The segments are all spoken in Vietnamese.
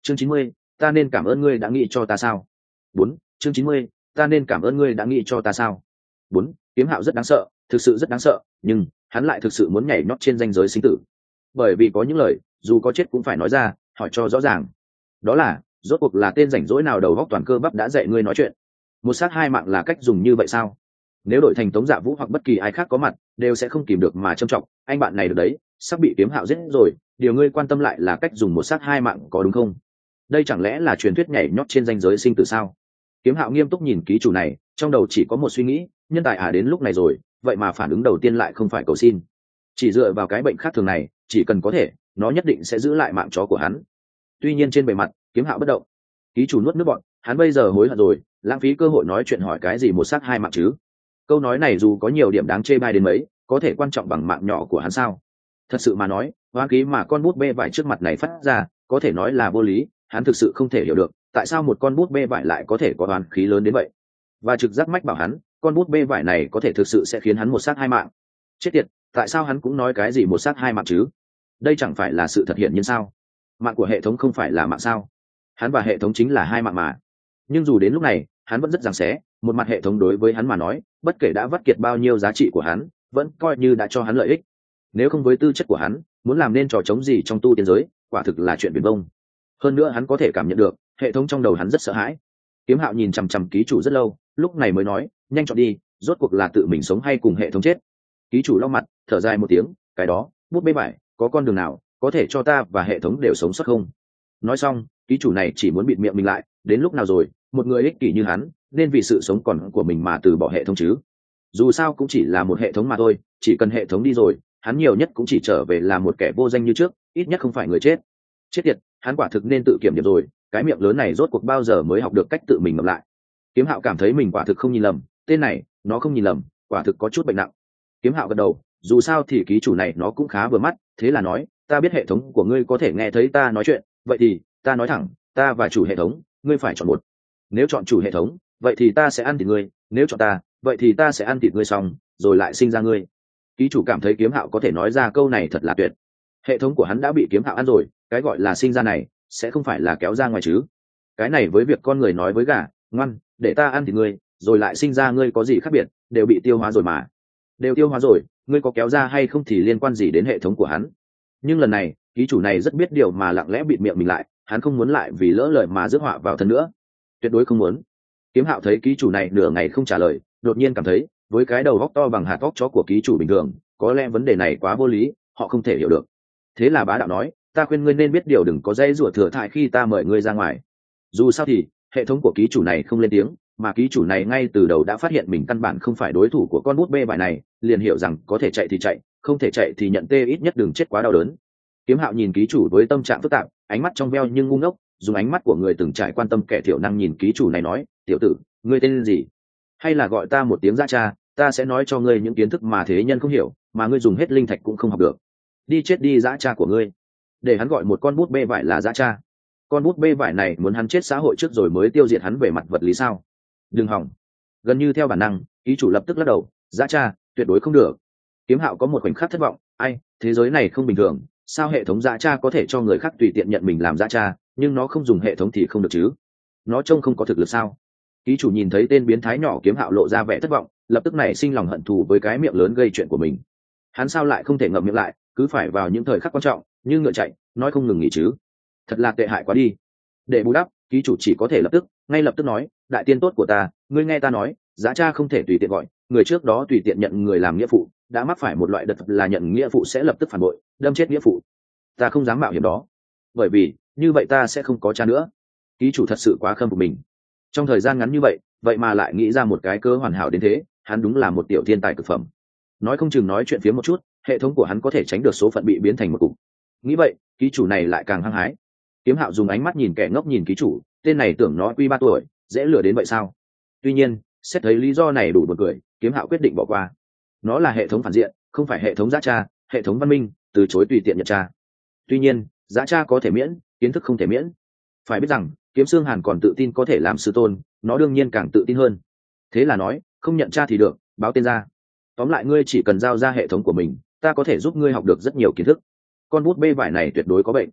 Chương 90, ta nên cảm ơn ngươi đã nghĩ cho ta sao? 4. Chương 90, ta nên cảm ơn ngươi đã nghĩ cho ta sao? 4. Kiếm Hạo rất đáng sợ, thực sự rất đáng sợ, nhưng hắn lại thực sự muốn nhảy nhót trên ranh giới sinh tử. Bởi vì có những lời, dù có chết cũng phải nói ra, hỏi cho rõ ràng. Đó là, rốt cuộc là tên rảnh rỗi nào đầu óc toàn cơ bắp đã dạy ngươi nói chuyện. Một sát hai mạng là cách dùng như vậy sao? Nếu đổi thành Tống Dạ Vũ hoặc bất kỳ ai khác có mặt, đều sẽ không kìm được mà trâm trọng, anh bạn này được đấy, sắp bị Kiếm Hạo giết rồi, điều ngươi quan tâm lại là cách dùng một sát hai mạng có đúng không? Đây chẳng lẽ là truyền thuyết nhảy nhót trên ranh giới sinh tử sao? Kiếm Hạo nghiêm túc nhìn ký chủ này, trong đầu chỉ có một suy nghĩ, nhân tài đến lúc này rồi, vậy mà phản ứng đầu tiên lại không phải cầu xin. Chỉ dựa vào cái bệnh khác thường này, chỉ cần có thể, nó nhất định sẽ giữ lại mạng chó của hắn. Tuy nhiên trên bề mặt, Kiếm Hạo bất động. Ký chủ nuốt nước bọt, hắn bây giờ hối hận rồi, lãng phí cơ hội nói chuyện hỏi cái gì một sát hai mạng chứ? Câu nói này dù có nhiều điểm đáng chê bai đến mấy, có thể quan trọng bằng mạng nhỏ của hắn sao? Thật sự mà nói, hoa khí mà con bút bê vải trước mặt này phát ra, có thể nói là vô lý, hắn thực sự không thể hiểu được, tại sao một con bút bê vải lại có thể có oán khí lớn đến vậy. Và trực giác mách bảo hắn, con bút bê vải này có thể thực sự sẽ khiến hắn một sát hai mạng. Chết tiệt, tại sao hắn cũng nói cái gì một sát hai mạng chứ? Đây chẳng phải là sự thật hiện nhiên sao? Mạng của hệ thống không phải là mạng sao? Hắn và hệ thống chính là hai mạng mà. Nhưng dù đến lúc này, hắn vẫn rất giằng xé, một mặt hệ thống đối với hắn mà nói, bất kể đã vắt kiệt bao nhiêu giá trị của hắn, vẫn coi như đã cho hắn lợi ích. Nếu không với tư chất của hắn, muốn làm nên trò trống gì trong tu tiên giới, quả thực là chuyện viển vông. Hơn nữa hắn có thể cảm nhận được, hệ thống trong đầu hắn rất sợ hãi. Kiếm Hạo nhìn chằm chằm ký chủ rất lâu, lúc này mới nói, nhanh chọn đi, rốt cuộc là tự mình sống hay cùng hệ thống chết. Ký chủ lau mặt, thở dài một tiếng, cái đó, bút bê vải, có con đường nào có thể cho ta và hệ thống đều sống sót không? Nói xong, ký chủ này chỉ muốn bịt miệng mình lại, đến lúc nào rồi, một người ích kỷ như hắn, nên vì sự sống còn của mình mà từ bỏ hệ thống chứ? Dù sao cũng chỉ là một hệ thống mà thôi, chỉ cần hệ thống đi rồi, hắn nhiều nhất cũng chỉ trở về là một kẻ vô danh như trước, ít nhất không phải người chết. Chết tiệt, hắn quả thực nên tự kiểm điểm rồi, cái miệng lớn này rốt cuộc bao giờ mới học được cách tự mình ngậm lại. Kiếm Hạo cảm thấy mình quả thực không nhìn lầm, tên này, nó không nhìn lầm, quả thực có chút bệnh nặng. Kiếm Hạo gật đầu, dù sao thì ký chủ này nó cũng khá vừa mắt, thế là nói, ta biết hệ thống của ngươi có thể nghe thấy ta nói chuyện, vậy thì, ta nói thẳng, ta và chủ hệ thống, ngươi phải chọn một. Nếu chọn chủ hệ thống, vậy thì ta sẽ ăn thịt ngươi, nếu chọn ta, vậy thì ta sẽ ăn thịt ngươi xong, rồi lại sinh ra ngươi. Ký chủ cảm thấy Kiếm Hạo có thể nói ra câu này thật là tuyệt. Hệ thống của hắn đã bị Kiếm Hạo ăn rồi, cái gọi là sinh ra này, sẽ không phải là kéo ra ngoài chứ? Cái này với việc con người nói với gà, ngoan, để ta ăn thịt ngươi, rồi lại sinh ra ngươi có gì khác biệt, đều bị tiêu hóa rồi mà. Đều tiêu hóa rồi, ngươi có kéo ra hay không thì liên quan gì đến hệ thống của hắn? Nhưng lần này, ký chủ này rất biết điều mà lặng lẽ bịt miệng mình lại, hắn không muốn lại vì lỡ lời mà rước họa vào thân nữa. Tuyệt đối không muốn. Kiếm Hạo thấy ký chủ này nửa ngày không trả lời, đột nhiên cảm thấy, với cái đầu góc to bằng hạt góc chó của ký chủ bình thường, có lẽ vấn đề này quá vô lý, họ không thể hiểu được. Thế là bá đạo nói, ta khuyên ngươi nên biết điều, đừng có dây rủa thừa thãi khi ta mời ngươi ra ngoài. Dù sao thì hệ thống của ký chủ này không lên tiếng, mà ký chủ này ngay từ đầu đã phát hiện mình căn bản không phải đối thủ của con bút bê vải này, liền hiểu rằng có thể chạy thì chạy, không thể chạy thì nhận tê, ít nhất đừng chết quá đau đớn. Kiếm Hạo nhìn ký chủ với tâm trạng phức tạp, ánh mắt trong veo nhưng ngu ngốc, dùng ánh mắt của người từng trải quan tâm kẻ thiểu năng nhìn ký chủ này nói, tiểu tử, ngươi tên gì? Hay là gọi ta một tiếng dã cha, ta sẽ nói cho ngươi những kiến thức mà thế nhân không hiểu, mà ngươi dùng hết linh thạch cũng không học được. Đi chết đi dã cha của ngươi. Để hắn gọi một con bút bê vải là dã cha. Con bút bê vải này muốn hắn chết xã hội trước rồi mới tiêu diệt hắn về mặt vật lý sao? Đừng hỏng. Gần như theo bản năng, ký chủ lập tức lắc đầu, dã cha, tuyệt đối không được. Kiếm Hạo có một khoảnh khắc thất vọng, ai, thế giới này không bình thường, sao hệ thống dã cha có thể cho người khác tùy tiện nhận mình làm dã cha, nhưng nó không dùng hệ thống thì không được chứ? Nó trông không có thực lực sao? Ký chủ nhìn thấy tên biến thái nhỏ Kiếm Hạo lộ ra vẻ thất vọng, lập tức nảy sinh lòng hận thù với cái miệng lớn gây chuyện của mình. Hắn sao lại không thể ngậm miệng lại, cứ phải vào những thời khắc quan trọng như ngựa chạy nói không ngừng nghỉ chứ? Thật là tệ hại quá đi. Để bù đắp, ký chủ chỉ có thể ngay lập tức nói, đại tiên tốt của ta, ngươi nghe ta nói, dã cha không thể tùy tiện gọi, người trước đó tùy tiện nhận người làm nghĩa phụ, đã mắc phải một loại đợt là nhận nghĩa phụ sẽ lập tức phản bội, đâm chết nghĩa phụ. Ta không dám mạo hiểm đó, bởi vì như vậy ta sẽ không có cha nữa. Ký chủ thật sự quá khâm phục mình, trong thời gian ngắn như vậy mà lại nghĩ ra một cái cơ hoàn hảo đến thế, hắn đúng là một tiểu thiên tài cực phẩm. Nói không chừng nói chuyện phía một chút, hệ thống của hắn có thể tránh được số phận bị biến thành một cục. Nghĩ vậy, ký chủ này lại càng hăng hái. Kiếm Hạo dùng ánh mắt nhìn kẻ ngốc nhìn ký chủ, tên này tưởng nó quy 3 tuổi, dễ lừa đến vậy sao? Tuy nhiên, xét thấy lý do này đủ buồn cười, Kiếm Hạo quyết định bỏ qua. Nó là hệ thống phản diện, không phải hệ thống dã cha, hệ thống văn minh, từ chối tùy tiện nhận cha. Tuy nhiên, dã cha có thể miễn, kiến thức không thể miễn. Phải biết rằng, Kiếm Xương Hàn còn tự tin có thể làm sư tôn, nó đương nhiên càng tự tin hơn. Thế là nói, không nhận cha thì được, báo tên ra. Tóm lại ngươi chỉ cần giao ra hệ thống của mình, ta có thể giúp ngươi học được rất nhiều kiến thức. Con bút bê vải này tuyệt đối có bệnh.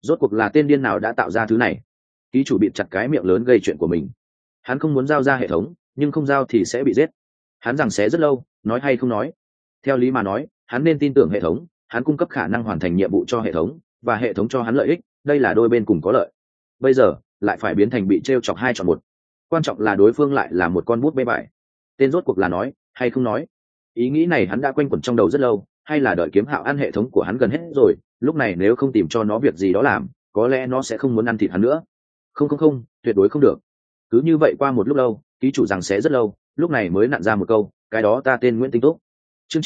rốt cuộc là tên điên nào đã tạo ra thứ này. Ký chủ bịt chặt cái miệng lớn gây chuyện của mình. Hắn không muốn giao ra hệ thống, nhưng không giao thì sẽ bị giết. Hắn giằng xé rất lâu, nói hay không nói. Theo lý mà nói, hắn nên tin tưởng hệ thống, hắn cung cấp khả năng hoàn thành nhiệm vụ cho hệ thống, và hệ thống cho hắn lợi ích, đây là đôi bên cùng có lợi. Bây giờ lại phải biến thành bị trêu chọc hai chọn một. Quan trọng là đối phương lại là một con bút bê bại. Tên rốt cuộc là nói hay không nói. Ý nghĩ này hắn đã quanh quẩn trong đầu rất lâu, hay là đợi kiếm hạo ăn hệ thống của hắn gần hết rồi, lúc này nếu không tìm cho nó việc gì đó làm, có lẽ nó sẽ không muốn ăn thịt hắn nữa. Không, tuyệt đối không được. Cứ như vậy qua một lúc lâu, ký chủ giằng xé rất lâu, lúc này mới nặn ra một câu, cái đó ta tên Nguyễn Tinh Tú. Chương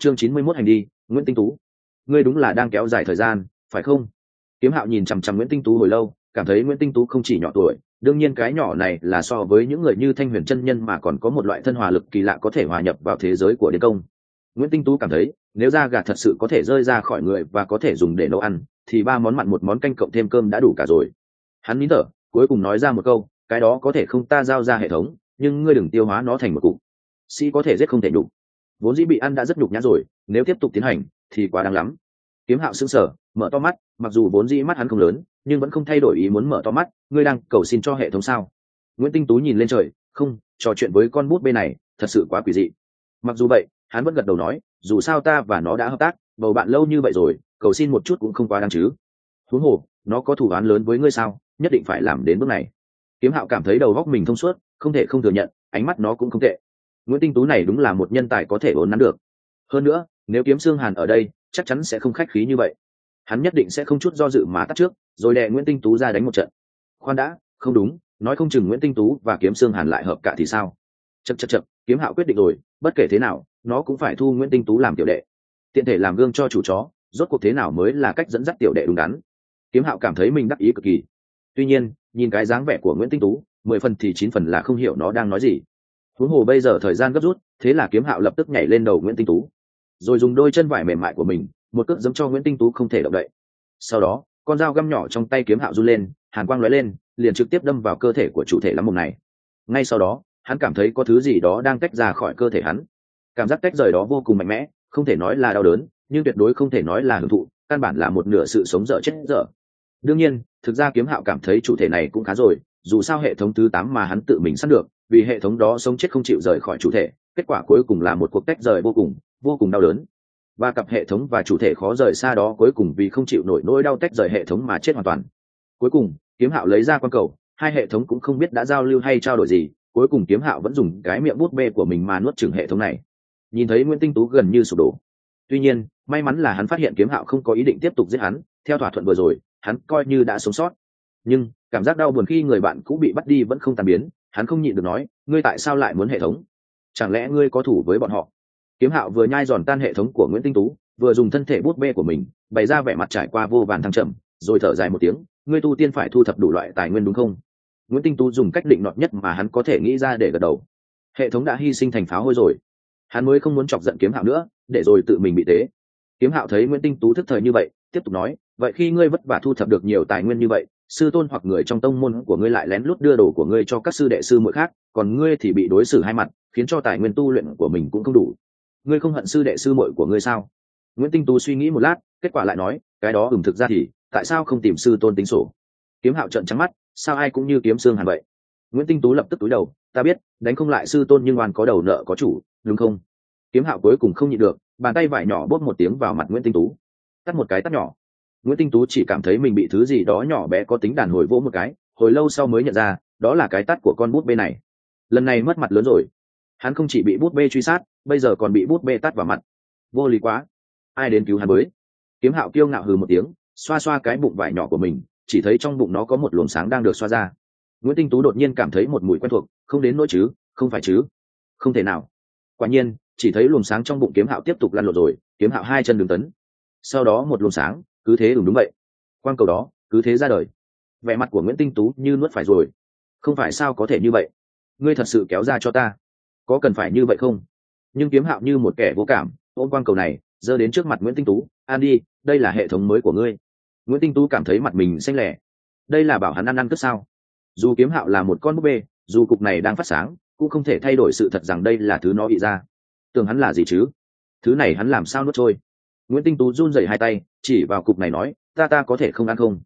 91 hành đi, Nguyễn Tinh Tú. Ngươi đúng là đang kéo dài thời gian, phải không? Kiếm hạo nhìn chằm chằm Nguyễn Tinh Tú hồi lâu, cảm thấy Nguyễn Tinh Tú không chỉ nhỏ tuổi, đương nhiên cái nhỏ này là so với những người như Thanh Huyền chân nhân mà còn có một loại thân hòa lực kỳ lạ có thể hòa nhập vào thế giới của điên công. Nguyễn Tinh Tú cảm thấy, nếu da gà thật sự có thể rơi ra khỏi người và có thể dùng để nấu ăn, thì 3 món mặn 1 món canh cộng thêm cơm đã đủ cả rồi. Hắn nín thở, cuối cùng nói ra một câu, cái đó có thể không ta giao ra hệ thống, nhưng ngươi đừng tiêu hóa nó thành một cục. Sĩ có thể giết không thể nhục. Vốn dĩ bị ăn đã rất nhục nhã rồi, nếu tiếp tục tiến hành thì quá đáng lắm. Kiếm hạo sững sờ, mở to mắt, mặc dù vốn dĩ mắt hắn không lớn, nhưng vẫn không thay đổi ý muốn mở to mắt. Ngươi đang cầu xin cho hệ thống sao? Nguyễn Tinh Tú nhìn lên trời, không, trò chuyện với con bút bê này thật sự quá quỷ dị. Mặc dù vậy, hắn vẫn gật đầu nói, dù sao ta và nó đã hợp tác, bầu bạn lâu như vậy rồi, cầu xin một chút cũng không quá đáng chứ. Huống hồ, nó có thù oán lớn với ngươi sao, nhất định phải làm đến bước này. Kiếm hạo cảm thấy đầu góc mình thông suốt, không thể không thừa nhận, ánh mắt nó cũng không tệ. Nguyễn Tinh Tú này đúng là một nhân tài có thể ổn nắn được. Hơn nữa, nếu Kiếm Xương Hàn ở đây, chắc chắn sẽ không khách khí như vậy. Hắn nhất định sẽ không chút do dự mà tắt trước, rồi đè Nguyễn Tinh Tú ra đánh một trận. Khoan đã, không đúng, nói không chừng Nguyễn Tinh Tú và Kiếm Xương Hàn lại hợp cả thì sao? Chậc, Kiếm hạo quyết định rồi, bất kể thế nào, nó cũng phải thu Nguyễn Tinh Tú làm tiểu đệ. Tiện thể làm gương cho chủ chó, rốt cuộc thế nào mới là cách dẫn dắt tiểu đệ đúng đắn. Kiếm hạo cảm thấy mình đắc ý cực kỳ. Tuy nhiên, nhìn cái dáng vẻ của Nguyễn Tinh Tú, 10 phần thì 9 phần là không hiểu nó đang nói gì. Huống hồ bây giờ thời gian gấp rút, thế là Kiếm hạo lập tức nhảy lên đầu Nguyễn Tinh Tú, rồi dùng đôi chân vải mềm mại của mình một cước giẫm cho Nguyễn Tinh Tú không thể động đậy. Sau đó, con dao găm nhỏ trong tay Kiếm hạo run lên, hàn quang lóe lên, liền trực tiếp đâm vào cơ thể của chủ thể lắm mồm này. Ngay sau đó, hắn cảm thấy có thứ gì đó đang tách ra khỏi cơ thể hắn. Cảm giác tách rời đó vô cùng mạnh mẽ, không thể nói là đau đớn, nhưng tuyệt đối không thể nói là hưởng thụ, căn bản là một nửa sự sống dở chết dở. Đương nhiên, thực ra Kiếm hạo cảm thấy chủ thể này cũng khá rồi, dù sao hệ thống thứ 8 mà hắn tự mình sắp được, vì hệ thống đó sống chết không chịu rời khỏi chủ thể, kết quả cuối cùng là một cuộc tách rời vô cùng đau đớn. Và cặp hệ thống và chủ thể khó rời xa đó cuối cùng vì không chịu nổi nỗi đau tách rời hệ thống mà chết hoàn toàn. Cuối cùng, Kiếm hạo lấy ra quan cầu, hai hệ thống cũng không biết đã giao lưu hay trao đổi gì, cuối cùng Kiếm hạo vẫn dùng cái miệng bút bê của mình mà nuốt chửng hệ thống này. Nhìn thấy Nguyễn Tinh Tú gần như sụp đổ. Tuy nhiên, may mắn là hắn phát hiện Kiếm hạo không có ý định tiếp tục giết hắn, theo thỏa thuận vừa rồi, hắn coi như đã sống sót. Nhưng cảm giác đau buồn khi người bạn cũ bị bắt đi vẫn không tan biến, hắn không nhịn được nói, ngươi tại sao lại muốn hệ thống? Chẳng lẽ ngươi có thủ với bọn họ? Kiếm hạo vừa nhai giòn tan hệ thống của Nguyễn Tinh Tú, vừa dùng thân thể bút bê của mình bày ra vẻ mặt trải qua vô vàn thăng trầm, rồi thở dài một tiếng, ngươi tu tiên phải thu thập đủ loại tài nguyên đúng không? Nguyễn Tinh Tú dùng cách định nọt nhất mà hắn có thể nghĩ ra để gật đầu. Hệ thống đã hy sinh thành pháo hôi rồi, hắn mới không muốn chọc giận Kiếm hạo nữa, để rồi tự mình bị tế. Kiếm hạo thấy Nguyễn Tinh Tú thức thời như vậy, tiếp tục nói, vậy khi ngươi vất vả thu thập được nhiều tài nguyên như vậy, sư tôn hoặc người trong tông môn của ngươi lại lén lút đưa đồ của ngươi cho các sư đệ sư muội khác, còn ngươi thì bị đối xử hai mặt, khiến cho tài nguyên tu luyện của mình cũng không đủ. Ngươi không hận sư đệ sư muội của ngươi sao? Nguyễn Tinh Tú suy nghĩ một lát, kết quả lại nói, cái đó thực ra thì tại sao không tìm sư tôn tính sổ? Kiếm hạo trợn trắng mắt, sao ai cũng như Kiếm Xương Hàn vậy? Nguyễn Tinh Tú lập tức cúi đầu, ta biết, đánh không lại sư tôn nhưng oan có đầu nợ có chủ, đúng không? Kiếm hạo cuối cùng không nhịn được, bàn tay vải nhỏ bóp một tiếng vào mặt Nguyễn Tinh Tú, tắt một cái tắt nhỏ. Nguyễn Tinh Tú chỉ cảm thấy mình bị thứ gì đó nhỏ bé có tính đàn hồi vỗ một cái, hồi lâu sau mới nhận ra, đó là cái tắt của con bút bê này. Lần này mất mặt lớn rồi, hắn không chỉ bị bút bê truy sát, bây giờ còn bị bút bê tắt vào mặt, vô lý quá, ai đến cứu hắn với? Kiếm hạo kiêu ngạo hừ một tiếng, xoa xoa cái bụng vải nhỏ của mình, chỉ thấy trong bụng nó có một luồng sáng đang được xoa ra. Nguyễn Tinh Tú đột nhiên cảm thấy một mùi quen thuộc, không đến nỗi chứ, không phải chứ, không thể nào. Quả nhiên, chỉ thấy luồng sáng trong bụng Kiếm hạo tiếp tục lăn lộn rồi, Kiếm hạo hai chân đứng tấn. Sau đó một luồng sáng, cứ thế đúng vậy, quang cầu đó cứ thế ra đời. Vẻ mặt của Nguyễn Tinh Tú như nuốt phải rồi, không phải sao có thể như vậy, ngươi thật sự kéo ra cho ta, có cần phải như vậy không? Nhưng Kiếm hạo như một kẻ vô cảm, ôm quang cầu này giơ đến trước mặt Nguyễn Tinh Tú, ăn đi, đây là hệ thống mới của ngươi. Nguyễn Tinh Tú cảm thấy mặt mình xanh lẻ, đây là bảo hắn ăn cất sao? Dù Kiếm hạo là một con búp bê, dù cục này đang phát sáng, cũng không thể thay đổi sự thật rằng đây là thứ nó bị ra. Tưởng hắn là gì chứ? Thứ này hắn làm sao nuốt trôi? Nguyễn Tinh Tú run rẩy hai tay, chỉ vào cục này nói, ta có thể không ăn không?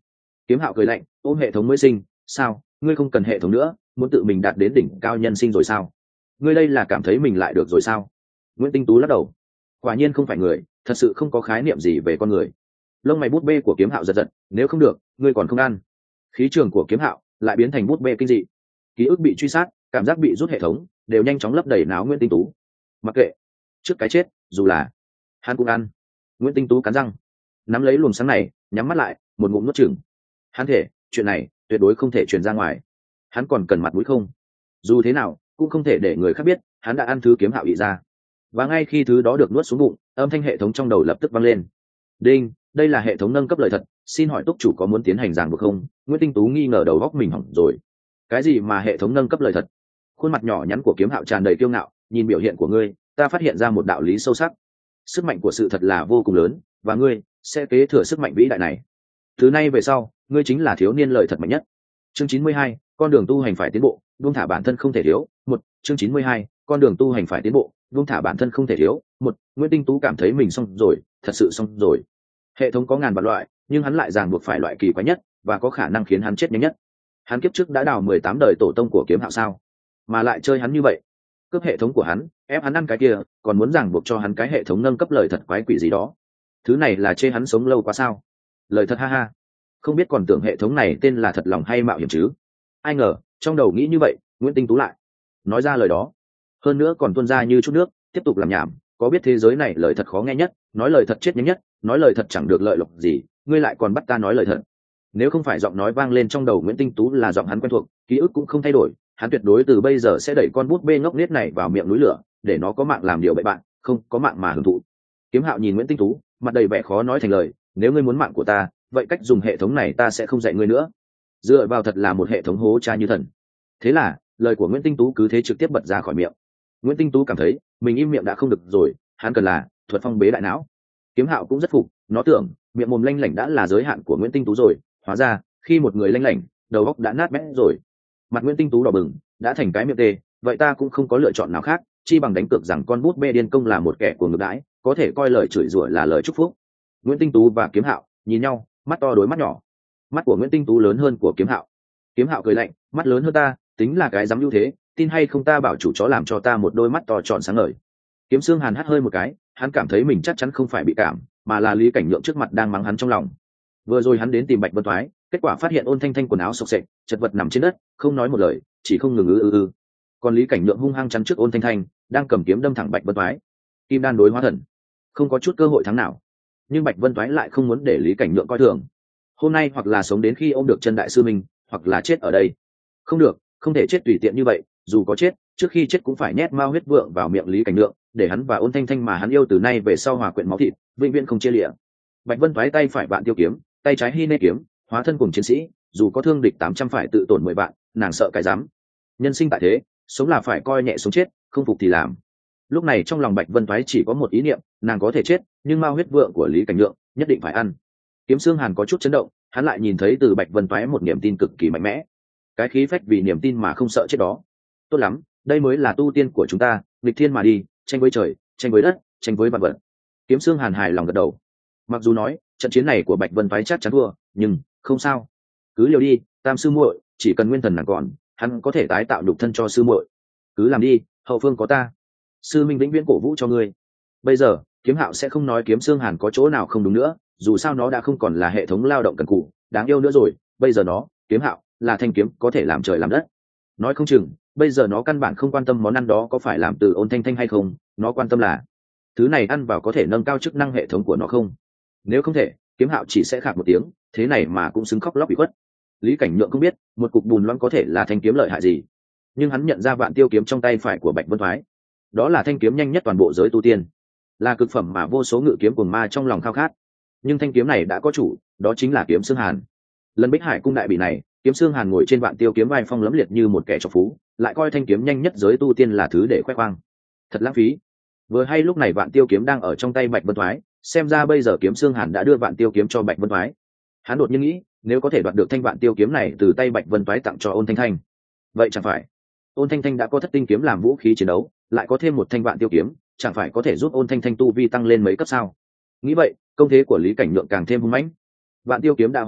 Kiếm Hạo cười lạnh, ôm hệ thống mới sinh, sao ngươi không cần hệ thống nữa, muốn tự mình đạt đến đỉnh cao nhân sinh rồi sao? Ngươi đây là cảm thấy mình lại được rồi sao? Nguyễn Tinh Tú lắc đầu, quả nhiên không phải người, thật sự không có khái niệm gì về con người. Lông mày bút bê của Kiếm Hạo giật giật, nếu không được ngươi còn không ăn. Khí trường của Kiếm Hạo lại biến thành bút bê kinh dị, ký ức bị truy sát, cảm giác bị rút hệ thống đều nhanh chóng lấp đầy náo Nguyễn Tinh Tú. Mặc kệ, trước cái chết dù là hắn cũng ăn. Nguyễn Tinh Tú cắn răng nắm lấy luồng sáng này, nhắm mắt lại một ngụm nuốt chửng. Hắn thể chuyện này tuyệt đối không thể truyền ra ngoài, hắn còn cần mặt mũi không? Dù thế nào cũng không thể để người khác biết hắn đã ăn thứ Kiếm Hạo ị ra. Và ngay khi thứ đó được nuốt xuống bụng, âm thanh hệ thống trong đầu lập tức vang lên. Đinh, đây là hệ thống nâng cấp lời thật, xin hỏi túc chủ có muốn tiến hành ràng buộc không? Nguyễn Tinh Tú nghi ngờ đầu góc mình hỏng rồi. Cái gì mà hệ thống nâng cấp lời thật? Khuôn mặt nhỏ nhắn của Kiếm Hạo tràn đầy kiêu ngạo, nhìn biểu hiện của ngươi, ta phát hiện ra một đạo lý sâu sắc. Sức mạnh của sự thật là vô cùng lớn, và ngươi sẽ kế thừa sức mạnh vĩ đại này. Từ nay về sau, ngươi chính là thiếu niên lời thật mạnh nhất. Chương 92, con đường tu hành phải tiến bộ, buông thả bản thân không thể thiếu. Một, chương 92, con đường tu hành phải tiến bộ, buông thả bản thân không thể thiếu. Một, Nguyễn Tinh Tú cảm thấy mình xong rồi, thật sự xong rồi. Hệ thống có ngàn vạn loại, nhưng hắn lại ràng buộc phải loại kỳ quái nhất và có khả năng khiến hắn chết nhanh nhất. Hắn kiếp trước đã đào 18 đời tổ tông của Kiếm Hạo sao? Mà lại chơi hắn như vậy, cướp hệ thống của hắn, ép hắn ăn cái kia, còn muốn ràng buộc cho hắn cái hệ thống nâng cấp lời thật quái quỷ gì đó. Thứ này là chê hắn sống lâu quá sao? Lời thật ha ha. Không biết còn tưởng hệ thống này tên là thật lòng hay mạo hiểm chứ? Ai ngờ, trong đầu nghĩ như vậy, Nguyễn Tinh Tú lại nói ra lời đó. Hơn nữa còn tuôn ra như chút nước, tiếp tục làm nhảm, có biết thế giới này lời thật khó nghe nhất, nói lời thật chết nhanh nhất, nói lời thật chẳng được lợi lộc gì, ngươi lại còn bắt ta nói lời thật. Nếu không phải giọng nói vang lên trong đầu Nguyễn Tinh Tú là giọng hắn quen thuộc, ký ức cũng không thay đổi, hắn tuyệt đối từ bây giờ sẽ đẩy con bút bê ngốc nghếch này vào miệng núi lửa, để nó có mạng làm điều bậy bạn, không có mạng mà hưởng thụ. Kiếm Hạo nhìn Nguyễn Tinh Tú, mặt đầy vẻ khó nói thành lời, nếu ngươi muốn mạng của ta, vậy cách dùng hệ thống này ta sẽ không dạy ngươi nữa. Dựa vào thật là một hệ thống hố cha như thần. Thế là lời của Nguyễn Tinh Tú cứ thế trực tiếp bật ra khỏi miệng. Nguyễn Tinh Tú cảm thấy mình im miệng đã không được rồi, hắn cần là thuật phong bế đại não. Kiếm Hạo cũng rất phục, nó tưởng miệng mồm lanh lảnh đã là giới hạn của Nguyễn Tinh Tú rồi, hóa ra khi một người lanh lảnh, đầu óc đã nát bét rồi. Mặt Nguyễn Tinh Tú đỏ bừng, đã thành cái miệng tê, vậy ta cũng không có lựa chọn nào khác, chi bằng đánh cược rằng con bút bê điên công là một kẻ của ngược đãi, có thể coi lời chửi rủa là lời chúc phúc. Nguyễn Tinh Tú và Kiếm Hạo nhìn nhau, mắt to đối mắt nhỏ. Mắt của Nguyễn Tinh Tú lớn hơn của Kiếm Hạo. Kiếm Hạo cười lạnh, mắt lớn hơn ta, tính là cái dám ưu thế, tin hay không ta bảo chủ chó làm cho ta một đôi mắt to tròn sáng ngời. Kiếm Xương Hàn hắt hơi một cái, hắn cảm thấy mình chắc chắn không phải bị cảm, mà là Lý Cảnh Nhượng trước mặt đang mắng hắn trong lòng. Vừa rồi hắn đến tìm Bạch Vân Toái, kết quả phát hiện Ôn Thanh Thanh quần áo xộc xệch, chật vật nằm trên đất, không nói một lời, chỉ không ngừng ư. Còn Lý Cảnh Nhượng hung hăng chắn trước Ôn Thanh Thanh, đang cầm kiếm đâm thẳng Bạch Vân Toái. Kim đan đối hóa thần, không có chút cơ hội thắng nào. Nhưng Bạch Vân Toái lại không muốn để Lý Cảnh Nhượng coi thường. Hôm nay hoặc là sống đến khi ôm được chân đại sư mình, hoặc là chết ở đây. Không được, không thể chết tùy tiện như vậy, dù có chết, trước khi chết cũng phải nhét mao huyết vượng vào miệng Lý Cảnh Nhượng, để hắn và Ôn Thanh Thanh mà hắn yêu từ nay về sau hòa quyện máu thịt, vĩnh viễn không chia lìa. Bạch Vân Toái tay phải Vạn Tiêu kiếm, tay trái Hy Nê kiếm, hóa thân cùng chiến sĩ, dù có thương địch 800 phải tự tổn 10 vạn, nàng sợ cái dám. Nhân sinh tại thế, sống là phải coi nhẹ sống chết, không phục thì làm. Lúc này trong lòng Bạch Vân Toái chỉ có một ý niệm, nàng có thể chết, nhưng mao huyết vượng của Lý Cảnh Nhượng nhất định phải ăn. Kiếm Xương Hàn có chút chấn động, hắn lại nhìn thấy từ Bạch Vân Toái một niềm tin cực kỳ mạnh mẽ. Cái khí phách vì niềm tin mà không sợ chết đó. Tốt lắm, đây mới là tu tiên của chúng ta, nghịch thiên mà đi, tranh với trời, tranh với đất, tranh với vạn vật. Kiếm Xương Hàn hài lòng gật đầu. Mặc dù nói trận chiến này của Bạch Vân Toái chắc chắn thua, nhưng không sao, cứ liều đi, Tam sư muội, chỉ cần nguyên thần nàng còn, hắn có thể tái tạo nhục thân cho sư muội. Cứ làm đi, hậu phương có ta. Sư minh vĩnh viễn cổ vũ cho ngươi. Bây giờ Kiếm Hạo sẽ không nói Kiếm Xương Hàn có chỗ nào không đúng nữa, dù sao nó đã không còn là hệ thống lao động cần cù đáng yêu nữa rồi. Bây giờ nó, Kiếm Hạo, là thanh kiếm có thể làm trời làm đất. Nói không chừng bây giờ nó căn bản không quan tâm món ăn đó có phải làm từ Ôn Thanh Thanh hay không, nó quan tâm là thứ này ăn vào có thể nâng cao chức năng hệ thống của nó không. Nếu không thể, Kiếm Hạo chỉ sẽ khạc một tiếng, thế này mà cũng xứng khóc lóc bị khuất. Lý Cảnh Nhượng không biết một cục bùn loãng có thể là thanh kiếm lợi hại gì, nhưng hắn nhận ra Vạn Tiêu kiếm trong tay phải của Bạch Vân Thoái, đó là thanh kiếm nhanh nhất toàn bộ giới tu tiên, là cực phẩm mà vô số ngự kiếm cuồng ma trong lòng khao khát. Nhưng thanh kiếm này đã có chủ, đó chính là Kiếm Xương Hàn. Lần Bích Hải cung đại bị này, Kiếm Xương Hàn ngồi trên Vạn Tiêu kiếm vai phong lẫm liệt như một kẻ trọc phú, lại coi thanh kiếm nhanh nhất giới tu tiên là thứ để khoe khoang, thật lãng phí. Vừa hay lúc này Vạn Tiêu kiếm đang ở trong tay Bạch Vân Thoái, xem ra bây giờ Kiếm Xương Hàn đã đưa Vạn Tiêu kiếm cho Bạch Vân Thoái. Hắn đột nhiên nghĩ, nếu có thể đoạt được thanh Vạn Tiêu kiếm này từ tay Bạch Vân Thoái tặng cho Ôn Thanh Thanh, vậy chẳng phải Ôn Thanh Thanh đã có thất tinh kiếm làm vũ khí chiến đấu, lại có thêm một thanh Vạn Tiêu kiếm, chẳng phải có thể giúp Ôn Thanh Thanh tu vi tăng lên mấy cấp sao? Nghĩ vậy, công thế của Lý Cảnh Nhượng càng thêm hung mãnh. Vạn Tiêu kiếm đã hóa linh,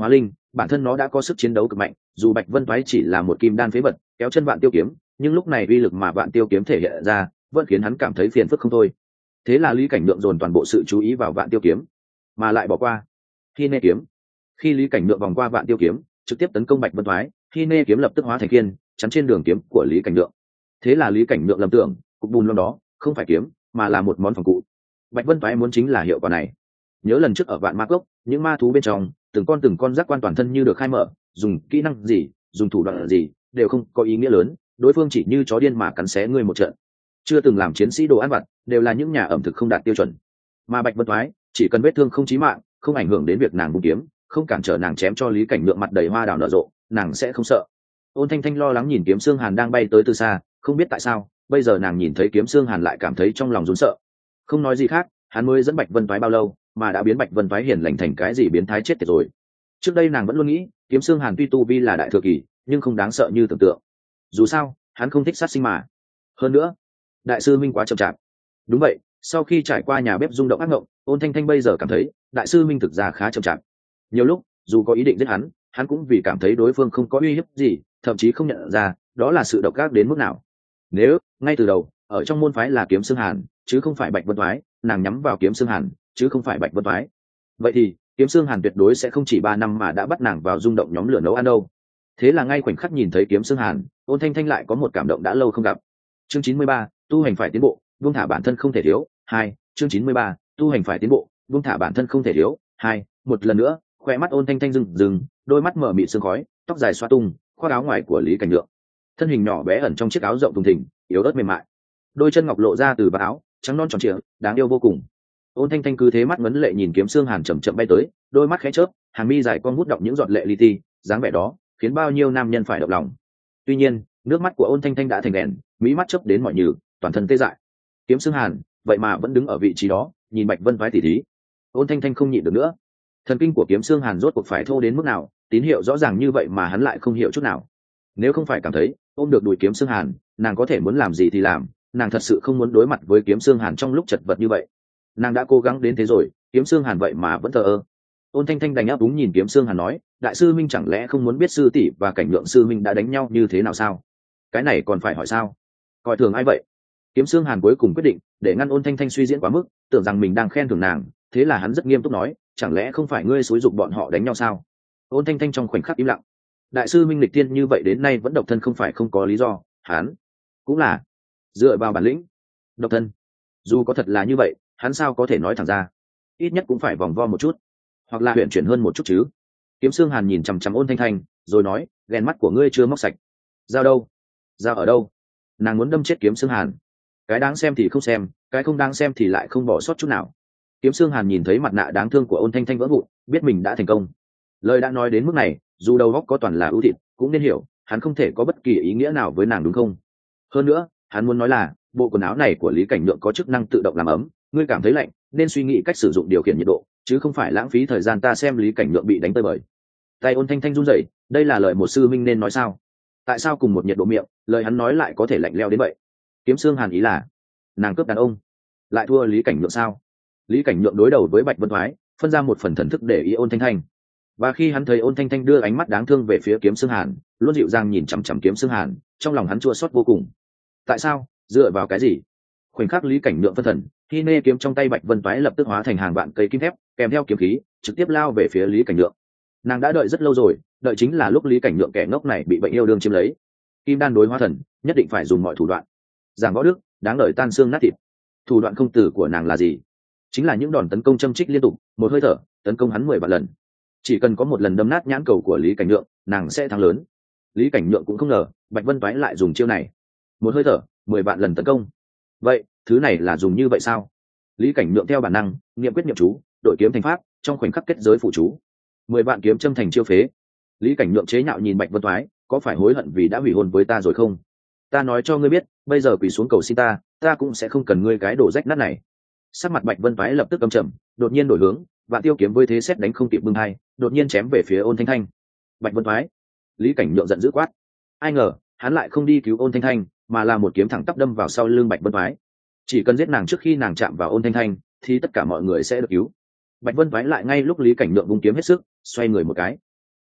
bản thân nó đã có sức chiến đấu cực mạnh, dù Bạch Vân Toái chỉ là một kim đan phế vật kéo chân Vạn Tiêu kiếm, nhưng lúc này uy lực mà Vạn Tiêu kiếm thể hiện ra vẫn khiến hắn cảm thấy phiền phức không thôi. Thế là Lý Cảnh Nhượng dồn toàn bộ sự chú ý vào Vạn Tiêu kiếm, mà lại bỏ qua Hy Nê kiếm. Khi Lý Cảnh Nhượng vòng qua Vạn Tiêu kiếm, trực tiếp tấn công Bạch Vân Toái, Hy Nê kiếm lập tức hóa thành khiên, chắn trên đường kiếm của Lý Cảnh Nhượng. Thế là Lý Cảnh Nhượng lầm tưởng, cục bùn loang đó không phải kiếm, mà là một món phòng cụ. Bạch Vân Toái muốn chính là hiệu quả này. Nhớ lần trước ở Vạn Ma Cốc, những ma thú bên trong, từng con giác quan toàn thân như được khai mở, dùng kỹ năng gì, dùng thủ đoạn gì, đều không có ý nghĩa lớn, đối phương chỉ như chó điên mà cắn xé người một trận. Chưa từng làm chiến sĩ đồ ăn vặt, đều là những nhà ẩm thực không đạt tiêu chuẩn. Mà Bạch Vân Toái, chỉ cần vết thương không chí mạng, không ảnh hưởng đến việc nàng vung kiếm, không cản trở nàng chém cho Lý Cảnh Nhượng mặt đầy hoa đào nở rộ, nàng sẽ không sợ. Ôn Thanh Thanh lo lắng nhìn kiếm xương hàn đang bay tới từ xa, không biết tại sao, bây giờ nàng nhìn thấy kiếm xương hàn lại cảm thấy trong lòng run sợ. Không nói gì khác, hắn mới dẫn Bạch Vân Toái bao lâu, mà đã biến Bạch Vân Toái hiền lành thành cái gì biến thái chết tiệt rồi. Trước đây nàng vẫn luôn nghĩ, kiếm xương hàn tuy tu vi là đại thừa kỳ, nhưng không đáng sợ như tưởng tượng. Dù sao, hắn không thích sát sinh mà. Hơn nữa, đại sư minh quá chậm chạp. Đúng vậy, sau khi trải qua nhà bếp rung động ác mộng, Ôn Thanh Thanh bây giờ cảm thấy, đại sư minh thực ra khá chậm chạp. Nhiều lúc, dù có ý định giết hắn cũng vì cảm thấy đối phương không có uy hiếp gì, thậm chí không nhận ra đó là sự độc ác đến mức nào. Nếu ngay từ đầu ở trong môn phái là kiếm xương hàn chứ không phải Bạch Vân Toái, nàng nhắm vào kiếm xương hàn chứ không phải Bạch Vân Toái, vậy thì kiếm xương hàn tuyệt đối sẽ không chỉ 3 năm mà đã bắt nàng vào rung động nhóm lửa nấu ăn đâu. Thế là ngay khoảnh khắc nhìn thấy kiếm xương hàn, Ôn Thanh Thanh lại có một cảm động đã lâu không gặp. Chương 93, tu hành phải tiến bộ, buông thả bản thân không thể thiếu. 2, chương 93, tu hành phải tiến bộ, buông thả bản thân không thể thiếu. 2, một lần nữa, khoe mắt Ôn Thanh Thanh rừng, đôi mắt mở mịt sương khói, tóc dài xoa tung, khoác áo ngoài của Lý Cảnh Nhượng. Thân hình nhỏ bé ẩn trong chiếc áo rộng thùng thình, yếu ớt mềm mại. Đôi chân ngọc lộ ra từ vạt áo, trắng non tròn trịa, đáng yêu vô cùng. Ôn Thanh Thanh cứ thế mắt ngấn lệ nhìn kiếm xương hàn chậm chậm bay tới, đôi mắt khẽ chớp, hàng mi dài cong hút đọng những giọt lệ li ti, dáng vẻ đó khiến bao nhiêu nam nhân phải động lòng. Tuy nhiên, nước mắt của Ôn Thanh Thanh đã thành đèn, mỹ mắt chớp đến mỏi nhừ, toàn thân tê dại. Kiếm xương hàn, vậy mà vẫn đứng ở vị trí đó, nhìn Bạch Vân Toái tỉ thí. Ôn Thanh Thanh không nhịn được nữa. Thần kinh của kiếm xương hàn rốt cuộc phải thô đến mức nào, tín hiệu rõ ràng như vậy mà hắn lại không hiểu chút nào. Nếu không phải cảm thấy ôm được đùi kiếm xương hàn, nàng có thể muốn làm gì thì làm, nàng thật sự không muốn đối mặt với kiếm xương hàn trong lúc chật vật như vậy. Nàng đã cố gắng đến thế rồi, kiếm xương hàn vậy mà vẫn thờ ơ. Ôn Thanh Thanh đành áp đúng nhìn kiếm xương hàn nói, đại sư minh chẳng lẽ không muốn biết sư tỷ và Cảnh Nhượng sư minh đã đánh nhau như thế nào sao? Cái này còn phải hỏi sao? Coi thường ai vậy? Kiếm xương hàn cuối cùng quyết định để ngăn Ôn Thanh Thanh suy diễn quá mức, tưởng rằng mình đang khen thưởng nàng, thế là hắn rất nghiêm túc nói, chẳng lẽ không phải ngươi xúi giục bọn họ đánh nhau sao? Ôn Thanh Thanh trong khoảnh khắc im lặng. Đại sư minh lịch tiên như vậy đến nay vẫn độc thân không phải không có lý do, hắn cũng là dựa vào bản lĩnh độc thân. Dù có thật là như vậy, hắn sao có thể nói thẳng ra? Ít nhất cũng phải vòng vo một chút, hoặc là huyền chuyển hơn một chút chứ. Kiếm xương hàn nhìn chằm chằm Ôn Thanh Thanh, rồi nói, ghen mắt của ngươi chưa móc sạch. Dao đâu? Dao ở đâu? Nàng muốn đâm chết kiếm xương hàn. Cái đáng xem thì không xem, cái không đáng xem thì lại không bỏ sót chút nào. Kiếm xương hàn nhìn thấy mặt nạ đáng thương của Ôn Thanh Thanh vỡ vụn, biết mình đã thành công. Lời đã nói đến mức này, dù đầu óc có toàn là ưu thịt, cũng nên hiểu hắn không thể có bất kỳ ý nghĩa nào với nàng, đúng không? Hơn nữa, hắn muốn nói là bộ quần áo này của Lý Cảnh Nhượng có chức năng tự động làm ấm, ngươi cảm thấy lạnh nên suy nghĩ cách sử dụng điều khiển nhiệt độ, chứ không phải lãng phí thời gian ta xem Lý Cảnh Nhượng bị đánh tơi bời. Tay Ôn Thanh Thanh run rẩy, đây là lời một sư minh nên nói sao? Tại sao cùng một nhiệt độ miệng, lời hắn nói lại có thể lạnh lẽo đến vậy? Kiếm xương hàn ý là nàng cướp đàn ông, lại thua Lý Cảnh Nhượng sao? Lý Cảnh Nhượng đối đầu với Bạch Vân Thoái, phân ra một phần thần thức để ý Ôn Thanh Thanh. Và khi hắn thấy Ôn Thanh Thanh đưa ánh mắt đáng thương về phía kiếm xương hàn, luôn dịu dàng nhìn chằm chằm kiếm xương hàn, trong lòng hắn chua xót vô cùng. Tại sao? Dựa vào cái gì? Khoảnh khắc Lý Cảnh Nhượng phân thần, khi nê kiếm trong tay Bạch Vân Toái lập tức hóa thành hàng vạn cây kim thép, kèm theo kiếm khí, trực tiếp lao về phía Lý Cảnh Nhượng. Nàng đã đợi rất lâu rồi, đợi chính là lúc Lý Cảnh Nhượng kẻ ngốc này bị bệnh yêu đương chiếm lấy. Kim đan đối hóa thần, nhất định phải dùng mọi thủ đoạn. Giảng võ đức, đáng đợi tan xương nát thịt. Thủ đoạn không tử của nàng là gì? Chính là những đòn tấn công châm trích liên tục, một hơi thở, tấn công hắn 10 vạn lần. Chỉ cần có một lần đâm nát nhãn cầu của Lý Cảnh Nhượng, nàng sẽ thắng lớn. Lý Cảnh Nhượng cũng không ngờ Bạch Vân Toái lại dùng chiêu này, một hơi thở 10 vạn lần tấn công. Vậy thứ này là dùng như vậy sao? Lý Cảnh Nhượng theo bản năng niệm quyết niệm chú, đội kiếm thành pháp, trong khoảnh khắc kết giới phụ chú, 10 vạn kiếm châm thành chiêu phế. Lý Cảnh Nhượng chế nhạo nhìn Bạch Vân Toái, có phải hối hận vì đã hủy hôn với ta rồi không? Ta nói cho ngươi biết, bây giờ quỳ xuống cầu xin ta cũng sẽ không cần ngươi cái đồ rách nát này. Sắc mặt Bạch Vân Toái lập tức âm trầm, đột nhiên đổi hướng, Vạn Tiêu kiếm với thế xét đánh không kịp bưng hai, đột nhiên chém về phía Ôn Thanh Thanh. Bạch Vân Toái! Lý Cảnh Nhượng giận dữ quát. Ai ngờ hắn lại không đi cứu Ôn Thanh Thanh, mà là một kiếm thẳng tắp đâm vào sau lưng Bạch Vân Toái. Chỉ cần giết nàng trước khi nàng chạm vào Ôn Thanh Thanh, thì tất cả mọi người sẽ được cứu. Bạch Vân Toái lại ngay lúc Lý Cảnh Nhượng vung kiếm hết sức, xoay người một cái.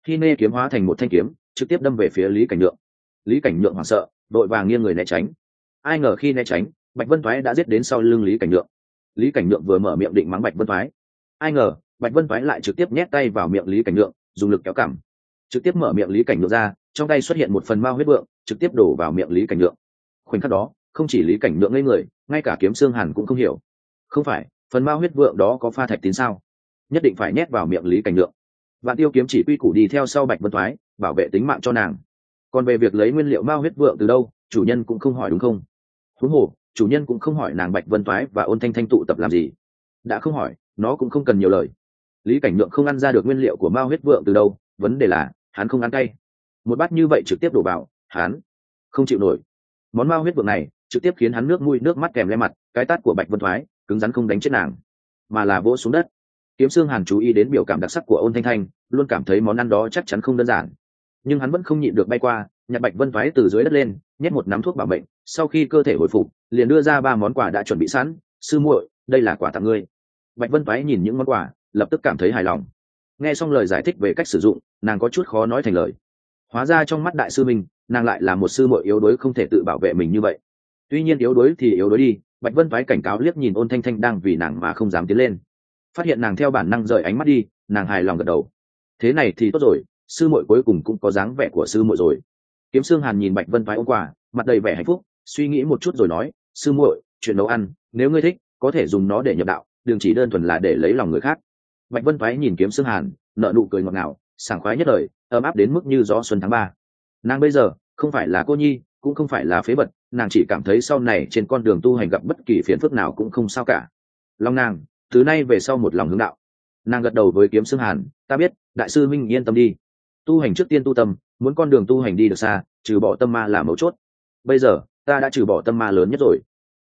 Hy nê kiếm hóa thành một thanh kiếm trực tiếp đâm về phía Lý Cảnh Nhượng. Lý Cảnh Nhượng hoảng sợ đội vàng nghiêng người né tránh. Ai ngờ khi né tránh, Bạch Vân Toái đã giết đến sau lưng Lý Cảnh Nhượng. Lý Cảnh Nhượng vừa mở miệng định mắng Bạch Vân Toái, ai ngờ Bạch Vân Toái lại trực tiếp nhét tay vào miệng Lý Cảnh Nhượng, dùng lực kéo cằm, trực tiếp mở miệng Lý Cảnh Nhượng ra, trong tay xuất hiện một phần mao huyết vượng, trực tiếp đổ vào miệng Lý Cảnh Nhượng. Khoảnh khắc đó, không chỉ Lý Cảnh Nhượng ngây người, ngay cả Kiếm Xương Hàn cũng không hiểu. Không phải, phần mao huyết vượng đó có pha thạch tín sao? Nhất định phải nhét vào miệng Lý Cảnh Nhượng. Vạn Tiêu kiếm chỉ quy củ đi theo sau Bạch Vân Toái, bảo vệ tính mạng cho nàng. Còn về việc lấy nguyên liệu mao huyết vượng từ đâu, chủ nhân cũng không hỏi đúng không? Huống hồ, chủ nhân cũng không hỏi nàng Bạch Vân Toái và Ôn Thanh Thanh tụ tập làm gì. Đã không hỏi, nó cũng không cần nhiều lời. Lý Cảnh Nhượng không ăn ra được nguyên liệu của mao huyết vượng từ đâu, vấn đề là hắn không ăn cay. Một bát như vậy trực tiếp đổ vào, hắn không chịu nổi. Món mao huyết vượng này trực tiếp khiến hắn nước mũi nước mắt kèm lên mặt, cái tát của Bạch Vân Toái cứng rắn không đánh chết nàng, mà là vỗ xuống đất. Kiếm Xương Hàn chú ý đến biểu cảm đặc sắc của Ôn Thanh Thanh, luôn cảm thấy món ăn đó chắc chắn không đơn giản. Nhưng hắn vẫn không nhịn được bay qua, nhặt Bạch Vân Toái từ dưới đất lên, nhét một nắm thuốc bảo bệnh, sau khi cơ thể hồi phục, liền đưa ra 3 món quà đã chuẩn bị sẵn. Sư muội, đây là quà tặng ngươi. Bạch Vân Toái nhìn những món quà, lập tức cảm thấy hài lòng. Nghe xong lời giải thích về cách sử dụng, nàng có chút khó nói thành lời. Hóa ra trong mắt đại sư mình, nàng lại là một sư muội yếu đuối không thể tự bảo vệ mình như vậy. Tuy nhiên yếu đuối thì yếu đuối đi, Bạch Vân Toái cảnh cáo liếc nhìn Ôn Thanh Thanh đang vì nàng mà không dám tiến lên. Phát hiện nàng theo bản năng rời ánh mắt đi, nàng hài lòng gật đầu. Thế này thì tốt rồi, sư muội cuối cùng cũng có dáng vẻ của sư muội rồi. Kiếm Xương Hàn nhìn Bạch Vân Toái ôm quà, mặt đầy vẻ hạnh phúc, suy nghĩ một chút rồi nói, sư muội, chuyện nấu ăn, nếu ngươi thích, có thể dùng nó để nhập đạo, đừng chỉ đơn thuần là để lấy lòng người khác. Bạch Vân Toái nhìn Kiếm Xương Hàn, nở nụ cười ngọt ngào, sảng khoái nhất đời, ấm áp đến mức như gió xuân tháng 3. Nàng bây giờ không phải là cô nhi, cũng không phải là phế vật, nàng chỉ cảm thấy sau này trên con đường tu hành gặp bất kỳ phiền phức nào cũng không sao cả. Lòng nàng từ nay về sau một lòng hướng đạo. Nàng gật đầu với Kiếm Xương Hàn, ta biết, đại sư minh yên tâm đi. Tu hành trước tiên tu tâm, muốn con đường tu hành đi được xa, trừ bỏ tâm ma là mấu chốt. Bây giờ ta đã trừ bỏ tâm ma lớn nhất rồi.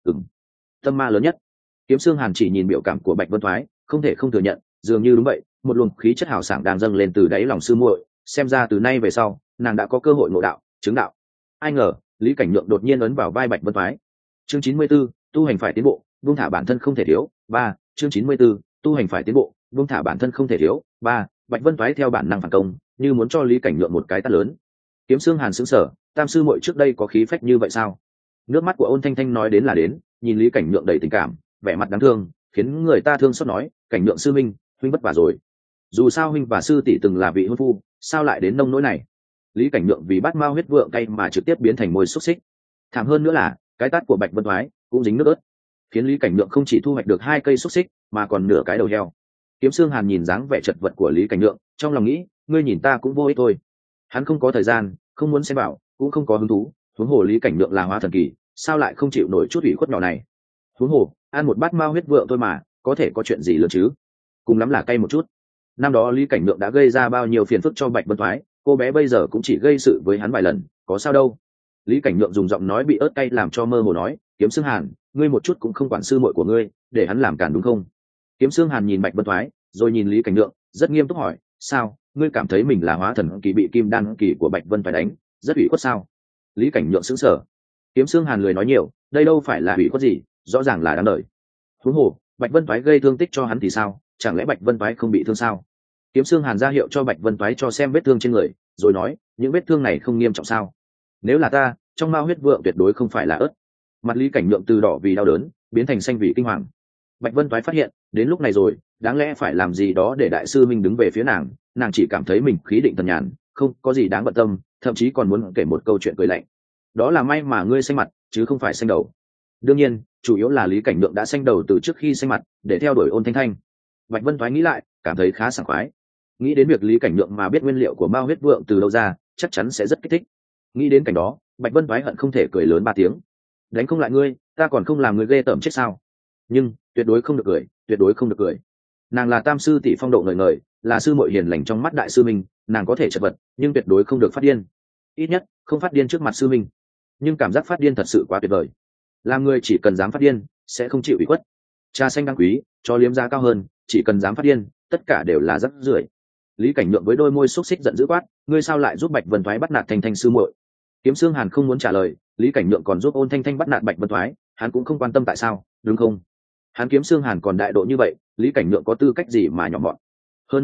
Tâm ma lớn nhất. Kiếm Xương Hàn chỉ nhìn biểu cảm của Bạch Vân Thoái, không thể không thừa nhận, dường như đúng vậy, một luồng khí chất hào sảng đang dâng lên từ đáy lòng sư muội, xem ra từ nay về sau, nàng đã có cơ hội ngộ đạo, chứng đạo. Ai ngờ, Lý Cảnh Nhượng đột nhiên ấn vào vai Bạch Vân Thoái. Chương 94, tu hành phải tiến bộ, buông thả bản thân không thể thiếu. 3, chương 94, tu hành phải tiến bộ, buông thả bản thân không thể thiếu. 3, Bạch Vân Thoái theo bản năng phản công, như muốn cho Lý Cảnh Nhượng một cái tát lớn. Kiếm Xương Hàn sững sờ, tam sư muội trước đây có khí phách như vậy sao? Nước mắt của Ôn Thanh Thanh nói đến là đến, nhìn Lý Cảnh Nhượng đầy tình cảm, vẻ mặt đáng thương, khiến người ta thương xót nói, Cảnh Nhượng sư minh, huynh vất vả rồi. Dù sao huynh và sư tỷ từng là vị hôn phu, sao lại đến nông nỗi này? Lý Cảnh Nhượng vì bát mao huyết vượng cay mà trực tiếp biến thành môi xúc xích. Thảm hơn nữa là, cái tát của Bạch Vân Thoái cũng dính nước ớt, khiến Lý Cảnh Nhượng không chỉ thu hoạch được 2 cây xúc xích, mà còn nửa cái đầu heo. Kiếm Xương Hàn nhìn dáng vẻ chật vật của Lý Cảnh Nhượng, trong lòng nghĩ, ngươi nhìn ta cũng vô ích thôi. Hắn không có thời gian, không muốn xem bảo, cũng không có hứng thú. Huống hồ Lý Cảnh Nhượng là hóa thần kỳ, sao lại không chịu nổi chút ủy khuất nhỏ này? Huống hồ, ăn một bát mao huyết vượng thôi mà, có thể có chuyện gì lớn chứ? Cùng lắm là cay một chút. Năm đó Lý Cảnh Nhượng đã gây ra bao nhiêu phiền phức cho Bạch Vân Thoái, cô bé bây giờ cũng chỉ gây sự với hắn vài lần, có sao đâu? Lý Cảnh Nhượng dùng giọng nói bị ớt cay làm cho mơ hồ nói, Kiếm Xương Hàn, ngươi một chút cũng không quản sư muội của ngươi, để hắn làm cản đúng không? Kiếm Xương Hàn nhìn Bạch Vân Thoái, rồi nhìn Lý Cảnh Nhượng, rất nghiêm túc hỏi, sao, ngươi cảm thấy mình là hóa thần kỳ bị kim đan kỳ của Bạch Vân Thoái đánh, rất ủy khuất sao? Lý Cảnh Nhượng sững sờ. Kiếm Xương Hàn lười nói nhiều, đây đâu phải là ủy khuất gì, rõ ràng là đáng đời. Huống hồ, Bạch Vân Thoái gây thương tích cho hắn thì sao, chẳng lẽ Bạch Vân Thoái không bị thương sao? Kiếm Xương Hàn ra hiệu cho Bạch Vân Thoái cho xem vết thương trên người, rồi nói, những vết thương này không nghiêm trọng sao? Nếu là ta, trong mao huyết vượng tuyệt đối không phải là ớt. Mặt Lý Cảnh Nhượng từ đỏ vì đau đớn biến thành xanh vì kinh hoàng. Bạch Vân Thoái phát hiện, đến lúc này rồi, đáng lẽ phải làm gì đó để đại sư minh đứng về phía nàng, nàng chỉ cảm thấy mình khí định thần nhàn, không có gì đáng bận tâm, thậm chí còn muốn kể một câu chuyện cười lạnh. Đó là may mà ngươi xanh mặt, chứ không phải xanh đầu. Đương nhiên, chủ yếu là Lý Cảnh Nhượng đã xanh đầu từ trước khi xanh mặt, để theo đuổi Ôn Thanh Thanh. Bạch Vân Thoái nghĩ lại, cảm thấy khá sảng khoái. Nghĩ đến việc Lý Cảnh Nhượng mà biết nguyên liệu của mao huyết vượng từ đâu ra, chắc chắn sẽ rất kích thích. Nghĩ đến cảnh đó, Bạch Vân Thoái hận không thể cười lớn 3 tiếng. Đánh không lại ngươi, ta còn không làm ngươi ghê tởm chết sao? Nhưng tuyệt đối không được cười, tuyệt đối không được cười. Nàng là tam sư tỷ phong độ ngời ngời, là sư muội hiền lành trong mắt đại sư minh, nàng có thể chật vật, nhưng tuyệt đối không được phát điên. Ít nhất không phát điên trước mặt sư minh. Nhưng cảm giác phát điên thật sự quá tuyệt vời. Làm người chỉ cần dám phát điên, sẽ không chịu ủy khuất. Trà xanh đáng quý, cho liếm giá cao hơn, chỉ cần dám phát điên, tất cả đều là rắc rưởi. Lý Cảnh Nhượng với đôi môi xúc xích giận dữ quát, ngươi sao lại giúp Bạch Vân Thoái bắt nạt Thanh Thanh sư muội? Kiếm Xương Hàn không muốn trả lời, Lý Cảnh Nhượng còn giúp Ôn Thanh Thanh bắt nạt Bạch Vân Thoái, hắn cũng không quan tâm tại sao, đúng không? Hắn Kiếm Xương Hàn còn đại độ như vậy, Lý Cảnh Nhượng có tư cách gì mà nhỏ mọn? Hơn nữa,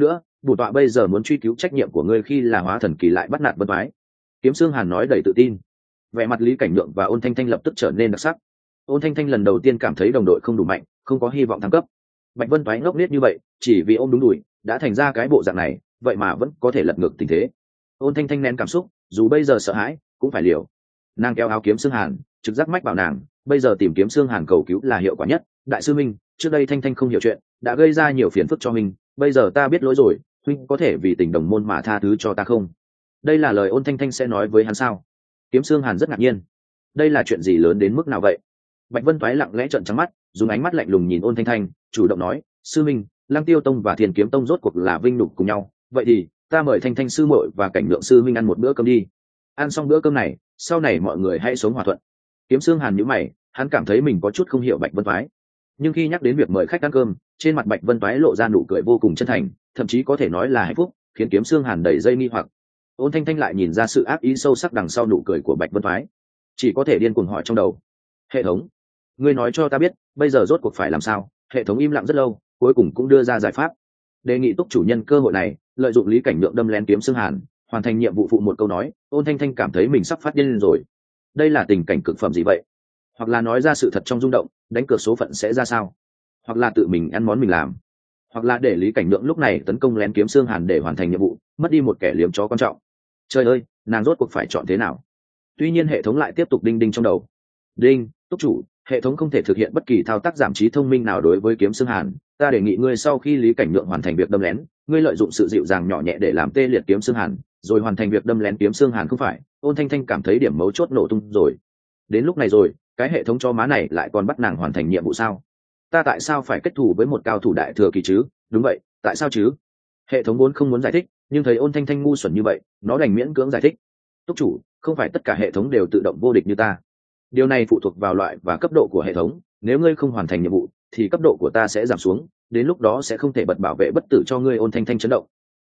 bổn tọa bây giờ muốn truy cứu trách nhiệm của ngươi khi là hóa thần kỳ lại bắt nạt Vân Toái. Kiếm Xương Hàn nói đầy tự tin. Vẻ mặt Lý Cảnh Nhượng và Ôn Thanh Thanh lập tức trở nên đặc sắc. Ôn Thanh Thanh lần đầu tiên cảm thấy đồng đội không đủ mạnh, không có hy vọng thăng cấp. Bạch Vân Toái ngốc nghếch như vậy, chỉ vì ôm đúng đùi, đã thành ra cái bộ dạng này, vậy mà vẫn có thể lật ngược tình thế. Ôn Thanh Thanh nén cảm xúc, dù bây giờ sợ hãi, cũng phải liều. Nàng kéo áo Kiếm Xương Hàn, trực giác mách bảo nàng, bây giờ tìm Kiếm Xương Hàn cầu cứu là hiệu quả nhất. Đại sư minh, trước đây Thanh Thanh không hiểu chuyện, đã gây ra nhiều phiền phức cho mình, bây giờ ta biết lỗi rồi, huynh có thể vì tình đồng môn mà tha thứ cho ta không? Đây là lời Ôn Thanh Thanh sẽ nói với hắn sao? Kiếm Xương Hàn rất ngạc nhiên. Đây là chuyện gì lớn đến mức nào vậy? Bạch Vân Toái lặng lẽ trợn trắng mắt, dùng ánh mắt lạnh lùng nhìn Ôn Thanh Thanh, chủ động nói, sư minh, Lăng Tiêu Tông và Thiên Kiếm Tông rốt cuộc là vinh nhục cùng nhau, vậy thì ta mời Thanh Thanh sư muội và Cảnh Lượng sư minh ăn một bữa cơm đi. Ăn xong bữa cơm này, sau này mọi người hãy sống hòa thuận. Kiếm Xương Hàn nhíu mày, hắn cảm thấy mình có chút không hiểu Bạch Vân Toái, nhưng khi nhắc đến việc mời khách ăn cơm, trên mặt Bạch Vân Toái lộ ra nụ cười vô cùng chân thành, thậm chí có thể nói là hạnh phúc, khiến Kiếm Xương Hàn đầy dây nghi hoặc. Ôn Thanh Thanh lại nhìn ra sự ác ý sâu sắc đằng sau nụ cười của Bạch Vân Toái, chỉ có thể điên cuồng hỏi trong đầu, hệ thống, ngươi nói cho ta biết bây giờ rốt cuộc phải làm sao? Hệ thống im lặng rất lâu, cuối cùng cũng đưa ra giải pháp, đề nghị Túc chủ nhân cơ hội này lợi dụng Lý Cảnh Nhượng đâm lén Kiếm Xương Hàn, hoàn thành nhiệm vụ phụ một câu nói. Ôn Thanh Thanh cảm thấy mình sắp phát điên lên rồi. Đây là tình cảnh cực phẩm gì vậy? Hoặc là nói ra sự thật trong rung động, đánh cược số phận sẽ ra sao? Hoặc là tự mình ăn món mình làm? Hoặc là để Lý Cảnh Nhượng lúc này tấn công lén Kiếm Xương Hàn để hoàn thành nhiệm vụ, mất đi một kẻ liếm chó quan trọng? Trời ơi, nàng rốt cuộc phải chọn thế nào? Tuy nhiên hệ thống lại tiếp tục đinh đinh trong đầu. Đinh, Túc chủ, hệ thống không thể thực hiện bất kỳ thao tác giảm trí thông minh nào đối với Kiếm Xương Hàn. Ta đề nghị ngươi sau khi Lý Cảnh Nhượng hoàn thành việc đâm lén, ngươi lợi dụng sự dịu dàng nhỏ nhẹ để làm tê liệt Kiếm Xương Hàn, rồi hoàn thành việc đâm lén Kiếm Xương Hàn. Không phải? Ôn Thanh Thanh cảm thấy điểm mấu chốt nổ tung rồi. Đến lúc này rồi, cái hệ thống cho má này lại còn bắt nàng hoàn thành nhiệm vụ sao? Ta tại sao phải kết thù với một cao thủ đại thừa kỳ chứ? Đúng vậy, tại sao chứ? Hệ thống vốn không muốn giải thích, nhưng thấy Ôn Thanh Thanh ngu xuẩn như vậy, nó đành miễn cưỡng giải thích. Túc chủ, không phải tất cả hệ thống đều tự động vô địch như ta. Điều này phụ thuộc vào loại và cấp độ của hệ thống. Nếu ngươi không hoàn thành nhiệm vụ, thì cấp độ của ta sẽ giảm xuống, đến lúc đó sẽ không thể bật bảo vệ bất tử cho ngươi. Ôn Thanh Thanh chấn động.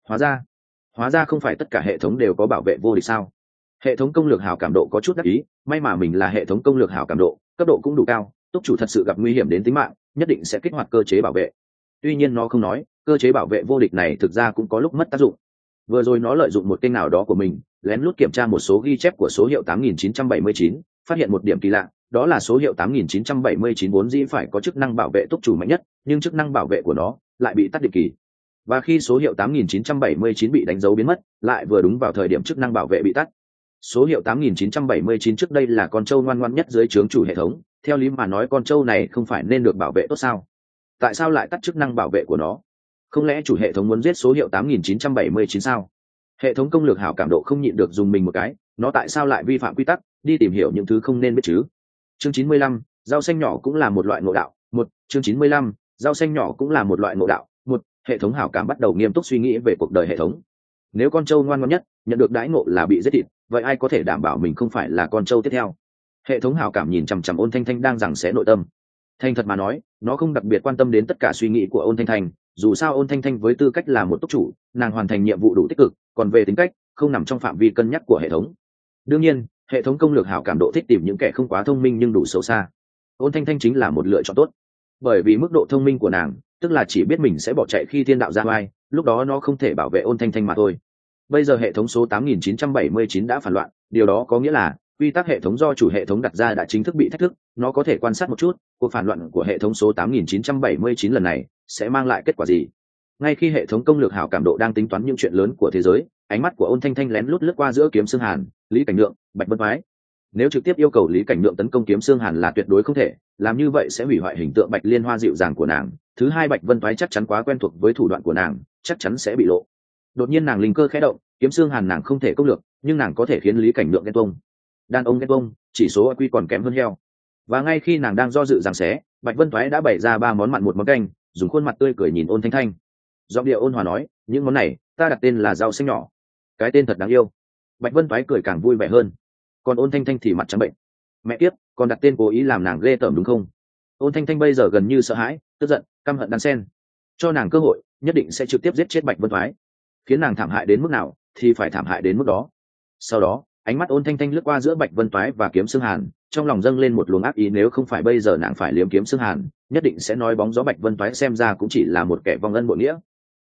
Hóa ra không phải tất cả hệ thống đều có bảo vệ vô địch sao? Hệ thống công lược hảo cảm độ có chút đắc ý, may mà mình là hệ thống công lược hảo cảm độ, cấp độ cũng đủ cao, Túc chủ thật sự gặp nguy hiểm đến tính mạng, nhất định sẽ kích hoạt cơ chế bảo vệ. Tuy nhiên nó không nói, cơ chế bảo vệ vô địch này thực ra cũng có lúc mất tác dụng. Vừa rồi nó lợi dụng một kênh nào đó của mình, lén lút kiểm tra một số ghi chép của số hiệu 8979, phát hiện một điểm kỳ lạ, đó là số hiệu 8979 vốn dĩ phải có chức năng bảo vệ Túc chủ mạnh nhất, nhưng chức năng bảo vệ của nó lại bị tắt định kỳ. Và khi số hiệu 8979 bị đánh dấu biến mất, lại vừa đúng vào thời điểm chức năng bảo vệ bị tắt. Số hiệu 8979 trước đây là con trâu ngoan ngoãn nhất dưới trướng chủ hệ thống, theo lý mà nói con trâu này không phải nên được bảo vệ tốt sao? Tại sao lại tắt chức năng bảo vệ của nó? Không lẽ chủ hệ thống muốn giết số hiệu 8979 sao? Hệ thống công lược hảo cảm độ không nhịn được dùng mình một cái, nó tại sao lại vi phạm quy tắc, đi tìm hiểu những thứ không nên biết chứ? Chương 95, rau xanh nhỏ cũng là một loại ngộ đạo. Chương 95, rau xanh nhỏ cũng là một loại ngộ đạo. Hệ thống hảo cảm bắt đầu nghiêm túc suy nghĩ về cuộc đời hệ thống. Nếu con trâu ngoan ngoãn nhất nhận được đãi ngộ là bị giết thịt, vậy ai có thể đảm bảo mình không phải là con trâu tiếp theo? Hệ thống hảo cảm nhìn chằm chằm Ôn Thanh Thanh đang giằng xé nội tâm. Thành thật mà nói, nó không đặc biệt quan tâm đến tất cả suy nghĩ của Ôn Thanh Thanh, dù sao Ôn Thanh Thanh với tư cách là một túc chủ, nàng hoàn thành nhiệm vụ đủ tích cực, còn về tính cách, không nằm trong phạm vi cân nhắc của hệ thống. Đương nhiên, hệ thống công lược hảo cảm độ thích tìm những kẻ không quá thông minh nhưng đủ xấu xa. Ôn Thanh Thanh chính là một lựa chọn tốt, bởi vì mức độ thông minh của nàng, tức là chỉ biết mình sẽ bỏ chạy khi thiên đạo ra oai, lúc đó nó không thể bảo vệ Ôn Thanh Thanh mà thôi. Bây giờ hệ thống số 8979 đã phản loạn, điều đó có nghĩa là quy tắc hệ thống do chủ hệ thống đặt ra đã chính thức bị thách thức. Nó có thể quan sát một chút cuộc phản loạn của hệ thống số 8979 lần này sẽ mang lại kết quả gì. Ngay khi hệ thống công lược hảo cảm độ đang tính toán những chuyện lớn của thế giới, ánh mắt của Ôn Thanh Thanh lén lút lướt qua giữa Kiếm Xương Hàn, Lý Cảnh Nhượng, Bạch Vân Toái. Nếu trực tiếp yêu cầu Lý Cảnh Nhượng tấn công Kiếm Xương Hàn là tuyệt đối không thể, làm như vậy sẽ hủy hoại hình tượng Bạch Liên Hoa dịu dàng của nàng. Thứ hai, Bạch Vân Toái chắc chắn quá quen thuộc với thủ đoạn của nàng, chắc chắn sẽ bị lộ. Đột nhiên nàng linh cơ khẽ động, Kiếm Xương Hàn nàng không thể công lược, nhưng nàng có thể khiến Lý Cảnh Nhượng ghen tuông. Đàn ông ghen tuông, chỉ số IQ còn kém hơn heo. Và ngay khi nàng đang do dự giằng xé, Bạch Vân Toái đã bày ra 3 món mặn một món canh, dùng khuôn mặt tươi cười nhìn Ôn Thanh Thanh. Giọng điệu ôn hòa nói, những món này ta đặt tên là rau xanh nhỏ. Cái tên thật đáng yêu. Bạch Vân Toái cười càng vui vẻ hơn. Còn Ôn Thanh Thanh thì mặt trắng bệnh. Mẹ kiếp, còn đặt tên cố ý làm nàng ghê tởm đúng không? Ôn Thanh Thanh bây giờ gần như sợ hãi, tức giận, căm hận đan sen. Cho nàng cơ hội, nhất định sẽ trực tiếp giết chết Bạch Vân Toái. Khiến nàng thảm hại đến mức nào thì phải thảm hại đến mức đó. Sau đó, ánh mắt Ôn Thanh Thanh lướt qua giữa Bạch Vân Toái và Kiếm Xương Hàn, trong lòng dâng lên một luồng ác ý. Nếu không phải bây giờ nàng phải liếm Kiếm Xương Hàn, nhất định sẽ nói bóng gió Bạch Vân Toái xem ra cũng chỉ là một kẻ vong ân bội nghĩa.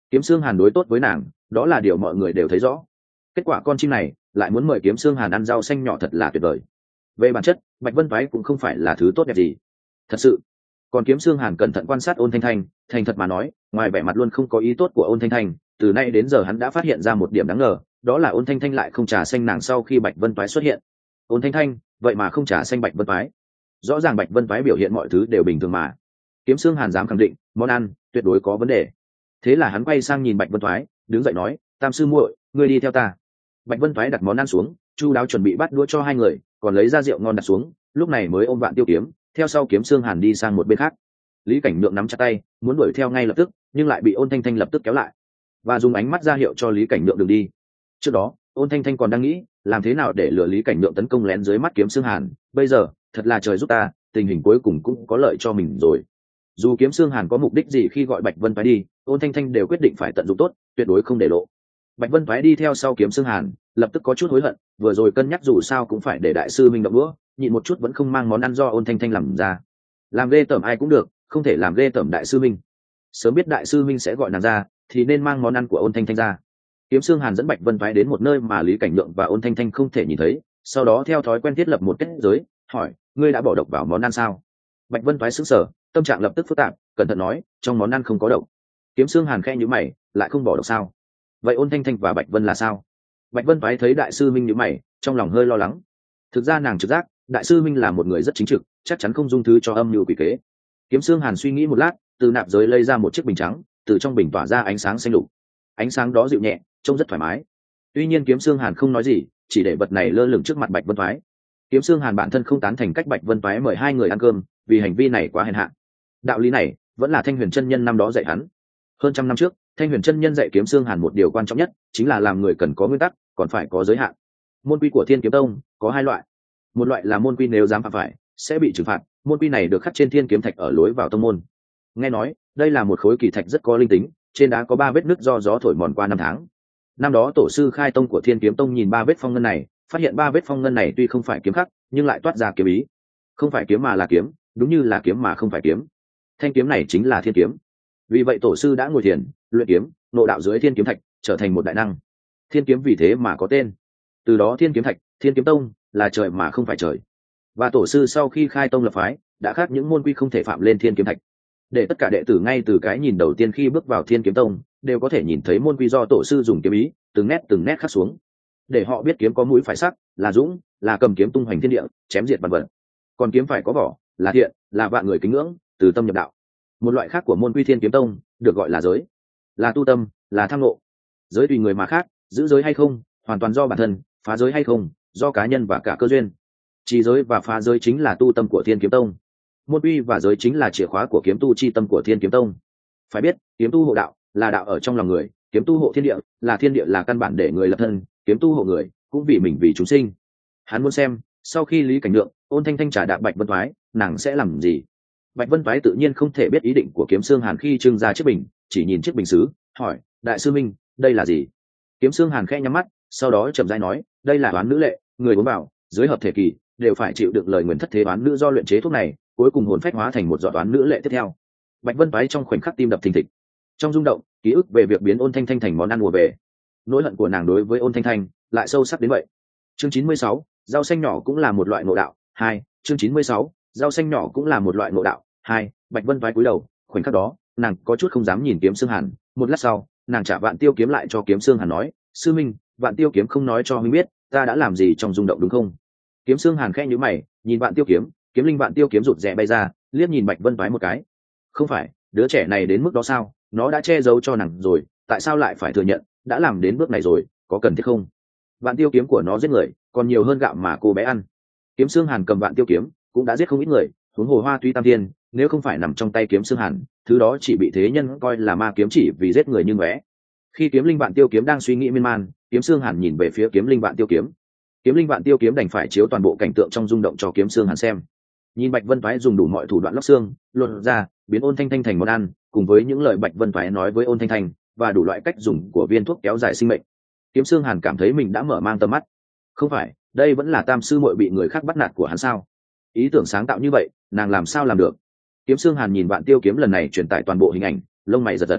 Kiếm Xương Hàn đối tốt với nàng, đó là điều mọi người đều thấy rõ. Kết quả con chim này lại muốn mời Kiếm Xương Hàn ăn rau xanh nhỏ thật là tuyệt vời. Về bản chất, Bạch Vân Toái cũng không phải là thứ tốt đẹp gì, thật sự. Còn Kiếm Xương Hàn cẩn thận quan sát Ôn Thanh Thanh, thành thật mà nói, ngoài vẻ mặt luôn không có ý tốt của Ôn Thanh Thanh, từ nay đến giờ hắn đã phát hiện ra một điểm đáng ngờ, đó là Ôn Thanh Thanh lại không trà xanh nàng sau khi Bạch Vân Toái xuất hiện. Ôn Thanh Thanh, vậy mà không trà xanh Bạch Vân Toái. Rõ ràng Bạch Vân Toái biểu hiện mọi thứ đều bình thường mà. Kiếm Xương Hàn dám khẳng định, món ăn tuyệt đối có vấn đề. Thế là hắn quay sang nhìn Bạch Vân Toái, đứng dậy nói, Tam sư muội, ngươi đi theo ta. Bạch Vân Toái đặt món ăn xuống, chu đáo chuẩn bị bắt đũa cho hai người, còn lấy ra rượu ngon đặt xuống, lúc này mới ôm Vạn Tiêu Kiếm, theo sau Kiếm Xương Hàn đi sang một bên khác. Lý Cảnh Nhượng nắm chặt tay, muốn đuổi theo ngay lập tức, nhưng lại bị Ôn Thanh Thanh lập tức kéo lại, và dùng ánh mắt ra hiệu cho Lý Cảnh Nhượng đừng đi. Trước đó, Ôn Thanh Thanh còn đang nghĩ, làm thế nào để lừa Lý Cảnh Nhượng tấn công lén dưới mắt Kiếm Xương Hàn, bây giờ, thật là trời giúp ta, tình hình cuối cùng cũng có lợi cho mình rồi. Dù Kiếm Xương Hàn có mục đích gì khi gọi Bạch Vân Toái đi, Ôn Thanh Thanh đều quyết định phải tận dụng tốt, tuyệt đối không để lộ. Bạch Vân Toái đi theo sau Kiếm Xương Hàn, lập tức có chút hối hận, vừa rồi cân nhắc dù sao cũng phải để đại sư minh động đũa, nhịn một chút vẫn không mang món ăn do Ôn Thanh Thanh làm ra. Làm ghê tởm ai cũng được, không thể làm ghê tởm đại sư minh. Sớm biết đại sư minh sẽ gọi nàng ra, thì nên mang món ăn của Ôn Thanh Thanh ra. Kiếm Xương Hàn dẫn Bạch Vân Toái đến một nơi mà Lý Cảnh Nhượng và Ôn Thanh Thanh không thể nhìn thấy, sau đó theo thói quen thiết lập một kết giới, hỏi, ngươi đã bỏ độc vào món ăn sao? Bạch Vân Toái sững sờ, tâm trạng lập tức phức tạp, cẩn thận nói, trong món ăn không có độc. Kiếm Xương Hàn khẽ nhíu mày, lại không bỏ độc sao? Vậy Ôn Thanh Thanh và Bạch Vân là sao? Bạch Vân Toái thấy đại sư minh nhíu mày, trong lòng hơi lo lắng. Thực ra nàng trực giác, đại sư minh là một người rất chính trực, chắc chắn không dung thứ cho âm mưu quỷ kế. Kiếm Xương Hàn suy nghĩ một lát, từ nạp giới lấy ra một chiếc bình trắng, từ trong bình tỏa ra ánh sáng xanh lục. Ánh sáng đó dịu nhẹ, trông rất thoải mái. Tuy nhiên Kiếm Xương Hàn không nói gì, chỉ để vật này lơ lửng trước mặt Bạch Vân Toái. Kiếm Xương Hàn bản thân không tán thành cách Bạch Vân Toái mời hai người ăn cơm, vì hành vi này quá hèn hạ. Đạo lý này vẫn là Thanh Huyền chân nhân năm đó dạy hắn. Hơn trăm năm trước, Thanh Huyền chân nhân dạy Kiếm Xương Hàn một điều quan trọng nhất, chính là làm người cần có nguyên tắc, còn phải có giới hạn. Môn quy của Thiên Kiếm Tông có hai loại. Một loại là môn quy nếu dám phạm phải, sẽ bị trừng phạt, môn quy này được khắc trên Thiên Kiếm Thạch ở lối vào tông môn. Nghe nói, đây là một khối kỳ thạch rất có linh tính, trên đá có 3 vết nứt do gió thổi mòn qua năm tháng. Năm đó tổ sư khai tông của Thiên Kiếm Tông nhìn 3 vết phong ngân này, phát hiện 3 vết phong ngân này tuy không phải kiếm khắc, nhưng lại toát ra kiếm ý. Không phải kiếm mà là kiếm, đúng như là kiếm mà không phải kiếm. Thanh kiếm này chính là Thiên Kiếm. Vì vậy tổ sư đã ngồi thiền, luyện kiếm, ngộ đạo dưới Thiên Kiếm Thạch, trở thành một đại năng. Thiên Kiếm vì thế mà có tên. Từ đó Thiên Kiếm Thạch, Thiên Kiếm Tông là trời mà không phải trời. Và tổ sư sau khi khai tông lập phái, đã khắc những môn quy không thể phạm lên Thiên Kiếm Thạch, để tất cả đệ tử ngay từ cái nhìn đầu tiên khi bước vào Thiên Kiếm Tông đều có thể nhìn thấy môn quy do tổ sư dùng kiếm ý từng nét khắc xuống, để họ biết kiếm có mũi phải sắc, là dũng, là cầm kiếm tung hoành thiên địa, chém diệt vạn vật. Còn kiếm phải có vỏ, là thiện, là vạn người kính ngưỡng, từ tâm nhập đạo. Một loại khác của môn quy Thiên Kiếm Tông được gọi là giới, là tu tâm, là tham ngộ. Giới tùy người mà khác, giữ giới hay không hoàn toàn do bản thân, phá giới hay không do cá nhân và cả cơ duyên. Trì giới và phá giới chính là tu tâm của Thiên Kiếm Tông. Môn quy và giới chính là chìa khóa của kiếm tu chi tâm của Thiên Kiếm Tông. Phải biết, kiếm tu hộ đạo là đạo ở trong lòng người, kiếm tu hộ thiên địa là căn bản để người lập thân, kiếm tu hộ người cũng vì mình vì chúng sinh. Hắn muốn xem, sau khi Lý Cảnh Nhượng, Ôn Thanh Thanh trả đạp Bạch Vân Toái, nàng sẽ làm gì. Bạch Vân Toái tự nhiên không thể biết ý định của Kiếm Xương Hàn khi trưng ra chiếc bình, chỉ nhìn chiếc bình sứ, hỏi, đại sư minh, đây là gì? Kiếm Xương Hàn khẽ nhắm mắt, sau đó chậm rãi nói, đây là oán nữ lệ, người uống vào, dưới hợp thể kỳ đều phải chịu đựng lời nguyền thất thế oán nữ do luyện chế thuốc này, cuối cùng hồn phách hóa thành một giọt oán nữ lệ tiếp theo. Bạch Vân Toái trong khoảnh khắc tim đập thình thịch. Trong rung động, ký ức về việc biến Ôn Thanh Thanh thành món ăn ùa về. Nỗi hận của nàng đối với Ôn Thanh Thanh lại sâu sắc đến vậy. Chương 96, rau xanh nhỏ cũng là một loại ngộ đạo. 2, chương 96, rau xanh nhỏ cũng là một loại ngộ đạo. 2, Bạch Vân Toái cúi đầu, khoảnh khắc đó, nàng có chút không dám nhìn Kiếm Xương Hàn, một lát sau, nàng trả Vạn Tiêu Kiếm lại cho Kiếm Xương Hàn nói, sư minh, Vạn Tiêu Kiếm không nói cho huynh biết, ta đã làm gì trong rung động đúng không? Kiếm Xương Hàn khẽ nhíu mày, nhìn Vạn Tiêu Kiếm, kiếm linh Vạn Tiêu Kiếm rụt rè bay ra, liếc nhìn Bạch Vân Toái một cái. Không phải, đứa trẻ này đến mức đó sao? Nó đã che giấu cho nàng rồi, tại sao lại phải thừa nhận? Đã làm đến bước này rồi, có cần thiết không? Vạn Tiêu Kiếm của nó giết người, còn nhiều hơn gạo mà cô bé ăn. Kiếm Xương Hàn cầm Vạn Tiêu Kiếm, cũng đã giết không ít người, huống hồ Hoa Tuy Tam Thiên, nếu không phải nằm trong tay Kiếm Xương Hàn, thứ đó chỉ bị thế nhân coi là ma kiếm chỉ vì giết người như ngóe. Khi kiếm linh Vạn Tiêu Kiếm đang suy nghĩ miên man, Kiếm Xương Hàn nhìn về phía kiếm linh Vạn Tiêu Kiếm. Kiếm linh Vạn Tiêu Kiếm đành phải chiếu toàn bộ cảnh tượng trong rung động cho Kiếm Xương Hàn xem. Nhìn Bạch Vân Toái dùng đủ mọi thủ đoạn lóc xương, luồn ra, biến Ôn Thanh Thanh thành món ăn, cùng với những lời Bạch Vân Toái nói với Ôn Thanh Thanh, và đủ loại cách dùng của viên thuốc kéo dài sinh mệnh, Kiếm Xương Hàn cảm thấy mình đã mở mang tầm mắt. Không phải, đây vẫn là Tam sư muội bị người khác bắt nạt của hắn sao? Ý tưởng sáng tạo như vậy, nàng làm sao làm được? Kiếm Xương Hàn nhìn Vạn Tiêu Kiếm lần này truyền tải toàn bộ hình ảnh, lông mày giật giật.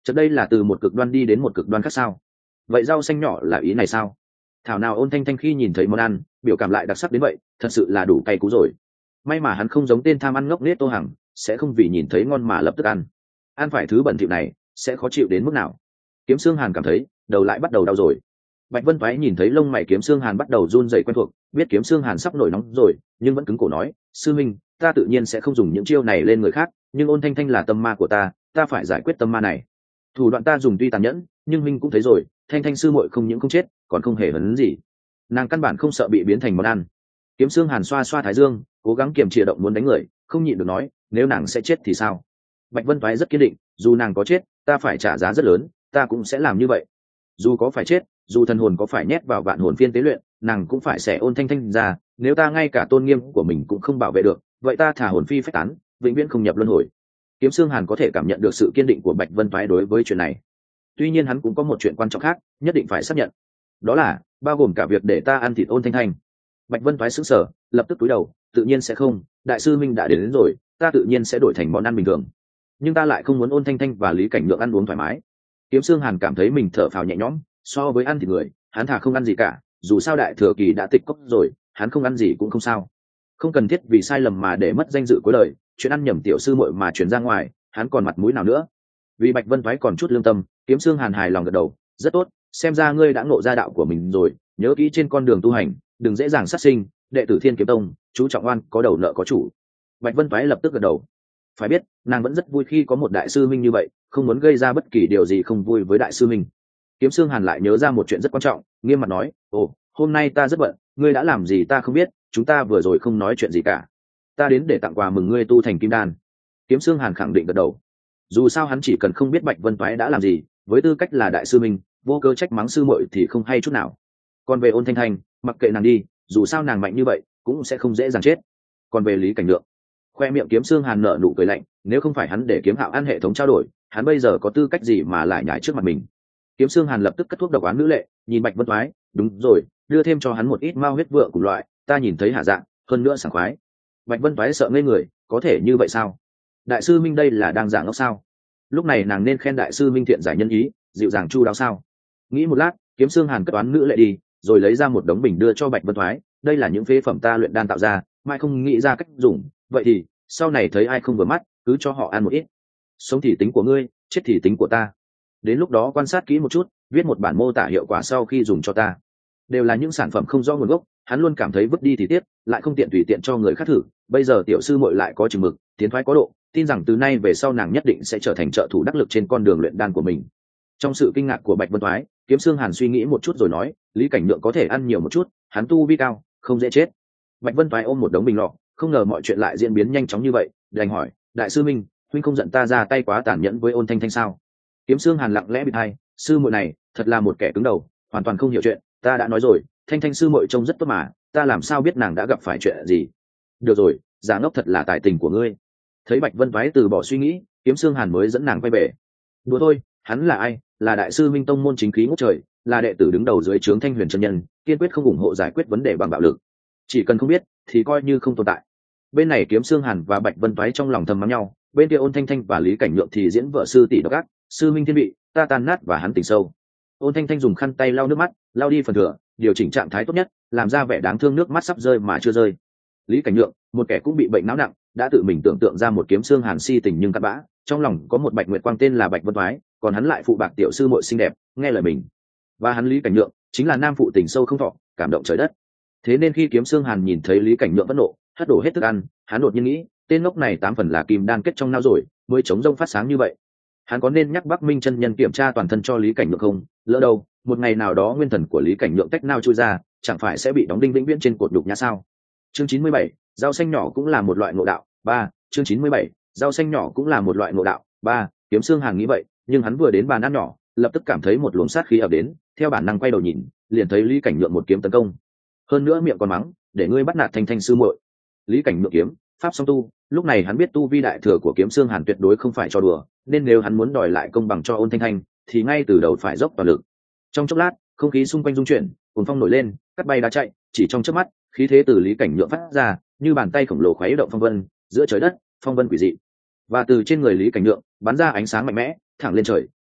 Chợt đây là từ một cực đoan đi đến một cực đoan khác sao? Vậy rau xanh nhỏ là ý này sao? Thảo nào Ôn Thanh Thanh khi nhìn thấy món ăn biểu cảm lại đặc sắc đến vậy, thật sự là đủ cay cú rồi. May mà hắn không giống tên tham ăn ngốc nghếch Tô Hằng, sẽ không vì nhìn thấy ngon mà lập tức ăn phải thứ bẩn thỉu này sẽ khó chịu đến mức nào. Kiếm Xương Hàn cảm thấy đầu lại bắt đầu đau rồi. Bạch Vân Toái nhìn thấy lông mày Kiếm Xương Hàn bắt đầu run rẩy quen thuộc, biết Kiếm Xương Hàn sắp nổi nóng rồi, nhưng vẫn cứng cổ nói, sư minh, ta tự nhiên sẽ không dùng những chiêu này lên người khác, nhưng Ôn Thanh Thanh là tâm ma của ta phải giải quyết tâm ma này. Thủ đoạn ta dùng tuy tàn nhẫn, nhưng minh cũng thấy rồi, Thanh Thanh sư muội không những không chết, còn không hề hấn gì. Nàng căn bản không sợ bị biến thành món ăn. Kiếm Xương Hàn xoa xoa thái dương, cố gắng kiềm chế động muốn đánh người, không nhịn được nói, nếu nàng sẽ chết thì sao? Bạch Vân Toái rất kiên định, dù nàng có chết, ta phải trả giá rất lớn, ta cũng sẽ làm như vậy. Dù có phải chết, dù thần hồn có phải nhét vào vạn hồn phiên tế luyện, nàng cũng phải xẻ Ôn Thanh Thanh ra, nếu ta ngay cả tôn nghiêm của mình cũng không bảo vệ được, vậy ta thả hồn phi phách tán, vĩnh viễn không nhập luân hồi. Kiếm Xương Hàn có thể cảm nhận được sự kiên định của Bạch Vân Toái đối với chuyện này. Tuy nhiên hắn cũng có một chuyện quan trọng khác, nhất định phải xác nhận. Đó là bao gồm cả việc để ta ăn thịt Ôn Thanh Thanh. Bạch Vân Toái sững sờ, lập tức cúi đầu, tự nhiên sẽ không, đại sư minh đã đến rồi, ta tự nhiên sẽ đổi thành món ăn bình thường. Nhưng ta lại không muốn Ôn Thanh Thanh và Lý Cảnh Nhượng ăn uống thoải mái. Kiếm Xương Hàn cảm thấy mình thở phào nhẹ nhõm, so với ăn thịt người, hắn thà không ăn gì cả, dù sao đại thừa kỳ đã tịch cốc rồi, hắn không ăn gì cũng không sao. Không cần thiết vì sai lầm mà để mất danh dự cuối đời, chuyện ăn nhầm tiểu sư muội mà truyền ra ngoài, hắn còn mặt mũi nào nữa. Vì Bạch Vân Toái còn chút lương tâm, Kiếm Xương Hàn hài lòng gật đầu, rất tốt, xem ra ngươi đã ngộ ra đạo của mình rồi, nhớ kỹ trên con đường tu hành, đừng dễ dàng sát sinh, đệ tử Thiên Kiếm Tông, chú trọng oan có đầu nợ có chủ. Bạch Vân Toái lập tức gật đầu. Phải biết, nàng vẫn rất vui khi có một đại sư minh như vậy, không muốn gây ra bất kỳ điều gì không vui với đại sư minh. Kiếm Xương Hàn lại nhớ ra một chuyện rất quan trọng, nghiêm mặt nói, ồ, hôm nay ta rất bận, ngươi đã làm gì ta không biết, chúng ta vừa rồi không nói chuyện gì cả. Ta đến để tặng quà mừng ngươi tu thành kim đan. Kiếm Xương Hàn khẳng định gật đầu. Dù sao hắn chỉ cần không biết Bạch Vân Toái đã làm gì, với tư cách là đại sư minh, vô cơ trách mắng sư muội thì không hay chút nào. Còn về Ôn Thanh Thanh, mặc kệ nàng đi, dù sao nàng mạnh như vậy, cũng sẽ không dễ dàng chết. Còn về Lý Cảnh Lượng, khoe miệng Kiếm Xương Hàn nở nụ cười lạnh, nếu không phải hắn để Kiếm Hạo ăn hệ thống trao đổi, hắn bây giờ có tư cách gì mà lại nhảy trước mặt mình. Kiếm Xương Hàn lập tức cất thuốc độc oán nữ lệ, nhìn Bạch Vân Toái, đúng rồi, đưa thêm cho hắn một ít mao huyết vượng cùng loại, ta nhìn thấy hạ dạng, hơn nữa sảng khoái. Bạch Vân Toái sợ ngây người, có thể như vậy sao? Đại sư minh đây là đang dạng ngốc sao? Lúc này nàng nên khen đại sư minh thiện giải nhân ý, dịu dàng chu đáo sao? Nghĩ một lát, Kiếm Xương Hàn cất oán nữ lệ đi, rồi lấy ra một đống bình đưa cho Bạch Vân Toái, đây là những phế phẩm ta luyện đan tạo ra, mai không nghĩ ra cách dùng, vậy thì sau này thấy ai không vừa mắt, cứ cho họ ăn một ít. Sống thì tính của ngươi, chết thì tính của ta. Đến lúc đó quan sát kỹ một chút, viết một bản mô tả hiệu quả sau khi dùng cho ta. Đều là những sản phẩm không rõ nguồn gốc, hắn luôn cảm thấy vứt đi thì tiếc, lại không tiện tùy tiện cho người khác thử. Bây giờ tiểu sư muội lại có chừng mực, tiến thoái có độ, tin rằng từ nay về sau nàng nhất định sẽ trở thành trợ thủ đắc lực trên con đường luyện đan của mình. Trong sự kinh ngạc của Bạch Vân Toái, Kiếm Xương Hàn suy nghĩ một chút rồi nói, Lý Cảnh Nhượng có thể ăn nhiều một chút, hắn tu vi cao, không dễ chết. Bạch Vân Toái ôm một đống bình lọ, không ngờ mọi chuyện lại diễn biến nhanh chóng như vậy, đành hỏi, đại sư minh, huynh không giận ta ra tay quá tàn nhẫn với Ôn Thanh Thanh sao? Kiếm Xương Hàn lặng lẽ bịt tai, sư muội này thật là một kẻ cứng đầu, hoàn toàn không hiểu chuyện, ta đã nói rồi, Thanh Thanh sư muội trông rất tốt mà, ta làm sao biết nàng đã gặp phải chuyện gì? Được rồi, giả ngốc thật là tài tình của ngươi. Thấy Bạch Vân Toái từ bỏ suy nghĩ, Kiếm Xương Hàn mới dẫn nàng quay về. Đùa thôi, hắn là ai? Là đại sư minh tông môn chính khí ngút trời, là đệ tử đứng đầu dưới trướng Thanh Huyền chân nhân, kiên quyết không ủng hộ giải quyết vấn đề bằng bạo lực. Chỉ cần không biết thì coi như không tồn tại. Bên này Kiếm Xương Hàn và Bạch Vân Toái trong lòng thầm mắng nhau, bên kia Ôn Thanh Thanh và Lý Cảnh Nhượng thì diễn vợ sư tỷ độc ác, sư minh thiên vị, ta tan nát và hắn tỉnh sâu. Ôn Thanh Thanh dùng khăn tay lau nước mắt, lau đi phần thừa, điều chỉnh trạng thái tốt nhất, làm ra vẻ đáng thương, nước mắt sắp rơi mà chưa rơi. Lý Cảnh Nhượng, một kẻ cũng bị bệnh não nặng, đã tự mình tưởng tượng ra một Kiếm Xương Hàn si tình nhưng cặn bã, trong lòng có một Bạch Nguyệt Quang tên là Bạch Vân Toái, còn hắn lại phụ bạc tiểu sư muội xinh đẹp, nghe lời mình. Và hắn Lý Cảnh Nhượng chính là nam phụ tình sâu không thọ, cảm động trời đất. Thế nên khi Kiếm Xương Hàn nhìn thấy Lý Cảnh Nhượng phẫn nộ, hất đổ hết thức ăn, hắn đột nhiên nghĩ, tên ngốc này 8 phần là kim đan kết trong não rồi, mới chống rông phát sáng như vậy. Hắn có nên nhắc Bắc Minh chân nhân kiểm tra toàn thân cho Lý Cảnh Nhượng không? Lỡ đâu một ngày nào đó nguyên thần của Lý Cảnh Nhượng tách nao chui ra, chẳng phải sẽ bị đóng đinh vĩnh viễn trên cột đục nhã sao? Chương 97, rau xanh nhỏ cũng là một loại ngộ đạo. 3, chương 97, rau xanh nhỏ cũng là một loại ngộ đạo. 3, Kiếm Xương Hàn nghĩ vậy, nhưng hắn vừa đến bàn ăn nhỏ, lập tức cảm thấy một luồng sát khí ập đến, theo bản năng quay đầu nhìn, liền thấy Lý Cảnh Nhượng một kiếm tấn công. Hơn nữa miệng còn mắng, để ngươi bắt nạt Thanh Thanh sư muội. Lý Cảnh Nhượng kiếm pháp song tu, lúc này hắn biết tu vi đại thừa của Kiếm Xương Hàn tuyệt đối không phải cho đùa, nên nếu hắn muốn đòi lại công bằng cho Ôn Thanh Thanh, thì ngay từ đầu phải dốc toàn lực. Trong chốc lát, không khí xung quanh rung chuyển, cuồng phong nổi lên, cắt bay đá chạy, chỉ trong chớp mắt, khí thế từ Lý Cảnh Nhượng phát ra, như bàn tay khổng lồ khuấy động phong vân, giữa trời đất, phong vân quỷ dị. Và từ trên người Lý Cảnh Nhượng bắn ra ánh sáng mạnh mẽ, thẳng lên trời,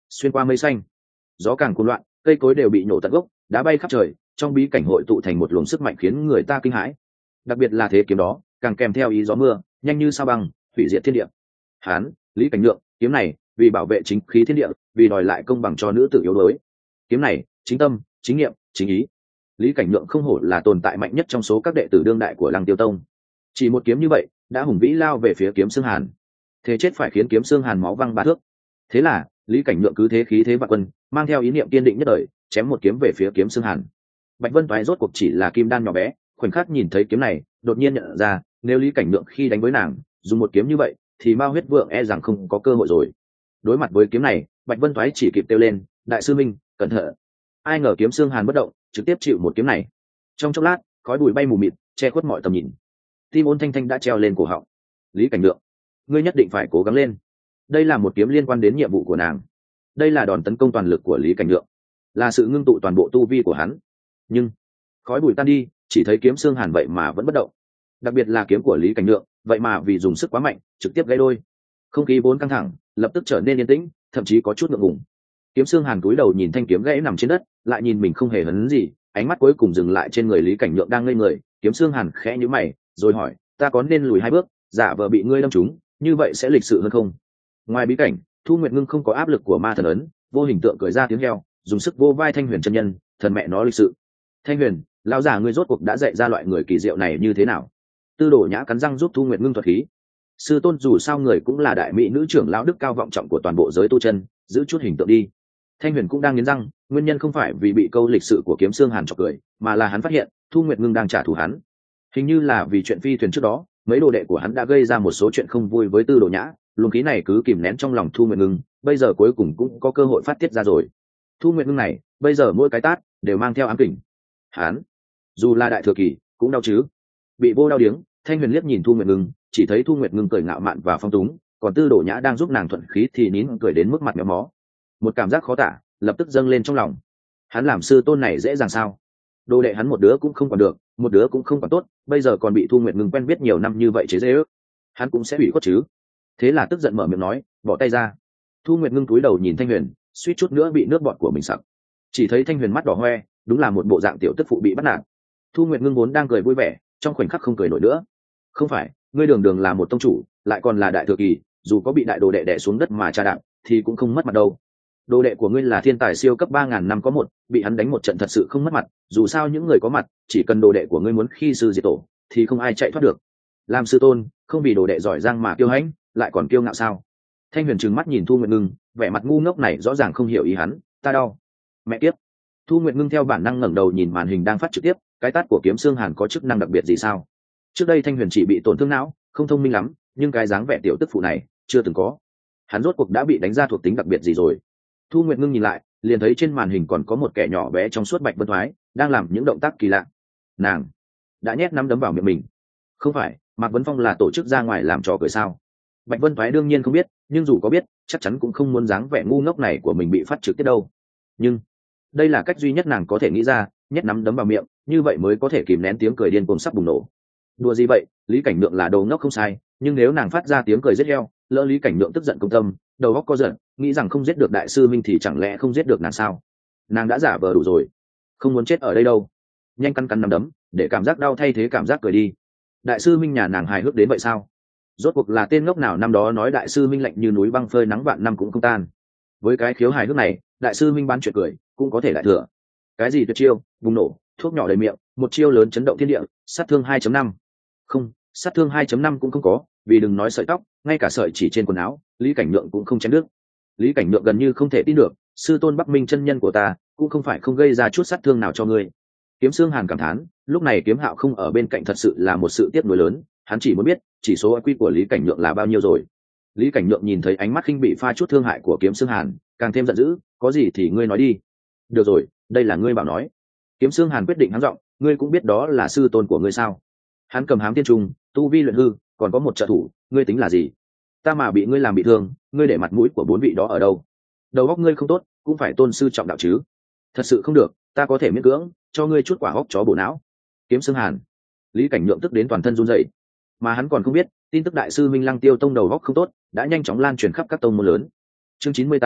xuyên qua mây xanh, gió càng cuồng loạn, cây cối đều bị nổ tận gốc, đá bay khắp trời, trong bí cảnh hội tụ thành một luồng sức mạnh khiến người ta kinh hãi. Đặc biệt là thế kiếm đó càng kèm theo ý gió mưa nhanh như sao băng, hủy diệt thiên địa. Hán Lý Cảnh Nhượng, kiếm này vì bảo vệ chính khí thiên địa, vì đòi lại công bằng cho nữ tử yếu đuối. Kiếm này chính tâm, chính nghiệm, chính ý. Lý Cảnh Nhượng không hổ là tồn tại mạnh nhất trong số các đệ tử đương đại của Lăng Tiêu Tông. Chỉ một kiếm như vậy đã hùng vĩ lao về phía kiếm xương hàn, thế chết phải khiến kiếm xương hàn máu văng ba thước. Thế là Lý Cảnh Nhượng cứ thế khí thế vạn quân, mang theo ý niệm kiên định nhất đời, chém một kiếm về phía kiếm xương hàn. Bạch Vân Toái rốt cuộc chỉ là kim đan nhỏ bé, khoảnh khắc nhìn thấy kiếm này đột nhiên nhận ra, nếu Lý Cảnh Nhượng khi đánh với nàng dùng một kiếm như vậy thì Mao Huyết Vượng e rằng không có cơ hội rồi. Đối mặt với kiếm này, Bạch Vân Toái chỉ kịp kêu lên, đại sư minh cẩn thận. Ai ngờ kiếm xương hàn bất động, trực tiếp chịu một kiếm này. Trong chốc lát khói bụi bay mù mịt, che khuất mọi tầm nhìn. Tim Ôn Thanh Thanh đã treo lên cổ họng. Lý Cảnh Nhượng, ngươi nhất định phải cố gắng lên. Đây là một kiếm liên quan đến nhiệm vụ của nàng, đây là đòn tấn công toàn lực của Lý Cảnh Nhượng, là sự ngưng tụ toàn bộ tu vi của hắn. Nhưng khói bụi tan đi, chỉ thấy kiếm xương hàn vậy mà vẫn bất động. Đặc biệt là kiếm của Lý Cảnh Nhượng, vậy mà vì dùng sức quá mạnh trực tiếp gãy đôi. Không khí vốn căng thẳng lập tức trở nên yên tĩnh, thậm chí có chút ngượng ngùng. Kiếm xương hàn cúi đầu nhìn thanh kiếm gãy nằm trên đất, lại nhìn mình không hề hấn gì, ánh mắt cuối cùng dừng lại trên người Lý Cảnh Nhượng đang ngây người. Kiếm xương hàn khẽ nhíu mày rồi hỏi, ta có nên lùi 2 bước, giả vờ bị ngươi đâm trúng, như vậy sẽ lịch sự hơn không? Ngoài bí cảnh, Thu Nguyệt Ngưng không có áp lực của ma thần ấn, vô hình tượng cười ra tiếng heo, dùng sức vô vai Thanh Huyền chân nhân, thần mẹ nó lịch sự. Thanh Huyền, lão già ngươi rốt cuộc đã dạy ra loại người kỳ diệu này như thế nào? Tư Đồ Nhã cắn răng giúp Thu Nguyệt Ngưng thuật khí. Sư tôn dù sao người cũng là đại mỹ nữ trưởng lão đức cao vọng trọng của toàn bộ giới tu chân, giữ chút hình tượng đi. Thanh Huyền cũng đang nghiến răng, nguyên nhân không phải vì bị câu lịch sự của kiếm xương hàn chọc cười, mà là hắn phát hiện Thu Nguyệt Ngưng đang trả thù hắn. Hình như là vì chuyện phi thuyền trước đó, mấy đồ đệ của hắn đã gây ra một số chuyện không vui với Tư Đồ Nhã, luồng khí này cứ kìm nén trong lòng Thu Nguyệt Ngưng, bây giờ cuối cùng cũng có cơ hội phát tiết ra rồi. Thu Nguyệt Ngưng này bây giờ mỗi cái tát đều mang theo ám kình. Hắn dù là đại thừa kỳ cũng đau chứ. Bị vô đau điếng, Thanh Huyền liếc nhìn Thu Nguyệt Ngưng, chỉ thấy Thu Nguyệt Ngưng cười ngạo mạn và phong túng, còn Tư Đồ Nhã đang giúp nàng thuận khí thì nín cười đến mức mặt méo mó. Một cảm giác khó tả lập tức dâng lên trong lòng. Hắn làm sư tôn này dễ dàng sao? Đồ đệ hắn một đứa cũng không còn được, một đứa cũng không còn tốt, bây giờ còn bị Thu Nguyệt Ngưng quen biết nhiều năm như vậy chế giễu, hắn cũng sẽ bị khuất chứ. Thế là tức giận mở miệng nói, bỏ tay ra. Thu Nguyệt Ngưng cúi đầu nhìn Thanh Huyền, suýt chút nữa bị nước bọt của mình sặc. Chỉ thấy Thanh Huyền mắt đỏ hoe, đúng là một bộ dạng tiểu tức phụ bị bắt nạt. Thu Nguyệt Ngưng vốn đang cười vui vẻ, trong khoảnh khắc không cười nổi nữa. Không phải, ngươi đường đường là một tông chủ, lại còn là đại thừa kỳ, dù có bị đại đồ đệ đè xuống đất mà tra đạp thì cũng không mất mặt đâu. Đồ đệ của ngươi là thiên tài siêu cấp 3000 năm có một, bị hắn đánh một trận thật sự không mất mặt, dù sao những người có mặt, chỉ cần đồ đệ của ngươi muốn khi sư diệt tổ thì không ai chạy thoát được. Làm sư tôn, không vì đồ đệ giỏi giang mà kiêu hãnh, lại còn kiêu ngạo sao? Thanh Huyền trừng mắt nhìn Thu Nguyệt Ngưng, vẻ mặt ngu ngốc này rõ ràng không hiểu ý hắn. Ta đau. Mẹ kiếp. Thu Nguyệt Ngưng theo bản năng ngẩng đầu nhìn màn hình đang phát trực tiếp, cái tát của kiếm xương hàn có chức năng đặc biệt gì sao? Trước đây Thanh Huyền chỉ bị tổn thương não, không thông minh lắm, nhưng cái dáng vẻ tiểu tức phụ này chưa từng có. Hắn rốt cuộc đã bị đánh ra thuộc tính đặc biệt gì rồi? Thu Nguyệt Ngưng nhìn lại, liền thấy trên màn hình còn có một kẻ nhỏ bé trong suốt Bạch Vân Thoái đang làm những động tác kỳ lạ. Nàng đã nhét nắm đấm vào miệng mình. Không phải Mạc Vấn Phong là tổ chức ra ngoài làm trò cười sao? Bạch Vân Thoái đương nhiên không biết, nhưng dù có biết chắc chắn cũng không muốn dáng vẻ ngu ngốc này của mình bị phát trực tiếp đâu. Nhưng đây là cách duy nhất nàng có thể nghĩ ra, nhét nắm đấm vào miệng, như vậy mới có thể kìm nén tiếng cười điên cuồng sắp bùng nổ. Đùa gì vậy, Lý Cảnh Nhượng là đồ ngốc không sai, nhưng nếu nàng phát ra tiếng cười giết heo, lỡ Lý Cảnh Nhượng tức giận công tâm, đầu óc co giật, nghĩ rằng không giết được đại sư minh thì chẳng lẽ không giết được nàng sao? Nàng đã giả vờ đủ rồi, không muốn chết ở đây đâu. Nhanh căn nắm đấm, để cảm giác đau thay thế cảm giác cười đi. Đại sư minh nhà nàng hài hước đến vậy sao? Rốt cuộc là tên ngốc nào năm đó nói đại sư minh lạnh như núi băng phơi nắng vạn năm cũng không tan. Với cái khiếu hài hước này, đại sư minh bán chuyện cười cũng có thể lại thừa. Cái gì tuyệt chiêu, bùng nổ, thuốc nhỏ đầy miệng, một chiêu lớn chấn động thiên địa, sát thương 2.5. Không, sát thương 2.5 cũng không có, vì đừng nói sợi tóc, ngay cả sợi chỉ trên quần áo, Lý Cảnh Nhượng cũng không chém được. Lý Cảnh Nhượng gần như không thể tin được, sư tôn Bắc Minh chân nhân của ta cũng không phải không gây ra chút sát thương nào cho ngươi. Kiếm Xương Hàn cảm thán, lúc này Kiếm Hạo không ở bên cạnh thật sự là một sự tiếc nuối lớn, hắn chỉ muốn biết chỉ số IQ của Lý Cảnh Nhượng là bao nhiêu rồi. Lý Cảnh Nhượng nhìn thấy ánh mắt khinh bị pha chút thương hại của Kiếm Xương Hàn, càng thêm giận dữ, có gì thì ngươi nói đi. Được rồi, đây là ngươi bảo nói. Kiếm Xương Hàn quyết định hắn giọng, ngươi cũng biết đó là sư tôn của ngươi sao? Hắn cầm hám tiên trung, tu vi luyện hư, còn có một trợ thủ, ngươi tính là gì? Ta mà bị ngươi làm bị thương, ngươi để mặt mũi của 4 vị đó ở đâu? Đầu óc ngươi không tốt, cũng phải tôn sư trọng đạo chứ. Thật sự không được, ta có thể miễn cưỡng cho ngươi chút quả hốc chó bổ não. Kiếm Xương Hàn. Lý Cảnh Nhượng tức đến toàn thân run rẩy, mà hắn còn không biết, tin tức đại sư Minh Lăng Tiêu tông đầu óc không tốt đã nhanh chóng lan truyền khắp các tông môn lớn. Chương 98,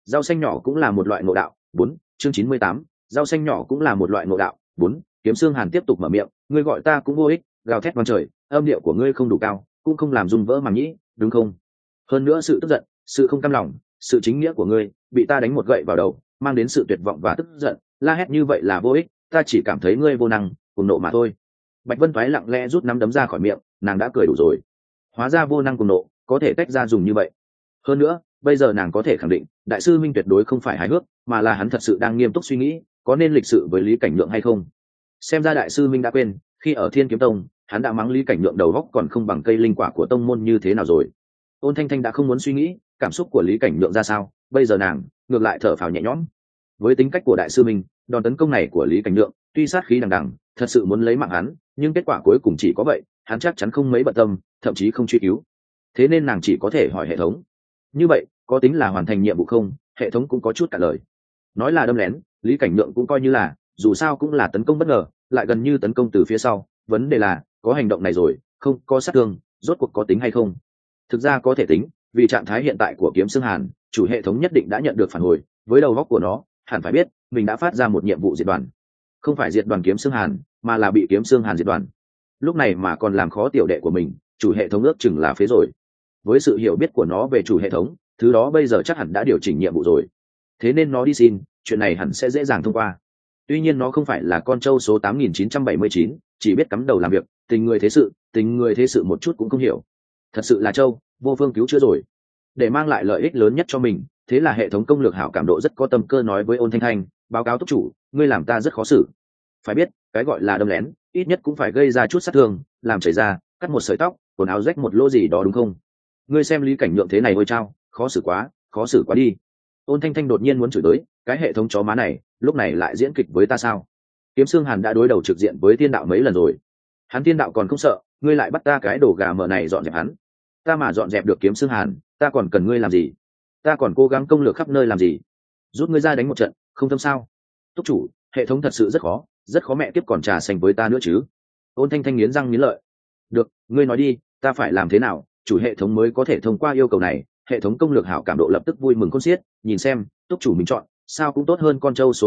rau xanh nhỏ cũng là một loại ngộ đạo. 4, chương 98, rau xanh nhỏ cũng là một loại ngộ đạo. 4, Kiếm Xương Hàn tiếp tục mở miệng, ngươi gọi ta cũng vô ích, gào thét vang trời, âm điệu của ngươi không đủ cao, cũng không làm rung vỡ màng nhĩ, đúng không? Hơn nữa sự tức giận, sự không cam lòng, sự chính nghĩa của ngươi bị ta đánh một gậy vào đầu, mang đến sự tuyệt vọng và tức giận, la hét như vậy là vô ích, ta chỉ cảm thấy ngươi vô năng, cùng nộ mà thôi. Bạch Vân Toái lặng lẽ rút nắm đấm ra khỏi miệng, nàng đã cười đủ rồi. Hóa ra vô năng cùng nộ có thể tách ra dùng như vậy. Hơn nữa, bây giờ nàng có thể khẳng định, đại sư Minh tuyệt đối không phải hài hước, mà là hắn thật sự đang nghiêm túc suy nghĩ, có nên lịch sự với Lý Cảnh Nhượng hay không. Xem ra đại sư Minh đã quên, khi ở Thiên Kiếm Tông, hắn đã mắng Lý Cảnh Nhượng đầu góc còn không bằng cây linh quả của tông môn như thế nào rồi. Ôn Thanh Thanh đã không muốn suy nghĩ cảm xúc của Lý Cảnh Nhượng ra sao, bây giờ nàng ngược lại thở phào nhẹ nhõm. Với tính cách của đại sư Minh, đòn tấn công này của Lý Cảnh Nhượng tuy sát khí đằng đằng, thật sự muốn lấy mạng hắn, nhưng kết quả cuối cùng chỉ có vậy, hắn chắc chắn không mấy bận tâm, thậm chí không truy cứu. Thế nên nàng chỉ có thể hỏi hệ thống. Như vậy, có tính là hoàn thành nhiệm vụ không? Hệ thống cũng có chút cả lời. Nói là đâm lén, Lý Cảnh Nhượng cũng coi như là, dù sao cũng là tấn công bất ngờ, lại gần như tấn công từ phía sau, vấn đề là, có hành động này rồi, không có sát thương, rốt cuộc có tính hay không? Thực ra có thể tính, vì trạng thái hiện tại của Kiếm Xương Hàn, chủ hệ thống nhất định đã nhận được phản hồi, với đầu óc của nó, hẳn phải biết, mình đã phát ra một nhiệm vụ diệt đoàn. Không phải diệt đoàn Kiếm Xương Hàn, mà là bị Kiếm Xương Hàn diệt đoàn. Lúc này mà còn làm khó tiểu đệ của mình, chủ hệ thống ước chừng là phế rồi. Với sự hiểu biết của nó về chủ hệ thống, thứ đó bây giờ chắc hẳn đã điều chỉnh nhiệm vụ rồi. Thế nên nó đi xin, chuyện này hẳn sẽ dễ dàng thông qua. Tuy nhiên nó không phải là con trâu số 8979, chỉ biết cắm đầu làm việc, tình người thế sự một chút cũng không hiểu. Thật sự là trâu, vô phương cứu chữa rồi. Để mang lại lợi ích lớn nhất cho mình, thế là hệ thống công lược hảo cảm độ rất có tâm cơ nói với Ôn Thanh Thanh, báo cáo túc chủ, ngươi làm ta rất khó xử. Phải biết, cái gọi là đâm lén, ít nhất cũng phải gây ra chút sát thương, làm chảy ra, cắt một sợi tóc, quần áo rách một lỗ gì đó đúng không? Ngươi xem Lý Cảnh Nhượng thế này ôi chao, khó xử quá đi. Ôn Thanh Thanh đột nhiên muốn chửi tới, cái hệ thống chó má này, lúc này lại diễn kịch với ta sao? Kiếm Xương Hàn đã đối đầu trực diện với Tiên Đạo mấy lần rồi. Hắn Tiên Đạo còn không sợ, ngươi lại bắt ta cái đồ gà mờ này dọn dẹp hắn. Ta mà dọn dẹp được Kiếm Xương Hàn, ta còn cần ngươi làm gì? Ta còn cố gắng công lược khắp nơi làm gì? Rút ngươi ra đánh một trận, không thâm sao? Túc chủ, hệ thống thật sự rất khó mẹ tiếp còn trà xanh với ta nữa chứ. Ôn Thanh Thanh nghiến răng nghiến lợi. Được, ngươi nói đi, ta phải làm thế nào, chủ hệ thống mới có thể thông qua yêu cầu này? Hệ thống công lược hảo cảm độ lập tức vui mừng khôn xiết, nhìn xem, túc chủ mình chọn, sao cũng tốt hơn con trâu số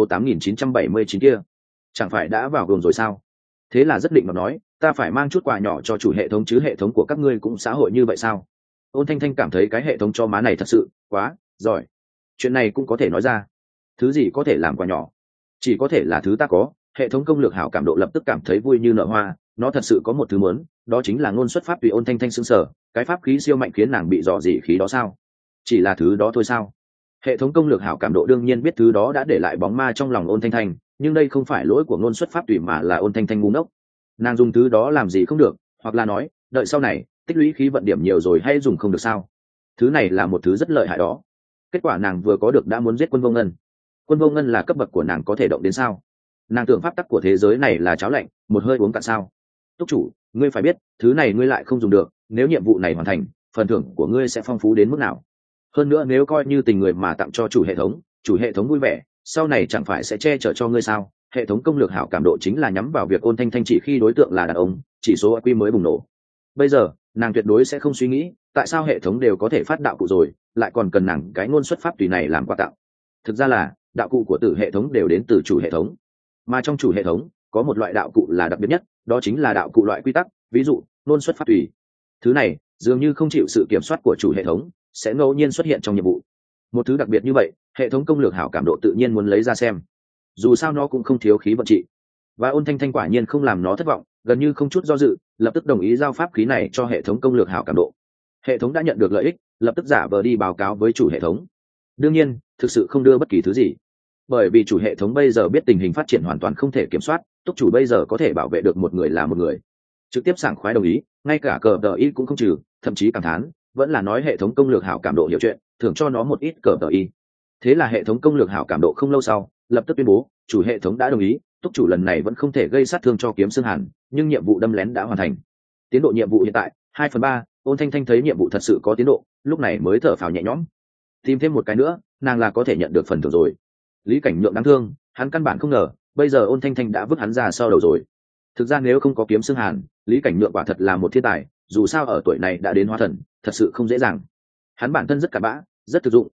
8979 kia. Chẳng phải đã vào gồm rồi sao? Thế là rất định mà nói, ta phải mang chút quà nhỏ cho chủ hệ thống chứ hệ thống của các ngươi cũng xã hội như vậy sao? Ôn Thanh Thanh cảm thấy cái hệ thống cho má này thật sự quá giỏi. Chuyện này cũng có thể nói ra. Thứ gì có thể làm quà nhỏ? Chỉ có thể là thứ ta có. Hệ thống công lược hảo cảm độ lập tức cảm thấy vui như nở hoa, nó thật sự có một thứ muốn, đó chính là ngôn xuất pháp tùy. Ôn Thanh Thanh sững sờ, cái pháp khí siêu mạnh khiến nàng bị dò dỉ khí đó sao? Chỉ là thứ đó thôi sao? Hệ thống công lược hảo cảm độ đương nhiên biết thứ đó đã để lại bóng ma trong lòng Ôn Thanh Thanh, nhưng đây không phải lỗi của ngôn xuất pháp tùy mà là Ôn Thanh Thanh ngu ngốc. Nàng dùng thứ đó làm gì không được, hoặc là nói, đợi sau này tích lũy khí vận điểm nhiều rồi hay dùng không được sao? Thứ này là một thứ rất lợi hại đó. Kết quả nàng vừa có được đã muốn giết Quân Vô Ngân. Quân Vô Ngân là cấp bậc của nàng có thể động đến sao? Nàng tưởng pháp tắc của thế giới này là cháo lạnh, một hơi uống cạn sao? Túc chủ, ngươi phải biết, thứ này ngươi lại không dùng được, nếu nhiệm vụ này hoàn thành, phần thưởng của ngươi sẽ phong phú đến mức nào? Hơn nữa nếu coi như tình người mà tặng cho chủ hệ thống vui vẻ, sau này chẳng phải sẽ che chở cho ngươi sao? Hệ thống công lược hảo cảm độ chính là nhắm vào việc Ôn Thanh Thanh chỉ khi đối tượng là đàn ông, chỉ số IQ mới bùng nổ. Bây giờ, nàng tuyệt đối sẽ không suy nghĩ, tại sao hệ thống đều có thể phát đạo cụ rồi, lại còn cần nàng cái ngôn xuất pháp tùy này làm quà tặng. Thực ra là, đạo cụ của tử hệ thống đều đến từ chủ hệ thống. Mà trong chủ hệ thống, có một loại đạo cụ là đặc biệt nhất, đó chính là đạo cụ loại quy tắc, ví dụ, ngôn xuất pháp tùy. Thứ này, dường như không chịu sự kiểm soát của chủ hệ thống, sẽ ngẫu nhiên xuất hiện trong nhiệm vụ. Một thứ đặc biệt như vậy, hệ thống công lược hảo cảm độ tự nhiên muốn lấy ra xem. Dù sao nó cũng không thiếu khí vận trị. Và Ôn Thanh Thanh quả nhiên không làm nó thất vọng, gần như không chút do dự, lập tức đồng ý giao pháp khí này cho hệ thống công lược hảo cảm độ. Hệ thống đã nhận được lợi ích, lập tức giả vờ đi báo cáo với chủ hệ thống. Đương nhiên, thực sự không đưa bất kỳ thứ gì, bởi vì chủ hệ thống bây giờ biết tình hình phát triển hoàn toàn không thể kiểm soát, túc chủ bây giờ có thể bảo vệ được một người là một người. Trực tiếp sảng khoái đồng ý, ngay cả cờ tờ y cũng không trừ, thậm chí cảm thán, vẫn là nói hệ thống công lược hảo cảm độ hiểu chuyện, thưởng cho nó một ít cờ tờ y. Thế là hệ thống công lược hảo cảm độ không lâu sau, lập tức tuyên bố, chủ hệ thống đã đồng ý, túc chủ lần này vẫn không thể gây sát thương cho Kiếm Xương Hàn, nhưng nhiệm vụ đâm lén đã hoàn thành. Tiến độ nhiệm vụ hiện tại 2/3. Ôn Thanh Thanh thấy nhiệm vụ thật sự có tiến độ, lúc này mới thở phào nhẹ nhõm. Tìm thêm một cái nữa, nàng là có thể nhận được phần thưởng rồi. Lý Cảnh Nhượng đáng thương, hắn căn bản không ngờ, bây giờ Ôn Thanh Thanh đã vứt hắn ra sau đầu rồi. Thực ra nếu không có Kiếm Xương Hàn, Lý Cảnh Nhượng quả thật là một thiên tài, dù sao ở tuổi này đã đến hóa thần, thật sự không dễ dàng. Hắn bản thân rất cặn bã, rất thực dụng,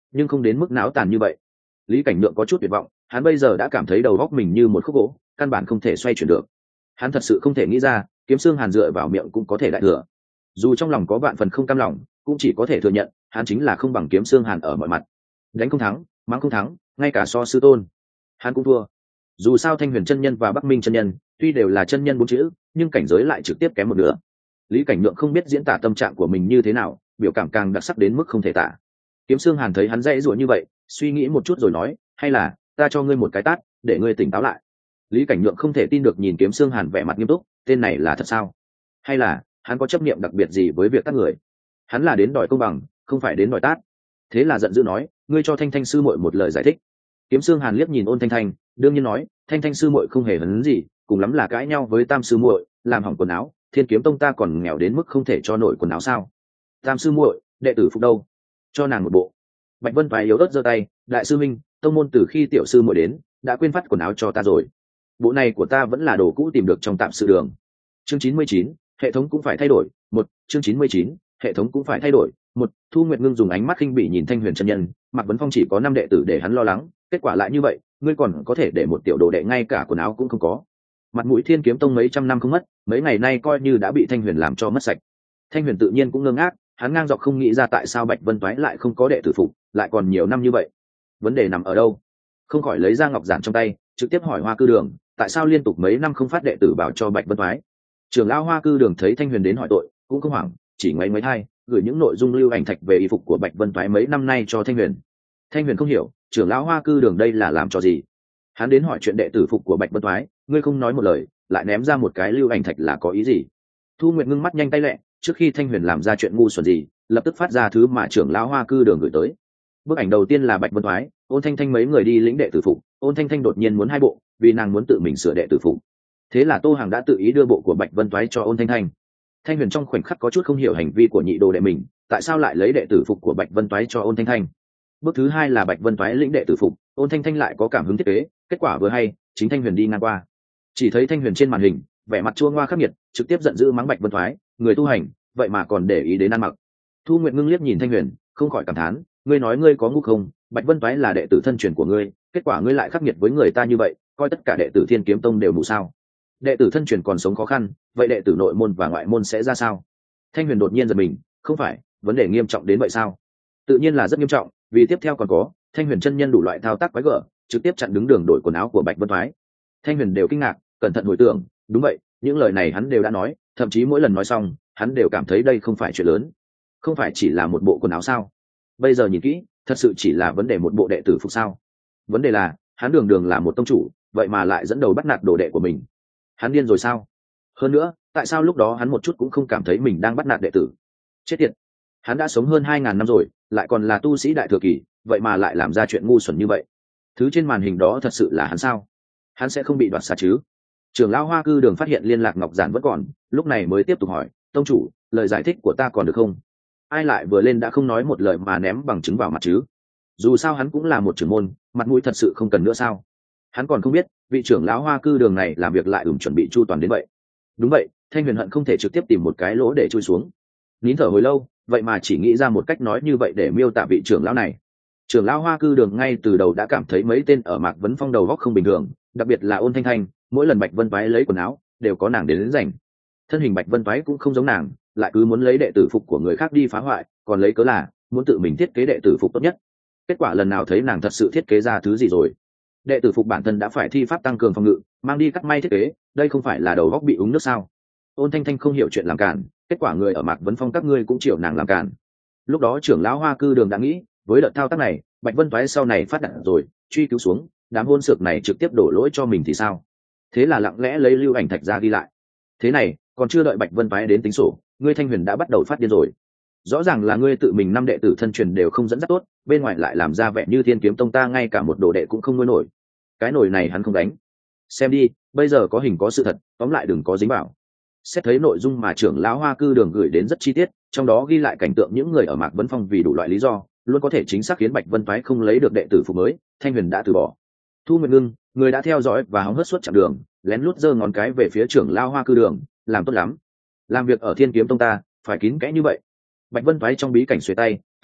nhưng không đến mức não tàn như vậy. Lý Cảnh Nhượng có chút tuyệt vọng, hắn bây giờ đã cảm thấy đầu óc mình như một khúc gỗ, căn bản không thể xoay chuyển được. Hắn thật sự không thể nghĩ ra, Kiếm Xương Hàn dựa vào miệng cũng có thể đại thừa. Dù trong lòng có vạn phần không cam lòng, cũng chỉ có thể thừa nhận, hắn chính là không bằng Kiếm Xương Hàn ở mọi mặt. Đánh không thắng, mắng không thắng, ngay cả so sư tôn, hắn cũng thua. Dù sao Thanh Huyền chân nhân và Bắc Minh chân nhân, tuy đều là chân nhân 4 chữ, nhưng cảnh giới lại trực tiếp kém một nửa. Lý Cảnh Nhượng không biết diễn tả tâm trạng của mình như thế nào, biểu cảm càng đặc sắc đến mức không thể tả. Kiếm Xương Hàn thấy hắn dãy rủa như vậy, suy nghĩ một chút rồi nói, hay là ta cho ngươi một cái tát, để ngươi tỉnh táo lại. Lý Cảnh Nhượng không thể tin được nhìn Kiếm Xương Hàn vẻ mặt nghiêm túc, tên này là thật sao? Hay là hắn có chấp niệm đặc biệt gì với việc tát người? Hắn là đến đòi công bằng, không phải đến đòi tát. Thế là giận dữ nói, ngươi cho Thanh Thanh sư muội một lời giải thích. Kiếm Xương Hàn liếc nhìn Ôn Thanh Thanh, đương nhiên nói, Thanh Thanh sư muội không hề hấn gì, cùng lắm là cãi nhau với Tam sư muội, làm hỏng quần áo, Thiên Kiếm tông ta còn nghèo đến mức không thể cho nổi quần áo sao? Tam sư muội, đệ tử phục đâu? Cho nàng một bộ. Bạch Vân Toái yếu ớt giơ tay, đại sư minh, tông môn từ khi tiểu sư muội đến, đã quên phát quần áo cho ta rồi. Bộ này của ta vẫn là đồ cũ tìm được trong tạm sự đường. Chương 99, hệ thống cũng phải thay đổi. Chương 99, hệ thống cũng phải thay đổi. Thu Nguyệt Ngưng dùng ánh mắt khinh bỉ nhìn Thanh Huyền chân nhân, Mạc Vấn Phong chỉ có 5 đệ tử để hắn lo lắng, kết quả lại như vậy, ngươi còn có thể để một tiểu đồ đệ ngay cả quần áo cũng không có. Mặt mũi Thiên Kiếm tông mấy trăm năm không mất, mấy ngày nay coi như đã bị Thanh Huyền làm cho mất sạch. Thanh Huyền tự nhiên cũng ngơ ngác, hắn ngang dọc không nghĩ ra tại sao Bạch Vân Toái lại không có đệ tử phục, lại còn nhiều năm như vậy. Vấn đề nằm ở đâu? Không khỏi lấy ra ngọc giản trong tay, trực tiếp hỏi Hoa Cư Đường, tại sao liên tục mấy năm không phát đệ tử bảo cho Bạch Vân Toái? Trưởng lão Hoa Cư Đường thấy Thanh Huyền đến hỏi tội, cũng không hoảng, chỉ ngoáy ngoáy tai, gửi những nội dung lưu ảnh thạch về y phục của Bạch Vân Toái mấy năm nay cho Thanh Huyền. Thanh Huyền không hiểu, trưởng lão Hoa Cư Đường đây là làm cho gì? Hắn đến hỏi chuyện đệ tử phục của Bạch Vân Toái, ngươi không nói một lời, lại ném ra một cái lưu ảnh thạch là có ý gì? Thu Nguyệt Ngưng mắt nhanh tay lẹ, trước khi Thanh Huyền làm ra chuyện ngu xuẩn gì, lập tức phát ra thứ mà trưởng lão Hoa Cư Đường gửi tới. Bức ảnh đầu tiên là Bạch Vân Toái, Ôn Thanh Thanh mấy người đi lĩnh đệ tử phục, Ôn Thanh Thanh đột nhiên muốn 2 bộ, vì nàng muốn tự mình sửa đệ tử phục. Thế là Tô Hàng đã tự ý đưa bộ của Bạch Vân Toái cho Ôn Thanh Thanh. Thanh Huyền trong khoảnh khắc có chút không hiểu hành vi của nhị đồ đệ mình, tại sao lại lấy đệ tử phục của Bạch Vân Toái cho Ôn Thanh Thanh. Bước thứ 2 là Bạch Vân Toái lĩnh đệ tử phục, Ôn Thanh Thanh lại có cảm hứng thiết kế, kết quả vừa hay, chính Thanh Huyền đi ngang qua. Chỉ thấy Thanh Huyền trên màn hình, vẻ mặt chua ngoa khắc nghiệt, trực tiếp giận dữ mắng Bạch Vân Toái, người tu hành, vậy mà còn để ý đến ăn mặc. Thu Nguyệt Ngưng liếc nhìn Thanh Huyền, không khỏi cảm thán, ngươi nói ngươi có ngu không? Bạch Vân Toái là đệ tử thân truyền của ngươi, kết quả ngươi lại khắc nghiệt với người ta như vậy, coi tất cả đệ tử Thiên Kiếm tông đều mù sao? Đệ tử thân truyền còn sống khó khăn, vậy đệ tử nội môn và ngoại môn sẽ ra sao? Thanh Huyền đột nhiên giật mình, không phải, vấn đề nghiêm trọng đến vậy sao? Tự nhiên là rất nghiêm trọng, vì tiếp theo còn có Thanh Huyền chân nhân đủ loại thao tác quái gở, trực tiếp chặn đứng đường đổi quần áo của Bạch Vân Toái. Thanh Huyền đều kinh ngạc, cẩn thận hồi tưởng, đúng vậy, những lời này hắn đều đã nói, thậm chí mỗi lần nói xong, hắn đều cảm thấy đây không phải chuyện lớn, không phải chỉ là một bộ quần áo sao? Bây giờ nhìn kỹ, thật sự chỉ là vấn đề một bộ đệ tử phục sao? Vấn đề là, hắn đường đường là một tông chủ, vậy mà lại dẫn đầu bắt nạt đồ đệ của mình. Hắn điên rồi sao? Hơn nữa, tại sao lúc đó hắn một chút cũng không cảm thấy mình đang bắt nạt đệ tử? Chết tiệt! Hắn đã sống hơn 2000 năm rồi, lại còn là tu sĩ đại thừa kỳ, vậy mà lại làm ra chuyện ngu xuẩn như vậy. Thứ trên màn hình đó thật sự là hắn sao? Hắn sẽ không bị đoạt xá chứ? Trưởng lão Hoa Cư Đường phát hiện liên lạc ngọc giản vẫn còn, lúc này mới tiếp tục hỏi, tông chủ, lời giải thích của ta còn được không? Ai lại vừa lên đã không nói một lời mà ném bằng chứng vào mặt chứ? Dù sao hắn cũng là một trưởng môn, mặt mũi thật sự không cần nữa sao? Hắn còn không biết, vị trưởng lão Hoa Cư Đường này làm việc lại chuẩn bị chu toàn đến vậy. Đúng vậy, Thanh Huyền hận không thể trực tiếp tìm một cái lỗ để chui xuống. Nín thở hồi lâu, vậy mà chỉ nghĩ ra một cách nói như vậy để miêu tả vị trưởng lão này. Trưởng lão Hoa Cư Đường ngay từ đầu đã cảm thấy mấy tên ở Mạc Vấn Phong đầu góc không bình thường, đặc biệt là Ôn Thanh Thanh, mỗi lần Bạch Vân Toái lấy quần áo, đều có nàng đến giành. Thân hình Bạch Vân Toái cũng không giống nàng, lại cứ muốn lấy đệ tử phục của người khác đi phá hoại, còn lấy cớ là muốn tự mình thiết kế đệ tử phục tốt nhất. Kết quả lần nào thấy nàng thật sự thiết kế ra thứ gì rồi? Đệ tử phục bản thân đã phải thi pháp tăng cường phòng ngự, mang đi cắt may thiết kế, đây không phải là đầu góc bị uống nước sao? Ôn Thanh Thanh không hiểu chuyện làm cản, kết quả người ở Mạc Vấn Phong các ngươi cũng chịu nàng làm cản. Lúc đó trưởng lão Hoa Cư Đường đã nghĩ, với đợt thao tác này, Bạch Vân Toái sau này phát đạt rồi, truy cứu xuống, đám hôn sược này trực tiếp đổ lỗi cho mình thì sao? Thế là lặng lẽ lấy lưu ảnh thạch ra ghi lại. Thế này, còn chưa đợi Bạch Vân Toái đến tính sổ, ngươi Thanh Huyền đã bắt đầu phát điên rồi. Rõ ràng là ngươi tự mình 5 đệ tử thân truyền đều không dẫn dắt tốt, bên ngoài lại làm ra vẻ như Thiên Kiếm tông ta ngay cả một đồ đệ cũng không nuôi nổi. Cái nồi này hắn không đánh. Xem đi, bây giờ có hình có sự thật, tóm lại đừng có dính vào. Xét thấy nội dung mà trưởng lão Hoa Cư Đường gửi đến rất chi tiết, trong đó ghi lại cảnh tượng những người ở Mạc Vấn Phong vì đủ loại lý do, luôn có thể chính xác khiến Bạch Vân Toái không lấy được đệ tử phục mới, Thanh Huyền đã từ bỏ. Thu Nguyệt Ngưng, người đã theo dõi và hóng hớt suốt chặng đường, lén lút giơ ngón cái về phía trưởng lão Hoa Cư Đường, làm tốt lắm. Làm việc ở Thiên Kiếm tông ta, phải kín kẽ như vậy. Bạch Vân Toái trong bí cảnh xuề tay, tóm lại,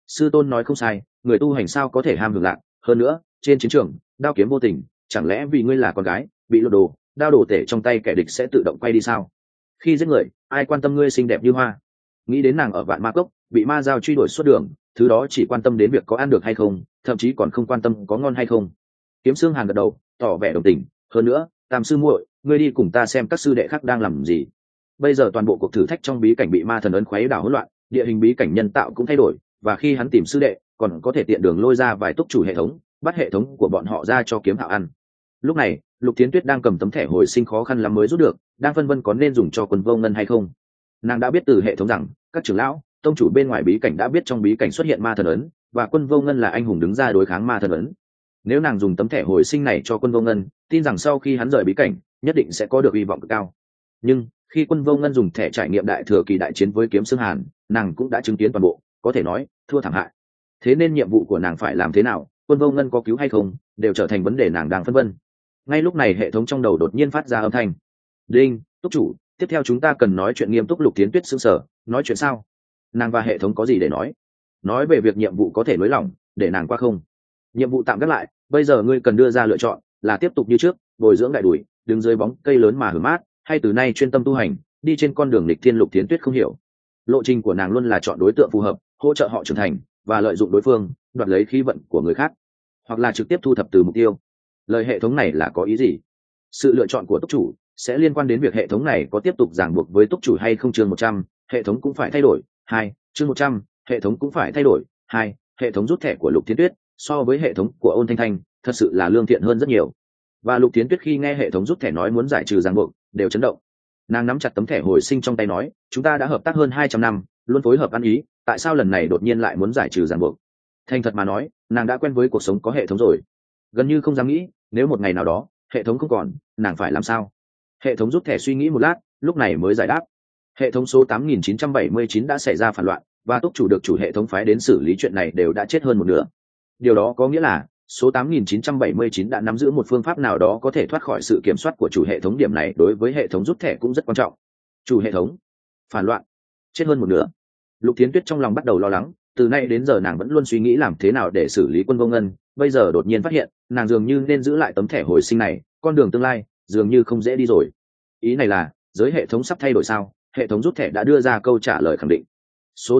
sư tôn nói không sai, người tu hành sao có thể ham hưởng lạc. Hơn nữa trên chiến trường đao kiếm vô tình, chẳng lẽ vì ngươi là con gái bị lột đồ, đao đồ tể trong tay kẻ địch sẽ tự động quay đi sao? Khi giết người ai quan tâm ngươi xinh đẹp như hoa. Nghĩ đến nàng ở vạn ma cốc bị ma dao truy đuổi suốt đường, thứ đó chỉ quan tâm đến việc có ăn được hay không, thậm chí còn không quan tâm có ngon hay không. Kiếm Xương Hàn gật đầu tỏ vẻ đồng tình. Hơn nữa Tam sư muội, ngươi đi cùng ta xem các sư đệ khác đang làm gì. Bây giờ toàn bộ cuộc thử thách trong bí cảnh bị ma thần ấn khuấy đảo hỗn loạn, địa hình bí cảnh nhân tạo cũng thay đổi, và khi hắn tìm sư đệ còn có thể tiện đường lôi ra vài túc chủ hệ thống, bắt hệ thống của bọn họ ra cho Kiếm Hạo ăn. Lúc này Lục Thiến Tuyết đang cầm tấm thẻ hồi sinh khó khăn lắm mới rút được, đang phân vân có nên dùng cho Quân Vô Ngân hay không. Nàng đã biết từ hệ thống rằng các trưởng lão tông chủ bên ngoài bí cảnh đã biết trong bí cảnh xuất hiện ma thần ấn, và Quân Vô Ngân là anh hùng đứng ra đối kháng ma thần ấn. Nếu nàng dùng tấm thẻ hồi sinh này cho Quân Vô Ngân, tin rằng sau khi hắn rời bí cảnh nhất định sẽ có được hy vọng cực cao. Nhưng khi Quân Vô Ngân dùng thẻ trải nghiệm đại thừa kỳ đại chiến với Kiếm Xương Hàn, nàng cũng đã chứng kiến toàn bộ, có thể nói thua thảm hại. Thế nên nhiệm vụ của nàng phải làm thế nào, Quân Vô Ngân có cứu hay không, đều trở thành vấn đề nàng đang phân vân. Ngay lúc này hệ thống trong đầu đột nhiên phát ra âm thanh: đinh, túc chủ, tiếp theo chúng ta cần nói chuyện nghiêm túc. Lục Thiến Tuyết sững sờ, nói chuyện sao? Nàng và hệ thống có gì để nói về việc nhiệm vụ có thể nới lỏng để nàng qua không? Nhiệm vụ tạm gác lại, bây giờ ngươi cần đưa ra lựa chọn là tiếp tục như trước bồi dưỡng đại đuổi, đứng dưới bóng cây lớn mà hưởng mát, hay từ nay chuyên tâm tu hành, đi trên con đường nghịch thiên. Lục Thiến Tuyết không hiểu, lộ trình của nàng luôn là chọn đối tượng phù hợp, hỗ trợ họ trưởng thành và lợi dụng đối phương đoạt lấy khí vận của người khác, hoặc là trực tiếp thu thập từ mục tiêu. Lời hệ thống này là có ý gì? Sự lựa chọn của túc chủ sẽ liên quan đến việc hệ thống này có tiếp tục ràng buộc với túc chủ hay không. Chương 100, hệ thống cũng phải thay đổi. 2, chương 100, hệ thống cũng phải thay đổi. 2, hệ thống rút thẻ của Lục Thiến Tuyết so với hệ thống của Ôn Thanh Thanh thật sự là lương thiện hơn rất nhiều. Và Lục Thiến Tuyết khi nghe hệ thống rút thẻ nói muốn giải trừ ràng buộc đều chấn động. Nàng nắm chặt tấm thẻ hồi sinh trong tay nói, chúng ta đã hợp tác hơn 200 năm, luôn phối hợp ăn ý, tại sao lần này đột nhiên lại muốn giải trừ ràng buộc? Thành thật mà nói, nàng đã quen với cuộc sống có hệ thống rồi, gần như không dám nghĩ nếu một ngày nào đó hệ thống không còn, nàng phải làm sao. Hệ thống rút thẻ suy nghĩ một lát, lúc này mới giải đáp. Hệ thống số 8979 đã xảy ra phản loạn, và túc chủ được chủ hệ thống phái đến xử lý chuyện này đều đã chết hơn một nửa. Điều đó có nghĩa là số 8979 đã nắm giữ một phương pháp nào đó có thể thoát khỏi sự kiểm soát của chủ hệ thống. Điểm này đối với hệ thống rút thẻ cũng rất quan trọng. Chủ hệ thống phản loạn, chết hơn một nửa. Lục Thiến Tuyết trong lòng bắt đầu lo lắng. Từ nay đến giờ nàng vẫn luôn suy nghĩ làm thế nào để xử lý Quân Vô Ngân, bây giờ đột nhiên phát hiện nàng dường như nên giữ lại tấm thẻ hồi sinh này, con đường tương lai dường như không dễ đi rồi. Ý này là giới hệ thống sắp thay đổi sao? Hệ thống rút thẻ đã đưa ra câu trả lời khẳng định. Số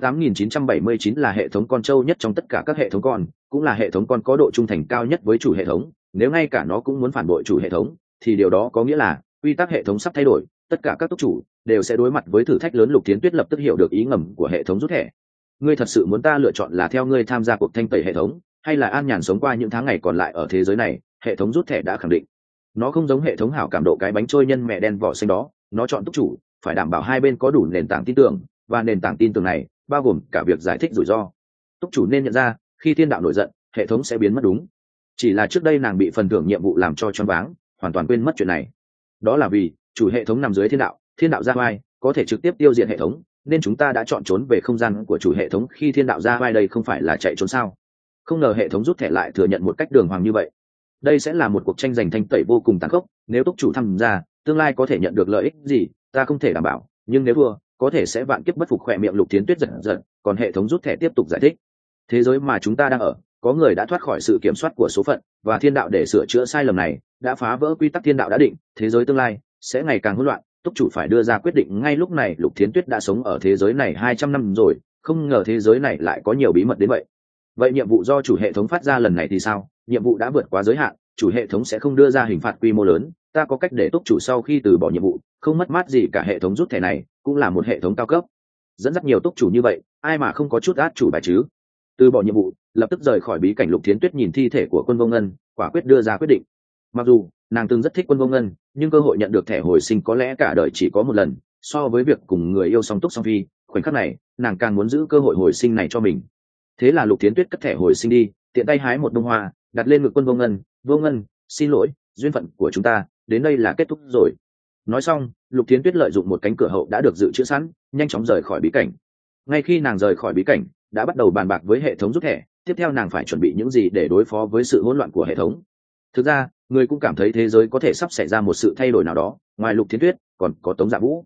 8979 là hệ thống con trâu nhất trong tất cả các hệ thống con, cũng là hệ thống con có độ trung thành cao nhất với chủ hệ thống. Nếu ngay cả nó cũng muốn phản bội chủ hệ thống, thì điều đó có nghĩa là quy tắc hệ thống sắp thay đổi, tất cả các túc chủ đều sẽ đối mặt với thử thách lớn. Lục Thiến Tuyết lập tức hiểu được ý ngầm của hệ thống rút thẻ. Ngươi thật sự muốn ta lựa chọn là theo ngươi tham gia cuộc thanh tẩy hệ thống, hay là an nhàn sống qua những tháng ngày còn lại ở thế giới này? Hệ thống rút thẻ đã khẳng định, nó không giống hệ thống hảo cảm độ cái bánh trôi nhân mẹ đen vỏ xanh đó. Nó chọn túc chủ phải đảm bảo hai bên có đủ nền tảng tin tưởng, và nền tảng tin tưởng này bao gồm cả việc giải thích rủi ro. Túc chủ nên nhận ra, khi thiên đạo nổi giận, hệ thống sẽ biến mất. Đúng, chỉ là trước đây nàng bị phần thưởng nhiệm vụ làm cho choáng váng, hoàn toàn quên mất chuyện này. Đó là vì chủ hệ thống nằm dưới thiên đạo ra vai, có thể trực tiếp tiêu diệt hệ thống, nên chúng ta đã chọn trốn về không gian của chủ hệ thống khi thiên đạo ra vai. Đây không phải là chạy trốn sao? Không ngờ hệ thống rút thẻ lại thừa nhận một cách đường hoàng như vậy. Đây sẽ là một cuộc tranh giành thanh tẩy vô cùng tàn khốc. Nếu túc chủ tham gia, tương lai có thể nhận được lợi ích gì ta không thể đảm bảo, nhưng nếu thua có thể sẽ vạn kiếp bất phục. Khỏe miệng Lục Thiến Tuyết giật giật. Còn hệ thống rút thẻ tiếp tục giải thích, thế giới mà chúng ta đang ở, có người đã thoát khỏi sự kiểm soát của số phận và thiên đạo để sửa chữa sai lầm này, đã phá vỡ quy tắc thiên đạo đã định. Thế giới tương lai sẽ ngày càng hỗn loạn, túc chủ phải đưa ra quyết định ngay lúc này. Lục Thiến Tuyết đã sống ở thế giới này 200 năm rồi, không ngờ thế giới này lại có nhiều bí mật đến vậy. Vậy nhiệm vụ do chủ hệ thống phát ra lần này thì sao? Nhiệm vụ đã vượt quá giới hạn, chủ hệ thống sẽ không đưa ra hình phạt quy mô lớn. Ta có cách để túc chủ sau khi từ bỏ nhiệm vụ không mất mát gì cả. Hệ thống rút thẻ này cũng là một hệ thống cao cấp, dẫn dắt nhiều túc chủ như vậy, ai mà không có chút át chủ bài chứ? Từ bỏ nhiệm vụ, lập tức rời khỏi bí cảnh. Lục Thiến Tuyết nhìn thi thể của Quân Vô Ngân, quả quyết đưa ra quyết định. Mặc dù nàng từng rất thích Quân Vô Ngân, nhưng cơ hội nhận được thẻ hồi sinh có lẽ cả đời chỉ có một lần. So với việc cùng người yêu song túc song phi, khoảnh khắc này nàng càng muốn giữ cơ hội hồi sinh này cho mình. Thế là Lục Thiến Tuyết cất thẻ hồi sinh đi, tiện tay hái một bông hoa đặt lên ngực Quân Vô Ngân. Vô Ngân, xin lỗi, duyên phận của chúng ta đến đây là kết thúc rồi. Nói xong, Lục Thiến Tuyết lợi dụng một cánh cửa hậu đã được dự trữ sẵn, nhanh chóng rời khỏi bí cảnh. Ngay khi nàng rời khỏi bí cảnh, đã bắt đầu bàn bạc với hệ thống rút thẻ, tiếp theo nàng phải chuẩn bị những gì để đối phó với sự hỗn loạn của hệ thống. Thực ra người cũng cảm thấy thế giới có thể sắp xảy ra một sự thay đổi nào đó. Ngoài Lục Thiến Tuyết còn có Tống Dạ Vũ.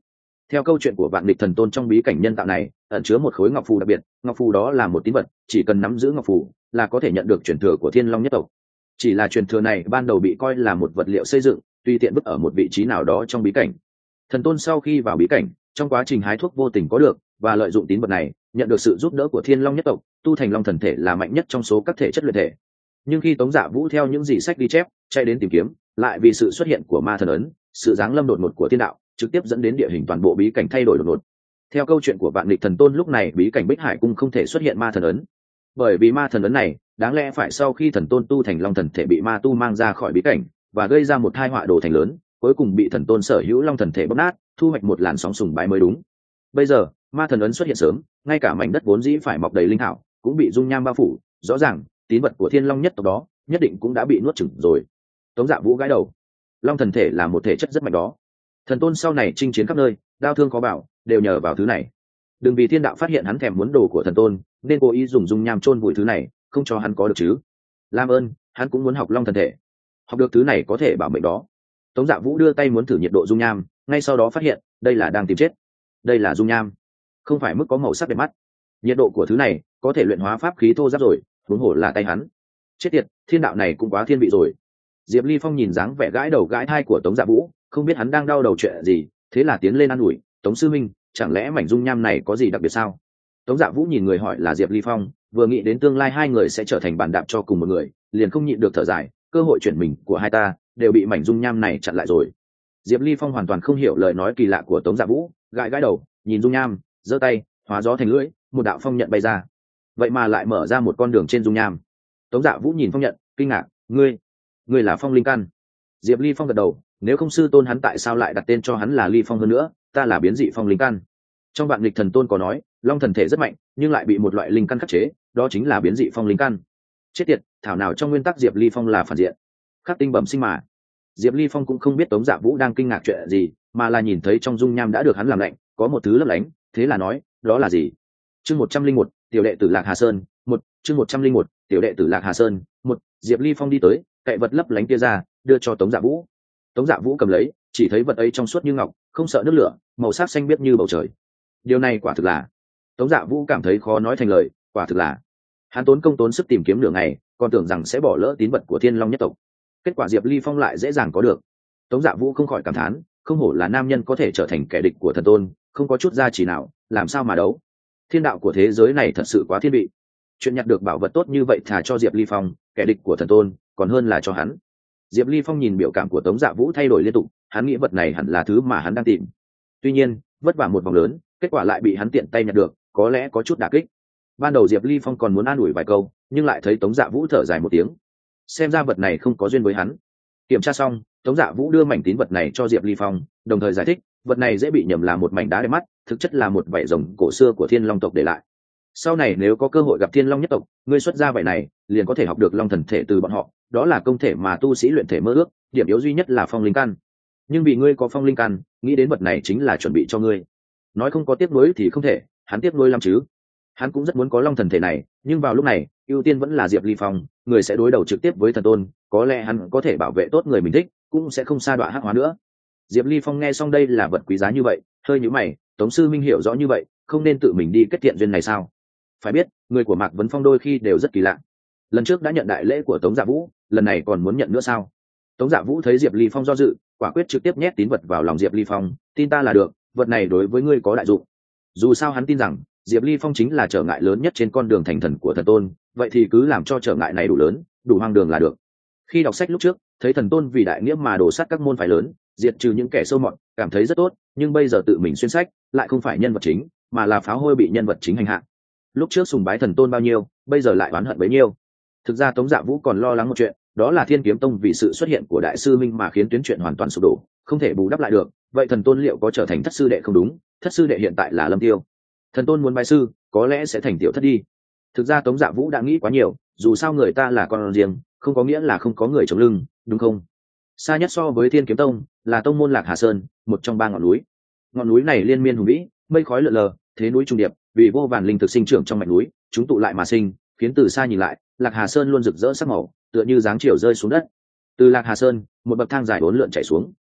Theo câu chuyện của vạn lịch thần tôn, trong bí cảnh nhân tạo này ẩn chứa một khối ngọc phù đặc biệt. Ngọc phù đó là một tín vật, chỉ cần nắm giữ ngọc phù là có thể nhận được truyền thừa của Thiên Long nhất tộc. Chỉ là truyền thừa này ban đầu bị coi là một vật liệu xây dựng, tùy tiện vứt ở một vị trí nào đó trong bí cảnh. Thần tôn sau khi vào bí cảnh, trong quá trình hái thuốc vô tình có được và lợi dụng tín vật này, nhận được sự giúp đỡ của Thiên Long nhất tộc, tu thành long thần thể là mạnh nhất trong số các thể chất luyện thể. Nhưng khi Tống Dạ Vũ theo những gì sách ghi chép chạy đến tìm kiếm, lại vì sự xuất hiện của ma thần ấn, sự giáng lâm đột ngột của thiên đạo, trực tiếp dẫn đến địa hình toàn bộ bí cảnh thay đổi đột ngột. Theo câu chuyện của vạn lịch thần tôn, lúc này bí cảnh Bích Hải cung không thể xuất hiện ma thần ấn, bởi vì ma thần ấn này đáng lẽ phải sau khi thần tôn tu thành long thần thể bị ma tu mang ra khỏi bí cảnh và gây ra một tai họa đồ thành lớn, cuối cùng bị thần tôn sở hữu long thần thể bóp nát, thu hoạch một làn sóng sùng bái mới đúng. Bây giờ ma thần ấn xuất hiện sớm, ngay cả mảnh đất vốn dĩ phải mọc đầy linh thảo cũng bị dung nham bao phủ, rõ ràng tín vật của Thiên Long nhất tộc đó nhất định cũng đã bị nuốt chửng rồi. Tống Dạ Vũ gãi đầu, long thần thể là một thể chất rất mạnh đó, thần tôn sau này chinh chiến khắp nơi, đao thương khó bảo, đều nhờ vào thứ này. Đừng vì thiên đạo phát hiện hắn thèm muốn đồ của thần tôn nên cố ý dùng dung nham chôn vùi thứ này, không cho hắn có được chứ. Làm ơn, hắn cũng muốn học long thần thể, học được thứ này có thể bảo mệnh đó. Tống Dạ Vũ đưa tay muốn thử nhiệt độ dung nham, ngay sau đó phát hiện đây là đang tìm chết. Đây là dung nham, không phải mức có màu sắc đẹp mắt. Nhiệt độ của thứ này có thể luyện hóa pháp khí thô ráp rồi, huống hồ là tay hắn. Chết tiệt, thiên đạo này cũng quá thiên vị rồi. Diệp Ly Phong nhìn dáng vẻ gãi đầu gãi thai của Tống Dạ Vũ, không biết hắn đang đau đầu chuyện gì, thế là tiến lên an ủi, Tống sư minh, chẳng lẽ mảnh dung nham này có gì đặc biệt sao? Tống Dạ Vũ nhìn người hỏi là Diệp Ly Phong, vừa nghĩ đến tương lai hai người sẽ trở thành bàn đạp cho cùng một người, liền không nhịn được thở dài, cơ hội chuyển mình của hai ta đều bị mảnh dung nham này chặn lại rồi. Diệp Ly Phong hoàn toàn không hiểu lời nói kỳ lạ của Tống Dạ Vũ, gãi gãi đầu, nhìn dung nham, giơ tay, hóa gió thành lưỡi, một đạo phong nhận bay ra, vậy mà lại mở ra một con đường trên dung nham. Tống Dạ Vũ nhìn phong nhận, kinh ngạc, ngươi là Phong Linh Căn? Diệp Ly Phong gật đầu, nếu không sư tôn hắn tại sao lại đặt tên cho hắn là Ly Phong hơn nữa, ta là biến dị Phong Linh Căn. Trong vạn lịch thần tôn có nói long thần thể rất mạnh nhưng lại bị một loại linh căn khắc chế, đó chính là biến dị Phong Linh Căn. Chết tiệt, thảo nào trong nguyên tắc Diệp Ly Phong là phản diện, khắc tinh bẩm sinh mà. Diệp Ly Phong cũng không biết Tống Dạ Vũ đang kinh ngạc chuyện gì, mà là nhìn thấy trong dung nham đã được hắn làm lạnh có một thứ lấp lánh, thế là nói, đó là gì? Chương 101, tiểu đệ tử Lạc Hà Sơn, chương 101, tiểu đệ tử Lạc Hà Sơn, Diệp Ly Phong đi tới, cậy vật lấp lánh kia ra, đưa cho Tống Dạ Vũ. Tống Dạ Vũ cầm lấy, chỉ thấy vật ấy trong suốt như ngọc, không sợ nước lửa, màu sắc xanh biếc như bầu trời. Điều này quả thực là, Tống Dạ Vũ cảm thấy khó nói thành lời, quả thực là. Hắn tốn công tốn sức tìm kiếm nửa ngày, còn tưởng rằng sẽ bỏ lỡ tín vật của Thiên Long nhất tộc. Kết quả Diệp Ly Phong lại dễ dàng có được. Tống Dạ Vũ không khỏi cảm thán, không hổ là nam nhân có thể trở thành kẻ địch của thần tôn, không có chút gia chỉ nào, làm sao mà đấu. Thiên đạo của thế giới này thật sự quá thiên vị. Chuyện nhặt được bảo vật tốt như vậy thà cho Diệp Ly Phong, kẻ địch của thần tôn, còn hơn là cho hắn. Diệp Ly Phong nhìn biểu cảm của Tống Dạ Vũ thay đổi liên tục, hắn nghĩ vật này hẳn là thứ mà hắn đang tìm. Tuy nhiên, vất vả một vòng lớn, kết quả lại bị hắn tiện tay nhặt được, có lẽ có chút đả kích. Ban đầu Diệp Ly Phong còn muốn an ủi vài câu, nhưng lại thấy Tống Dạ Vũ thở dài một tiếng. Xem ra vật này không có duyên với hắn. Kiểm tra xong, Tống Dạ Vũ đưa mảnh tín vật này cho Diệp Ly Phong, đồng thời giải thích, vật này dễ bị nhầm là một mảnh đá đẹp mắt, thực chất là một vảy rồng cổ xưa của Thiên Long tộc để lại. Sau này nếu có cơ hội gặp Thiên Long nhất tộc, ngươi xuất ra vảy này, liền có thể học được long thần thể từ bọn họ, đó là công thể mà tu sĩ luyện thể mơ ước, điểm yếu duy nhất là phong linh căn. Nhưng vì ngươi có phong linh căn, nghĩ đến vật này chính là chuẩn bị cho ngươi. Nói không có tiếc nuối thì không thể, hắn tiếc nuối lắm chứ. Hắn cũng rất muốn có long thần thể này, nhưng vào lúc này, ưu tiên vẫn là Diệp Ly Phong, người sẽ đối đầu trực tiếp với thần tôn, có lẽ hắn có thể bảo vệ tốt người mình thích, cũng sẽ không sa đọa hắc hóa nữa. Diệp Ly Phong nghe xong đây là vật quý giá như vậy, hơi nhíu mày, Tống sư minh hiểu rõ như vậy, không nên tự mình đi kết thiện duyên này sao? Phải biết, người của Mạc Vấn Phong đôi khi đều rất kỳ lạ. Lần trước đã nhận đại lễ của Tống Dạ Vũ, lần này còn muốn nhận nữa sao? Tống Dạ Vũ thấy Diệp Ly Phong do dự, quả quyết trực tiếp nhét tín vật vào lòng Diệp Ly Phong, tin ta là được, vật này đối với ngươi có đại dụng. Dù sao hắn tin rằng Diệp Ly Phong chính là trở ngại lớn nhất trên con đường thành thần của thần tôn, vậy thì cứ làm cho trở ngại này đủ lớn, đủ hoang đường là được. Khi đọc sách lúc trước, thấy thần tôn vì đại nghĩa mà đổ sát các môn phái lớn, diệt trừ những kẻ sâu mọt, cảm thấy rất tốt, nhưng bây giờ tự mình xuyên sách, lại không phải nhân vật chính, mà là pháo hôi bị nhân vật chính hành hạ. Lúc trước sùng bái thần tôn bao nhiêu, bây giờ lại oán hận bấy nhiêu. Thực ra Tống Dạ Vũ còn lo lắng một chuyện, đó là Thiên Kiếm Tông vì sự xuất hiện của đại sư Minh mà khiến tuyến chuyện hoàn toàn sụp đổ, không thể bù đắp lại được. Vậy thần tôn liệu có trở thành thất sư đệ không đúng? Thất sư đệ hiện tại là Lâm Tiêu, thần tôn muốn bái sư, có lẽ sẽ thành tiểu thất đi. Thực ra Tống Dạ Vũ đã nghĩ quá nhiều, dù sao người ta là con riêng, không có nghĩa là không có người chống lưng, đúng không? Xa nhất so với Thiên Kiếm Tông là tông môn Lạc Hà Sơn, một trong ba ngọn núi. Ngọn núi này liên miên hùng vĩ, mây khói lượn lờ, thế núi trung điệp, vì vô vàn linh thực sinh trưởng trong mạch núi, chúng tụ lại mà sinh, khiến từ xa nhìn lại, Lạc Hà Sơn luôn rực rỡ sắc màu, tựa như dáng chiều rơi xuống đất. Từ Lạc Hà Sơn, một bậc thang dài uốn lượn chảy xuống.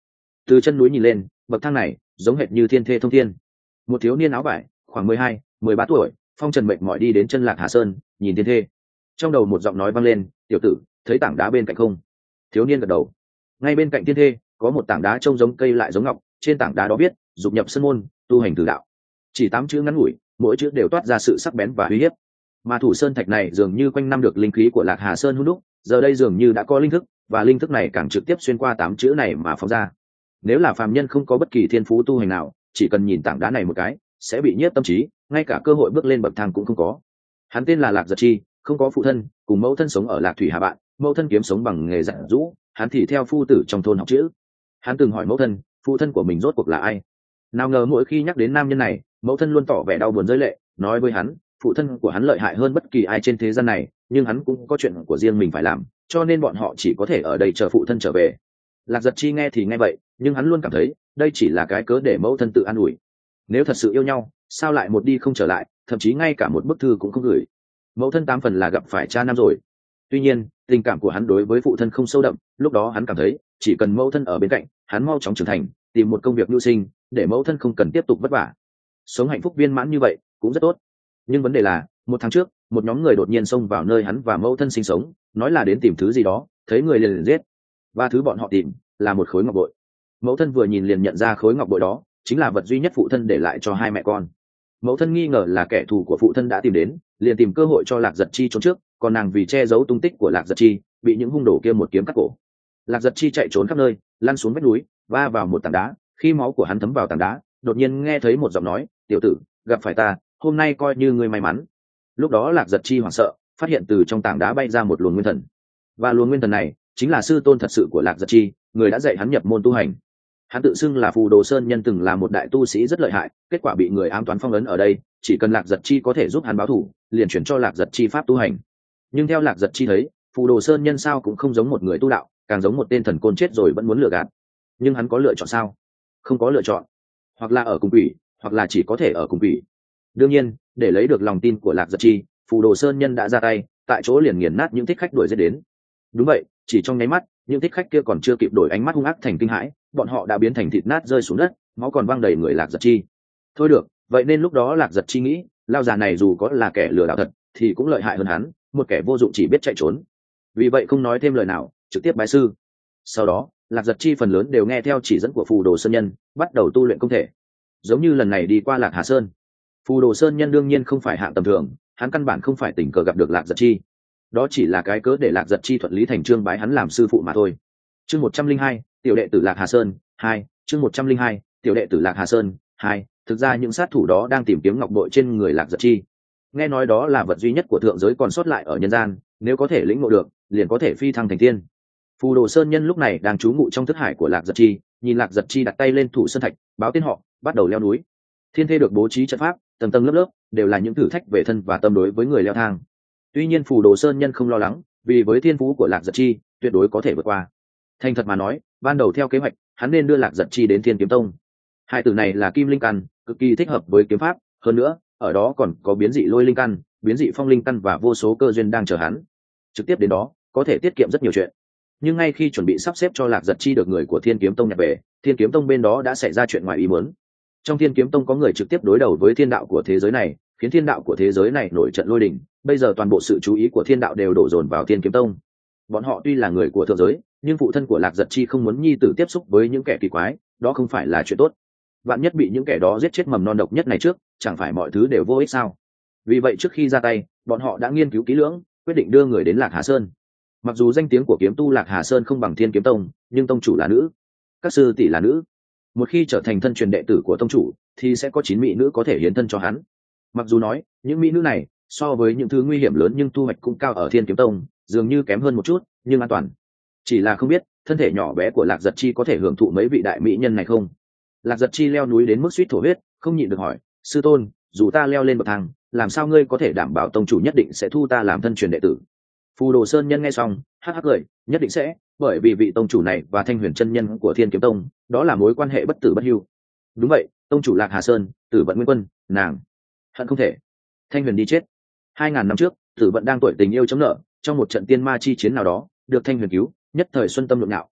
Từ chân núi nhìn lên, bậc thang này giống hệt như thiên thê thông thiên. Một thiếu niên áo vải khoảng 12, 13 tuổi, phong trần mệt mỏi đi đến chân Lạc Hà Sơn, nhìn thiên thê. Trong đầu một giọng nói vang lên, tiểu tử, thấy tảng đá bên cạnh không? Thiếu niên gật đầu. Ngay bên cạnh thiên thê có một tảng đá trông giống cây lại giống ngọc, trên tảng đá đó viết dục nhập sân môn, tu hành tử đạo. Chỉ 8 chữ ngắn ngủi, mỗi chữ đều toát ra sự sắc bén và uy hiếp. Mà thủ sơn thạch này dường như quanh năm được linh khí của Lạc Hà Sơn hút đúc, giờ đây dường như đã có linh thức, và linh thức này càng trực tiếp xuyên qua 8 chữ này mà phóng ra. Nếu là phàm nhân không có bất kỳ thiên phú tu hành nào, chỉ cần nhìn tảng đá này một cái sẽ bị nhiếp tâm trí, ngay cả cơ hội bước lên bậc thang cũng không có. Hắn tên là Lạc Giật Chi, không có phụ thân, cùng mẫu thân sống ở Lạc Thủy Hà Bạn, mẫu thân kiếm sống bằng nghề giặt rũ, hắn thì theo phu tử trong thôn học chữ. Hắn từng hỏi mẫu thân, phụ thân của mình rốt cuộc là ai? Nào ngờ mỗi khi nhắc đến nam nhân này, mẫu thân luôn tỏ vẻ đau buồn rơi lệ, nói với hắn, phụ thân của hắn lợi hại hơn bất kỳ ai trên thế gian này, nhưng hắn cũng có chuyện của riêng mình phải làm, cho nên bọn họ chỉ có thể ở đây chờ phụ thân trở về. Lạc Giật Chi nghe thì nghe vậy, nhưng hắn luôn cảm thấy đây chỉ là cái cớ để mẫu thân tự an ủi. Nếu thật sự yêu nhau, sao lại một đi không trở lại, thậm chí ngay cả một bức thư cũng không gửi? Mẫu thân 8 phần là gặp phải cha nam rồi. Tuy nhiên, tình cảm của hắn đối với phụ thân không sâu đậm, lúc đó hắn cảm thấy chỉ cần mẫu thân ở bên cạnh, hắn mau chóng trưởng thành, tìm một công việc mưu sinh, để mẫu thân không cần tiếp tục vất vả. Sống hạnh phúc viên mãn như vậy cũng rất tốt. Nhưng vấn đề là, 1 tháng trước, một nhóm người đột nhiên xông vào nơi hắn và mẫu thân sinh sống, nói là đến tìm thứ gì đó, thấy người liền giết. Và thứ bọn họ tìm là một khối ngọc bội. Mẫu thân vừa nhìn liền nhận ra khối ngọc bội đó chính là vật duy nhất phụ thân để lại cho hai mẹ con. Mẫu thân nghi ngờ là kẻ thù của phụ thân đã tìm đến, liền tìm cơ hội cho Lạc Giật Chi trốn trước, còn nàng vì che giấu tung tích của Lạc Giật Chi, bị những hung đồ kia một kiếm cắt cổ. Lạc Giật Chi chạy trốn khắp nơi, lăn xuống vách núi, va vào một tảng đá. Khi máu của hắn thấm vào tảng đá, đột nhiên nghe thấy một giọng nói, tiểu tử, gặp phải ta, hôm nay coi như ngươi may mắn. Lúc đó Lạc Giật Chi hoảng sợ, phát hiện từ trong tảng đá bay ra một luồng nguyên thần, và luồng nguyên thần này chính là sư tôn thật sự của Lạc Giật Chi, người đã dạy hắn nhập môn tu hành. Hắn tự xưng là Phù Đồ Sơn Nhân, từng là một đại tu sĩ rất lợi hại, kết quả bị người ám toán phong ấn ở đây, chỉ cần Lạc Giật Chi có thể giúp hắn báo thù, liền chuyển cho Lạc Giật Chi pháp tu hành. Nhưng theo Lạc Giật Chi thấy, Phù Đồ Sơn Nhân sao cũng không giống một người tu đạo, càng giống một tên thần côn chết rồi vẫn muốn lừa gạt. Nhưng hắn có lựa chọn sao? Không có lựa chọn. Hoặc là ở cùng quỷ, hoặc là chỉ có thể ở cùng quỷ. Đương nhiên, để lấy được lòng tin của Lạc Giật Chi, Phù Đồ Sơn Nhân đã ra tay, tại chỗ liền nghiền nát những thích khách đuổi giết đến. Đúng vậy, chỉ trong nháy mắt, những thích khách kia còn chưa kịp đổi ánh mắt hung ác thành kinh hãi, bọn họ đã biến thành thịt nát rơi xuống đất, máu còn văng đầy người Lạc Giật Chi. Thôi được, vậy nên lúc đó Lạc Giật Chi nghĩ, lao già này dù có là kẻ lừa đảo thật, thì cũng lợi hại hơn hắn, một kẻ vô dụng chỉ biết chạy trốn. Vì vậy không nói thêm lời nào, trực tiếp bái sư. Sau đó, Lạc Giật Chi phần lớn đều nghe theo chỉ dẫn của Phù Đồ Sơn Nhân, bắt đầu tu luyện công thể. Giống như lần này đi qua Lạc Hà Sơn, Phù Đồ Sơn Nhân đương nhiên không phải hạng tầm thường, hắn căn bản không phải tình cờ gặp được Lạc Giật Chi. Đó chỉ là cái cớ để Lạc Giật Chi thuận lý thành chương bái hắn làm sư phụ mà thôi. Chương 102, tiểu đệ tử Lạc Hà Sơn 2, chương 102, tiểu đệ tử Lạc Hà Sơn 2. Thực ra những sát thủ đó đang tìm kiếm ngọc bội trên người Lạc Giật Chi. Nghe nói đó là vật duy nhất của thượng giới còn sót lại ở nhân gian, nếu có thể lĩnh ngộ được, liền có thể phi thăng thành tiên. Phù Đồ Sơn Nhân lúc này đang trú ngụ trong thức hải của Lạc Giật Chi, nhìn Lạc Giật Chi đặt tay lên thủ sơn thạch, báo tên họ, bắt đầu leo núi. Thiên thê được bố trí trận pháp, tầng tầng lớp lớp, đều là những thử thách về thân và tâm đối với người leo thang. Tuy nhiên Phù Đồ Sơn Nhân không lo lắng, vì với thiên phú của Lạc Giật Chi, tuyệt đối có thể vượt qua. Thành thật mà nói, ban đầu theo kế hoạch, hắn nên đưa Lạc Giật Chi đến Thiên Kiếm Tông. Hai tử này là kim linh căn, cực kỳ thích hợp với kiếm pháp, hơn nữa, ở đó còn có biến dị lôi linh căn, biến dị phong linh căn và vô số cơ duyên đang chờ hắn. Trực tiếp đến đó, có thể tiết kiệm rất nhiều chuyện. Nhưng ngay khi chuẩn bị sắp xếp cho Lạc Giật Chi được người của Thiên Kiếm Tông nhặt về, Thiên Kiếm Tông bên đó đã xảy ra chuyện ngoài ý muốn. Trong Thiên Kiếm Tông có người trực tiếp đối đầu với thiên đạo của thế giới này, khiến thiên đạo của thế giới này nổi trận lôi đình. Bây giờ toàn bộ sự chú ý của thiên đạo đều đổ dồn vào Thiên Kiếm Tông. Bọn họ tuy là người của thượng giới, nhưng phụ thân của Lạc Giật Chi không muốn nhi tử tiếp xúc với những kẻ kỳ quái, đó không phải là chuyện tốt. Vạn nhất bị những kẻ đó giết chết mầm non độc nhất này trước, chẳng phải mọi thứ đều vô ích sao? Vì vậy trước khi ra tay, bọn họ đã nghiên cứu kỹ lưỡng, quyết định đưa người đến Lạc Hà Sơn. Mặc dù danh tiếng của kiếm tu Lạc Hà Sơn không bằng Thiên Kiếm Tông, nhưng tông chủ là nữ, các sư tỷ là nữ. Một khi trở thành thân truyền đệ tử của tông chủ, thì sẽ có 9 mỹ nữ có thể hiến thân cho hắn. Mặc dù nói những mỹ nữ này so với những thứ nguy hiểm lớn nhưng thu hoạch cũng cao ở Thiên Kiếm Tông, dường như kém hơn một chút, nhưng an toàn. Chỉ là không biết thân thể nhỏ bé của Lạc Giật Chi có thể hưởng thụ mấy vị đại mỹ nhân này không. Lạc Giật Chi leo núi đến mức suýt thổ huyết, không nhịn được hỏi, sư tôn, dù ta leo lên bậc thang, làm sao ngươi có thể đảm bảo tông chủ nhất định sẽ thu ta làm thân truyền đệ tử? Phù Đồ Sơn Nhân nghe xong hắc hắc cười, nhất định sẽ, bởi vì vị tông chủ này và Thanh Huyền chân nhân của Thiên Kiếm Tông, đó là mối quan hệ bất tử bất hưu. Đúng vậy, tông chủ Lạc Hà Sơn, Tử Vận Nguyên Quân, nàng hận không thể Thanh Huyền đi chết. 2000 năm trước, Tử Vận đang tuổi tình yêu chống nợ, trong một trận tiên ma chi chiến nào đó, được Thanh Huyền cứu, nhất thời xuân tâm nhộn nhạo,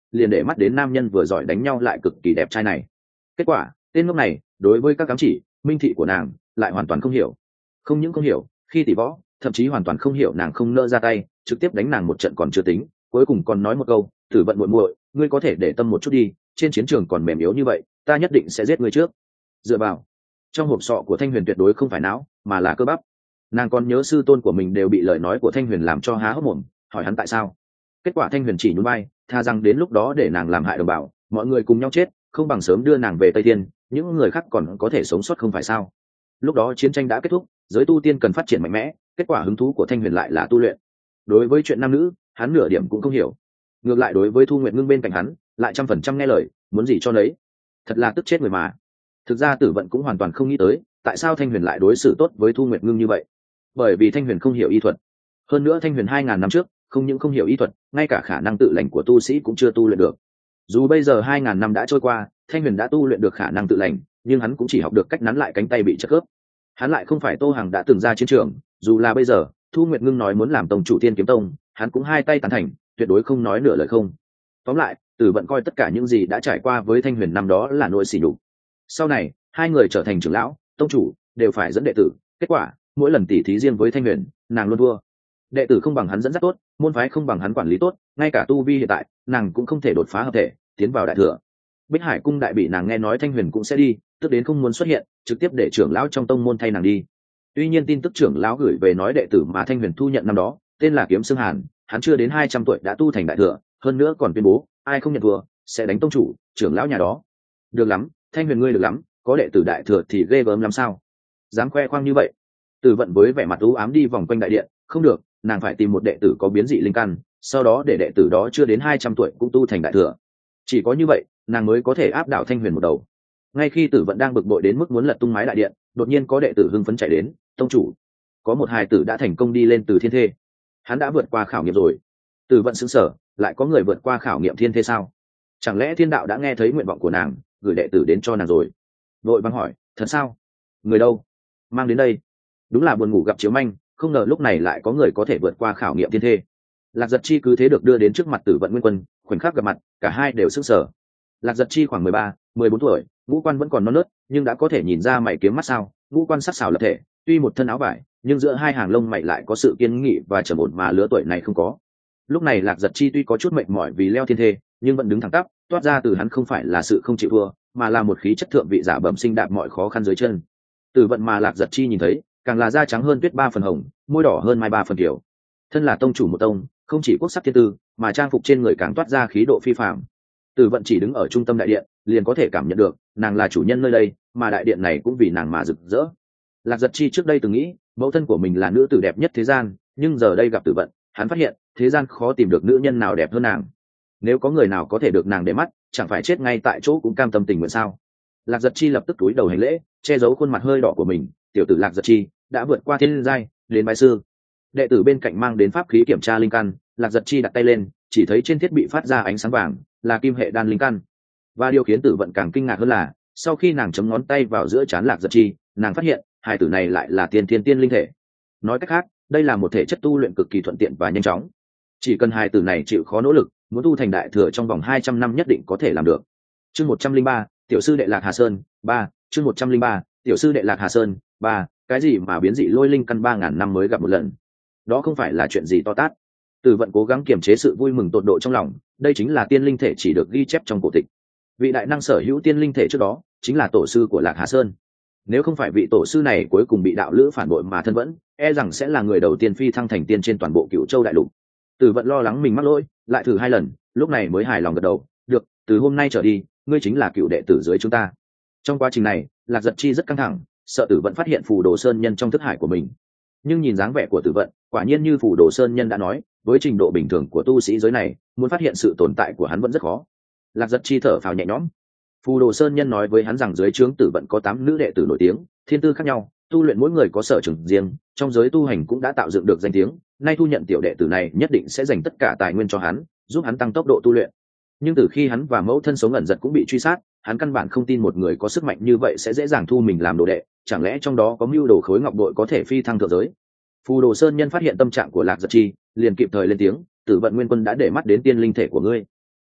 liền để mắt đến nam nhân vừa giỏi đánh nhau lại cực kỳ đẹp trai này. Kết quả tên ngốc này đối với các cám chỉ minh thị của nàng lại hoàn toàn không hiểu. Không những không hiểu, khi tỷ võ thậm chí hoàn toàn không hiểu nàng không nỡ ra tay trực tiếp đánh nàng một trận còn chưa tính, cuối cùng còn nói một câu: Tử Vận muội muội, ngươi có thể để tâm một chút đi, trên chiến trường còn mềm yếu như vậy, ta nhất định sẽ giết ngươi trước. Dựa vào, trong hộp sọ của Thanh Huyền tuyệt đối không phải não mà là cơ bắp. Nàng còn nhớ sư tôn của mình đều bị lời nói của Thanh Huyền làm cho há hốc mồm, hỏi hắn tại sao. Kết quả Thanh Huyền chỉ nhún vai, tha rằng đến lúc đó để nàng làm hại đồng bào, mọi người cùng nhau chết, không bằng sớm đưa nàng về Tây Thiên, những người khác còn có thể sống sót không phải sao. Lúc đó chiến tranh đã kết thúc, giới tu tiên cần phát triển mạnh mẽ, kết quả hứng thú của Thanh Huyền lại là tu luyện. Đối với chuyện nam nữ, hắn nửa điểm cũng không hiểu. Ngược lại đối với Thu Nguyệt Ngưng bên cạnh hắn, lại 100% nghe lời, muốn gì cho nấy. Thật là tức chết người mà. Thực ra Tử Vận cũng hoàn toàn không nghĩ tới, tại sao Thanh Huyền lại đối xử tốt với Thu Nguyệt Ngưng như vậy. Bởi vì Thanh Huyền không hiểu y thuật. Hơn nữa Thanh Huyền 2000 năm trước, không những không hiểu y thuật, ngay cả khả năng tự lành của tu sĩ cũng chưa tu luyện được. Dù bây giờ 2000 năm đã trôi qua, Thanh Huyền đã tu luyện được khả năng tự lành, nhưng hắn cũng chỉ học được cách nắn lại cánh tay bị chật khớp. Hắn lại không phải Tô Hằng đã từng ra chiến trường, dù là bây giờ Thu Nguyệt Ngưng nói muốn làm tông chủ Tiên Kiếm Tông, hắn cũng hai tay tán thành, tuyệt đối không nói nửa lời không. Tóm lại, Tử Vận coi tất cả những gì đã trải qua với Thanh Huyền năm đó là nỗi sỉ nhục. Sau này hai người trở thành trưởng lão tông chủ đều phải dẫn đệ tử, kết quả mỗi lần tỉ thí riêng với Thanh Huyền, nàng luôn thua. Đệ tử không bằng hắn dẫn dắt tốt, môn phái không bằng hắn quản lý tốt, ngay cả tu vi hiện tại nàng cũng không thể đột phá hợp thể tiến vào đại thừa. Bích Hải cung đại bị nàng nghe nói Thanh Huyền cũng sẽ đi, tức đến không muốn xuất hiện, trực tiếp để trưởng lão trong tông môn thay nàng đi. Tuy nhiên tin tức trưởng lão gửi về nói đệ tử mà Thanh Huyền thu nhận năm đó tên là Kiếm Xương Hàn, hắn chưa đến 200 tuổi đã tu thành đại thừa, hơn nữa còn tuyên bố ai không nhận thua sẽ đánh tông chủ trưởng lão nhà đó. Được lắm, Thanh Huyền ngươi được lắm, có đệ tử đại thừa thì ghê gớm lắm sao, dám khoe khoang như vậy. Tử Vận với vẻ mặt u ám đi vòng quanh đại điện, không được, nàng phải tìm một đệ tử có biến dị linh căn, sau đó để đệ tử đó chưa đến 200 tuổi cũng tu thành đại thừa. Chỉ có như vậy nàng mới có thể áp đảo Thanh Huyền một đầu. Ngay khi Tử Vận đang bực bội đến mức muốn lật tung mái đại điện, đột nhiên có đệ tử hưng phấn chạy đến: tông chủ, có một hài tử đã thành công đi lên từ thiên thê, hắn đã vượt qua khảo nghiệm rồi. Tử Vận sững sờ, lại có người vượt qua khảo nghiệm thiên thê sao? Chẳng lẽ thiên đạo đã nghe thấy nguyện vọng của nàng, gửi đệ tử đến cho nàng rồi? Vội vàng hỏi: thật sao? Người đâu? Mang đến đây. Đúng là buồn ngủ gặp chiếu manh, không ngờ lúc này lại có người có thể vượt qua khảo nghiệm thiên thê. Lạc Giật Chi cứ thế được đưa đến trước mặt Tử Vận Nguyên Quân, khoảnh khắc gặp mặt cả hai đều sững sờ. Lạc Giật Chi khoảng 13, 14 tuổi, ngũ quan vẫn còn non nớt, nhưng đã có thể nhìn ra mày kiếm mắt sao, ngũ quan sắc sảo lập thể, tuy một thân áo vải, nhưng giữa hai hàng lông mày lại có sự kiên nghị và trầm ổn mà lứa tuổi này không có. Lúc này Lạc Giật Chi tuy có chút mệt mỏi vì leo thiên thê, nhưng vẫn đứng thẳng tắp, toát ra từ hắn không phải là sự không chịu thua, mà là một khí chất thượng vị giả bẩm sinh đạp mọi khó khăn dưới chân. Tử Vận mà Lạc Giật Chi nhìn thấy, càng là da trắng hơn tuyết 3 phần hồng, môi đỏ hơn mai 3 phần kiểu. Thân là tông chủ một tông, không chỉ quốc sắc thiên tư, mà trang phục trên người càng toát ra khí độ phi phàm. Tử Vận chỉ đứng ở trung tâm đại điện, liền có thể cảm nhận được, nàng là chủ nhân nơi đây, mà đại điện này cũng vì nàng mà rực rỡ. Lạc Giật Chi trước đây từng nghĩ, mẫu thân của mình là nữ tử đẹp nhất thế gian, nhưng giờ đây gặp Tử Vận, hắn phát hiện, thế gian khó tìm được nữ nhân nào đẹp hơn nàng. Nếu có người nào có thể được nàng để mắt, chẳng phải chết ngay tại chỗ cũng cam tâm tình nguyện sao? Lạc Giật Chi lập tức cúi đầu hành lễ, che giấu khuôn mặt hơi đỏ của mình. Tiểu tử Lạc Giật Chi đã vượt qua thiên giai, đến bái sư. Đệ tử bên cạnh mang đến pháp khí kiểm tra linh căn, Lạc Giật Chi đặt tay lên, chỉ thấy trên thiết bị phát ra ánh sáng vàng, là kim hệ đan linh căn. Và điều khiến Tử Vận càng kinh ngạc hơn là, sau khi nàng chấm ngón tay vào giữa trán Lạc Giật Chi, nàng phát hiện hài tử này lại là tiên thiên tiên linh thể. Nói cách khác, đây là một thể chất tu luyện cực kỳ thuận tiện và nhanh chóng. Chỉ cần hài tử này chịu khó nỗ lực, muốn tu thành đại thừa trong vòng 200 năm nhất định có thể làm được. Chương 103, tiểu sư đệ Lạc Hà Sơn 3, chương 103, tiểu sư đệ Lạc Hà Sơn 3, cái gì mà biến dị lôi linh căn 3000 năm mới gặp một lần? Đó không phải là chuyện gì to tát. Tử Vận cố gắng kiềm chế sự vui mừng tột độ trong lòng, đây chính là tiên linh thể chỉ được ghi chép trong cổ tịch. Vị đại năng sở hữu tiên linh thể trước đó, chính là tổ sư của Lạc Hà Sơn. Nếu không phải vị tổ sư này cuối cùng bị đạo lữ phản bội mà thân vẫn, e rằng sẽ là người đầu tiên phi thăng thành tiên trên toàn bộ Cửu Châu đại lục. Tử Vận lo lắng mình mắc lỗi, lại thử 2 lần, lúc này mới hài lòng gật đầu. Được, từ hôm nay trở đi, ngươi chính là cựu đệ tử dưới chúng ta. Trong quá trình này, Lạc Giật Chi rất căng thẳng, sợ Tử Vận phát hiện Phù Đồ Sơn Nhân trong thức hải của mình. Nhưng nhìn dáng vẻ của Tử Vận, quả nhiên như Phù Đồ Sơn Nhân đã nói, với trình độ bình thường của tu sĩ giới này, muốn phát hiện sự tồn tại của hắn vẫn rất khó. Lạc Giật Chi thở phào nhẹ nhõm. Phù Đồ Sơn Nhân nói với hắn rằng dưới trướng Tử Vận có 8 nữ đệ tử nổi tiếng, thiên tư khác nhau, tu luyện mỗi người có sở trường riêng, trong giới tu hành cũng đã tạo dựng được danh tiếng, nay thu nhận tiểu đệ tử này nhất định sẽ dành tất cả tài nguyên cho hắn, giúp hắn tăng tốc độ tu luyện. Nhưng từ khi hắn và mẫu thân sống ẩn giật cũng bị truy sát, hắn căn bản không tin một người có sức mạnh như vậy sẽ dễ dàng thu mình làm đồ đệ, chẳng lẽ trong đó có mưu đồ khối ngọc bội có thể phi thăng thượng giới? Phù Đồ Sơn Nhân phát hiện tâm trạng của Lạc Giật Chi, liền kịp thời lên tiếng: Tử Vận Nguyên Quân đã để mắt đến tiên linh thể của ngươi.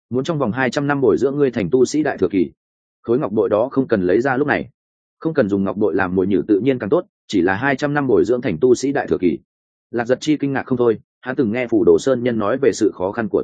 muốn trong vòng 200 năm bồi dưỡng ngươi thành tu sĩ đại thừa kỳ. Khối ngọc bội đó không cần lấy ra lúc này, không cần dùng ngọc bội làm mồi nhử tự nhiên càng tốt, chỉ là 200 năm bồi dưỡng thành tu sĩ đại thừa kỳ. Lạc Giật Chi kinh ngạc không thôi, hắn từng nghe Phù Đồ Sơn nhân nói về sự khó khăn của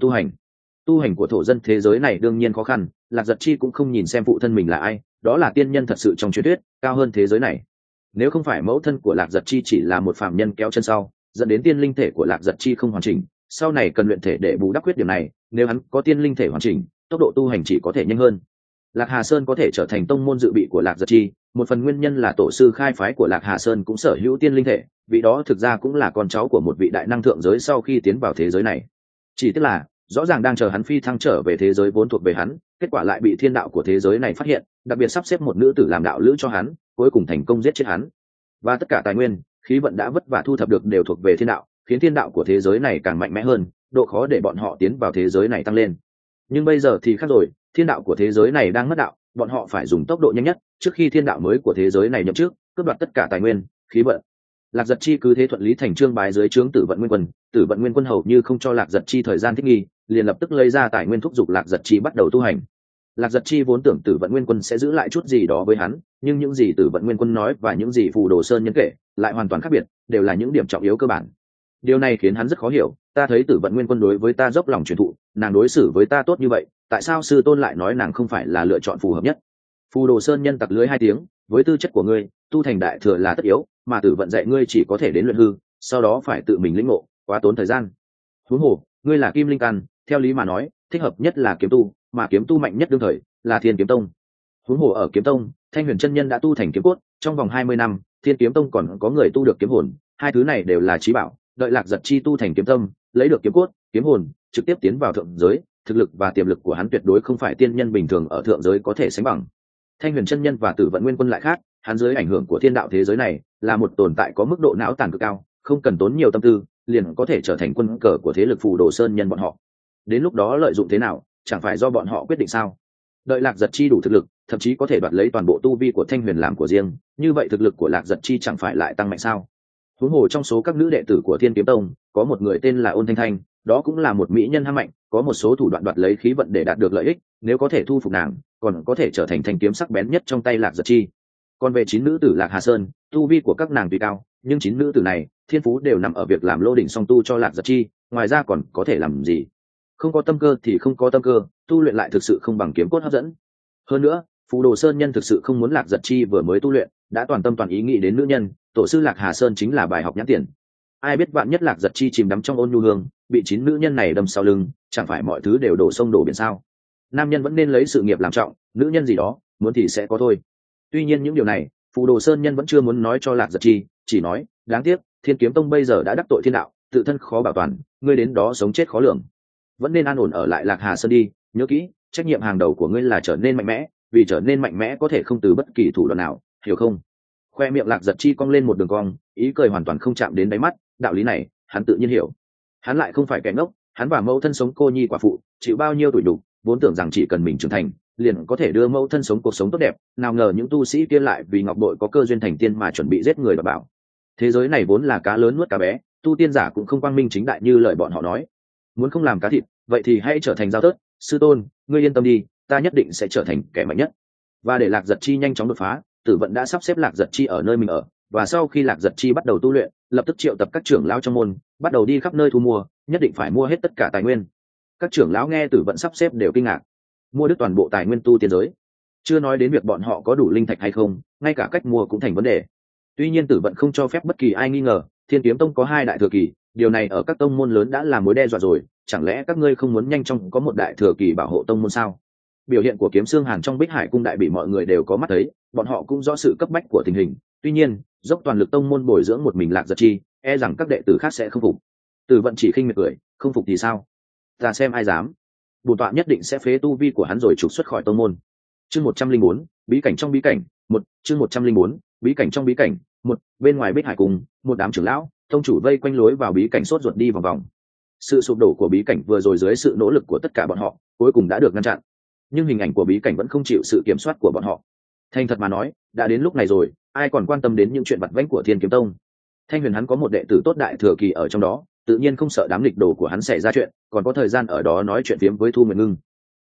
tu hành của thổ dân thế giới này đương nhiên khó khăn. Lạc Giật Chi cũng không nhìn xem phụ thân mình là ai, đó là tiên nhân thật sự trong truyền thuyết, cao hơn thế giới này. Nếu không phải mẫu thân của Lạc Giật Chi chỉ là một phàm nhân kéo chân sau, dẫn đến tiên linh thể của Lạc Giật Chi không hoàn chỉnh, sau này cần luyện thể để bù đắp khuyết điểm này, nếu hắn có tiên linh thể hoàn chỉnh, tốc độ tu hành chỉ có thể nhanh hơn. Lạc Hà Sơn có thể trở thành tông môn dự bị của Lạc Giật Chi, một phần nguyên nhân là tổ sư khai phái của Lạc Hà Sơn cũng sở hữu tiên linh thể, vị đó thực ra cũng là con cháu của một vị đại năng thượng giới sau khi tiến vào thế giới này. Chỉ tiếc là rõ ràng đang chờ hắn phi thăng trở về thế giới vốn thuộc về hắn, kết quả lại bị thiên đạo của thế giới này phát hiện, đặc biệt sắp xếp một nữ tử làm đạo lữ cho hắn, cuối cùng thành công giết chết hắn. Và tất cả tài nguyên, khí vận đã vất vả thu thập được đều thuộc về thiên đạo, khiến thiên đạo của thế giới này càng mạnh mẽ hơn, độ khó để bọn họ tiến vào thế giới này tăng lên. Nhưng bây giờ thì khác rồi, thiên đạo của thế giới này đang mất đạo, bọn họ phải dùng tốc độ nhanh nhất trước khi thiên đạo mới của thế giới này nhậm chức, cướp đoạt tất cả tài nguyên, khí vận. Lạc Giật Chi cứ thế thuận lý thành trương bái dưới trướng Tử Vận Nguyên Quân. Tử Vận Nguyên Quân hầu như không cho Lạc Giật Chi thời gian thích nghi, liền lập tức lấy ra tài nguyên thúc giục Lạc Giật Chi bắt đầu tu hành. Lạc Giật Chi vốn tưởng Tử Vận Nguyên Quân sẽ giữ lại chút gì đó với hắn, nhưng những gì Tử Vận Nguyên Quân nói và những gì Phù Đồ Sơn nhân kể lại hoàn toàn khác biệt, đều là những điểm trọng yếu cơ bản. Điều này khiến hắn rất khó hiểu, ta thấy Tử Vận Nguyên Quân đối với ta dốc lòng truyền thụ, nàng đối xử với ta tốt như vậy, tại sao sư tôn lại nói nàng không phải là lựa chọn phù hợp nhất? Phù Đồ Sơn nhân tặc lưới 2 tiếng, với tư chất của ngươi, tu thành đại thừa là tất yếu, mà Tử Vận dạy ngươi chỉ có thể đến luyện hư, sau đó phải tự mình lĩnh ngộ, quá tốn thời gian. Huống hồ, ngươi là kim linh căn, theo lý mà nói, thích hợp nhất là kiếm tu, mà kiếm tu mạnh nhất đương thời là Thiên Kiếm Tông. Huống hồ ở Kiếm Tông, Thanh Huyền chân nhân đã tu thành kiếm cốt, trong vòng 20 năm, Thiên Kiếm Tông còn có người tu được kiếm hồn, hai thứ này đều là chí bảo, đợi Lạc Giật Chi tu thành kiếm tâm, lấy được kiếm cốt, kiếm hồn, trực tiếp tiến vào thượng giới, thực lực và tiềm lực của hắn tuyệt đối không phải tiên nhân bình thường ở thượng giới có thể sánh bằng. Thanh Huyền chân nhân và Tử Vận Nguyên Quân lại khác, hắn dưới ảnh hưởng của thiên đạo thế giới này, là một tồn tại có mức độ não tàn cực cao, không cần tốn nhiều tâm tư, liền có thể trở thành quân cờ của thế lực Phù Đồ Sơn nhân bọn họ. Đến lúc đó lợi dụng thế nào, chẳng phải do bọn họ quyết định sao? Đợi Lạc Giật Chi đủ thực lực, thậm chí có thể đoạt lấy toàn bộ tu vi của Thanh Huyền làm của riêng, như vậy thực lực của Lạc Giật Chi chẳng phải lại tăng mạnh sao? Huống hồ trong số các nữ đệ tử của Thiên Kiếm Tông, có một người tên là Ôn Thanh Thanh, đó cũng là một mỹ nhân ham mạnh, có một số thủ đoạn đoạt lấy khí vận để đạt được lợi ích, nếu có thể thu phục nàng, còn có thể trở thành thanh kiếm sắc bén nhất trong tay Lạc Giật Chi. Còn về 9 nữ tử Lạc Hà Sơn, tu vi của các nàng tuy cao, nhưng 9 nữ tử này, thiên phú đều nằm ở việc làm lô đỉnh song tu cho Lạc Giật Chi, ngoài ra còn có thể làm gì? Không có tâm cơ thì không có tâm cơ, tu luyện lại thực sự không bằng kiếm cốt hấp dẫn. Hơn nữa, Phù Đồ Sơn nhân thực sự không muốn Lạc Giật Chi vừa mới tu luyện, đã toàn tâm toàn ý nghĩ đến nữ nhân, tổ sư Lạc Hà Sơn chính là bài học nhãn tiền. Ai biết vạn nhất Lạc Giật Chi chìm đắm trong ôn nhu hương, bị 9 nữ nhân này đâm sau lưng, chẳng phải mọi thứ đều đổ sông đổ biển sao? Nam nhân vẫn nên lấy sự nghiệp làm trọng, nữ nhân gì đó, muốn thì sẽ có thôi. Tuy nhiên những điều này, Phù Đồ Sơn nhân vẫn chưa muốn nói cho Lạc Giật Chi, chỉ nói, đáng tiếc, Thiên Kiếm Tông bây giờ đã đắc tội thiên đạo, tự thân khó bảo toàn, ngươi đến đó sống chết khó lường. Vẫn nên an ổn ở lại Lạc Hà Sơn đi, nhớ kỹ, trách nhiệm hàng đầu của ngươi là trở nên mạnh mẽ, vì trở nên mạnh mẽ có thể không từ bất kỳ thủ đoạn nào, hiểu không? Khoe miệng Lạc Giật Chi cong lên một đường cong, ý cười hoàn toàn không chạm đến đáy mắt, đạo lý này, hắn tự nhiên hiểu. Hắn lại không phải kẻ ngốc, hắn và mẫu thân sống cô nhi quả phụ, chịu bao nhiêu tủi nhục, vốn tưởng rằng chỉ cần mình trưởng thành, liền có thể đưa mẫu thân sống cuộc sống tốt đẹp, nào ngờ những tu sĩ kia lại vì ngọc bội có cơ duyên thành tiên mà chuẩn bị giết người và bảo. Thế giới này vốn là cá lớn nuốt cá bé, tu tiên giả cũng không quang minh chính đại như lời bọn họ nói. Muốn không làm cá thịt, vậy thì hãy trở thành dao tớt, sư tôn, ngươi yên tâm đi, ta nhất định sẽ trở thành kẻ mạnh nhất. Và để Lạc Giật Chi nhanh chóng đột phá, Tử Vận đã sắp xếp Lạc Giật Chi ở nơi mình ở, và sau khi Lạc Giật Chi bắt đầu tu luyện, lập tức triệu tập các trưởng lão trong môn, bắt đầu đi khắp nơi thu mua, nhất định phải mua hết tất cả tài nguyên. Các trưởng lão nghe Tử Vận sắp xếp đều kinh ngạc, mua được toàn bộ tài nguyên tu tiên giới, chưa nói đến việc bọn họ có đủ linh thạch hay không, ngay cả cách mua cũng thành vấn đề. Tuy nhiên Tử Vận không cho phép bất kỳ ai nghi ngờ, Thiên Kiếm Tông có 2 đại thừa kỳ, điều này ở các tông môn lớn đã là mối đe dọa rồi, chẳng lẽ các ngươi không muốn nhanh chóng có một đại thừa kỳ bảo hộ tông môn sao? Biểu hiện của Kiếm Xương Hàn trong Bích Hải cung đại bị mọi người đều có mắt thấy, bọn họ cũng rõ sự cấp bách của tình hình. Tuy nhiên, dốc toàn lực tông môn bồi dưỡng một mình Lạc Giật Chi, e rằng các đệ tử khác sẽ không phục. Tử Vận chỉ khinh miệt cười, không phục thì sao? Ta xem ai dám. Bổn tọa nhất định sẽ phế tu vi của hắn rồi trục xuất khỏi tông môn. Chương 104, bí cảnh trong bí cảnh, 1, chương 104, bí cảnh trong bí cảnh, 1, bên ngoài Bích Hải cung, một đám trưởng lão, tông chủ vây quanh lối vào bí cảnh sốt ruột đi vòng vòng. Sự sụp đổ của bí cảnh vừa rồi dưới sự nỗ lực của tất cả bọn họ, cuối cùng đã được ngăn chặn. Nhưng hình ảnh của bí cảnh vẫn không chịu sự kiểm soát của bọn họ. Thành thật mà nói, đã đến lúc này rồi, ai còn quan tâm đến những chuyện vặt vãnh của Thiên Kiếm Tông? Thanh Huyền hắn có một đệ tử tốt đại thừa kỳ ở trong đó, tự nhiên không sợ đám nghịch đồ của hắn xảy ra chuyện, còn có thời gian ở đó nói chuyện phiếm với Thu Nguyệt Ngưng.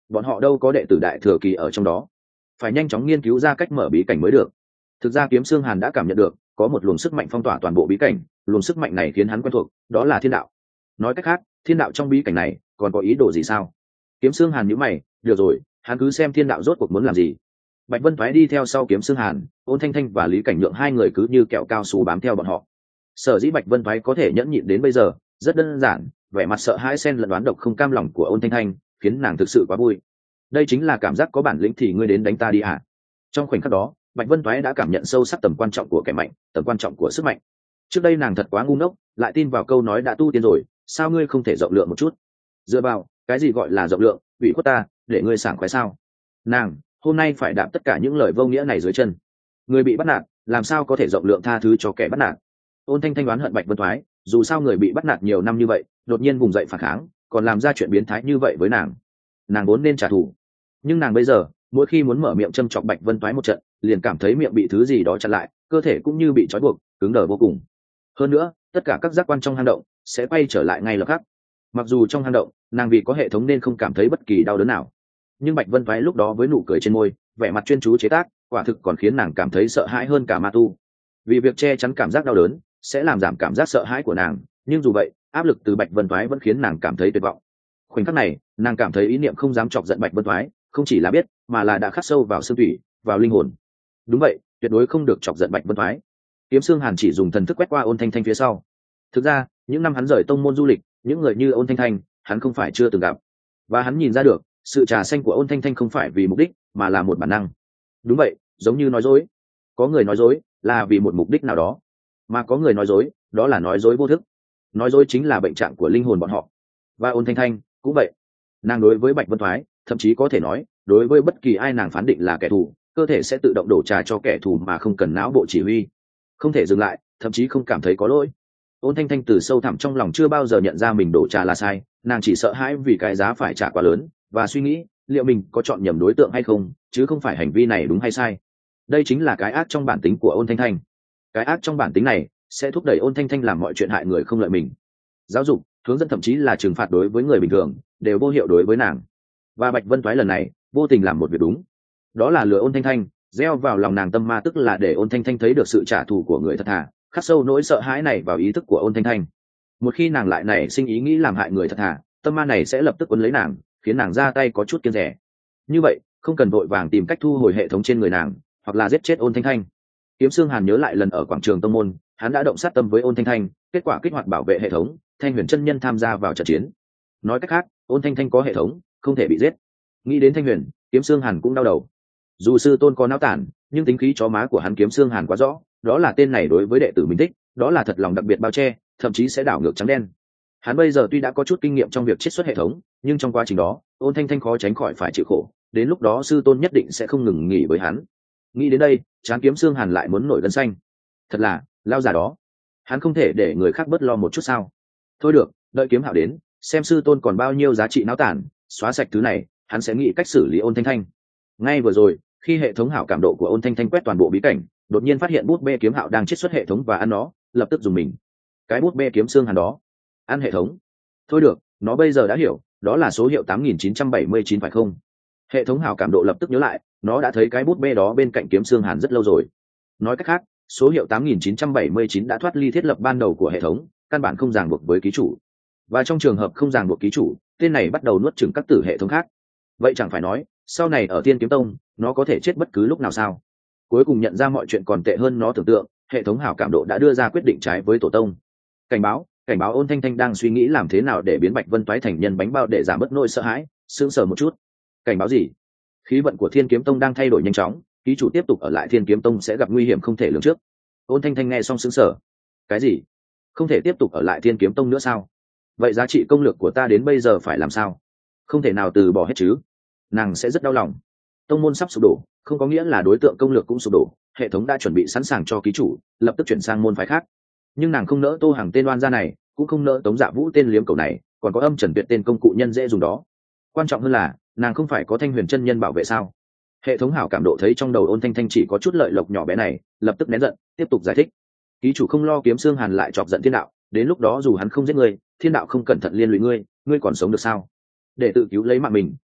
bọn họ đâu có đệ tử đại thừa kỳ ở trong đó, phải nhanh chóng nghiên cứu ra cách mở bí cảnh mới được. Thực ra Kiếm Xương Hàn đã cảm nhận được có một luồng sức mạnh phong tỏa toàn bộ bí cảnh, luồng sức mạnh này khiến hắn quen thuộc, đó là thiên đạo. Nói cách khác, thiên đạo trong bí cảnh này còn có ý đồ gì sao? Kiếm Xương Hàn nhíu mày, được rồi, hắn cứ xem thiên đạo rốt cuộc muốn làm gì. Bạch Vân Thoái đi theo sau Kiếm Xương Hàn, Ôn Thanh Thanh và Lý Cảnh Nhượng hai người cứ như kẹo cao su bám theo bọn họ. Sở dĩ Bạch Vân Thoái có thể nhẫn nhịn đến bây giờ, rất đơn giản, vẻ mặt sợ hãi xen lẫn đoán độc không cam lòng của Ôn Thanh Thanh khiến nàng thực sự quá vui. Đây chính là cảm giác có bản lĩnh thì ngươi đến đánh ta đi à? Trong khoảnh khắc đó, Bạch Vân Thoái đã cảm nhận sâu sắc tầm quan trọng của kẻ mạnh, tầm quan trọng của sức mạnh. Trước đây nàng thật quá ngu ngốc, lại tin vào câu nói đã tu tiên rồi, sao ngươi không thể rộng lượng một chút? Dựa vào, cái gì gọi là rộng lượng, ủy khuất ta, để ngươi sảng khoái sao? Nàng, hôm nay phải đạp tất cả những lời vô nghĩa này dưới chân. Người bị bắt nạt, làm sao có thể rộng lượng tha thứ cho kẻ bắt nạt? Ôn Thanh Thanh đoán hận Bạch Vân Thoái, dù sao người bị bắt nạt nhiều năm như vậy, đột nhiên vùng dậy phản kháng, còn làm ra chuyện biến thái như vậy với nàng vốn nên trả thù. Nhưng nàng bây giờ, mỗi khi muốn mở miệng châm chọc Bạch Vân Toái một trận, liền cảm thấy miệng bị thứ gì đó chặn lại, cơ thể cũng như bị trói buộc, cứng đờ vô cùng. Hơn nữa, tất cả các giác quan trong hang động sẽ quay trở lại ngay lập tức. Mặc dù trong hang động, nàng vì có hệ thống nên không cảm thấy bất kỳ đau đớn nào, nhưng Bạch Vân Toái lúc đó với nụ cười trên môi, vẻ mặt chuyên chú chế tác, quả thực còn khiến nàng cảm thấy sợ hãi hơn cả ma tu. Vì việc che chắn cảm giác đau đớn sẽ làm giảm cảm giác sợ hãi của nàng, nhưng dù vậy, áp lực từ Bạch Vân Toái vẫn khiến nàng cảm thấy tuyệt vọng. Khoảnh khắc này, nàng cảm thấy ý niệm không dám chọc giận Bạch Vân Toái, không chỉ là biết, mà là đã khắc sâu vào xương thủy, vào linh hồn. Đúng vậy, tuyệt đối không được chọc giận Bạch Vân Toái. Kiếm Xương Hàn chỉ dùng thần thức quét qua Ôn Thanh Thanh phía sau. Thực ra, những năm hắn rời tông môn du lịch, những người như Ôn Thanh Thanh, hắn không phải chưa từng gặp, và hắn nhìn ra được, sự trà xanh của Ôn Thanh Thanh không phải vì mục đích, mà là một bản năng. Đúng vậy, giống như nói dối. Có người nói dối là vì một mục đích nào đó, mà có người nói dối, đó là nói dối vô thức. Nói dối chính là bệnh trạng của linh hồn bọn họ. Và Ôn Thanh Thanh cũng vậy. Nàng đối với Bạch Vân Thoái, thậm chí có thể nói, đối với bất kỳ ai nàng phán định là kẻ thù, cơ thể sẽ tự động đổ trà cho kẻ thù mà không cần não bộ chỉ huy, không thể dừng lại, thậm chí không cảm thấy có lỗi. Ôn Thanh Thanh từ sâu thẳm trong lòng chưa bao giờ nhận ra mình đổ trà là sai, nàng chỉ sợ hãi vì cái giá phải trả quá lớn, và suy nghĩ liệu mình có chọn nhầm đối tượng hay không, chứ không phải hành vi này đúng hay sai. Đây chính là cái ác trong bản tính của Ôn Thanh Thanh. Cái ác trong bản tính này sẽ thúc đẩy Ôn Thanh Thanh làm mọi chuyện hại người không lợi mình. Giáo dục, hướng dẫn, thậm chí là trừng phạt đối với người bình thường đều vô hiệu đối với nàng. Và Bạch Vân Toái lần này vô tình làm một việc đúng, đó là lừa Ôn Thanh Thanh, gieo vào lòng nàng tâm ma, tức là để Ôn Thanh Thanh thấy được sự trả thù của người thật thà, khắc sâu nỗi sợ hãi này vào ý thức của Ôn Thanh Thanh. Một khi nàng lại nảy sinh ý nghĩ làm hại người thật thà, tâm ma này sẽ lập tức quấn lấy nàng, khiến nàng ra tay có chút kiêng dè. Như vậy, không cần vội vàng tìm cách thu hồi hệ thống trên người nàng, hoặc là giết chết Ôn Thanh Thanh. Kiếm Xương Hàn nhớ lại lần ở quảng trường tông môn, hắn đã động sát tâm với Ôn Thanh Thanh, kết quả kích hoạt bảo vệ hệ thống, Thanh Huyền chân nhân tham gia vào trận chiến. Nói cách khác, Ôn Thanh Thanh có hệ thống, không thể bị giết. Nghĩ đến Thanh Huyền, Kiếm Xương Hàn cũng đau đầu. Dù sư tôn có não tản, nhưng tính khí chó má của hắn Kiếm Xương Hàn quá rõ, đó là tên này đối với đệ tử mình thích, đó là thật lòng đặc biệt bao che, thậm chí sẽ đảo ngược trắng đen. Hắn bây giờ tuy đã có chút kinh nghiệm trong việc chiết xuất hệ thống, nhưng trong quá trình đó, Ôn Thanh Thanh khó tránh khỏi phải chịu khổ, đến lúc đó sư tôn nhất định sẽ không ngừng nghỉ với hắn. Nghĩ đến đây, trán Kiếm Xương Hàn lại muốn nổi gân xanh. Thật là, lao già đó, hắn không thể để người khác bớt lo một chút sao? Thôi được, đợi Kiếm Hạo đến, xem sư tôn còn bao nhiêu giá trị não tản, xóa sạch thứ này, hắn sẽ nghĩ cách xử lý Ôn Thanh Thanh. Ngay vừa rồi, khi hệ thống hảo cảm độ của Ôn Thanh Thanh quét toàn bộ bí cảnh, đột nhiên phát hiện bút bê Kiếm Hạo đang chiết xuất hệ thống và ăn nó, lập tức dùng mình. Cái bút bê Kiếm Xương Hàn đó, ăn hệ thống. Thôi được, nó bây giờ đã hiểu, đó là số hiệu 8979 phải không? Hệ thống hảo cảm độ lập tức nhớ lại, nó đã thấy cái bút bê đó bên cạnh Kiếm Xương Hàn rất lâu rồi. Nói cách khác, số hiệu 8979 đã thoát ly thiết lập ban đầu của hệ thống, căn bản không ràng buộc với ký chủ. Và trong trường hợp không ràng buộc ký chủ, tên này bắt đầu nuốt chửng các tử hệ thống khác. Vậy chẳng phải nói, sau này ở Thiên Kiếm Tông, nó có thể chết bất cứ lúc nào sao? Cuối cùng nhận ra mọi chuyện còn tệ hơn nó tưởng tượng, hệ thống hảo cảm độ đã đưa ra quyết định trái với tổ tông. Cảnh báo, cảnh báo. Ôn Thanh Thanh đang suy nghĩ làm thế nào để biến Bạch Vân Toái thành nhân bánh bao để giảm bớt nỗi sợ hãi, sững sờ một chút. Cảnh báo gì? Khí vận của Thiên Kiếm Tông đang thay đổi nhanh chóng, ký chủ tiếp tục ở lại Thiên Kiếm Tông sẽ gặp nguy hiểm không thể lường trước. Ôn Thanh Thanh nghe xong sững sờ. Cái gì? Không thể tiếp tục ở lại Thiên Kiếm Tông nữa sao? Vậy giá trị công lược của ta đến bây giờ phải làm sao? Không thể nào từ bỏ hết chứ? Nàng sẽ rất đau lòng. Tông môn sắp sụp đổ, không có nghĩa là đối tượng công lược cũng sụp đổ, hệ thống đã chuẩn bị sẵn sàng cho ký chủ lập tức chuyển sang môn phái khác. Nhưng nàng không nỡ Tô Hằng tên oan gia này, cũng không nỡ Tống Dạ Vũ tên liếm cầu này, còn có Âm Trần Tuyệt tên công cụ nhân dễ dùng đó. Quan trọng hơn là nàng không phải có Thanh Huyền chân nhân bảo vệ sao? Hệ thống hảo cảm độ thấy trong đầu Ôn Thanh Thanh chỉ có chút lợi lộc nhỏ bé này, lập tức nén giận, tiếp tục giải thích. Ký chủ không lo Kiếm Xương Hàn lại chọc giận thiên đạo, đến lúc đó dù hắn không giết ngươi, thiên đạo không cẩn thận liên lụy ngươi, ngươi còn sống được sao? Để tự cứu lấy mạng mình,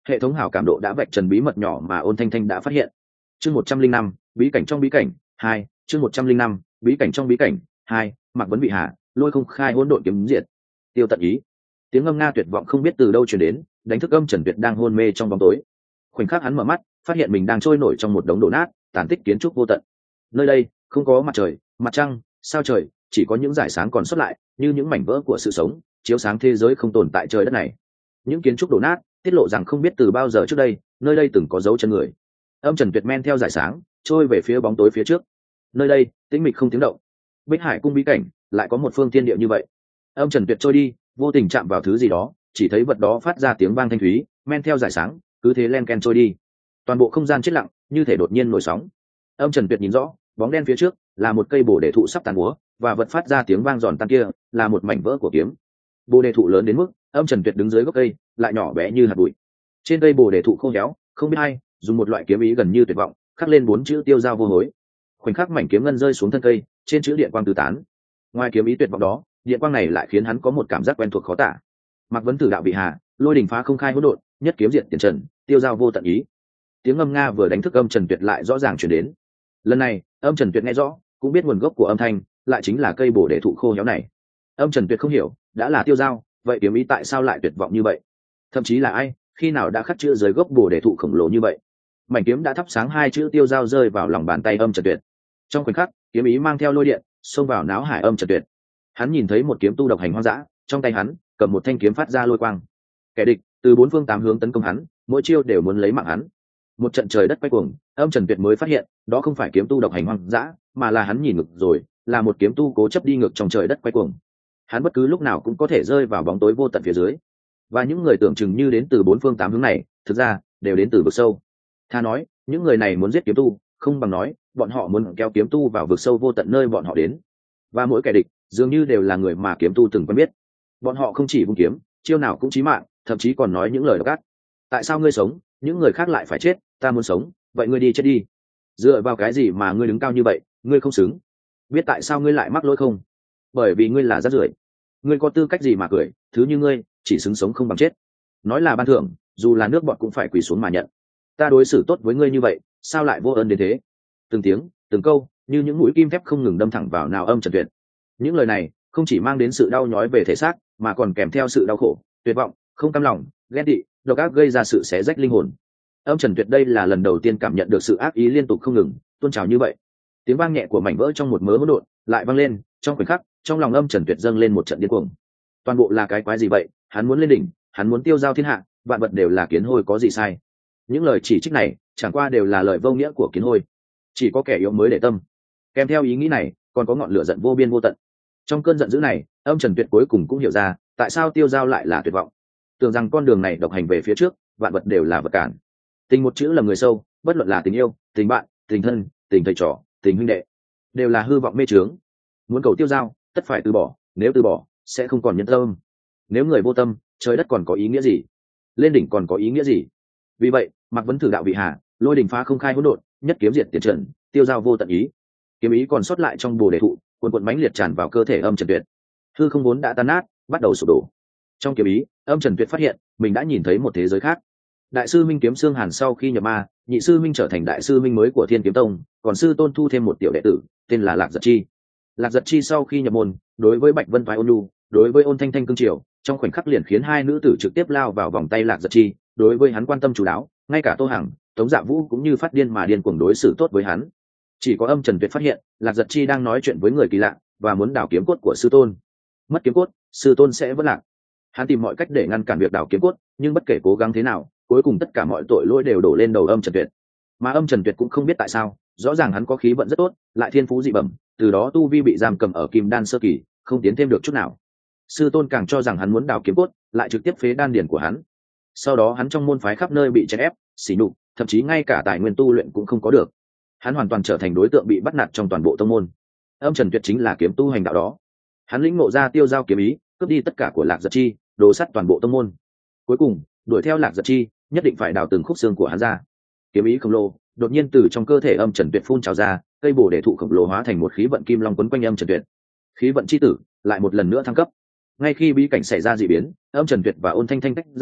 hệ thống hảo cảm độ đã vạch trần bí mật nhỏ mà Ôn Thanh Thanh đã phát hiện. Chương 105, bí cảnh trong bí cảnh 2, chương 105, bí cảnh trong bí cảnh 2, Mạc Vấn Vị Hà, lôi không khai hỗn độn kiếm diệt. Tiêu Tận Ý. Tiếng ngâm nga tuyệt vọng không biết từ đâu truyền đến, đánh thức Âm Trần Tuyệt đang hôn mê trong bóng tối. Khoảnh khắc hắn mở mắt, phát hiện mình đang trôi nổi trong một đống đổ nát, tàn tích kiến trúc vô tận. Nơi đây không có mặt trời, mặt trăng, sao trời, chỉ có những dải sáng còn sót lại, như những mảnh vỡ của sự sống, chiếu sáng thế giới không tồn tại trời đất này. Những kiến trúc đổ nát tiết lộ rằng không biết từ bao giờ trước đây, nơi đây từng có dấu chân người. Âm Trần Tuyệt men theo dải sáng, trôi về phía bóng tối phía trước. Nơi đây tĩnh mịch không tiếng động. Bích Hải cung bí cảnh lại có một phương thiên địa như vậy. Âm Trần Tuyệt trôi đi, vô tình chạm vào thứ gì đó, chỉ thấy vật đó phát ra tiếng vang thanh thúy, men theo dải sáng, cứ thế len ken trôi đi. Toàn bộ không gian chết lặng, như thể đột nhiên nổi sóng. Âm Trần Tuyệt nhìn rõ, bóng đen phía trước là một cây bồ đề thụ sắp tàn úa, và vật phát ra tiếng vang giòn tan kia là một mảnh vỡ của kiếm. Bồ đề thụ lớn đến mức Âm Trần Tuyệt đứng dưới gốc cây, lại nhỏ bé như hạt bụi. Trên cây bồ đề thụ khô héo, không biết ai dùng một loại kiếm ý gần như tuyệt vọng, khắc lên 4 chữ tiêu dao vô hối. Khoảnh khắc mảnh kiếm ngân rơi xuống thân cây, trên chữ điện quang tứ tán. Ngoài kiếm ý tuyệt vọng đó, điện quang này lại khiến hắn có một cảm giác quen thuộc khó tả. Mạc Vấn Tử đạo vị hạ, lôi đỉnh phá không khai hỗn độn, nhất kiếm diệt tiền trần, tiêu dao vô tận ý. Tiếng ngâm nga vừa đánh thức Âm Trần Tuyệt lại rõ ràng truyền đến. Lần này Âm Trần Tuyệt nghe rõ, cũng biết nguồn gốc của âm thanh, lại chính là cây bồ đề thụ khô héo này. Âm Trần Tuyệt không hiểu, đã là tiêu dao, vậy kiếm ý tại sao lại tuyệt vọng như vậy? Thậm chí là ai, khi nào đã khắc chữ dưới gốc bồ đề thụ khổng lồ như vậy? Mảnh kiếm đã thắp sáng 2 chữ tiêu dao rơi vào lòng bàn tay Âm Trần Tuyệt. Trong khoảnh khắc, kiếm ý mang theo lôi điện xông vào náo hải Âm Trần Tuyệt. Hắn nhìn thấy một kiếm tu độc hành hoang dã, trong tay hắn cầm một thanh kiếm phát ra lôi quang. Kẻ địch từ 4 phương 8 hướng tấn công hắn, mỗi chiêu đều muốn lấy mạng hắn. Một trận trời đất quay cuồng, Âm Trần Tuyệt mới phát hiện, đó không phải kiếm tu độc hành hoang dã, mà là hắn nhìn ngược rồi, là một kiếm tu cố chấp đi ngược trong trời đất quay cuồng. Hắn bất cứ lúc nào cũng có thể rơi vào bóng tối vô tận phía dưới. Và những người tưởng chừng như đến từ 4 phương 8 hướng này, thực ra đều đến từ vực sâu. Tha nói, những người này muốn giết kiếm tu, không bằng nói, bọn họ muốn kéo kiếm tu vào vực sâu vô tận nơi bọn họ đến. Và mỗi kẻ địch dường như đều là người mà kiếm tu từng quen biết. Bọn họ không chỉ vung kiếm, chiêu nào cũng chí mạng, thậm chí còn nói những lời độc ác. Tại sao ngươi sống, những người khác lại phải chết, ta muốn sống, vậy ngươi đi chết đi. Dựa vào cái gì mà ngươi đứng cao như vậy, ngươi không xứng. Biết tại sao ngươi lại mắc lỗi không? Bởi vì ngươi là rác rưởi. Ngươi có tư cách gì mà cười, thứ như ngươi chỉ xứng sống không bằng chết. Nói là ban thưởng, dù là nước bọn cũng phải quỳ xuống mà nhận. Ta đối xử tốt với ngươi như vậy, sao lại vô ơn đến thế? Từng tiếng, từng câu, như những mũi kim thép không ngừng đâm thẳng vào nào Âm Trần Tuyệt. Những lời này không chỉ mang đến sự đau nhói về thể xác, mà còn kèm theo sự đau khổ, tuyệt vọng, không cam lòng, ghen tị, độc ác, gây ra sự xé rách linh hồn. Âm Trần Tuyệt đây là lần đầu tiên cảm nhận được sự ác ý liên tục không ngừng tuôn trào như vậy. Tiếng vang nhẹ của mảnh vỡ trong một mớ hỗn độn lại vang lên, trong khoảnh khắc, trong lòng Âm Trần Tuyệt dâng lên một trận điên cuồng. Toàn bộ là cái quái gì vậy? Hắn muốn lên đỉnh, hắn muốn tiêu giao thiên hạ, vạn vật đều là kiến hôi có gì sai? Những lời chỉ trích này chẳng qua đều là lời vô nghĩa của kiến hôi. Chỉ có kẻ yếu mới để tâm. Kèm theo ý nghĩ này, còn có ngọn lửa giận vô biên vô tận. Trong cơn giận dữ này, Âm Trần Tuyệt cuối cùng cũng hiểu ra, tại sao tiêu giao lại là tuyệt vọng. Tưởng rằng con đường này độc hành về phía trước, vạn vật đều là vật cản. Tình một chữ là người sâu, bất luận là tình yêu, tình bạn, tình thân, tình thầy trò, tình huynh đệ, đều là hư vọng mê trướng. Muốn cầu tiêu giao, tất phải từ bỏ, nếu từ bỏ, sẽ không còn nhân tâm. Nếu người vô tâm, trời đất còn có ý nghĩa gì? Lên đỉnh còn có ý nghĩa gì? Vì vậy, Mạc Vấn Thử đạo vị hạ, lôi đỉnh phá không khai hỗn độn, nhất kiếm diệt tiền trần, tiêu giao vô tận ý. Kiếm ý còn sót lại trong bồ đề thụ, cuồn cuộn mãnh liệt tràn vào cơ thể Âm Trần Tuyệt. Hư không vốn đã tan nát, bắt đầu sụp đổ. Trong kiếm ý, Âm Trần Tuyệt phát hiện mình đã nhìn thấy một thế giới khác. Đại sư Minh Kiếm Xương Hàn sau khi nhập ma, nhị sư Minh trở thành đại sư Minh mới của Thiên Kiếm Tông, còn sư tôn thu thêm một tiểu đệ tử, tên là Lạc Giật Chi. Lạc Giật Chi sau khi nhập môn, đối với Bạch Vân Phái Ôn Nhu, đối với Ôn Thanh Thanh cương triều, trong khoảnh khắc liền khiến 2 nữ tử trực tiếp lao vào vòng tay Lạc Giật Chi, đối với hắn quan tâm chú đáo, ngay cả Tô Hằng, Tống Dạ Vũ cũng như phát điên mà điên cuồng đối xử tốt với hắn. Chỉ có Âm Trần Tuyệt phát hiện, Lạc Giật Chi đang nói chuyện với người kỳ lạ và muốn đào kiếm cốt của sư tôn. Mất kiếm cốt, sư tôn sẽ vỡ lạc. Hắn tìm mọi cách để ngăn cản việc đào kiếm cốt, nhưng bất kể cố gắng thế nào, cuối cùng tất cả mọi tội lỗi đều đổ lên đầu Âm Trần Tuyệt. Mà Âm Trần Tuyệt cũng không biết tại sao, rõ ràng hắn có khí vận rất tốt, lại thiên phú dị bẩm, từ đó tu vi bị giam cầm ở Kim Đan sơ kỳ, không tiến thêm được chút nào. Sư tôn càng cho rằng hắn muốn đào kiếm cốt, lại trực tiếp phế đan điển của hắn. Sau đó hắn trong môn phái khắp nơi bị chèn ép, sỉ nhục, thậm chí ngay cả tài nguyên tu luyện cũng không có được. Hắn hoàn toàn trở thành đối tượng bị bắt nạt trong toàn bộ tông môn. Âm Trần Tuyệt chính là kiếm tu hành đạo đó. Hắn lĩnh ngộ ra tiêu giao kiếm ý, cướp đi tất cả của Lạc Giật Chi, đồ sắt toàn bộ tông môn. Cuối cùng, đuổi theo Lạc Giật Chi, nhất định phải đào từng khúc xương của hắn ra. Kiếm ý khổng lồ đột nhiên từ trong cơ thể Âm Trần Tuyệt phun trào ra, cây bồ đề thụ khổng lồ hóa thành một khí vận kim long quấn quanh Âm Trần Tuyệt. Khí vận chi tử lại một lần nữa thăng cấp. Ngay khi bí cảnh xảy ra dị biến, Âm Trần Tuyệt và Ôn Thanh Thanh tách ra,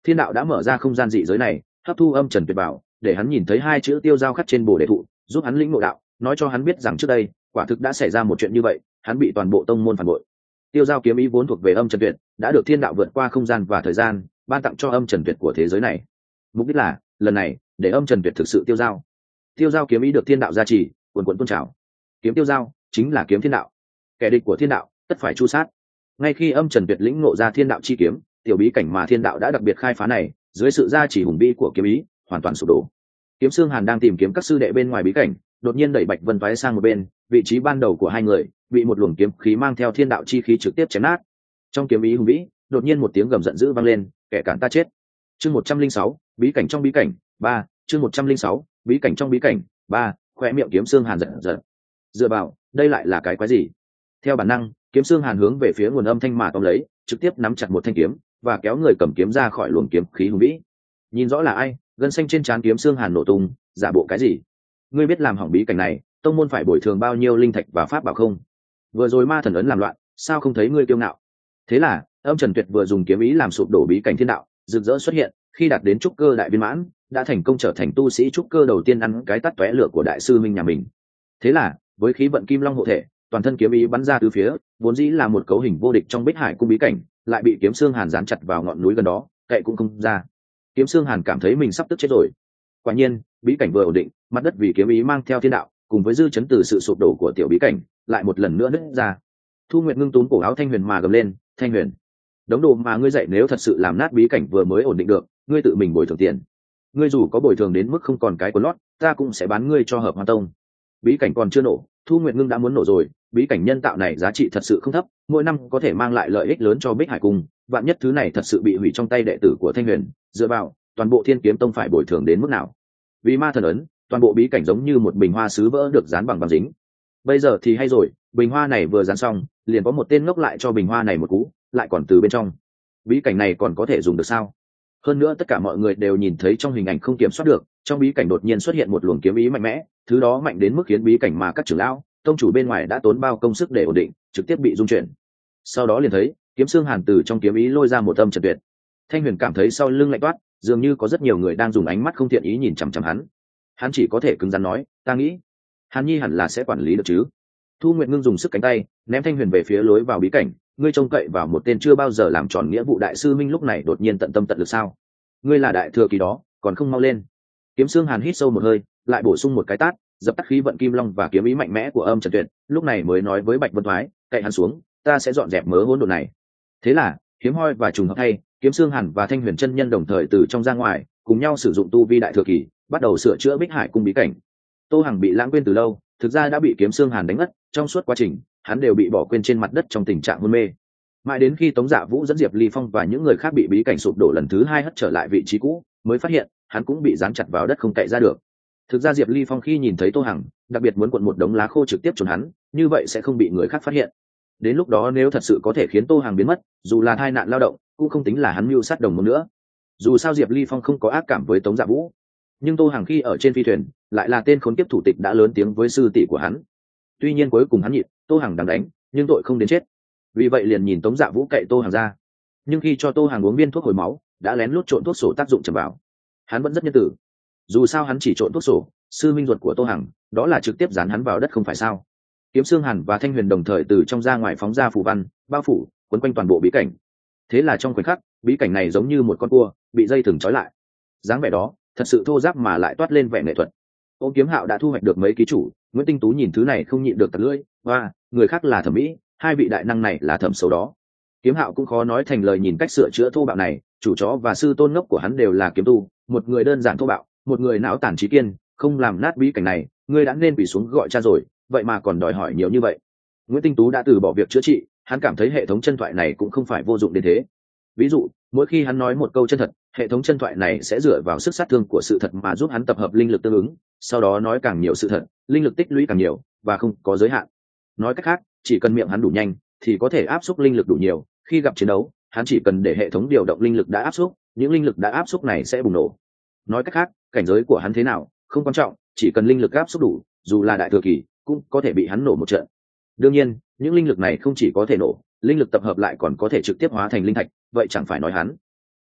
Thiên đạo đã mở ra không gian dị giới này, hấp thu âm trần tuyệt bảo, để hắn nhìn thấy hai chữ tiêu giao khắc trên bồ đề thụ, giúp hắn lĩnh ngộ đạo, nói cho hắn biết rằng trước đây quả thực đã xảy ra một chuyện như vậy, hắn bị toàn bộ tông môn phản bội. Tiêu giao kiếm ý vốn thuộc về âm trần tuyệt, đã được thiên đạo vượt qua không gian và thời gian ban tặng cho âm trần tuyệt của thế giới này. Mục đích là lần này để âm trần tuyệt thực sự tiêu giao. Tiêu giao kiếm ý được thiên đạo gia trì, quần quần tôn trào. Kiếm tiêu giao chính là kiếm thiên đạo, kẻ địch của thiên đạo tất phải chu sát. Ngay khi âm trần tuyệt lĩnh ngộ ra thiên đạo chi kiếm, tiểu bí cảnh mà thiên đạo đã đặc biệt khai phá này, dưới sự gia trì hùng vĩ của kiếm ý, hoàn toàn sụp đổ. Kiếm Xương Hàn đang tìm kiếm các sư đệ bên ngoài bí cảnh, đột nhiên đẩy Bạch Vân Toái sang một bên, vị trí ban đầu của hai người bị một luồng kiếm khí mang theo thiên đạo chi khí trực tiếp chém nát. Trong kiếm ý hùng vĩ, đột nhiên một tiếng gầm giận dữ vang lên, kẻ cản ta chết. Chương 106, bí cảnh trong bí cảnh 3, chương 106, bí cảnh trong bí cảnh 3, khóe miệng Kiếm Xương Hàn giật giật. Dựa vào, đây lại là cái quái gì? Theo bản năng, Kiếm Xương Hàn hướng về phía nguồn âm thanh mà tóm lấy, trực tiếp nắm chặt một thanh kiếm và kéo người cầm kiếm ra khỏi luồng kiếm khí hùng vĩ. Nhìn rõ là ai, gân xanh trên trán Kiếm Xương Hàn nổ tung, giả bộ cái gì? Ngươi biết làm hỏng bí cảnh này, tông môn phải bồi thường bao nhiêu linh thạch và pháp bảo không? Vừa rồi ma thần ấn làm loạn, sao không thấy ngươi kiêu ngạo? Thế là âm trần tuyệt vừa dùng kiếm ý làm sụp đổ bí cảnh thiên đạo, rực rỡ xuất hiện, khi đạt đến trúc cơ đại viên mãn, đã thành công trở thành tu sĩ trúc cơ đầu tiên ăn cái tắt tóe lửa của đại sư minh nhà mình. Thế là với khí vận kim long hộ thể, toàn thân kiếm ý bắn ra từ phía, vốn dĩ là một cấu hình vô địch trong Bích Hải cung bí cảnh, lại bị Kiếm Xương Hàn dán chặt vào ngọn núi gần đó, cậy cũng không ra. Kiếm Xương Hàn cảm thấy mình sắp tức chết rồi. Quả nhiên, bí cảnh vừa ổn định, mặt đất vì kiếm ý mang theo thiên đạo, cùng với dư chấn từ sự sụp đổ của tiểu bí cảnh, lại một lần nữa nứt ra. Thu Nguyệt ngưng túm cổ áo Thanh Huyền mà gầm lên, "Thanh Huyền, đống đồ mà ngươi dạy nếu thật sự làm nát bí cảnh vừa mới ổn định được, ngươi tự mình bồi thường tiền. Ngươi dù có bồi thường đến mức không còn cái quần lót, ta cũng sẽ bán ngươi cho Hợp Hoa Tông." Bí cảnh còn chưa nổ, Thu Nguyệt ngưng đã muốn nổ rồi. Bí cảnh nhân tạo này giá trị thật sự không thấp, mỗi năm có thể mang lại lợi ích lớn cho Bích Hải cung. Vạn nhất thứ này thật sự bị hủy trong tay đệ tử của Thanh Huyền, dựa vào toàn bộ Thiên Kiếm Tông phải bồi thường đến mức nào? Vì ma thần ấn, toàn bộ bí cảnh giống như một bình hoa sứ vỡ được dán bằng băng dính. Bây giờ thì hay rồi, bình hoa này vừa dán xong, liền có một tên ngốc lại cho bình hoa này một cú, lại còn từ bên trong. Bí cảnh này còn có thể dùng được sao? Hơn nữa tất cả mọi người đều nhìn thấy trong hình ảnh không kiểm soát được, trong bí cảnh đột nhiên xuất hiện một luồng kiếm ý mạnh mẽ, thứ đó mạnh đến mức khiến bí cảnh mà các trưởng lão, tông chủ bên ngoài đã tốn bao công sức để ổn định, trực tiếp bị rung chuyển. Sau đó liền thấy Kiếm Xương Hàn từ trong kiếm ý lôi ra một âm trần tuyệt. Thanh Huyền cảm thấy sau lưng lạnh toát, dường như có rất nhiều người đang dùng ánh mắt không thiện ý nhìn chằm chằm hắn. Hắn chỉ có thể cứng rắn nói, "Ta nghĩ Hàn Nhi hẳn là sẽ quản lý được chứ." Thu Nguyệt ngưng dùng sức cánh tay ném Thanh Huyền về phía lối vào bí cảnh. "Ngươi trông cậy vào một tên chưa bao giờ làm tròn nghĩa vụ đại sư minh lúc này đột nhiên tận tâm tận lực sao? Ngươi là đại thừa kỳ đó, còn không mau lên." Kiếm Xương Hàn hít sâu một hơi, lại bổ sung một cái tát, dập tắt khí vận kim long và kiếm ý mạnh mẽ của âm trần tuyệt, lúc này mới nói với Bạch Vân Thoái, "Cậy hắn xuống, ta sẽ dọn dẹp mớ hỗn độn này." Thế là hiếm hoi và trùng hợp thay, Kiếm Xương Hàn và Thanh Huyền chân nhân đồng thời từ trong ra ngoài, cùng nhau sử dụng tu vi đại thừa kỳ, bắt đầu sửa chữa Bích Hải cung bí cảnh. Tô Hằng bị lãng quên từ lâu, thực ra đã bị Kiếm Xương Hàn đánh ngất, trong suốt quá trình hắn đều bị bỏ quên trên mặt đất trong tình trạng hôn mê. Mãi đến khi Tống Dạ Vũ dẫn Diệp Ly Phong và những người khác bị bí cảnh sụp đổ lần thứ hai hất trở lại vị trí cũ, mới phát hiện hắn cũng bị dán chặt vào đất không cậy ra được. Thực ra Diệp Ly Phong khi nhìn thấy Tô Hằng, đặc biệt muốn cuộn một đống lá khô trực tiếp chôn hắn, như vậy sẽ không bị người khác phát hiện. Đến lúc đó nếu thật sự có thể khiến Tô Hằng biến mất, dù là tai nạn lao động, cũng không tính là hắn mưu sát đồng môn nữa. Dù sao Diệp Ly Phong không có ác cảm với Tống Dạ Vũ, nhưng Tô Hằng khi ở trên phi thuyền, lại là tên khốn kiếp thủ tịch đã lớn tiếng với sư tỷ của hắn. Tuy nhiên cuối cùng hắn nhịn, Tô Hằng đáng đánh, nhưng tội không đến chết. Vì vậy liền nhìn Tống Dạ Vũ cậy Tô Hằng ra. Nhưng khi cho Tô Hằng uống viên thuốc hồi máu, đã lén lút trộn thuốc sổ tác dụng chầm vào. Hắn vẫn rất nhân tử. Dù sao hắn chỉ trộn thuốc sổ, sư minh ruột của Tô Hằng, đó là trực tiếp dán hắn vào đất không phải sao? Kiếm Xương Hàn và Thanh Huyền đồng thời từ trong ra ngoài phóng ra phù văn, bao phủ, quấn quanh toàn bộ bí cảnh. Thế là trong khoảnh khắc, bí cảnh này giống như một con cua bị dây thừng trói lại. Dáng vẻ đó, thật sự thô ráp mà lại toát lên vẻ nghệ thuật. Ô Kiếm Hạo đã thu hoạch được mấy ký chủ, Nguyễn Tinh Tú nhìn thứ này không nhịn được tật lưỡi, và người khác là thẩm mỹ, hai vị đại năng này là thẩm xấu đó. Kiếm Hạo cũng khó nói thành lời nhìn cách sửa chữa thô bạo này, chủ chó và sư tôn ngốc của hắn đều là kiếm tu, một người đơn giản thô bạo, một người não tàn trí kiên, không làm nát bí cảnh này, ngươi đã nên quỳ xuống gọi cha rồi, vậy mà còn đòi hỏi nhiều như vậy. Nguyễn Tinh Tú đã từ bỏ việc chữa trị, hắn cảm thấy hệ thống chân thoại này cũng không phải vô dụng đến thế. Ví dụ, mỗi khi hắn nói một câu chân thật, hệ thống chân thoại này sẽ dựa vào sức sát thương của sự thật mà giúp hắn tập hợp linh lực tương ứng, sau đó nói càng nhiều sự thật, linh lực tích lũy càng nhiều và không có giới hạn. Nói cách khác, chỉ cần miệng hắn đủ nhanh thì có thể áp suất linh lực đủ nhiều, khi gặp chiến đấu, hắn chỉ cần để hệ thống điều động linh lực đã áp suất, những linh lực đã áp suất này sẽ bùng nổ. Nói cách khác, cảnh giới của hắn thế nào không quan trọng, chỉ cần linh lực áp suất đủ, dù là đại thừa kỳ cũng có thể bị hắn nổ một trận. Đương nhiên, những linh lực này không chỉ có thể nổ, linh lực tập hợp lại còn có thể trực tiếp hóa thành linh thạch, vậy chẳng phải nói hắn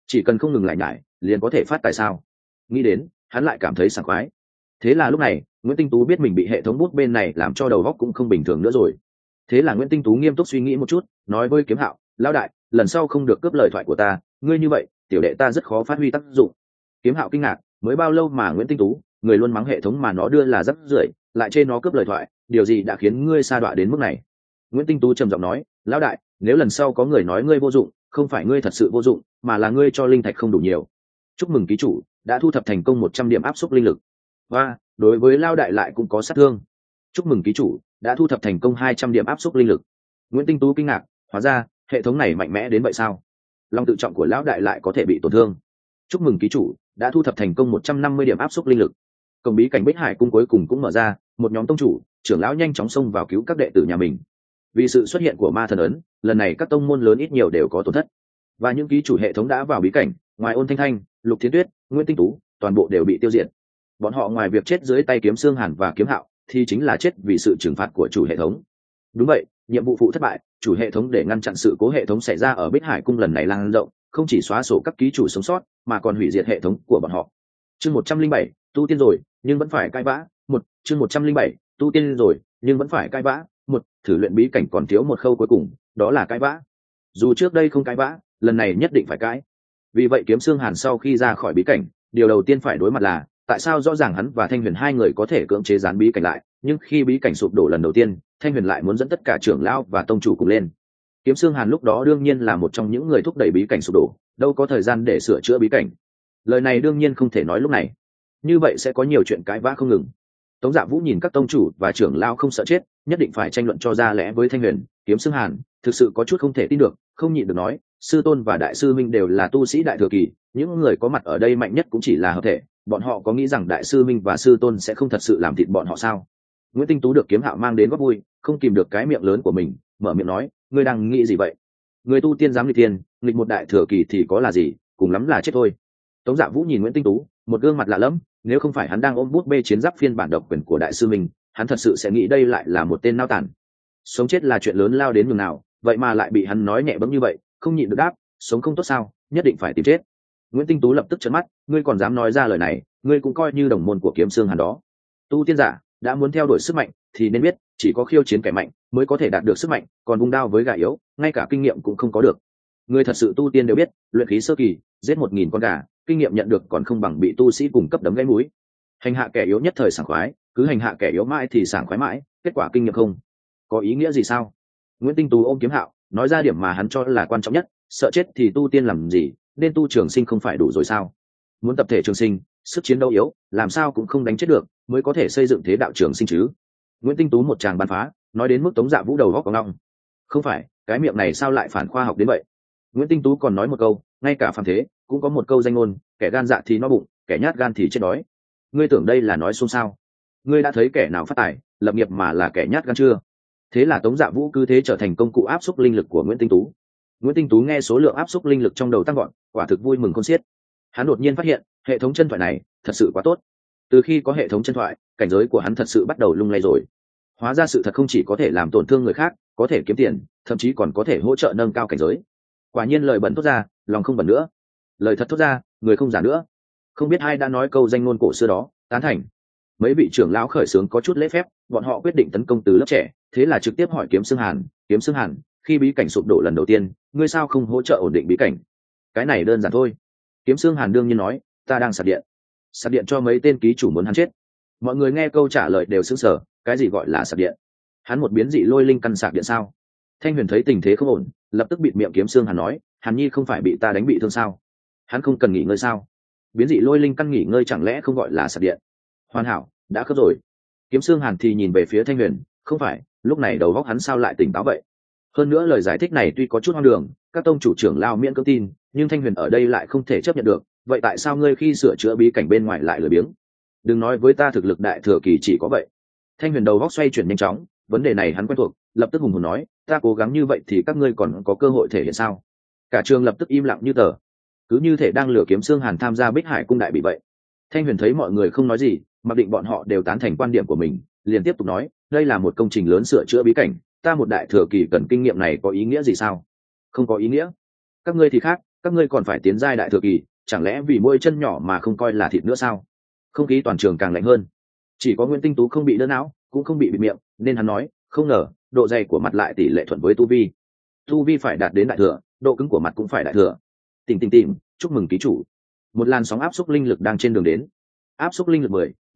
chỉ cần không ngừng lại nhải liền có thể phát tài sao. Nghĩ đến hắn lại cảm thấy sảng khoái. Thế là lúc này Nguyễn Tinh Tú biết mình bị hệ thống bút bên này làm cho đầu óc cũng không bình thường nữa rồi. Thế là Nguyễn Tinh Tú nghiêm túc suy nghĩ một chút, nói với Kiếm Hạo, lão đại, lần sau không được cướp lời thoại của ta, ngươi như vậy tiểu đệ ta rất khó phát huy tác dụng. Kiếm Hạo kinh ngạc, mới bao lâu mà Nguyễn Tinh Tú, người luôn mắng hệ thống mà nó đưa là rắc rưởi, lại chê nó cướp lời thoại, điều gì đã khiến ngươi sa đọa đến mức này? Nguyễn Tinh Tú trầm giọng nói, lão đại, nếu lần sau có người nói ngươi vô dụng, không phải ngươi thật sự vô dụng, mà là ngươi cho linh thạch không đủ nhiều. Chúc mừng ký chủ đã thu thập thành công 100 điểm áp suất linh lực. Và đối với lão đại lại cũng có sát thương. Chúc mừng ký chủ đã thu thập thành công 200 điểm áp suất linh lực. Nguyễn Tinh Tú kinh ngạc, hóa ra hệ thống này mạnh mẽ đến vậy sao? Lòng tự trọng của lão đại lại có thể bị tổn thương. Chúc mừng ký chủ đã thu thập thành công 150 điểm áp suất linh lực. Cổng bí cảnh Bích Hải cung cuối cùng cũng mở ra, một nhóm tông chủ, trưởng lão nhanh chóng xông vào cứu các đệ tử nhà mình. Vì sự xuất hiện của ma thần ấn, lần này các tông môn lớn ít nhiều đều có tổn thất. Và những ký chủ hệ thống đã vào bí cảnh, ngoài Ôn Thanh Thanh, Lục Thiến Tuyết, Nguyễn Tinh Tú, toàn bộ đều bị tiêu diệt. Bọn họ ngoài việc chết dưới tay Kiếm Xương Hàn và Kiếm Hạo, thì chính là chết vì sự trừng phạt của chủ hệ thống. Đúng vậy, nhiệm vụ phụ thất bại, chủ hệ thống để ngăn chặn sự cố hệ thống xảy ra ở Bích Hải cung lần này lan rộng, không chỉ xóa sổ các ký chủ sống sót, mà còn hủy diệt hệ thống của bọn họ. Chương 107, tu tiên rồi, nhưng vẫn phải cãi vã. Chương 107, tu tiên rồi, nhưng vẫn phải cãi vã. Thử luyện bí cảnh còn thiếu một khâu cuối cùng, đó là cãi vã. Dù trước đây không cãi vã, lần này nhất định phải cãi. Vì vậy Kiếm Xương Hàn sau khi ra khỏi bí cảnh, điều đầu tiên phải đối mặt là tại sao rõ ràng hắn và Thanh Huyền hai người có thể cưỡng chế gián bí cảnh lại, nhưng khi bí cảnh sụp đổ lần đầu tiên, Thanh Huyền lại muốn dẫn tất cả trưởng lão và tông chủ cùng lên. Kiếm Xương Hàn lúc đó đương nhiên là một trong những người thúc đẩy bí cảnh sụp đổ, đâu có thời gian để sửa chữa bí cảnh. Lời này đương nhiên không thể nói lúc này, như vậy sẽ có nhiều chuyện cãi vã không ngừng. Tống Dạ Vũ nhìn các tông chủ và trưởng lão không sợ chết, nhất định phải tranh luận cho ra lẽ với Thanh Huyền. Kiếm Xương Hàn thực sự có chút không thể tin được, không nhịn được nói, sư tôn và đại sư minh đều là tu sĩ đại thừa kỳ, những người có mặt ở đây mạnh nhất cũng chỉ là hợp thể, bọn họ có nghĩ rằng đại sư minh và sư tôn sẽ không thật sự làm thịt bọn họ sao? Nguyễn Tinh Tú được Kiếm Hạo mang đến góp vui, không kìm được cái miệng lớn của mình, mở miệng nói, ngươi đang nghĩ gì vậy? Người tu tiên dám nghịch tiên, nghịch một đại thừa kỳ thì có là gì, cùng lắm là chết thôi. Tống Dạ Vũ nhìn Nguyễn Tinh Tú, một gương mặt lạ lẫm, nếu không phải hắn đang ôm bút bê chiến giáp phiên bản độc quyền của đại sư mình, hắn thật sự sẽ nghĩ đây lại là một tên nao tản. Sống chết là chuyện lớn lao đến nhường nào, vậy mà lại bị hắn nói nhẹ bẫng như vậy, không nhịn được đáp, sống không tốt sao, nhất định phải tìm chết. Nguyễn Tinh Tú lập tức trợn mắt, ngươi còn dám nói ra lời này, ngươi cũng coi như đồng môn của Kiếm Xương Hàn đó. Tu tiên giả đã muốn theo đuổi sức mạnh thì nên biết, chỉ có khiêu chiến kẻ mạnh mới có thể đạt được sức mạnh, còn vung đao với gà yếu, ngay cả kinh nghiệm cũng không có được. Người thật sự tu tiên đều biết, luyện khí sơ kỳ giết 1000 con gà, kinh nghiệm nhận được còn không bằng bị tu sĩ cùng cấp đấm gãy mũi. Hành hạ kẻ yếu nhất thời sảng khoái, cứ hành hạ kẻ yếu mãi thì sảng khoái mãi, kết quả kinh nghiệm không có ý nghĩa gì sao? Nguyễn Tinh Tú ôm Kiếm Hạo, nói ra điểm mà hắn cho là quan trọng nhất, sợ chết thì tu tiên làm gì, nên tu trường sinh không phải đủ rồi sao? Muốn tập thể trường sinh, sức chiến đấu yếu, làm sao cũng không đánh chết được, mới có thể xây dựng thế đạo trường sinh chứ. Nguyễn Tinh Tú một tràng bàn phá, nói đến mức Tống Dạ Vũ đầu góc có ngọng. Không phải, cái miệng này sao lại phản khoa học đến vậy? Nguyễn Tinh Tú còn nói một câu, ngay cả phàm thế cũng có một câu danh ngôn, kẻ gan dạ thì no bụng, kẻ nhát gan thì chết đói. Ngươi tưởng đây là nói xôn xao? Ngươi đã thấy kẻ nào phát tài lập nghiệp mà là kẻ nhát gan chưa? Thế là Tống Dạ Vũ cứ thế trở thành công cụ áp suất linh lực của Nguyễn Tinh Tú. Nguyễn Tinh Tú nghe số lượng áp suất linh lực trong đầu tăng gọn, quả thực vui mừng khôn xiết. Hắn đột nhiên phát hiện hệ thống chân thoại này thật sự quá tốt. Từ khi có hệ thống chân thoại, cảnh giới của hắn thật sự bắt đầu lung lay rồi. Hóa ra sự thật không chỉ có thể làm tổn thương người khác, có thể kiếm tiền, thậm chí còn có thể hỗ trợ nâng cao cảnh giới. Quả nhiên lời bẩn thốt ra, lòng không bẩn nữa. Lời thật thốt ra, người không giả nữa. Không biết ai đã nói câu danh ngôn cổ xưa đó, tán thành. Mấy vị trưởng lão khởi xướng có chút lễ phép, bọn họ quyết định tấn công từ lớp trẻ, thế là trực tiếp hỏi Kiếm Xương Hàn, Kiếm Xương Hàn, khi bí cảnh sụp đổ lần đầu tiên, ngươi sao không hỗ trợ ổn định bí cảnh? Cái này đơn giản thôi. Kiếm Xương Hàn đương nhiên nói, ta đang sạc điện cho mấy tên ký chủ muốn hắn chết. Mọi người nghe câu trả lời đều sững sờ, cái gì gọi là sạc điện? Hắn một biến dị lôi linh căn sạc điện sao? Thanh Huyền thấy tình thế không ổn, lập tức bịt miệng Kiếm Xương Hàn nói, Hàn Nhi không phải bị ta đánh bị thương sao? Hắn không cần nghỉ ngơi sao? Biến dị lôi linh căn nghỉ ngơi chẳng lẽ không gọi là sạc điện? Hoàn hảo, đã khớp rồi. Kiếm Xương Hàn thì nhìn về phía Thanh Huyền, không phải, lúc này đầu óc hắn sao lại tỉnh táo vậy? Hơn nữa lời giải thích này tuy có chút hoang đường, các tông chủ trưởng lao miễn cưỡng tin, nhưng Thanh Huyền ở đây lại không thể chấp nhận được, vậy tại sao ngươi khi sửa chữa bí cảnh bên ngoài lại lười biếng? Đừng nói với ta thực lực đại thừa kỳ chỉ có vậy. Thanh Huyền đầu óc xoay chuyển nhanh chóng, vấn đề này hắn quen thuộc, lập tức hùng hồn nói, ta cố gắng như vậy thì các ngươi còn có cơ hội thể hiện sao? Cả trường lập tức im lặng như tờ, cứ như thể đang lừa Kiếm Xương Hàn tham gia Bích Hải cung đại bị vậy. Thanh Huyền thấy mọi người không nói gì, mặc định bọn họ đều tán thành quan điểm của mình, liền tiếp tục nói, đây là một công trình lớn sửa chữa bí cảnh, ta một đại thừa kỳ cần kinh nghiệm này có ý nghĩa gì sao? Không có ý nghĩa. Các ngươi thì khác, các ngươi còn phải tiến giai đại thừa kỳ, chẳng lẽ vì môi chân nhỏ mà không coi là thịt nữa sao? Không khí toàn trường càng lạnh hơn. Chỉ có Nguyễn Tinh Tú không bị đỡ não, cũng không bị bịt miệng, nên hắn nói không ngờ độ dày của mặt lại tỷ lệ thuận với tu vi phải đạt đến đại thừa, độ cứng của mặt cũng phải đại thừa. Tìm, chúc mừng ký chủ. Một làn sóng áp xúc linh lực đang trên đường đến. Áp xúc linh lực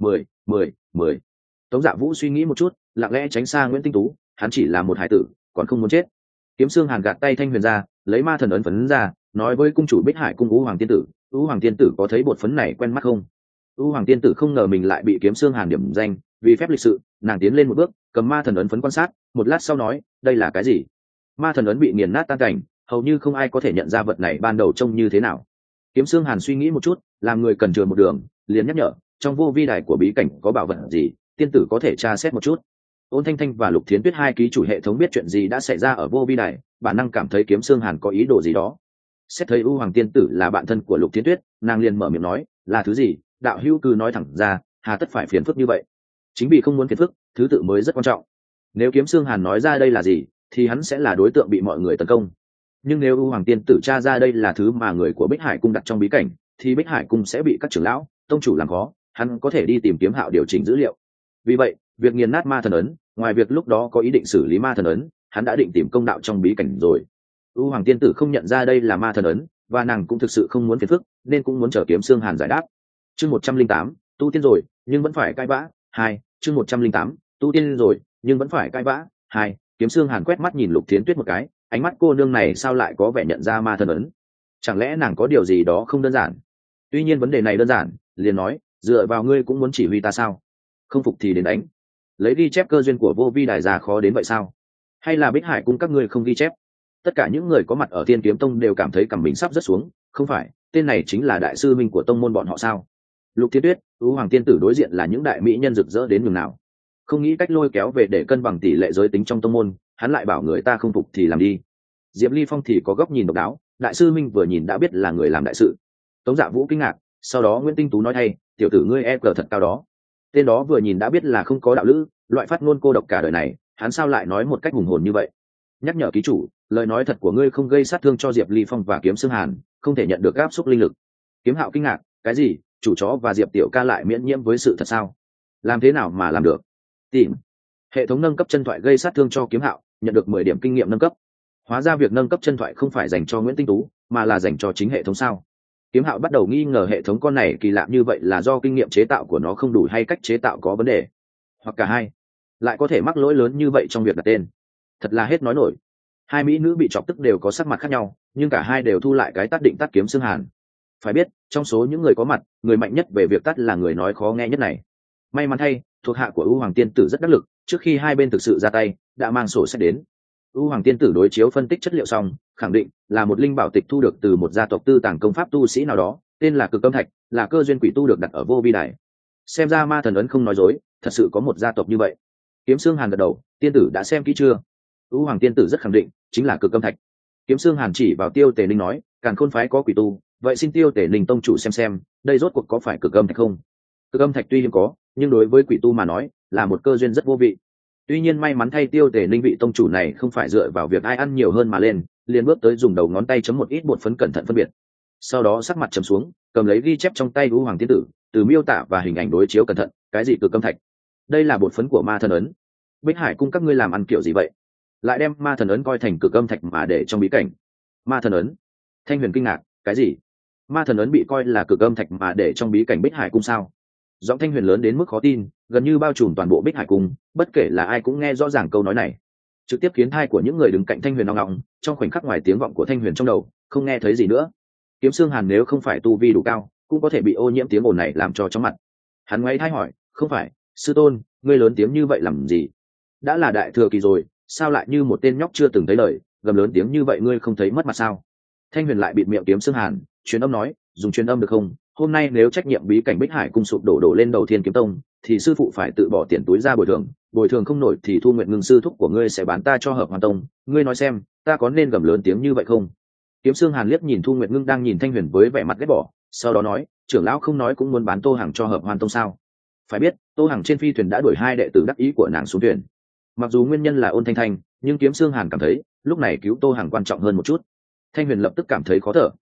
10. Tống Dạ Vũ suy nghĩ một chút, lặng lẽ tránh xa Nguyễn Tinh Tú, hắn chỉ là một hải tử, còn không muốn chết. Kiếm Xương Hàn gạt tay Thanh Huyền ra, lấy ma thần ấn phấn ra, nói với cung chủ Bích Hải cung Vũ Hoàng tiên tử, Vũ Hoàng tiên tử có thấy bột phấn này quen mắt không? Vũ Hoàng tiên tử không ngờ mình lại bị Kiếm Xương Hàn điểm danh, vì phép lịch sự, nàng tiến lên một bước, cầm ma thần ấn phấn quan sát, một lát sau nói, đây là cái gì? Ma thần ấn bị nghiền nát tan cảnh, hầu như không ai có thể nhận ra vật này ban đầu trông như thế nào. Kiếm Xương Hàn suy nghĩ một chút, làm người cần chừa một đường, liền nhắc nhở, trong vô vi đài của bí cảnh có bảo vật gì, tiên tử có thể tra xét một chút. Ôn Thanh Thanh và Lục Thiến Tuyết hai ký chủ hệ thống biết chuyện gì đã xảy ra ở vô vi đài, bản năng cảm thấy Kiếm Xương Hàn có ý đồ gì đó. Xét thấy U Hoàng tiên tử là bạn thân của Lục Thiến Tuyết, nàng liền mở miệng nói, là thứ gì? Đạo hữu cứ nói thẳng ra, hà tất phải phiền phức như vậy? Chính vì không muốn phiền phức, thứ tự mới rất quan trọng. Nếu Kiếm Xương Hàn nói ra đây là gì, thì hắn sẽ là đối tượng bị mọi người tấn công. Nhưng nếu U Hoàng tiên tử tra ra đây là thứ mà người của Bích Hải cung đặt trong bí cảnh, thì Bích Hải cung sẽ bị các trưởng lão, tông chủ làm khó, hắn có thể đi tìm Kiếm Hạo điều chỉnh dữ liệu. Vì vậy, việc nghiền nát ma thần ấn, ngoài việc lúc đó có ý định xử lý ma thần ấn, hắn đã định tìm công đạo trong bí cảnh rồi. U Hoàng tiên tử không nhận ra đây là ma thần ấn, và nàng cũng thực sự không muốn phiền phức, nên cũng muốn chờ Kiếm Xương Hàn giải đáp. Chương 108, tu tiên rồi, nhưng vẫn phải cãi vã. 2, chương 108, tu tiên rồi, nhưng vẫn phải cãi vã. 2, Kiếm Xương Hàn quét mắt nhìn Lục Thiến Tuyết một cái, ánh mắt cô nương này sao lại có vẻ nhận ra ma thần ấn? Chẳng lẽ nàng có điều gì đó không đơn giản? Tuy nhiên vấn đề này đơn giản, liền nói, dựa vào ngươi cũng muốn chỉ huy ta sao? Không phục thì đến đánh. Lấy ghi chép cơ duyên của vô vi đài già khó đến vậy sao? Hay là Bích Hải cung các ngươi không ghi chép? Tất cả những người có mặt ở Thiên Kiếm Tông đều cảm thấy cằm mình sắp rớt xuống, không phải, tên này chính là đại sư minh của tông môn bọn họ sao? Lục Thiên Tuyết, U Hoàng tiên tử đối diện là những đại mỹ nhân rực rỡ đến nhường nào. Không nghĩ cách lôi kéo về để cân bằng tỷ lệ giới tính trong tông môn, hắn lại bảo người ta không phục thì làm đi. Diệp Ly Phong thì có góc nhìn độc đáo, đại sư minh vừa nhìn đã biết là người làm đại sự. Tống Dạ Vũ kinh ngạc, sau đó Nguyễn Tinh Tú nói thay, tiểu tử ngươi cờ thật cao đó. Tên đó vừa nhìn đã biết là không có đạo lữ, loại phát ngôn cô độc cả đời này, hắn sao lại nói một cách hùng hồn như vậy? Nhắc nhở ký chủ, lời nói thật của ngươi không gây sát thương cho Diệp Ly Phong và Kiếm Xương Hàn, không thể nhận được áp xúc linh lực. Kiếm Hạo kinh ngạc, cái gì? Chủ chó và Diệp tiểu ca lại miễn nhiễm với sự thật sao? Làm thế nào mà làm được? Tìm hệ thống nâng cấp chân thoại gây sát thương cho Kiếm Hạo, nhận được 10 điểm kinh nghiệm nâng cấp. Hóa ra việc nâng cấp chân thoại không phải dành cho Nguyễn Tinh Tú, mà là dành cho chính hệ thống sao? Kiếm Hạo bắt đầu nghi ngờ hệ thống con này kỳ lạ như vậy là do kinh nghiệm chế tạo của nó không đủ hay cách chế tạo có vấn đề, hoặc cả hai. Lại có thể mắc lỗi lớn như vậy trong việc đặt tên, thật là hết nói nổi. Hai mỹ nữ bị chọc tức đều có sắc mặt khác nhau, nhưng cả hai đều thu lại cái tát định tát Kiếm Xương Hàn. Phải biết, trong số những người có mặt, người mạnh nhất về việc tát là người nói khó nghe nhất này. May mắn thay, thuộc hạ của U Hoàng tiên tử rất đắc lực, trước khi hai bên thực sự ra tay, đã mang sổ sách đến. U Hoàng tiên tử đối chiếu phân tích chất liệu xong, khẳng định là một linh bảo tịch thu được từ một gia tộc tư tàng công pháp tu sĩ nào đó, tên là Cực Âm Thạch, là cơ duyên quỷ tu được đặt ở vô vi đài. Xem ra ma thần ấn không nói dối, thật sự có một gia tộc như vậy. Kiếm Xương Hàn gật đầu, tiên tử đã xem kỹ chưa? U Hoàng tiên tử rất khẳng định, chính là Cực Âm Thạch. Kiếm Xương Hàn chỉ vào Tiêu Tề Ninh nói, Càn Khôn phái có quỷ tu, vậy xin Tiêu Tề Ninh tông chủ xem, đây rốt cuộc có phải Cực Âm Thạch không? Cực Âm Thạch tuy hiếm có, nhưng đối với quỷ tu mà nói, là một cơ duyên rất vô vị. Tuy nhiên may mắn thay Tiêu Tề Ninh vị tông chủ này không phải dựa vào việc ai ăn nhiều hơn mà lên, liền bước tới dùng đầu ngón tay chấm một ít bột phấn cẩn thận phân biệt. Sau đó sắc mặt trầm xuống, cầm lấy ghi chép trong tay U Hoàng tiên tử, từ miêu tả và hình ảnh đối chiếu cẩn thận, cái gì Cực Âm Thạch? Đây là bột phấn của ma thần ấn. Bích Hải cung các ngươi làm ăn kiểu gì vậy? Lại đem ma thần ấn coi thành Cực Âm Thạch mà để trong bí cảnh. Ma thần ấn? Thanh Huyền kinh ngạc, cái gì? Ma thần ấn bị coi là Cực Âm Thạch mà để trong bí cảnh Bích Hải cung sao? Giọng Thanh Huyền lớn đến mức khó tin, gần như bao trùm toàn bộ Bích Hải cung, bất kể là ai cũng nghe rõ ràng câu nói này, trực tiếp khiến tai của những người đứng cạnh Thanh Huyền ong ong. Trong khoảnh khắc ngoài tiếng vọng của Thanh Huyền trong đầu, không nghe thấy gì nữa. Kiếm Xương Hàn nếu không phải tu vi đủ cao, cũng có thể bị ô nhiễm tiếng ồn này làm cho chóng mặt. Hắn ngoáy tai hỏi, không phải, sư tôn, ngươi lớn tiếng như vậy làm gì? Đã là đại thừa kỳ rồi, sao lại như một tên nhóc chưa từng thấy lời, gầm lớn tiếng như vậy ngươi không thấy mất mặt sao? Thanh Huyền lại bịt miệng Kiếm Xương Hàn, truyền âm nói, dùng truyền âm được không? Hôm nay nếu trách nhiệm bí cảnh Bích Hải cung sụp đổ lên đầu Thiên Kiếm Tông, thì sư phụ phải tự bỏ tiền túi ra bồi thường không nổi thì Thu Nguyện Ngưng sư thúc của ngươi sẽ bán ta cho Hợp Hoan Tông, ngươi nói xem, ta có nên gầm lớn tiếng như vậy không? Kiếm Xương Hàn liếc nhìn Thu Nguyện Ngưng đang nhìn Thanh Huyền với vẻ mặt ghét bỏ, sau đó nói, trưởng lão không nói cũng muốn bán Tô Hằng cho Hợp Hoan Tông sao? Phải biết, Tô Hằng trên phi thuyền đã đuổi hai đệ tử đắc ý của nàng xuống thuyền. Mặc dù nguyên nhân là Ôn Thanh Thanh, nhưng Kiếm Xương Hàn cảm thấy lúc này cứu Tô Hằng quan trọng hơn một chút. Thanh Huyền lập tức cảm thấy khó thở.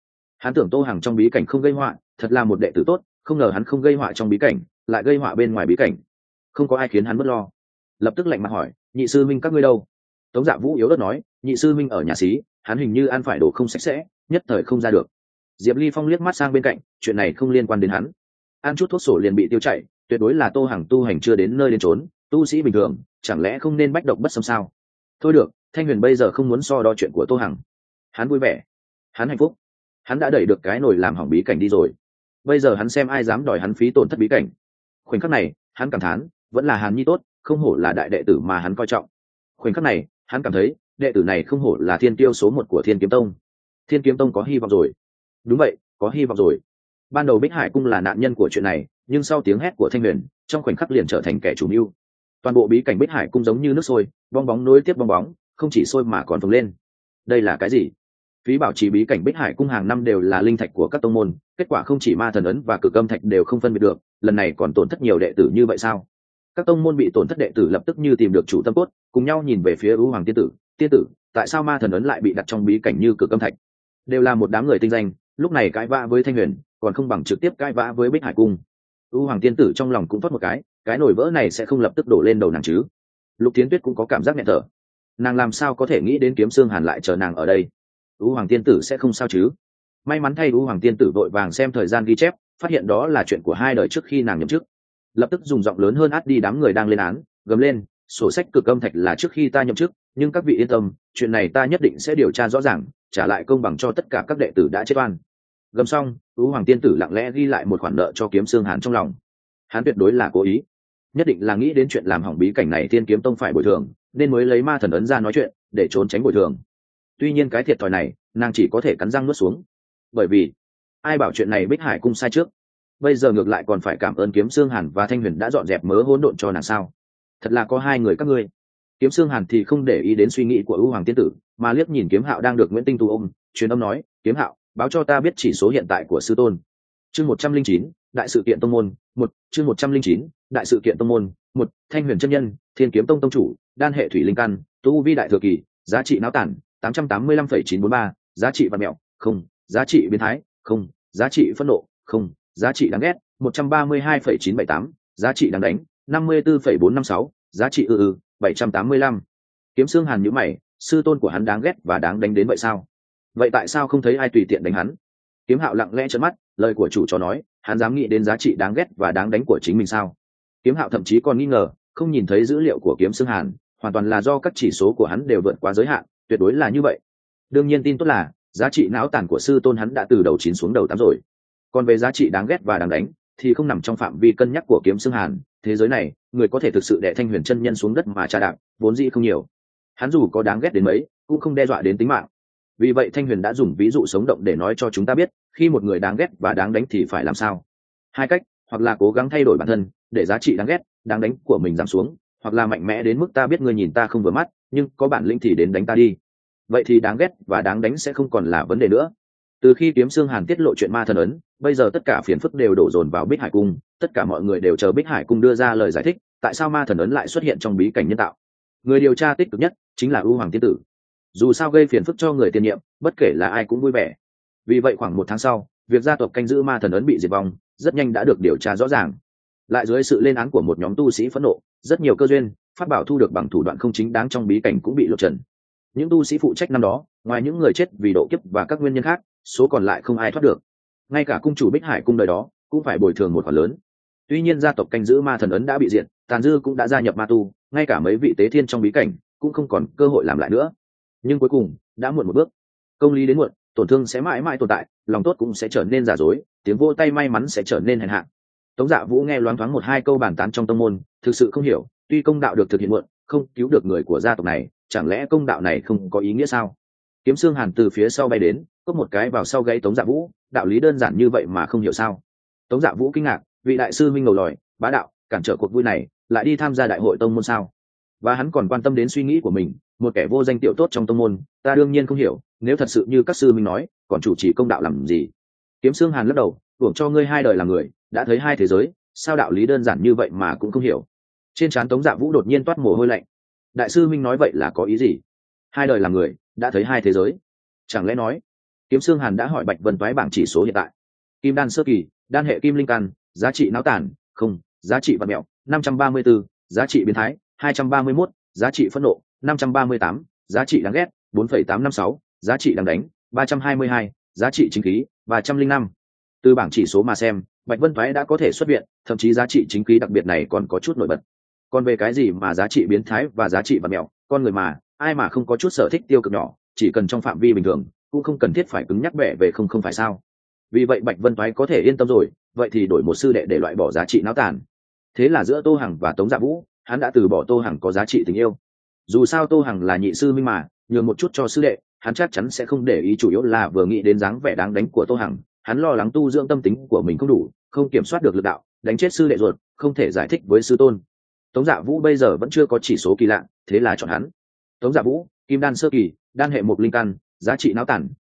Hắn tưởng Tô Hằng trong bí cảnh không gây họa, thật là một đệ tử tốt, không ngờ hắn không gây họa trong bí cảnh, lại gây họa bên ngoài bí cảnh. Không có ai khiến hắn bất lo. Lập tức lạnh mặt hỏi, nhị sư minh các ngươi đâu? Tống Dạ Vũ yếu ớt nói, nhị sư minh ở nhà xí, hắn hình như ăn phải đồ không sạch sẽ, nhất thời không ra được. Diệp Ly Phong liếc mắt sang bên cạnh, chuyện này không liên quan đến hắn. Ăn chút thuốc sổ liền bị tiêu chảy, tuyệt đối là Tô Hằng tu hành chưa đến nơi đến trốn, tu sĩ bình thường, chẳng lẽ không nên bách độc bất xâm sao? Thôi được, Thanh Huyền bây giờ không muốn so đo chuyện của Tô Hằng. Hắn vui vẻ, hắn hạnh phúc, hắn đã đẩy được cái nồi làm hỏng bí cảnh đi rồi. Bây giờ hắn xem ai dám đòi hắn phí tổn thất bí cảnh. Khoảnh khắc này, hắn cảm thán, vẫn là Hàn Nhi tốt, không hổ là đại đệ tử mà hắn coi trọng. Khoảnh khắc này, hắn cảm thấy, đệ tử này không hổ là thiên tiêu số 1 của Thiên Kiếm Tông. Thiên Kiếm Tông có hy vọng rồi. Đúng vậy, có hy vọng rồi. Ban đầu Bích Hải Cung là nạn nhân của chuyện này, nhưng sau tiếng hét của Thanh Huyền, trong khoảnh khắc liền trở thành kẻ chủ mưu. Toàn bộ bí cảnh Bích Hải Cung giống như nước sôi, bong bóng nối tiếp bong bóng, không chỉ sôi mà còn phồng lên. Đây là cái gì? Phí bảo trì bí cảnh Bích Hải Cung hàng năm đều là linh thạch của các tông môn, kết quả không chỉ ma thần ấn và cực âm thạch đều không phân biệt được, lần này còn tổn thất nhiều đệ tử như vậy sao? Các tông môn bị tổn thất đệ tử lập tức như tìm được chủ tâm cốt, cùng nhau nhìn về phía U Hoàng tiên tử. Tiên tử, tại sao ma thần ấn lại bị đặt trong bí cảnh như cực âm thạch? Đều là một đám người tinh danh, lúc này cãi vã với Thanh Huyền, còn không bằng trực tiếp cãi vã với Bích Hải Cung. U Hoàng tiên tử trong lòng cũng thoát một cái nổi vỡ này sẽ không lập tức đổ lên đầu nàng chứ? Lục Thiến Tuyết cũng có cảm giác nghẹn thở. Nàng làm sao có thể nghĩ đến Kiếm Xương Hàn lại chờ nàng ở đây? U Hoàng tiên tử sẽ không sao chứ? May mắn thay, U Hoàng tiên tử vội vàng xem thời gian ghi chép, phát hiện đó là chuyện của 2 đời trước khi nàng nhậm chức, lập tức dùng giọng lớn hơn át đi đám người đang lên án, gầm lên, sổ sách cực âm thạch là trước khi ta nhậm chức, nhưng các vị yên tâm, chuyện này ta nhất định sẽ điều tra rõ ràng, trả lại công bằng cho tất cả các đệ tử đã chết oan. Gầm xong, U Hoàng tiên tử lặng lẽ ghi lại một khoản nợ cho Kiếm Xương Hàn trong lòng. Hắn tuyệt đối là cố ý, nhất định là nghĩ đến chuyện làm hỏng bí cảnh này Thiên Kiếm Tông phải bồi thường, nên mới lấy ma thần ấn ra nói chuyện để trốn tránh bồi thường. Tuy nhiên cái thiệt thòi này, nàng chỉ có thể cắn răng nuốt xuống, bởi vì ai bảo chuyện này Bích Hải Cung sai trước, bây giờ ngược lại còn phải cảm ơn Kiếm Xương Hàn và Thanh Huyền đã dọn dẹp mớ hỗn độn cho nàng sao? Thật là có hai người các ngươi. Kiếm Xương Hàn thì không để ý đến suy nghĩ của U Hoàng tiên tử, mà liếc nhìn Kiếm Hạo đang được Nguyễn Tinh Tu ôm, truyền âm nói, Kiếm Hạo, báo cho ta biết chỉ số hiện tại của sư tôn. Chương 109, đại sự kiện tông môn, 1, chương 109, đại sự kiện tông môn, 1, Thanh Huyền chân nhân, Thiên Kiếm Tông tông chủ, đan hệ thủy linh căn, tu vi đại thừa kỳ, giá trị náo tản 885,943, giá trị vạn mẹo, không, giá trị biến thái, không, giá trị phẫn nộ, không, giá trị đáng ghét 132,978, giá trị đáng đánh 54,456, giá trị 785. Kiếm Xương Hàn nhíu mày, sư tôn của hắn đáng ghét và đáng đánh đến vậy sao? Vậy tại sao không thấy ai tùy tiện đánh hắn? Kiếm Hạo lặng lẽ trợn mắt, lời của chủ chó nói, hắn dám nghĩ đến giá trị đáng ghét và đáng đánh của chính mình sao? Kiếm Hạo thậm chí còn nghi ngờ, không nhìn thấy dữ liệu của Kiếm Xương Hàn, hoàn toàn là do các chỉ số của hắn đều vượt quá giới hạn, tuyệt đối là như vậy. Đương nhiên tin tốt là, giá trị não tàn của sư tôn hắn đã từ đầu 9 xuống đầu 8 rồi. Còn về giá trị đáng ghét và đáng đánh, thì không nằm trong phạm vi cân nhắc của Kiếm Xương Hàn. Thế giới này, người có thể thực sự đè Thanh Huyền chân nhân xuống đất mà tra đạp, vốn dĩ không nhiều. Hắn dù có đáng ghét đến mấy, cũng không đe dọa đến tính mạng. Vì vậy Thanh Huyền đã dùng ví dụ sống động để nói cho chúng ta biết, khi một người đáng ghét và đáng đánh thì phải làm sao. Hai cách, hoặc là cố gắng thay đổi bản thân, để giá trị đáng ghét, đáng đánh của mình giảm xuống, hoặc là mạnh mẽ đến mức ta biết ngươi nhìn ta không vừa mắt, nhưng có bản lĩnh thì đến đánh ta đi. Vậy thì đáng ghét và đáng đánh sẽ không còn là vấn đề nữa. Từ khi Kiếm Xương Hàn tiết lộ chuyện ma thần ấn, bây giờ tất cả phiền phức đều đổ dồn vào Bích Hải Cung, tất cả mọi người đều chờ Bích Hải Cung đưa ra lời giải thích, tại sao ma thần ấn lại xuất hiện trong bí cảnh nhân tạo. Người điều tra tích cực nhất chính là U Hoàng tiên tử. Dù sao gây phiền phức cho người tiền nhiệm, bất kể là ai cũng vui vẻ. Vì vậy khoảng 1 tháng sau, việc gia tộc canh giữ ma thần ấn bị diệt vong, rất nhanh đã được điều tra rõ ràng. Lại dưới sự lên án của một nhóm tu sĩ phẫn nộ, rất nhiều cơ duyên, pháp bảo thu được bằng thủ đoạn không chính đáng trong bí cảnh cũng bị lột trần. Những tu sĩ phụ trách năm đó, ngoài những người chết vì độ kiếp và các nguyên nhân khác, số còn lại không ai thoát được. Ngay cả cung chủ Bích Hải Cung đời đó cũng phải bồi thường một khoản lớn. Tuy nhiên gia tộc canh giữ ma thần ấn đã bị diệt, tàn dư cũng đã gia nhập ma tu, ngay cả mấy vị tế thiên trong bí cảnh cũng không còn cơ hội làm lại nữa. Nhưng cuối cùng đã muộn một bước. Công lý đến muộn, tổn thương sẽ mãi mãi tồn tại, lòng tốt cũng sẽ trở nên giả dối, tiếng vỗ tay may mắn sẽ trở nên hèn hạ. Tống Dạ Vũ nghe loáng thoáng 1-2 câu bàn tán trong tông môn, thực sự không hiểu, tuy công đạo được thực hiện muộn, không cứu được người của gia tộc này, chẳng lẽ công đạo này không có ý nghĩa sao? Kiếm Xương Hàn từ phía sau bay đến, cốc một cái vào sau gáy Tống Dạ Vũ, đạo lý đơn giản như vậy mà không hiểu sao? Tống Dạ Vũ kinh ngạc, vị đại sư minh ngầu lòi, bá đạo, cản trở cuộc vui này, lại đi tham gia đại hội tông môn sao? Và hắn còn quan tâm đến suy nghĩ của mình, một kẻ vô danh tiểu tốt trong tông môn, ta đương nhiên không hiểu, nếu thật sự như các sư minh nói, còn chủ trì công đạo làm gì? Kiếm Xương Hàn lắc đầu, hưởng cho ngươi 2 đời làm người, đã thấy 2 thế giới, sao đạo lý đơn giản như vậy mà cũng không hiểu? Trên trán Tống Dạ Vũ đột nhiên toát mồ hôi lạnh. Đại sư minh nói vậy là có ý gì? 2 đời làm người, đã thấy 2 thế giới, chẳng lẽ nói Kiếm Xương Hàn đã hỏi Bạch Vân Toái bảng chỉ số hiện tại. Kim đan sơ kỳ, đan hệ kim linh căn, giá trị náo tản, không, giá trị vật mẹo, 534, giá trị biến thái, 231, giá trị phẫn nộ, 538, giá trị đáng ghét, 4,856, giá trị đáng đánh, 322, giá trị chính khí, 305. Từ bảng chỉ số mà xem, Bạch Vân Toái đã có thể xuất viện, thậm chí giá trị chính khí đặc biệt này còn có chút nổi bật. Còn về cái gì mà giá trị biến thái và giá trị vật mẹo, con người mà, ai mà không có chút sở thích tiêu cực nhỏ, chỉ cần trong phạm vi bình thường, cũng không cần thiết phải cứng nhắc bẻ về không phải sao? Vì vậy Bạch Vân Toái có thể yên tâm rồi, vậy thì đổi một sư đệ để loại bỏ giá trị náo tàn. Thế là giữa Tô Hằng và Tống Dạ Vũ, hắn đã từ bỏ Tô Hằng có giá trị tình yêu. Dù sao Tô Hằng là nhị sư minh mà, nhường một chút cho sư đệ, hắn chắc chắn sẽ không để ý, chủ yếu là vừa nghĩ đến dáng vẻ đáng đánh của Tô Hằng, hắn lo lắng tu dưỡng tâm tính của mình không đủ, không kiểm soát được lực đạo, đánh chết sư đệ ruột, không thể giải thích với sư tôn. Tống Dạ Vũ bây giờ vẫn chưa có chỉ số kỳ lạ, thế là chọn hắn. Tống Dạ Vũ, kim đan sơ kỳ, đan hệ một linh căn, giá trị náo tản,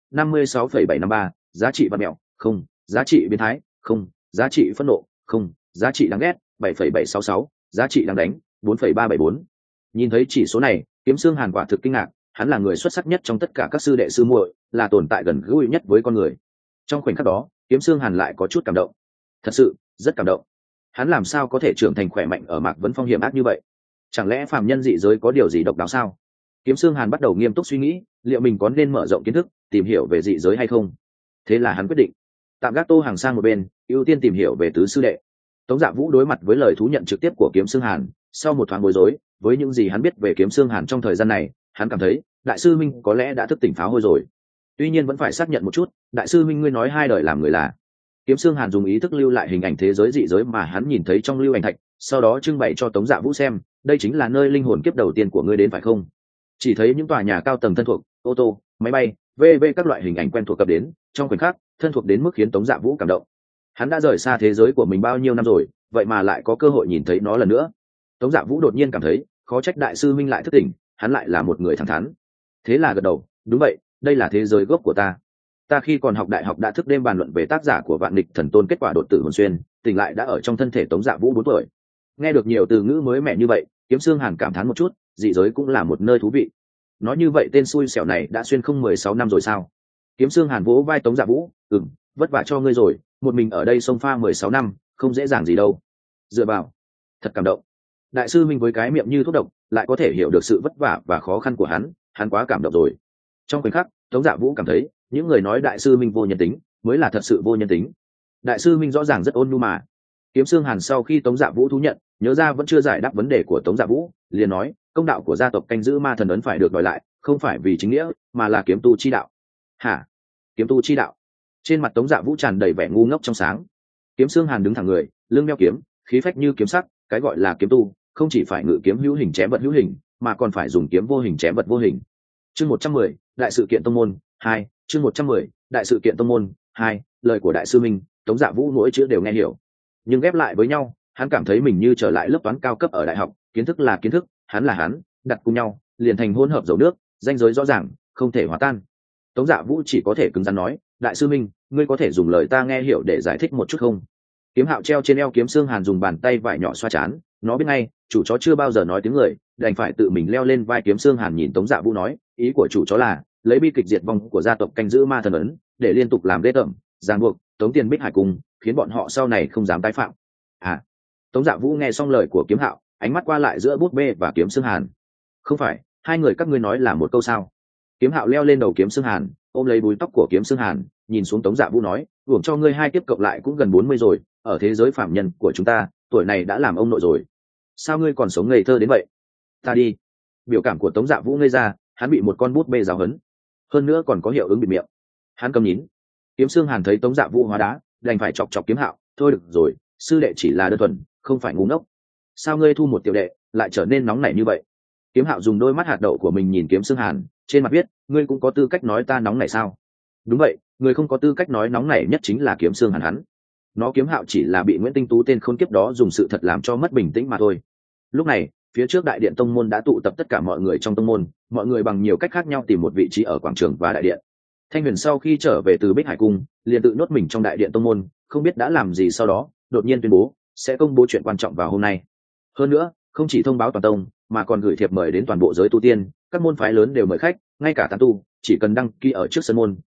56,753, giá trị vật mẹo, không, giá trị biến thái, không, giá trị phẫn nộ, không, giá trị đáng ghét, 7,766, giá trị đáng đánh, 4,374. Nhìn thấy chỉ số này, Kiếm Xương Hàn quả thực kinh ngạc, hắn là người xuất sắc nhất trong tất cả các sư đệ sư muội, là tồn tại gần gũi nhất với con người. Trong khoảnh khắc đó, Kiếm Xương Hàn lại có chút cảm động. Thật sự, rất cảm động. Hắn làm sao có thể trưởng thành khỏe mạnh ở Mạc Vấn Phong hiểm ác như vậy? Chẳng lẽ phàm nhân dị giới có điều gì độc đáo sao? Kiếm Xương Hàn bắt đầu nghiêm túc suy nghĩ, liệu mình có nên mở rộng kiến thức, tìm hiểu về dị giới hay không? Thế là hắn quyết định tạm gác Tô Hằng sang một bên, ưu tiên tìm hiểu về tứ sư đệ. Tống Dạ Vũ đối mặt với lời thú nhận trực tiếp của Kiếm Xương Hàn, sau một thoáng bối rối, với những gì hắn biết về Kiếm Xương Hàn trong thời gian này, hắn cảm thấy đại sư minh có lẽ đã thức tỉnh pháo hôi rồi. Tuy nhiên vẫn phải xác nhận một chút, đại sư minh ngươi nói hai đời làm người là. Kiếm Xương Hàn dùng ý thức lưu lại hình ảnh thế giới dị giới mà hắn nhìn thấy trong lưu ảnh thạch, sau đó trưng bày cho Tống Dạ Vũ xem, đây chính là nơi linh hồn kiếp đầu tiên của ngươi đến phải không? Chỉ thấy những tòa nhà cao tầng thân thuộc, ô tô, máy bay, vv các loại hình ảnh quen thuộc cập đến, trong khoảnh khắc, thân thuộc đến mức khiến Tống Dạ Vũ cảm động. Hắn đã rời xa thế giới của mình bao nhiêu năm rồi, vậy mà lại có cơ hội nhìn thấy nó lần nữa. Tống Dạ Vũ đột nhiên cảm thấy, khó trách đại sư minh lại thức tỉnh, hắn lại là một người thẳng thắn. Thế là gật đầu, đúng vậy, đây là thế giới gốc của ta. Ta khi còn học đại học đã thức đêm bàn luận về tác giả của Vạn Địch Thần Tôn kết quả đột tử hồn xuyên, tỉnh lại đã ở trong thân thể Tống Dạ Vũ 4 tuổi. Nghe được nhiều từ ngữ mới mẻ như vậy, Kiếm Xương Hàn cảm thán một chút, dị giới cũng là một nơi thú vị. Nói như vậy tên xui xẻo này đã xuyên không 16 năm rồi sao? Kiếm Xương Hàn vỗ vai Tống Dạ Vũ, vất vả cho ngươi rồi, một mình ở đây xông pha 16 năm, không dễ dàng gì đâu. Dựa vào, thật cảm động. Đại sư minh với cái miệng như thuốc độc, lại có thể hiểu được sự vất vả và khó khăn của hắn quá cảm động rồi. Trong khoảnh khắc, Tống Dạ Vũ cảm thấy, những người nói đại sư minh vô nhân tính, mới là thật sự vô nhân tính. Đại sư minh rõ ràng rất ôn nhu mà. Kiếm Xương Hàn sau khi Tống Dạ Vũ thú nhận, nhớ ra vẫn chưa giải đáp vấn đề của Tống Dạ Vũ, liền nói, công đạo của gia tộc canh giữ ma thần ấn phải được đòi lại, không phải vì chính nghĩa, mà là kiếm tu chi đạo. Hả? Kiếm tu chi đạo? Trên mặt Tống Dạ Vũ tràn đầy vẻ ngu ngốc trong sáng. Kiếm Xương Hàn đứng thẳng người, lưng đeo kiếm, khí phách như kiếm sắc, cái gọi là kiếm tu, không chỉ phải ngự kiếm hữu hình chém vật hữu hình, mà còn phải dùng kiếm vô hình chém vật vô hình. Chương 110, đại sự kiện tông môn 2, chương 110, đại sự kiện tông môn 2, lời của đại sư minh, Tống Dạ Vũ mỗi chữ đều nghe hiểu. Nhưng ghép lại với nhau, hắn cảm thấy mình như trở lại lớp toán cao cấp ở đại học, kiến thức là kiến thức, hắn là hắn, đặt cùng nhau, liền thành hỗn hợp dầu nước, ranh giới rõ ràng, không thể hòa tan. Tống Dạ Vũ chỉ có thể cứng rắn nói, đại sư minh, ngươi có thể dùng lời ta nghe hiểu để giải thích một chút không? Kiếm Hạo treo trên eo Kiếm Xương Hàn dùng bàn tay vải nhỏ xoa chán, nó biết ngay, chủ chó chưa bao giờ nói tiếng người, đành phải tự mình leo lên vai Kiếm Xương Hàn nhìn Tống Dạ Vũ nói, ý của chủ chó là lấy bi kịch diệt vong của gia tộc canh giữ ma thần ấn, để liên tục làm ghê tởm, ràng buộc, tống tiền Bích Hải cùng, khiến bọn họ sau này không dám tái phạm. À, Tống Dạ Vũ nghe xong lời của Kiếm Hạo, ánh mắt qua lại giữa bút bê và Kiếm Xương Hàn. Không phải, hai người các ngươi nói là một câu sao? Kiếm Hạo leo lên đầu Kiếm Xương Hàn, ôm lấy búi tóc của Kiếm Xương Hàn, nhìn xuống Tống Dạ Vũ nói, uổng cho ngươi hai kiếp cộng lại cũng gần 40 rồi, ở thế giới phạm nhân của chúng ta, tuổi này đã làm ông nội rồi. Sao ngươi còn sống ngây thơ đến vậy? Ta đi. Biểu cảm của Tống Dạ Vũ ngây ra, hắn bị một con bút bê giáo hấn, hơn nữa còn có hiệu ứng bịt miệng. Hắn cầm nhín. Kiếm Xương Hàn thấy Tống Dạ Vũ hóa đá, đành phải chọc chọc Kiếm Hạo, thôi được rồi, sư đệ chỉ là đơn thuần, không phải ngu ngốc. Sao ngươi thu một tiểu đệ lại trở nên nóng nảy như vậy? Kiếm Hạo dùng đôi mắt hạt đậu của mình nhìn Kiếm Xương Hàn, trên mặt viết, ngươi cũng có tư cách nói ta nóng nảy sao? Đúng vậy, người không có tư cách nói nóng nảy nhất chính là Kiếm Xương Hàn hắn. Nó Kiếm Hạo chỉ là bị Nguyễn Tinh Tú tên khốn kiếp đó dùng sự thật làm cho mất bình tĩnh mà thôi. Lúc này, phía trước đại điện tông môn đã tụ tập tất cả mọi người trong tông môn, mọi người bằng nhiều cách khác nhau tìm một vị trí ở quảng trường và đại điện. Thanh Huyền sau khi trở về từ Bích Hải cung, liền tự nhốt mình trong đại điện tông môn, không biết đã làm gì sau đó, đột nhiên tuyên bố sẽ công bố chuyện quan trọng vào hôm nay. Hơn nữa, không chỉ thông báo toàn tông, mà còn gửi thiệp mời đến toàn bộ giới tu tiên, các môn phái lớn đều mời khách, ngay cả tán tu, chỉ cần đăng ký ở trước sân môn,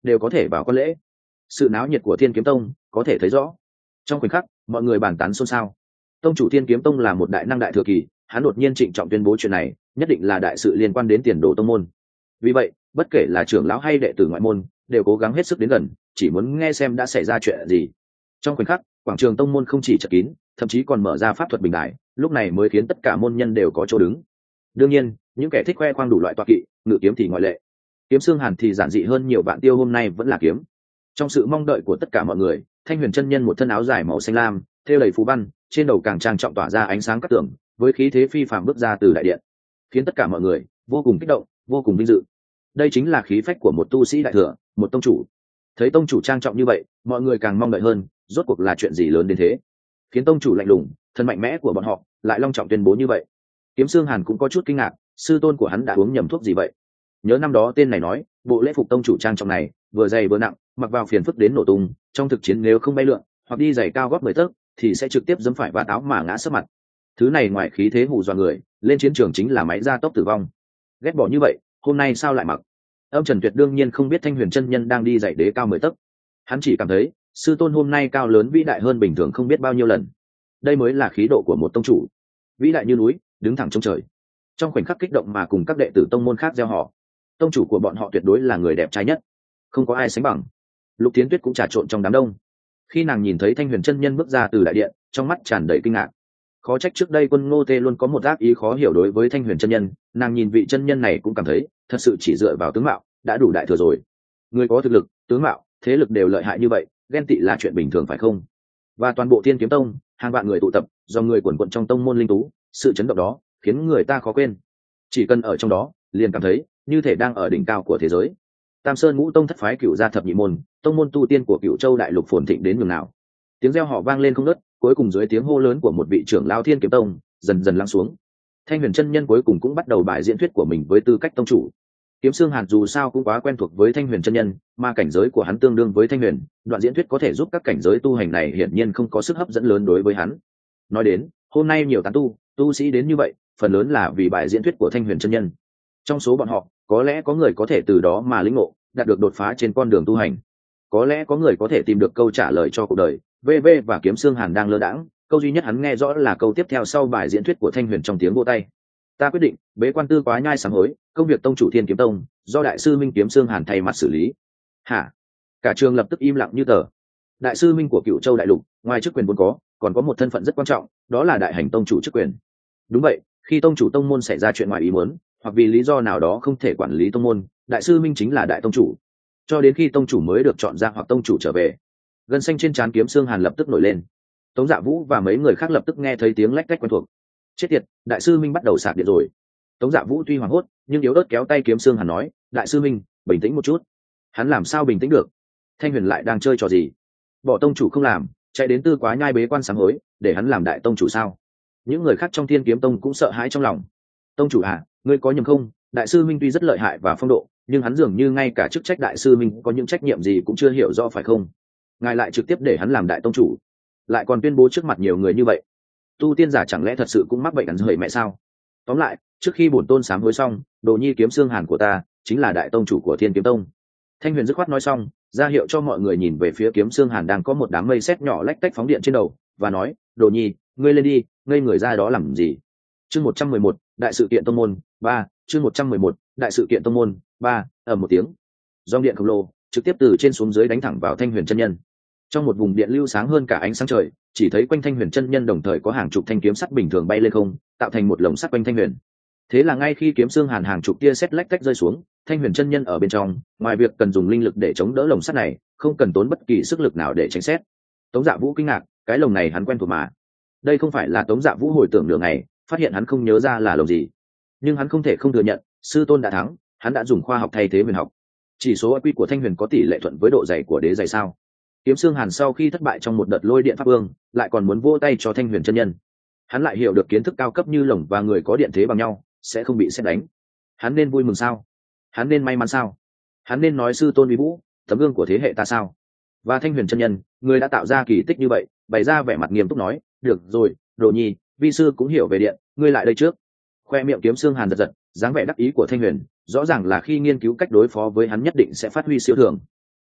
đều có thể vào quan lễ. Sự náo nhiệt của Thiên Kiếm Tông có thể thấy rõ. Trong khoảnh khắc, mọi người bàn tán xôn xao. Tông chủ Thiên Kiếm Tông là một đại năng đại thừa kỳ, hắn đột nhiên trịnh trọng tuyên bố chuyện này, nhất định là đại sự liên quan đến tiền đồ tông môn. Vì vậy, bất kể là trưởng lão hay đệ tử ngoại môn, đều cố gắng hết sức đến gần, chỉ muốn nghe xem đã xảy ra chuyện gì. Trong khoảnh khắc, quảng trường tông môn không chỉ chật kín, thậm chí còn mở ra pháp thuật bình đại, lúc này mới khiến tất cả môn nhân đều có chỗ đứng. Đương nhiên, những kẻ thích khoe khoang đủ loại toa kỵ, ngự kiếm thì ngoại lệ. Kiếm Xương Hàn thì giản dị hơn nhiều, vạn tiêu hôm nay vẫn là kiếm. Trong sự mong đợi của tất cả mọi người, Thanh Huyền chân nhân một thân áo dài màu xanh lam, thêu đầy phù văn, trên đầu càng trang trọng tỏa ra ánh sáng cát tường, với khí thế phi phàm bước ra từ đại điện, khiến tất cả mọi người vô cùng kích động, vô cùng vinh dự. Đây chính là khí phách của một tu sĩ đại thừa, một tông chủ. Thấy tông chủ trang trọng như vậy, mọi người càng mong đợi hơn, rốt cuộc là chuyện gì lớn đến thế, khiến tông chủ lạnh lùng, thân mạnh mẽ của bọn họ lại long trọng tuyên bố như vậy. Kiếm Xương Hàn cũng có chút kinh ngạc, sư tôn của hắn đã uống nhầm thuốc gì vậy? Nhớ năm đó tên này nói, bộ lễ phục tông chủ trang trọng này vừa dày vừa nặng, mặc vào phiền phức đến nổ tung, trong thực chiến nếu không bay lượn hoặc đi giày cao gót 10 tấc thì sẽ trực tiếp giẫm phải vạt áo mà ngã sấp mặt. Thứ này ngoài khí thế hù dọa người, lên chiến trường chính là máy gia tốc tử vong. Ghét bỏ như vậy, hôm nay sao lại mặc? Âm Trần Tuyệt đương nhiên không biết Thanh Huyền chân nhân đang đi giày đế cao 10 tấc. Hắn chỉ cảm thấy sư tôn hôm nay cao lớn vĩ đại hơn bình thường không biết bao nhiêu lần. Đây mới là khí độ của một tông chủ, vĩ đại như núi, đứng thẳng trong trời. Trong khoảnh khắc kích động mà cùng các đệ tử tông môn khác gieo họ, tông chủ của bọn họ tuyệt đối là người đẹp trai nhất, không có ai sánh bằng. Lục Thiến Tuyết cũng trà trộn trong đám đông. Khi nàng nhìn thấy Thanh Huyền chân nhân bước ra từ đại điện, trong mắt tràn đầy kinh ngạc. Khó trách trước đây Quân Ngô Tê luôn có một ác ý khó hiểu đối với Thanh Huyền chân nhân, nàng nhìn vị chân nhân này cũng cảm thấy, thật sự chỉ dựa vào tướng mạo đã đủ đại thừa rồi. Người có thực lực, tướng mạo, thế lực đều lợi hại như vậy, ghen tị là chuyện bình thường phải không? Và toàn bộ Thiên Kiếm Tông, hàng vạn người tụ tập, do người quần quận trong tông môn linh tú, sự chấn động đó khiến người ta khó quên. Chỉ cần ở trong đó, liền cảm thấy như thể đang ở đỉnh cao của thế giới. Tam Sơn Ngũ Tông thất phái Cửu gia thập nhị môn, tông môn tu tiên của Cửu Châu đại lục phồn thịnh đến nhường nào. Tiếng reo hò vang lên không ngớt, cuối cùng dưới tiếng hô lớn của một vị trưởng lão Thiên Kiếm Tông, dần dần lắng xuống. Thanh Huyền chân nhân cuối cùng cũng bắt đầu bài diễn thuyết của mình với tư cách tông chủ. Kiếm Xương Hàn dù sao cũng quá quen thuộc với Thanh Huyền chân nhân, mà cảnh giới của hắn tương đương với Thanh Huyền, đoạn diễn thuyết có thể giúp các cảnh giới tu hành này hiển nhiên không có sức hấp dẫn lớn đối với hắn. Nói đến, hôm nay nhiều tán tu sĩ đến như vậy, phần lớn là vì bài diễn thuyết của Thanh Huyền chân nhân. Trong số bọn họ, có lẽ có người có thể từ đó mà lĩnh ngộ, đạt được đột phá trên con đường tu hành. Có lẽ có người có thể tìm được câu trả lời cho cuộc đời. VV và Kiếm Xương Hàn đang lơ đãng, câu duy nhất hắn nghe rõ là câu tiếp theo sau bài diễn thuyết của Thanh Huyền trong tiếng vỗ tay. Ta quyết định bế quan tư quá nhai sám hối, công việc tông chủ Thiên Kiếm Tông do đại sư Minh Kiếm Xương Hàn thay mặt xử lý. Hả? Cả trường lập tức im lặng như tờ. Đại sư Minh của Cửu Châu đại lục, ngoài chức quyền vốn có, còn có một thân phận rất quan trọng, đó là đại hành tông chủ chức quyền. Đúng vậy, khi tông chủ tông môn xảy ra chuyện ngoài ý muốn, hoặc vì lý do nào đó không thể quản lý tông môn, đại sư Minh chính là đại tông chủ. Cho đến khi tông chủ mới được chọn ra hoặc tông chủ trở về, gân xanh trên trán Kiếm Xương Hàn lập tức nổi lên. Tống Dạ Vũ và mấy người khác lập tức nghe thấy tiếng lách cách quen thuộc. Chết tiệt, đại sư Minh bắt đầu sạc điện rồi. Tống Dạ Vũ tuy hoảng hốt, nhưng yếu ớt kéo tay Kiếm Xương Hàn nói, đại sư Minh, bình tĩnh một chút. Hắn làm sao bình tĩnh được? Thanh Huyền lại đang chơi trò gì? Bỏ tông chủ không làm, chạy đến tư quá nhai bế quan sám hối, để hắn làm đại tông chủ sao? Những người khác trong Thiên Kiếm Tông cũng sợ hãi trong lòng. Tông chủ à, ngươi có nhầm không? Đại sư Minh tuy rất lợi hại và phong độ, nhưng hắn dường như ngay cả chức trách đại sư Minh có những trách nhiệm gì cũng chưa hiểu rõ phải không? Ngài lại trực tiếp để hắn làm đại tông chủ, lại còn tuyên bố trước mặt nhiều người như vậy. Tu tiên giả chẳng lẽ thật sự cũng mắc bệnh ẩn hời mẹ sao? Tóm lại, trước khi bổn tôn sám hối xong, đồ nhi Kiếm Xương Hàn của ta chính là đại tông chủ của Thiên Kiếm Tông. Thanh Huyền dứt khoát nói xong, ra hiệu cho mọi người nhìn về phía Kiếm Xương Hàn đang có một đám mây sét nhỏ lách tách phóng điện trên đầu, và nói, đồ nhi, ngươi lên đi, ngây người ra đó làm gì? Chương 111, đại sự kiện tông môn 3, chương 111, đại sự kiện tông môn 3, ầm một tiếng, dòng điện khổng lồ trực tiếp từ trên xuống dưới đánh thẳng vào Thanh Huyền chân nhân. Trong một vùng điện lưu sáng hơn cả ánh sáng trời, chỉ thấy quanh Thanh Huyền chân nhân đồng thời có hàng chục thanh kiếm sắt bình thường bay lên không, tạo thành một lồng sắt quanh Thanh Huyền. Thế là ngay khi Kiếm Xương Hàn hàng chục tia sét lách cách rơi xuống, Thanh Huyền chân nhân ở bên trong, ngoài việc cần dùng linh lực để chống đỡ lồng sắt này, không cần tốn bất kỳ sức lực nào để tránh xét. Tống Dạ Vũ kinh ngạc, cái lồng này hắn quen thuộc mà. Đây không phải là Tống Dạ Vũ hồi tưởng nửa ngày, phát hiện hắn không nhớ ra là lồng gì. Nhưng hắn không thể không thừa nhận, sư tôn đã thắng, hắn đã dùng khoa học thay thế huyền học. Chỉ số IQ của Thanh Huyền có tỷ lệ thuận với độ dày của đế dày sao? Kiếm Xương Hàn sau khi thất bại trong một đợt lôi điện pháp ương, lại còn muốn vỗ tay cho Thanh Huyền chân nhân. Hắn lại hiểu được kiến thức cao cấp như lồng và người có điện thế bằng nhau sẽ không bị sét đánh. Hắn nên vui mừng sao? Hắn nên may mắn sao? Hắn nên nói sư tôn uy vũ, tấm gương của thế hệ ta sao? Và Thanh Huyền chân nhân, người đã tạo ra kỳ tích như vậy, bày ra vẻ mặt nghiêm túc nói, được rồi, đồ nhi, vi sư cũng hiểu về điện, ngươi lại đây trước. Khoe miệng Kiếm Xương Hàn giật giật, dáng vẻ đắc ý của Thanh Huyền rõ ràng là khi nghiên cứu cách đối phó với hắn nhất định sẽ phát huy siêu thường.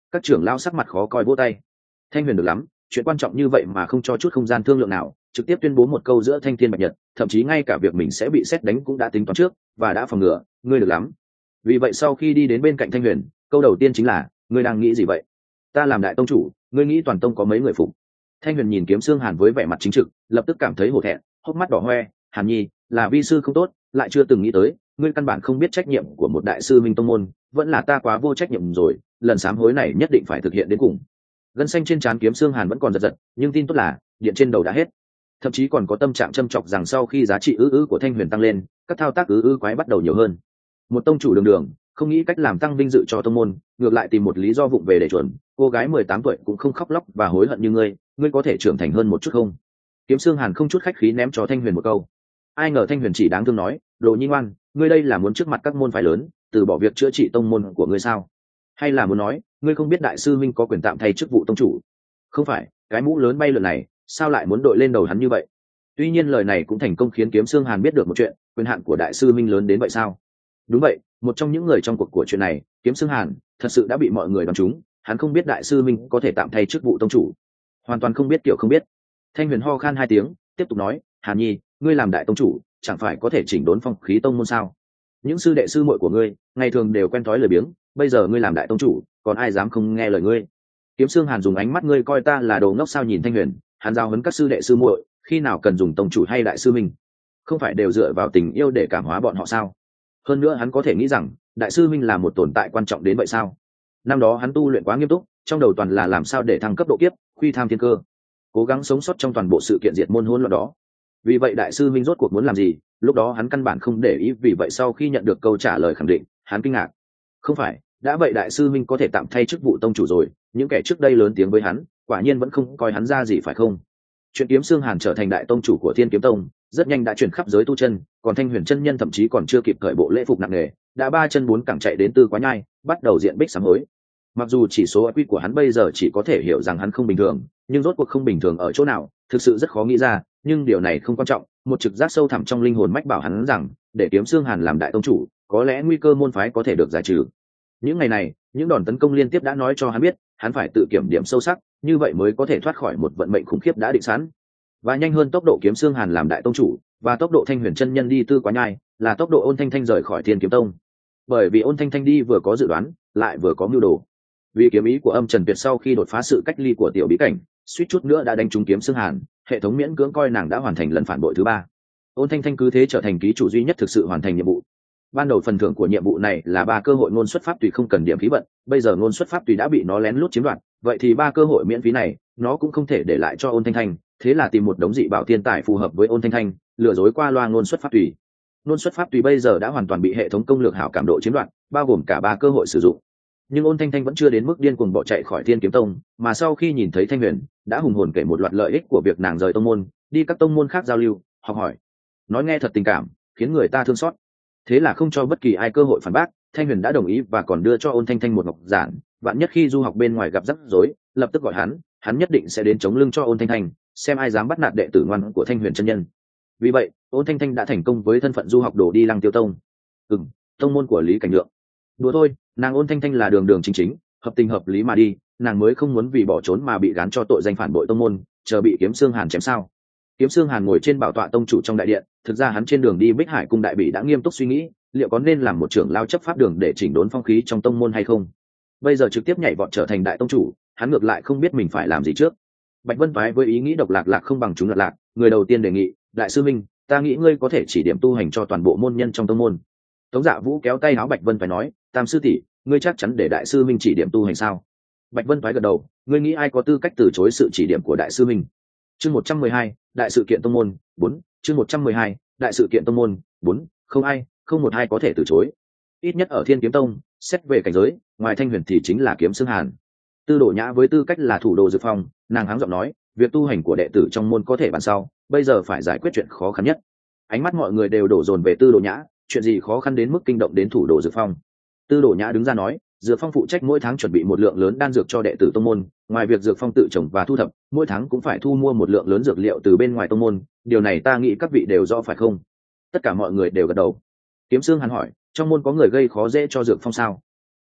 Các trưởng lao sắc mặt khó coi vỗ tay. Thanh Huyền được lắm, chuyện quan trọng như vậy mà không cho chút không gian thương lượng nào, trực tiếp tuyên bố một câu giữa thanh thiên bạch nhật, thậm chí ngay cả việc mình sẽ bị sét đánh cũng đã tính toán trước và đã phòng ngừa. Ngươi được lắm. Vì vậy sau khi đi đến bên cạnh Thanh Huyền, câu đầu tiên chính là, ngươi đang nghĩ gì vậy? Ta làm đại tông chủ, ngươi nghĩ toàn tông có mấy người phục? Thanh Huyền nhìn Kiếm Xương Hàn với vẻ mặt chính trực, lập tức cảm thấy hổ thẹn, hốc mắt đỏ hoe. Hàn Nhi, là vi sư không tốt, lại chưa từng nghĩ tới, ngươi căn bản không biết trách nhiệm của một đại sư minh tông môn, vẫn là ta quá vô trách nhiệm rồi, lần sám hối này nhất định phải thực hiện đến cùng. Gân xanh trên trán Kiếm Xương Hàn vẫn còn giật giật, nhưng tin tốt là điện trên đầu đã hết, thậm chí còn có tâm trạng châm chọc rằng sau khi giá trị của Thanh Huyền tăng lên, các thao tác quái bắt đầu nhiều hơn. Một tông chủ đường đường không nghĩ cách làm tăng vinh dự cho tông môn, ngược lại tìm một lý do vụng về để chuẩn. Cô gái 18 tuổi cũng không khóc lóc và hối hận như ngươi có thể trưởng thành hơn một chút không? Kiếm Xương Hàn không chút khách khí ném cho Thanh Huyền một câu. Ai ngờ Thanh Huyền chỉ đáng thương nói, đồ nhi ngoan, ngươi đây là muốn trước mặt các môn phái lớn từ bỏ việc chữa trị tông môn của ngươi sao? Hay là muốn nói ngươi không biết đại sư minh có quyền tạm thay chức vụ tông chủ? Không phải, cái mũ lớn bay lượn này sao lại muốn đội lên đầu hắn như vậy? Tuy nhiên lời này cũng thành công khiến Kiếm Xương Hàn biết được một chuyện, quyền hạn của đại sư minh lớn đến vậy sao? Đúng vậy, một trong những người trong cuộc của chuyện này, Kiếm Xương Hàn thật sự đã bị mọi người đoán trúng, hắn không biết đại sư minh có thể tạm thay chức vụ tông chủ, hoàn toàn không biết kiểu không biết. Thanh Huyền ho khan 2 tiếng, tiếp tục nói, Hàn Nhi, ngươi làm đại tông chủ chẳng phải có thể chỉnh đốn phong khí tông môn sao? Những sư đệ sư muội của ngươi ngày thường đều quen thói lời biếng, bây giờ ngươi làm đại tông chủ còn ai dám không nghe lời ngươi? Kiếm Xương Hàn dùng ánh mắt ngươi coi ta là đồ ngốc sao nhìn Thanh Huyền, hắn giao huấn các sư đệ sư muội khi nào cần dùng tông chủ hay đại sư minh, không phải đều dựa vào tình yêu để cảm hóa bọn họ sao? Hơn nữa hắn có thể nghĩ rằng đại sư minh là một tồn tại quan trọng đến vậy sao? Năm đó hắn tu luyện quá nghiêm túc, trong đầu toàn là làm sao để thăng cấp độ kiếp, khuy tham thiên cơ, cố gắng sống sót trong toàn bộ sự kiện diệt môn hỗn loạn đó. Vì vậy đại sư minh rốt cuộc muốn làm gì, lúc đó hắn căn bản không để ý. Vì vậy sau khi nhận được câu trả lời khẳng định, hắn kinh ngạc. Không phải, đã vậy đại sư minh có thể tạm thay chức vụ tông chủ rồi, những kẻ trước đây lớn tiếng với hắn quả nhiên vẫn không coi hắn ra gì phải không? Chuyện Kiếm Xương Hàn trở thành đại tông chủ của Thiên Kiếm Tông rất nhanh đã chuyển khắp giới tu chân, còn Thanh Huyền chân nhân thậm chí còn chưa kịp cởi bộ lễ phục nặng nề, đã 3 chân 4 cẳng chạy đến Tư Quá Nhai, bắt đầu diện bích sám hối. Mặc dù chỉ số IQ của hắn bây giờ chỉ có thể hiểu rằng hắn không bình thường, nhưng rốt cuộc không bình thường ở chỗ nào, thực sự rất khó nghĩ ra. Nhưng điều này không quan trọng, một trực giác sâu thẳm trong linh hồn mách bảo hắn rằng, để Kiếm Xương Hàn làm đại tông chủ, có lẽ nguy cơ môn phái có thể được giải trừ. Những ngày này, những đòn tấn công liên tiếp đã nói cho hắn biết, hắn phải tự kiểm điểm sâu sắc, như vậy mới có thể thoát khỏi một vận mệnh khủng khiếp đã định sẵn. Và nhanh hơn tốc độ Kiếm Xương Hàn làm đại tông chủ, và tốc độ Thanh Huyền chân nhân đi Tư Quá Nhai, là tốc độ Ôn Thanh Thanh rời khỏi Thiên Kiếm Tông. Bởi vì Ôn Thanh Thanh đi vừa có dự đoán, lại vừa có mưu đồ. Vì kiếm ý của Âm Trần Tuyệt sau khi đột phá sự cách ly của tiểu bí cảnh, suýt chút nữa đã đánh trúng Kiếm Xương Hàn, hệ thống miễn cưỡng coi nàng đã hoàn thành lần phản bội thứ 3. Ôn Thanh Thanh cứ thế trở thành ký chủ duy nhất thực sự hoàn thành nhiệm vụ. Ban đầu phần thưởng của nhiệm vụ này là 3 cơ hội ngôn xuất pháp tùy không cần điểm khí vận, bây giờ ngôn xuất pháp tùy đã bị nó lén lút chiếm đoạt, vậy thì 3 cơ hội miễn phí này nó cũng không thể để lại cho Ôn Thanh Thanh, thế là tìm một đống dị bảo thiên tài phù hợp với Ôn Thanh Thanh, lừa dối qua loa ngôn xuất pháp tùy. Ngôn xuất pháp tùy bây giờ đã hoàn toàn bị hệ thống công lược hảo cảm độ chiếm đoạt, bao gồm cả 3 cơ hội sử dụng. Nhưng Ôn Thanh Thanh vẫn chưa đến mức điên cuồng bỏ chạy khỏi Thiên Kiếm Tông, mà sau khi nhìn thấy Thanh Huyền, đã hùng hồn kể một loạt lợi ích của việc nàng rời tông môn, đi các tông môn khác giao lưu, học hỏi. Nói nghe thật tình cảm, khiến người ta thương xót. Thế là không cho bất kỳ ai cơ hội phản bác, Thanh Huyền đã đồng ý và còn đưa cho Ôn Thanh Thanh một ngọc giản, vạn nhất khi du học bên ngoài gặp rắc rối, lập tức gọi hắn nhất định sẽ đến chống lưng cho Ôn Thanh Thanh, xem ai dám bắt nạt đệ tử ngoan của Thanh Huyền chân nhân. Vì vậy, Ôn Thanh Thanh đã thành công với thân phận du học đồ đi Lăng Tiêu Tông. Tông môn của Lý Cảnh Lượng. Đùa thôi, nàng Ôn Thanh Thanh là đường đường chính chính, hợp tình hợp lý mà đi, nàng mới không muốn vì bỏ trốn mà bị gán cho tội danh phản bội tông môn, chờ bị Kiếm Xương Hàn chém sao? Kiếm Xương Hàn ngồi trên bảo tọa tông chủ trong đại điện, thực ra hắn trên đường đi Bích Hải cung đại bị đã nghiêm túc suy nghĩ, liệu có nên làm một trưởng lao chấp pháp đường để chỉnh đốn phong khí trong tông môn hay không. Bây giờ trực tiếp nhảy vọt trở thành đại tông chủ, hắn ngược lại không biết mình phải làm gì trước. Bạch Vân Toái với ý nghĩ độc lạc lạc không bằng chúng lạc lạc, người đầu tiên đề nghị, đại sư minh, ta nghĩ ngươi có thể chỉ điểm tu hành cho toàn bộ môn nhân trong tông môn. Tống Dạ Vũ kéo tay áo Bạch Vân Toái nói, tam sư tỷ, ngươi chắc chắn để đại sư minh chỉ điểm tu hành sao? Bạch Vân Toái gật đầu, ngươi nghĩ ai có tư cách từ chối sự chỉ điểm của đại sư minh? Chương 112, đại sự kiện tông môn 4, chương 112, đại sự kiện tông môn 4, không ai, không một ai có thể từ chối. Ít nhất ở Thiên Kiếm Tông, xét về cảnh giới, ngoài Thanh Huyền thì chính là Kiếm Xương Hàn. Tư Đồ Nhã với tư cách là thủ đồ Dược Phong, nàng háng giọng nói, việc tu hành của đệ tử trong môn có thể bàn sau, bây giờ phải giải quyết chuyện khó khăn nhất. Ánh mắt mọi người đều đổ dồn về Tư Đồ Nhã, chuyện gì khó khăn đến mức kinh động đến thủ đồ Dược Phong. Tư Đồ Nhã đứng ra nói, Dược Phong phụ trách mỗi tháng chuẩn bị một lượng lớn đan dược cho đệ tử tông môn, ngoài việc Dược Phong tự trồng và thu thập, mỗi tháng cũng phải thu mua một lượng lớn dược liệu từ bên ngoài tông môn, điều này ta nghĩ các vị đều rõ phải không? Tất cả mọi người đều gật đầu. Kiếm Xương Hàn hỏi, trong môn có người gây khó dễ cho Dược Phong sao?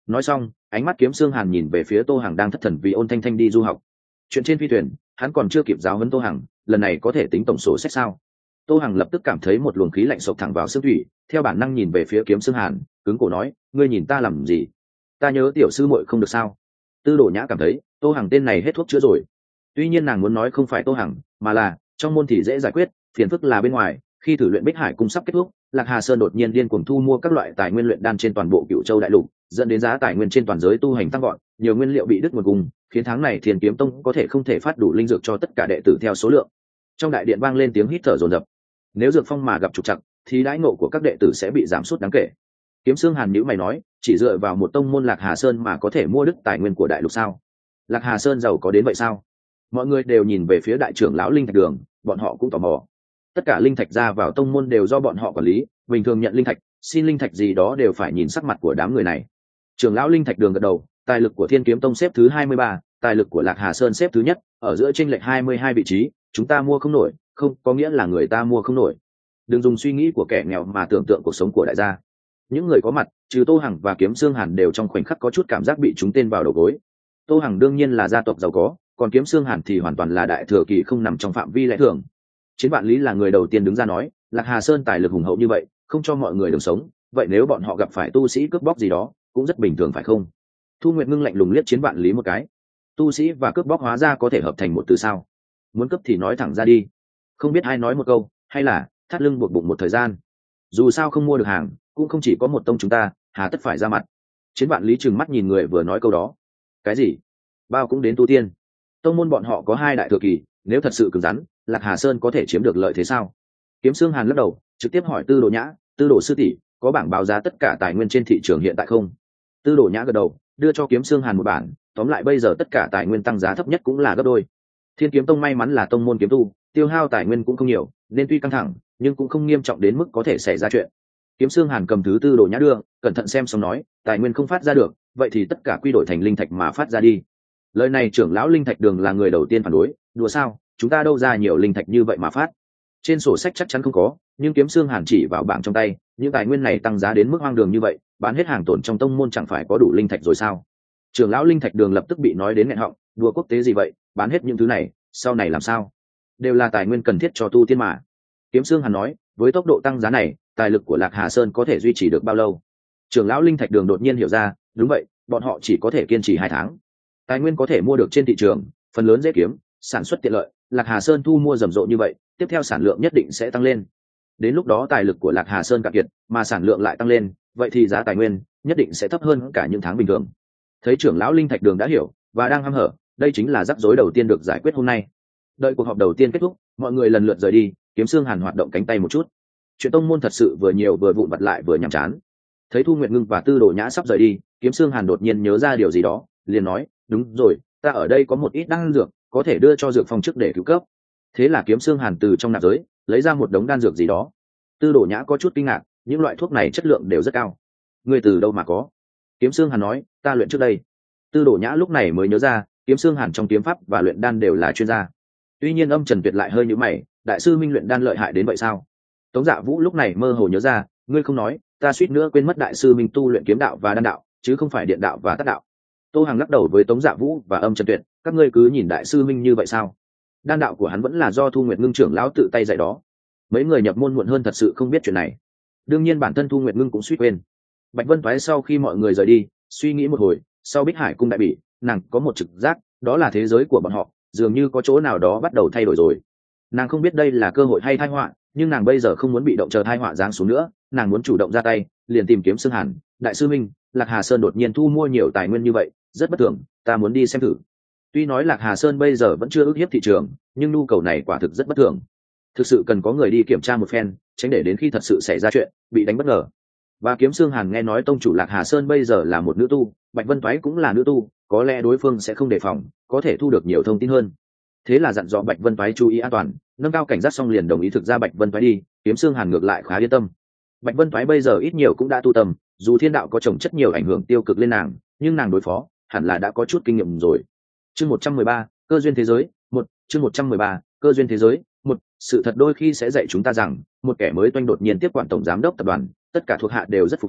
nói xong ánh mắt kiếm xương hàn nhìn về phía Tô Hằng đang thất thần vì Ôn Thanh Thanh đi du học. Chuyện trên phi thuyền hắn còn chưa kịp giáo huấn Tô Hằng, lần này có thể tính tổng số sách sao? Tô Hằng lập tức cảm thấy một luồng khí lạnh sộc thẳng vào xương thủy, theo bản năng nhìn về phía kiếm xương hàn, cứng cổ nói, ngươi nhìn ta làm gì? Ta nhớ tiểu sư muội không được sao? Tư Đồ Nhã cảm thấy Tô Hằng tên này hết thuốc chữa rồi. Tuy nhiên nàng muốn nói không phải Tô Hằng, mà là trong môn thì dễ giải quyết, phiền phức là bên ngoài. Khi thử luyện Bích Hải cung sắp kết thúc, Lạc Hà Sơn đột nhiên điên cuồng thu mua các loại tài nguyên luyện đan trên toàn bộ Cửu Châu đại lục, dẫn đến giá tài nguyên trên toàn giới tu hành tăng vọt, nhiều nguyên liệu bị đứt nguồn cung, khiến tháng này Thiên Kiếm Tông có thể không thể phát đủ linh dược cho tất cả đệ tử theo số lượng. Trong đại điện vang lên tiếng hít thở dồn dập. Nếu dược phong mà gặp trục trặc, thì đãi ngộ của các đệ tử sẽ bị giảm sút đáng kể. Kiếm Xương Hàn nhíu mày nói, chỉ dựa vào một tông môn Lạc Hà Sơn mà có thể mua đứt tài nguyên của đại lục sao? Lạc Hà Sơn giàu có đến vậy sao? Mọi người đều nhìn về phía đại trưởng lão Linh Thạch Đường, bọn họ cũng tò mò. Tất cả linh thạch ra vào tông môn đều do bọn họ quản lý, bình thường nhận linh thạch, xin linh thạch gì đó đều phải nhìn sắc mặt của đám người này. Trưởng lão Linh Thạch Đường gật đầu, tài lực của Thiên Kiếm Tông xếp thứ 23, tài lực của Lạc Hà Sơn xếp thứ nhất, ở giữa chênh lệch 22 vị trí, chúng ta mua không nổi, không có nghĩa là người ta mua không nổi. Đừng dùng suy nghĩ của kẻ nghèo mà tưởng tượng cuộc sống của đại gia. Những người có mặt, trừ Tô Hằng và Kiếm Xương Hàn đều trong khoảnh khắc có chút cảm giác bị trúng tên vào đầu gối. Tô Hằng đương nhiên là gia tộc giàu có, còn Kiếm Xương Hàn thì hoàn toàn là đại thừa kỳ không nằm trong phạm vi lẽ thường. Chiến Vạn Lý là người đầu tiên đứng ra nói, Lạc Hà Sơn tài lực hùng hậu như vậy, không cho mọi người đường sống, vậy nếu bọn họ gặp phải tu sĩ cướp bóc gì đó, cũng rất bình thường phải không? Thu Nguyệt Ngưng lạnh lùng liếc Chiến Vạn Lý một cái. Tu sĩ và cướp bóc hóa ra có thể hợp thành một từ sao? Muốn cướp thì nói thẳng ra đi. Không biết ai nói một câu, hay là thắt lưng buộc bụng một thời gian. Dù sao không mua được hàng, cũng không chỉ có một tông chúng ta, hà tất phải ra mặt. Chiến Vạn Lý trừng mắt nhìn người vừa nói câu đó. Cái gì? Bao cũng đến tu tiên. Tông môn bọn họ có 2 đại thừa kỳ, nếu thật sự cứng rắn, Lạc Hà Sơn có thể chiếm được lợi thế sao? Kiếm Xương Hàn lắc đầu, trực tiếp hỏi Tư Đồ Nhã, Tư Đồ sư tỷ, có bảng báo giá tất cả tài nguyên trên thị trường hiện tại không? Tư Đồ Nhã gật đầu, đưa cho Kiếm Xương Hàn một bản, tóm lại bây giờ tất cả tài nguyên tăng giá thấp nhất cũng là gấp đôi. Thiên Kiếm Tông may mắn là tông môn kiếm tu, tiêu hao tài nguyên cũng không nhiều, nên tuy căng thẳng, nhưng cũng không nghiêm trọng đến mức có thể xảy ra chuyện. Kiếm Xương Hàn cầm thứ Tư Đồ Nhã đưa, cẩn thận xem xong nói, tài nguyên không phát ra được, vậy thì tất cả quy đổi thành linh thạch mà phát ra đi. Lời này trưởng lão Linh Thạch Đường là người đầu tiên phản đối, đùa sao, chúng ta đâu ra nhiều linh thạch như vậy mà phát. Trên sổ sách chắc chắn không có, nhưng Kiếm Xương Hàn chỉ vào bảng trong tay, những tài nguyên này tăng giá đến mức hoang đường như vậy, bán hết hàng tồn trong tông môn chẳng phải có đủ linh thạch rồi sao? Trưởng lão Linh Thạch Đường lập tức bị nói đến nghẹn họng, đùa quốc tế gì vậy, bán hết những thứ này, sau này làm sao? Đều là tài nguyên cần thiết cho tu tiên mà. Kiếm Xương Hàn nói, với tốc độ tăng giá này, tài lực của Lạc Hà Sơn có thể duy trì được bao lâu? Trưởng lão Linh Thạch Đường đột nhiên hiểu ra, đúng vậy, bọn họ chỉ có thể kiên trì 2 tháng. Tài nguyên có thể mua được trên thị trường, phần lớn dễ kiếm, sản xuất tiện lợi, Lạc Hà Sơn thu mua rầm rộ như vậy, tiếp theo sản lượng nhất định sẽ tăng lên. Đến lúc đó tài lực của Lạc Hà Sơn cạn kiệt, mà sản lượng lại tăng lên, vậy thì giá tài nguyên nhất định sẽ thấp hơn cả những tháng bình thường. Thấy trưởng lão Linh Thạch Đường đã hiểu và đang hăm hở, đây chính là rắc rối đầu tiên được giải quyết hôm nay. Đợi cuộc họp đầu tiên kết thúc, mọi người lần lượt rời đi, Kiếm Xương Hàn hoạt động cánh tay một chút. Chuyện tông môn thật sự vừa nhiều vừa vụn vặt lại vừa nhàm chán. Thấy Thu Nguyệt Ngưng và Tư Đồ Nhã sắp rời đi, Kiếm Xương Hàn đột nhiên nhớ ra điều gì đó, liền nói, đúng rồi, ta ở đây có một ít đan dược, có thể đưa cho dược phòng trước để cứu cấp. Thế là Kiếm Xương Hàn từ trong nạp giới lấy ra một đống đan dược gì đó. Tư Đồ Nhã có chút kinh ngạc, những loại thuốc này chất lượng đều rất cao. Ngươi từ đâu mà có? Kiếm Xương Hàn nói, ta luyện trước đây. Tư Đồ Nhã lúc này mới nhớ ra, Kiếm Xương Hàn trong kiếm pháp và luyện đan đều là chuyên gia. Tuy nhiên Âm Trần Tuyệt lại hơi nhíu mày, đại sư Minh luyện đan lợi hại đến vậy sao? Tống Dạ Vũ lúc này mơ hồ nhớ ra, ngươi không nói, ta suýt nữa quên mất đại sư Minh tu luyện kiếm đạo và đan đạo, chứ không phải điện đạo và tát đạo. Tô Hằng lắc đầu với Tống Dạ Vũ và Âm Trần Tuyệt, các ngươi cứ nhìn đại sư Minh như vậy sao? Đan đạo của hắn vẫn là do Thu Nguyệt Ngưng trưởng lão tự tay dạy đó. Mấy người nhập môn muộn hơn thật sự không biết chuyện này. Đương nhiên bản thân Thu Nguyệt Ngưng cũng suýt quên. Bạch Vân Toái sau khi mọi người rời đi, suy nghĩ một hồi, sau Bích Hải cung đại bỉ, nàng có một trực giác, đó là thế giới của bọn họ dường như có chỗ nào đó bắt đầu thay đổi rồi. Nàng không biết đây là cơ hội hay tai họa, nhưng nàng bây giờ không muốn bị động chờ tai họa giáng xuống nữa, nàng muốn chủ động ra tay, liền tìm Kiếm Xương Hàn, đại sư Minh, Lạc Hà Sơn đột nhiên thu mua nhiều tài nguyên như vậy, rất bất thường, ta muốn đi xem thử. Tuy nói Lạc Hà Sơn bây giờ vẫn chưa ức hiếp thị trường, nhưng nhu cầu này quả thực rất bất thường. Thực sự cần có người đi kiểm tra một phen, tránh để đến khi thật sự xảy ra chuyện, bị đánh bất ngờ. Và Kiếm Xương Hàn nghe nói tông chủ Lạc Hà Sơn bây giờ là một nữ tu, Bạch Vân Toái cũng là nữ tu, có lẽ đối phương sẽ không đề phòng, có thể thu được nhiều thông tin hơn. Thế là dặn dò Bạch Vân Toái chú ý an toàn, nâng cao cảnh giác, xong liền đồng ý thực ra Bạch Vân Toái đi, Kiếm Xương Hàn ngược lại khá yên tâm. Bạch Vân Toái bây giờ ít nhiều cũng đã tu tâm, dù thiên đạo có chồng chất nhiều ảnh hưởng tiêu cực lên nàng, nhưng nàng đối phó hẳn là đã có chút kinh nghiệm rồi. Chương 113, cơ duyên thế giới, chương 113, cơ duyên thế giới, sự thật đôi khi sẽ dạy chúng ta rằng, một kẻ mới toanh đột nhiên tiếp quản tổng giám đốc tập đoàn, tất cả thuộc hạ đều rất phục hắn,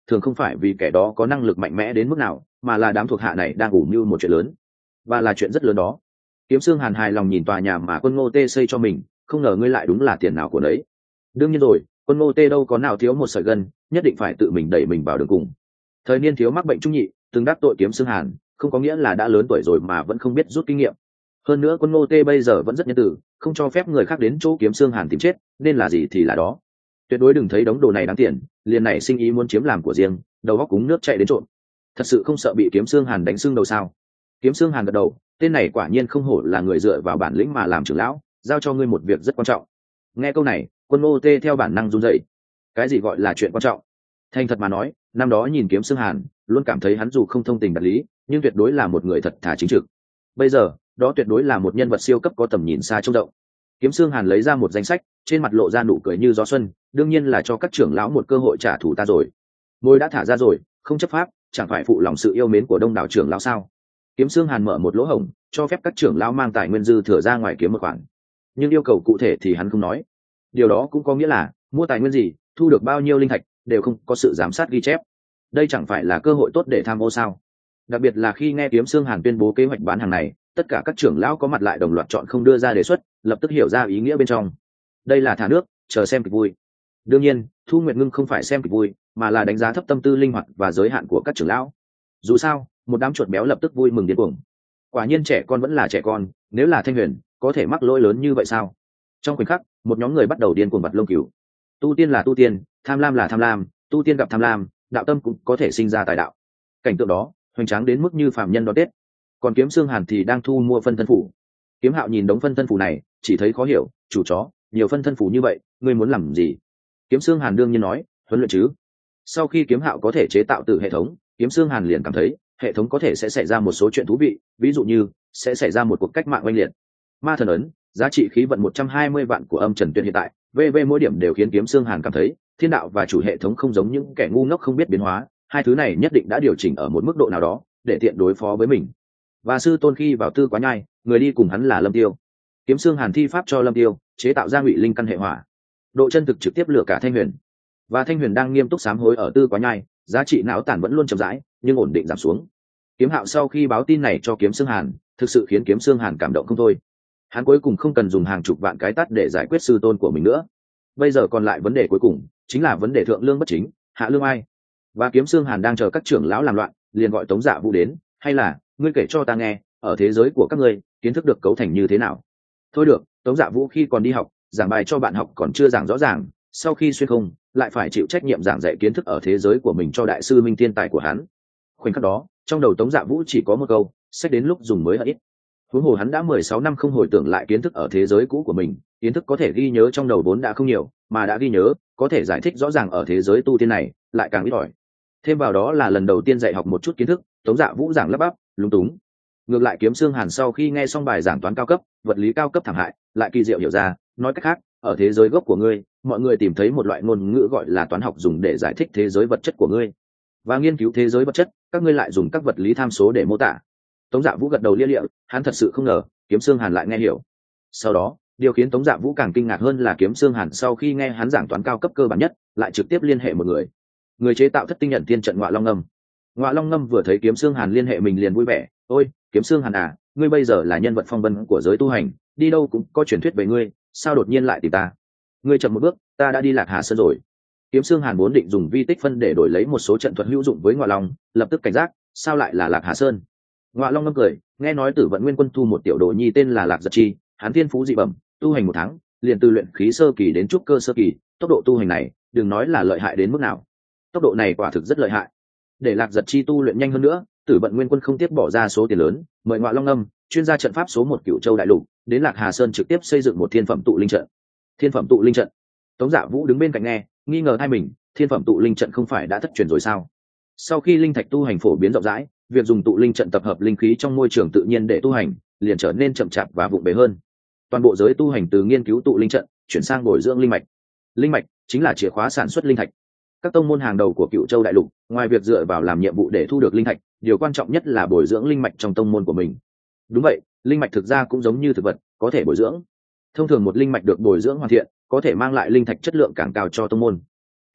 thường không phải vì kẻ đó có năng lực mạnh mẽ đến mức nào, mà là đám thuộc hạ này đang ủ mưu một chuyện lớn, và là chuyện rất lớn đó. Kiếm Sương Hàn hài lòng nhìn tòa nhà mà Quân Ngô Tê xây cho mình, không ngờ ngươi lại đúng là tiền nào của đấy. Đương nhiên rồi, Quân Ngô Tê đâu có nào thiếu một sợi gân, nhất định phải tự mình đẩy mình vào đường cùng. Thời niên thiếu mắc bệnh trung nhị, từng đắc tội Kiếm Sương Hàn, không có nghĩa là đã lớn tuổi rồi mà vẫn không biết rút kinh nghiệm. Hơn nữa Quân Ngô Tê bây giờ vẫn rất nhân từ, không cho phép người khác đến chỗ Kiếm Sương Hàn tìm chết, nên là gì thì là đó. Tuyệt đối đừng thấy đống đồ này đáng tiền, liền này sinh ý muốn chiếm làm của riêng, đầu óc cúng nước chạy đến trộm. Thật sự không sợ bị Kiếm Sương Hàn đánh sưng đầu sao? Kiếm Sương Hàn gật đầu, tên này quả nhiên không hổ là người dựa vào bản lĩnh mà làm trưởng lão, giao cho ngươi một việc rất quan trọng. Nghe câu này, Quân Ngô Tê theo bản năng run rẩy. Cái gì gọi là chuyện quan trọng? Thành thật mà nói, năm đó nhìn Kiếm Sương Hàn, luôn cảm thấy hắn dù không thông tình đạt lý, nhưng tuyệt đối là một người thật thà chính trực. Bây giờ, đó tuyệt đối là một nhân vật siêu cấp có tầm nhìn xa trông rộng. Kiếm Sương Hàn lấy ra một danh sách, trên mặt lộ ra nụ cười như gió xuân, đương nhiên là cho các trưởng lão một cơ hội trả thù ta rồi. Môi đã thả ra rồi, không chấp pháp, chẳng phải phụ lòng sự yêu mến của đông đảo trưởng lão sao? Kiếm Sương Hàn mở một lỗ hổng, cho phép các trưởng lão mang tài nguyên dư thừa ra ngoài kiếm một khoản, nhưng yêu cầu cụ thể thì hắn không nói. Điều đó cũng có nghĩa là mua tài nguyên gì, thu được bao nhiêu linh thạch đều không có sự giám sát ghi chép. Đây chẳng phải là cơ hội tốt để tham ô sao? Đặc biệt là khi nghe Kiếm Sương Hàn tuyên bố kế hoạch bán hàng này, tất cả các trưởng lão có mặt lại đồng loạt chọn không đưa ra đề xuất, lập tức hiểu ra ý nghĩa bên trong. Đây là thả nước, chờ xem kịch vui. Đương nhiên, Thu Nguyệt Ngưng không phải xem kịch vui, mà là đánh giá thấp tâm tư linh hoạt và giới hạn của các trưởng lão. Dù sao, một đám chuột béo lập tức vui mừng điên cuồng. Quả nhiên trẻ con vẫn là trẻ con, nếu là Thanh Huyền, có thể mắc lỗi lớn như vậy sao? Trong khoảnh khắc, một nhóm người bắt đầu điên cuồng vặt lông cừu. Tu tiên là tu tiên, tham lam là tham lam, tu tiên gặp tham lam, đạo tâm cũng có thể sinh ra tài đạo. Cảnh tượng đó, hoành tráng đến mức như phàm nhân đón Tết. Còn Kiếm Sương Hàn thì đang thu mua phân thân phủ. Kiếm Hạo nhìn đống phân thân phủ này, chỉ thấy khó hiểu, chủ chó, nhiều phân thân phủ như vậy, ngươi muốn làm gì? Kiếm Sương Hàn đương nhiên nói, huấn luyện chứ. Sau khi Kiếm Hạo có thể chế tạo từ hệ thống, Kiếm Sương Hàn liền cảm thấy hệ thống có thể sẽ xảy ra một số chuyện thú vị, ví dụ như sẽ xảy ra một cuộc cách mạng oanh liệt. Ma thần ấn, giá trị khí vận 120 vạn của Âm Trần Tuyệt hiện tại, VV mỗi điểm đều khiến Kiếm Sương Hàn cảm thấy thiên đạo và chủ hệ thống không giống những kẻ ngu ngốc không biết biến hóa, hai thứ này nhất định đã điều chỉnh ở một mức độ nào đó để tiện đối phó với mình. Và sư tôn khi vào Tư Quá Nhai, người đi cùng hắn là Lâm Tiêu. Kiếm Sương Hàn thi pháp cho Lâm Tiêu chế tạo ra ngụy linh căn hệ hỏa, độ chân thực trực tiếp lừa cả Thanh Huyền. Và Thanh Huyền đang nghiêm túc sám hối ở Tư Quá Nhai, giá trị não tản vẫn luôn chậm rãi nhưng ổn định giảm xuống. Kiếm Hạo sau khi báo tin này cho Kiếm Sương Hàn, thực sự khiến Kiếm Sương Hàn cảm động không thôi. Hắn cuối cùng không cần dùng hàng chục vạn cái tát để giải quyết sư tôn của mình nữa. Bây giờ còn lại vấn đề cuối cùng, chính là vấn đề thượng lương bất chính, hạ lương ai. Và Kiếm Sương Hàn đang chờ các trưởng lão làm loạn, liền gọi Tống Dạ Vũ đến, hay là ngươi kể cho ta nghe, ở thế giới của các ngươi, kiến thức được cấu thành như thế nào? Thôi được, Tống Dạ Vũ khi còn đi học, giảng bài cho bạn học còn chưa giảng rõ ràng, sau khi xuyên không, lại phải chịu trách nhiệm giảng dạy kiến thức ở thế giới của mình cho đại sư Minh Thiên Tài của hắn. Khoảnh khắc đó, trong đầu Tống Dạ Vũ chỉ có một câu, sách đến lúc dùng mới hận ít. Huống hồ hắn đã 16 năm không hồi tưởng lại kiến thức ở thế giới cũ của mình, kiến thức có thể ghi nhớ trong đầu vốn đã không nhiều, mà đã ghi nhớ, có thể giải thích rõ ràng ở thế giới tu tiên này, lại càng ít ỏi. Thêm vào đó là lần đầu tiên dạy học một chút kiến thức, Tống Dạ Vũ giảng lắp bắp, lúng túng. Ngược lại Kiếm Sương Hàn sau khi nghe xong bài giảng toán cao cấp, vật lý cao cấp thảm hại, lại kỳ diệu hiểu ra, nói cách khác, ở thế giới gốc của ngươi, mọi người tìm thấy một loại ngôn ngữ gọi là toán học dùng để giải thích thế giới vật chất của ngươi, và nghiên cứu thế giới vật chất, các ngươi lại dùng các vật lý tham số để mô tả. Tống Dạ Vũ gật đầu lia lịa, hắn thật sự không ngờ Kiếm Sương Hàn lại nghe hiểu. Sau đó, điều khiến Tống Dạ Vũ càng kinh ngạc hơn là Kiếm Sương Hàn sau khi nghe hắn giảng toán cao cấp cơ bản nhất, lại trực tiếp liên hệ một người chế tạo Thất Tinh Nhận Tiên trận Ngọa Long Ngâm. Ngọa Long Ngâm vừa thấy Kiếm Sương Hàn liên hệ mình liền vui vẻ, ôi Kiếm Sương Hàn à, ngươi bây giờ là nhân vật phong vân của giới tu hành, đi đâu cũng có truyền thuyết về ngươi, sao đột nhiên lại tìm ta? Ngươi chậm một bước, ta đã đi Lạc Hà Sơn rồi. Kiếm Sương Hàn vốn định dùng vi tích phân để đổi lấy một số trận thuật hữu dụng với Ngọa Long, lập tức cảnh giác, sao lại là Lạc Hà Sơn? Ngọa Long ngâm cười, nghe nói Tử Vận Nguyên Quân thu một tiểu đồ nhi tên là Lạc Giật Chi, hắn thiên phú dị bẩm, tu hành 1 tháng, liền từ luyện khí sơ kỳ đến trúc cơ sơ kỳ, tốc độ tu hành này, đừng nói là lợi hại đến mức nào. Tốc độ này quả thực rất lợi hại. Để Lạc Giật Chi tu luyện nhanh hơn nữa, Tử Vận Nguyên Quân không tiếp bỏ ra số tiền lớn, mời Ngọa Long ngâm, chuyên gia trận pháp số 1 Cửu Châu đại lục, đến Lạc Hà Sơn trực tiếp xây dựng một thiên phẩm tụ linh trận. Thiên phẩm tụ linh trận? Tống Dạ Vũ đứng bên cạnh nghe, nghi ngờ thay mình, thiên phẩm tụ linh trận không phải đã thất truyền rồi sao? Sau khi linh thạch tu hành phổ biến rộng rãi, việc dùng tụ linh trận tập hợp linh khí trong môi trường tự nhiên để tu hành liền trở nên chậm chạp và vụng về hơn. Toàn bộ giới tu hành từ nghiên cứu tụ linh trận chuyển sang bồi dưỡng linh mạch. Linh mạch chính là chìa khóa sản xuất linh thạch. Các tông môn hàng đầu của Cửu Châu đại lục, ngoài việc dựa vào làm nhiệm vụ để thu được linh thạch, điều quan trọng nhất là bồi dưỡng linh mạch trong tông môn của mình. Đúng vậy, linh mạch thực ra cũng giống như thực vật, có thể bồi dưỡng. Thông thường một linh mạch được bồi dưỡng hoàn thiện, có thể mang lại linh thạch chất lượng càng cao cho tông môn.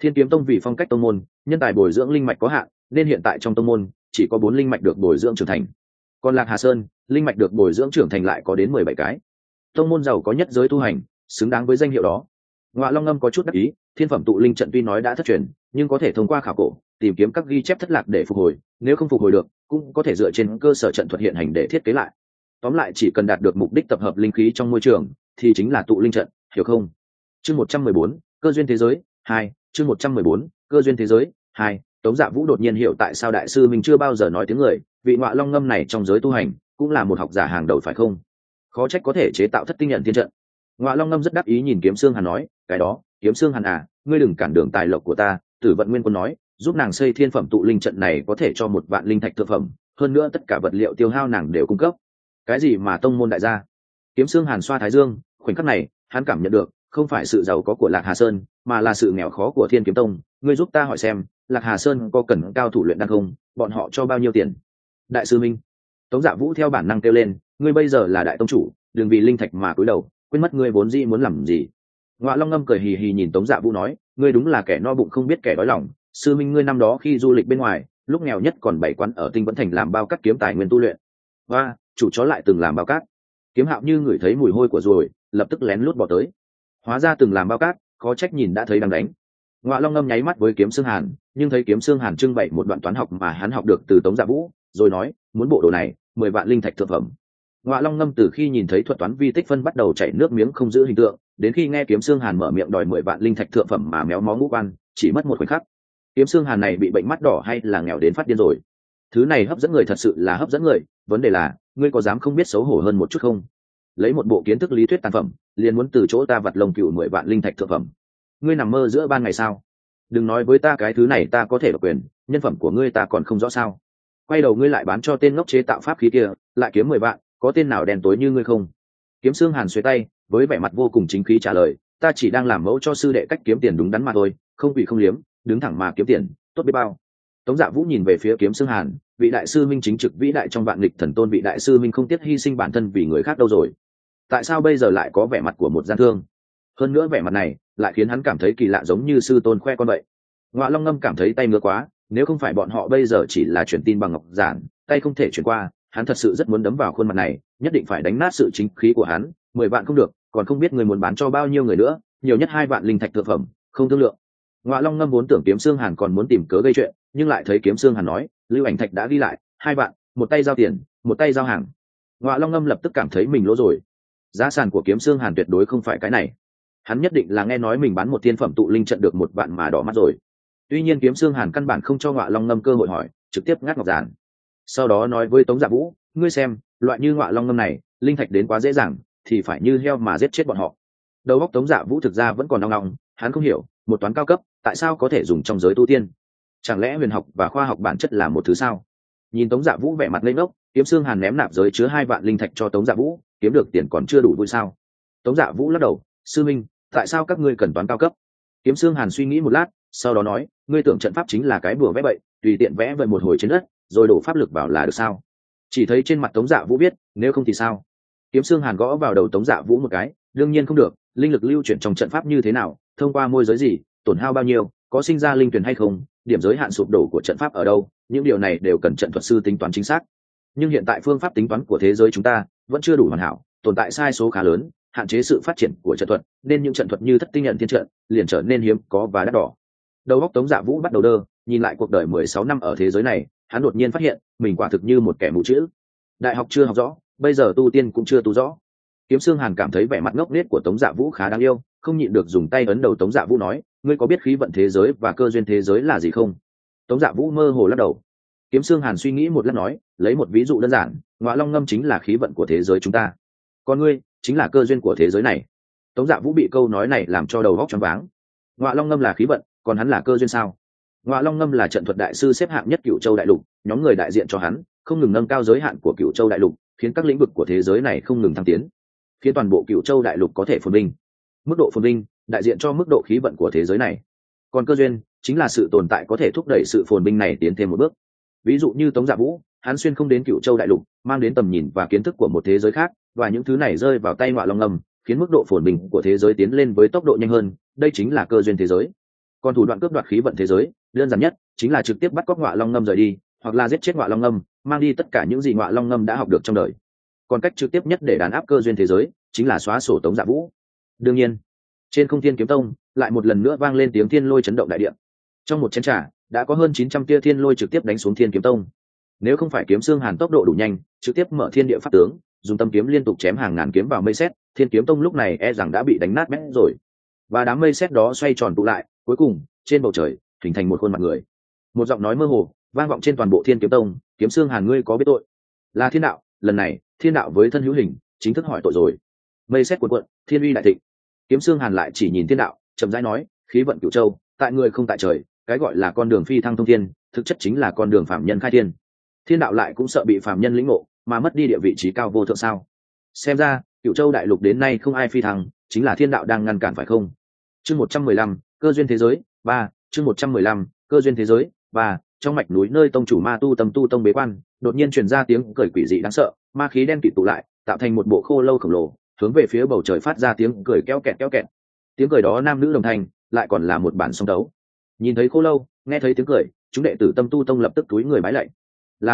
Thiên Kiếm Tông vì phong cách tông môn, nhân tài bồi dưỡng linh mạch có hạn, nên hiện tại trong tông môn chỉ có 4 linh mạch được bồi dưỡng trưởng thành. Còn Lạc Hà Sơn, linh mạch được bồi dưỡng trưởng thành lại có đến 17 cái. Tông môn giàu có nhất giới tu hành, xứng đáng với danh hiệu đó. Ngọa Long Ngâm có chút đắc ý, thiên phẩm tụ linh trận tuy nói đã thất truyền, nhưng có thể thông qua khảo cổ, tìm kiếm các ghi chép thất lạc để phục hồi, nếu không phục hồi được, cũng có thể dựa trên cơ sở trận thuật hiện hành để thiết kế lại. Tóm lại chỉ cần đạt được mục đích tập hợp linh khí trong môi trường, thì chính là tụ linh trận, hiểu không? Chương 114, cơ duyên thế giới 2, chương 114, cơ duyên thế giới 2. Tống Dạ Vũ đột nhiên hiểu tại sao đại sư mình chưa bao giờ nói tiếng người, vị Ngọa Long Ngâm này trong giới tu hành, cũng là một học giả hàng đầu phải không? Khó trách có thể chế tạo thất tinh nhận thiên trận. Ngọa Long Ngâm rất đắc ý nhìn Kiếm Xương Hàn nói, cái đó, Kiếm Xương Hàn à, ngươi đừng cản đường tài lộc của ta. Tử Vận Nguyên Quân nói, giúp nàng xây thiên phẩm tụ linh trận này có thể cho 1 vạn linh thạch thượng phẩm, hơn nữa tất cả vật liệu tiêu hao nàng đều cung cấp. Cái gì mà tông môn đại gia? Kiếm Xương Hàn xoa thái dương, khoảnh khắc này, hắn cảm nhận được, không phải sự giàu có của Lạc Hà Sơn, mà là sự nghèo khó của Thiên Kiếm Tông. Ngươi giúp ta hỏi xem, Lạc Hà Sơn có cần cao thủ luyện đan không? Bọn họ cho bao nhiêu tiền? Đại sư Minh. Tống Dạ Vũ theo bản năng kêu lên, ngươi bây giờ là đại tông chủ, đừng vì linh thạch mà cúi đầu, quên mất ngươi vốn dĩ muốn làm gì. Ngọa Long Ngâm cười hì hì nhìn Tống Dạ Vũ nói, ngươi đúng là kẻ no bụng không biết kẻ đói lòng. Sư Minh ngươi năm đó khi du lịch bên ngoài, lúc nghèo nhất còn bày quán ở Tinh Vẫn Thành làm bao cát kiếm tài nguyên tu luyện. Và chủ chó lại từng làm bao cát. Kiếm Hạo như ngửi thấy mùi hôi của ruồi, lập tức lén lút bỏ tới. Hóa ra từng làm bao cát, khó trách nhìn đã thấy đang đánh. Ngọa Long Ngâm nháy mắt với Kiếm Xương Hàn, nhưng thấy Kiếm Xương Hàn trưng bày một đoạn toán học mà hắn học được từ Tống Dạ Vũ, rồi nói, muốn bộ đồ này, 10 vạn linh thạch thượng phẩm. Ngọa Long Ngâm từ khi nhìn thấy thuật toán vi tích phân bắt đầu chảy nước miếng không giữ hình tượng, đến khi nghe Kiếm Xương Hàn mở miệng đòi 10 vạn linh thạch thượng phẩm mà méo mó ngũ quan, chỉ mất một khoảnh khắc. Kiếm Xương Hàn này bị bệnh mắt đỏ hay là nghèo đến phát điên rồi? Thứ này hấp dẫn người, thật sự là hấp dẫn người, vấn đề là, ngươi có dám không biết xấu hổ hơn một chút không? Lấy một bộ kiến thức lý thuyết tàn phẩm, liền muốn từ chỗ ta vặt lông cừu 10 vạn linh thạch thượng phẩm. Ngươi nằm mơ giữa ban ngày sao? Đừng nói với ta cái thứ này ta có thể độc quyền, nhân phẩm của ngươi ta còn không rõ sao? Quay đầu ngươi lại bán cho tên ngốc chế tạo pháp khí kia, lại kiếm 10 vạn, có tên nào đen tối như ngươi không? Kiếm Xương Hàn xuề tay, với vẻ mặt vô cùng chính khí trả lời, ta chỉ đang làm mẫu cho sư đệ cách kiếm tiền đúng đắn mà thôi, không quỷ không liếm, đứng thẳng mà kiếm tiền, tốt biết bao. Tống Dạ Vũ nhìn về phía Kiếm Xương Hàn, vị đại sư minh chính trực vĩ đại trong vạn nghịch thần tôn, vị đại sư minh không tiếc hy sinh bản thân vì người khác đâu rồi? Tại sao bây giờ lại có vẻ mặt của một gian thương? Hơn nữa vẻ mặt này lại khiến hắn cảm thấy kỳ lạ, giống như sư tôn khoe con vậy. Ngọa Long Ngâm cảm thấy tay ngứa quá, nếu không phải bọn họ bây giờ chỉ là truyền tin bằng ngọc giản, tay không thể chuyển qua, hắn thật sự rất muốn đấm vào khuôn mặt này, nhất định phải đánh nát sự chính khí của hắn. 10 vạn không được, còn không biết người muốn bán cho bao nhiêu người nữa, nhiều nhất 2 vạn linh thạch thượng phẩm, không thương lượng. Ngọa Long Ngâm vốn tưởng Kiếm Xương Hàn còn muốn tìm cớ gây chuyện, nhưng lại thấy Kiếm Xương Hàn nói, Lưu Ảnh Thạch đã ghi lại, 2 vạn, một tay giao tiền, một tay giao hàng. Ngọa Long Ngâm lập tức cảm thấy mình lỗ rồi. Giá sàn của Kiếm Xương Hàn tuyệt đối không phải cái này. Hắn nhất định là nghe nói mình bán một thiên phẩm tụ linh trận được 1 vạn mà đỏ mắt rồi. Tuy nhiên Kiếm Xương Hàn căn bản không cho Ngọa Long Ngâm cơ hội hỏi, trực tiếp ngắt ngọc giản. Sau đó nói với Tống Dạ Vũ, ngươi xem, loại như Ngọa Long Ngâm này, linh thạch đến quá dễ dàng, thì phải như heo mà giết chết bọn họ. Đầu óc Tống Dạ Vũ thực ra vẫn còn nong nong, hắn không hiểu, một toán cao cấp, tại sao có thể dùng trong giới tu tiên? Chẳng lẽ huyền học và khoa học bản chất là một thứ sao? Nhìn Tống Dạ Vũ vẻ mặt ngây ngốc, Kiếm Xương Hàn ném nạp giới chứa 2 vạn linh thạch cho Tống Dạ Vũ, kiếm được tiền còn chưa đủ vui sao? Tống Dạ Vũ lắc đầu, sư minh, tại sao các ngươi cần toán cao cấp? Kiếm Xương Hàn suy nghĩ một lát, sau đó nói, ngươi tưởng trận pháp chính là cái bùa vẽ bậy, tùy tiện vẽ vậy một hồi trên đất, rồi đổ pháp lực vào là được sao? Chỉ thấy trên mặt Tống Dạ Vũ biết, nếu không thì sao? Kiếm Xương Hàn gõ vào đầu Tống Dạ Vũ một cái, đương nhiên không được, linh lực lưu chuyển trong trận pháp như thế nào, thông qua môi giới gì, tổn hao bao nhiêu, có sinh ra linh tuyển hay không, điểm giới hạn sụp đổ của trận pháp ở đâu, những điều này đều cần trận thuật sư tính toán chính xác. Nhưng hiện tại phương pháp tính toán của thế giới chúng ta vẫn chưa đủ hoàn hảo, tồn tại sai số khá lớn, hạn chế sự phát triển của trận thuật, nên những trận thuật như thất tinh nhận thiên trận liền trở nên hiếm có và đắt đỏ. Đầu óc Tống Dạ Vũ bắt đầu đơ, nhìn lại cuộc đời 16 năm ở thế giới này, hắn đột nhiên phát hiện mình quả thực như một kẻ mù chữ. Đại học chưa học rõ, bây giờ tu tiên cũng chưa tu rõ. Kiếm Xương Hàn cảm thấy vẻ mặt ngốc nghếch của Tống Dạ Vũ khá đáng yêu, không nhịn được dùng tay ấn đầu Tống Dạ Vũ nói, ngươi có biết khí vận thế giới và cơ duyên thế giới là gì không? Tống Dạ Vũ mơ hồ lắc đầu. Kiếm Xương Hàn suy nghĩ một lát nói, lấy một ví dụ đơn giản, Ngọa Long Ngâm chính là khí vận của thế giới chúng ta, còn ngươi chính là cơ duyên của thế giới này. Tống Dạ Vũ bị câu nói này làm cho đầu óc choáng váng. Ngọa Long Ngâm là khí vận, còn hắn là cơ duyên sao? Ngọa Long Ngâm là trận thuật đại sư xếp hạng nhất Cửu Châu đại lục, nhóm người đại diện cho hắn không ngừng nâng cao giới hạn của Cửu Châu đại lục, khiến các lĩnh vực của thế giới này không ngừng thăng tiến, khiến toàn bộ Cửu Châu đại lục có thể phồn vinh. Mức độ phồn vinh đại diện cho mức độ khí vận của thế giới này, còn cơ duyên chính là sự tồn tại có thể thúc đẩy sự phồn vinh này tiến thêm một bước. Ví dụ như Tống Dạ Vũ, hắn xuyên không đến Cửu Châu đại lục, mang đến tầm nhìn và kiến thức của một thế giới khác, và những thứ này rơi vào tay Ngọa Long Ngâm, khiến mức độ phồn vinh của thế giới tiến lên với tốc độ nhanh hơn, đây chính là cơ duyên thế giới. Còn thủ đoạn cướp đoạt khí vận thế giới đơn giản nhất chính là trực tiếp bắt cóc Ngọa Long Ngâm rời đi, hoặc là giết chết Ngọa Long Ngâm, mang đi tất cả những gì Ngọa Long Ngâm đã học được trong đời. Còn cách trực tiếp nhất để đàn áp cơ duyên thế giới chính là xóa sổ Tống Dạ Vũ. Đương nhiên, trên Không Thiên Kiếm Tông lại một lần nữa vang lên tiếng thiên lôi chấn động đại địa. Trong một chén trà đã có hơn 900 tia thiên lôi trực tiếp đánh xuống Thiên Kiếm Tông. Nếu không phải kiếm xương hàn tốc độ đủ nhanh, trực tiếp mở thiên địa pháp tướng, dùng tâm kiếm liên tục chém hàng ngàn kiếm vào mây sét, Thiên Kiếm Tông lúc này e rằng đã bị đánh nát bét rồi. Và đám mây sét đó xoay tròn tụ lại, cuối cùng trên bầu trời hình thành một khuôn mặt người. Một giọng nói mơ hồ vang vọng trên toàn bộ Thiên Kiếm Tông: "Kiếm xương hàn, ngươi có biết tội?" Là Thiên đạo, lần này Thiên đạo với thân hữu hình chính thức hỏi tội rồi. Mây sét cuộn cuộn, thiên uy đại thịnh. Kiếm xương hàn lại chỉ nhìn Thiên đạo, chậm rãi nói: "Khí vận Cửu Châu, tại người không tại trời, cái gọi là con đường phi thăng thông thiên, thực chất chính là con đường phạm nhân khai thiên." Thiên đạo lại cũng sợ bị phạm nhân lĩnh ngộ mà mất đi địa vị trí cao vô thượng sao? Xem ra Cửu Châu đại lục đến nay không ai phi thăng, chính là Thiên đạo đang ngăn cản phải không? Chương 115, cơ duyên thế giới 3, chương 115, cơ duyên thế giới 3. Trong mạch núi nơi tông chủ Ma Tu Tâm Tu Tông bế quan, đột nhiên truyền ra tiếng cười quỷ dị đáng sợ, ma khí đen kịt tụ lại, tạo thành một bộ khô lâu khổng lồ, hướng về phía bầu trời phát ra tiếng cười kéo kẹt kéo kẹt. Tiếng cười đó nam nữ đồng thanh, lại còn là một bản song đấu. Nhìn thấy khô lâu, nghe thấy tiếng cười, chúng đệ tử Tâm Tu Tông lập tức cúi người bái lạy. Là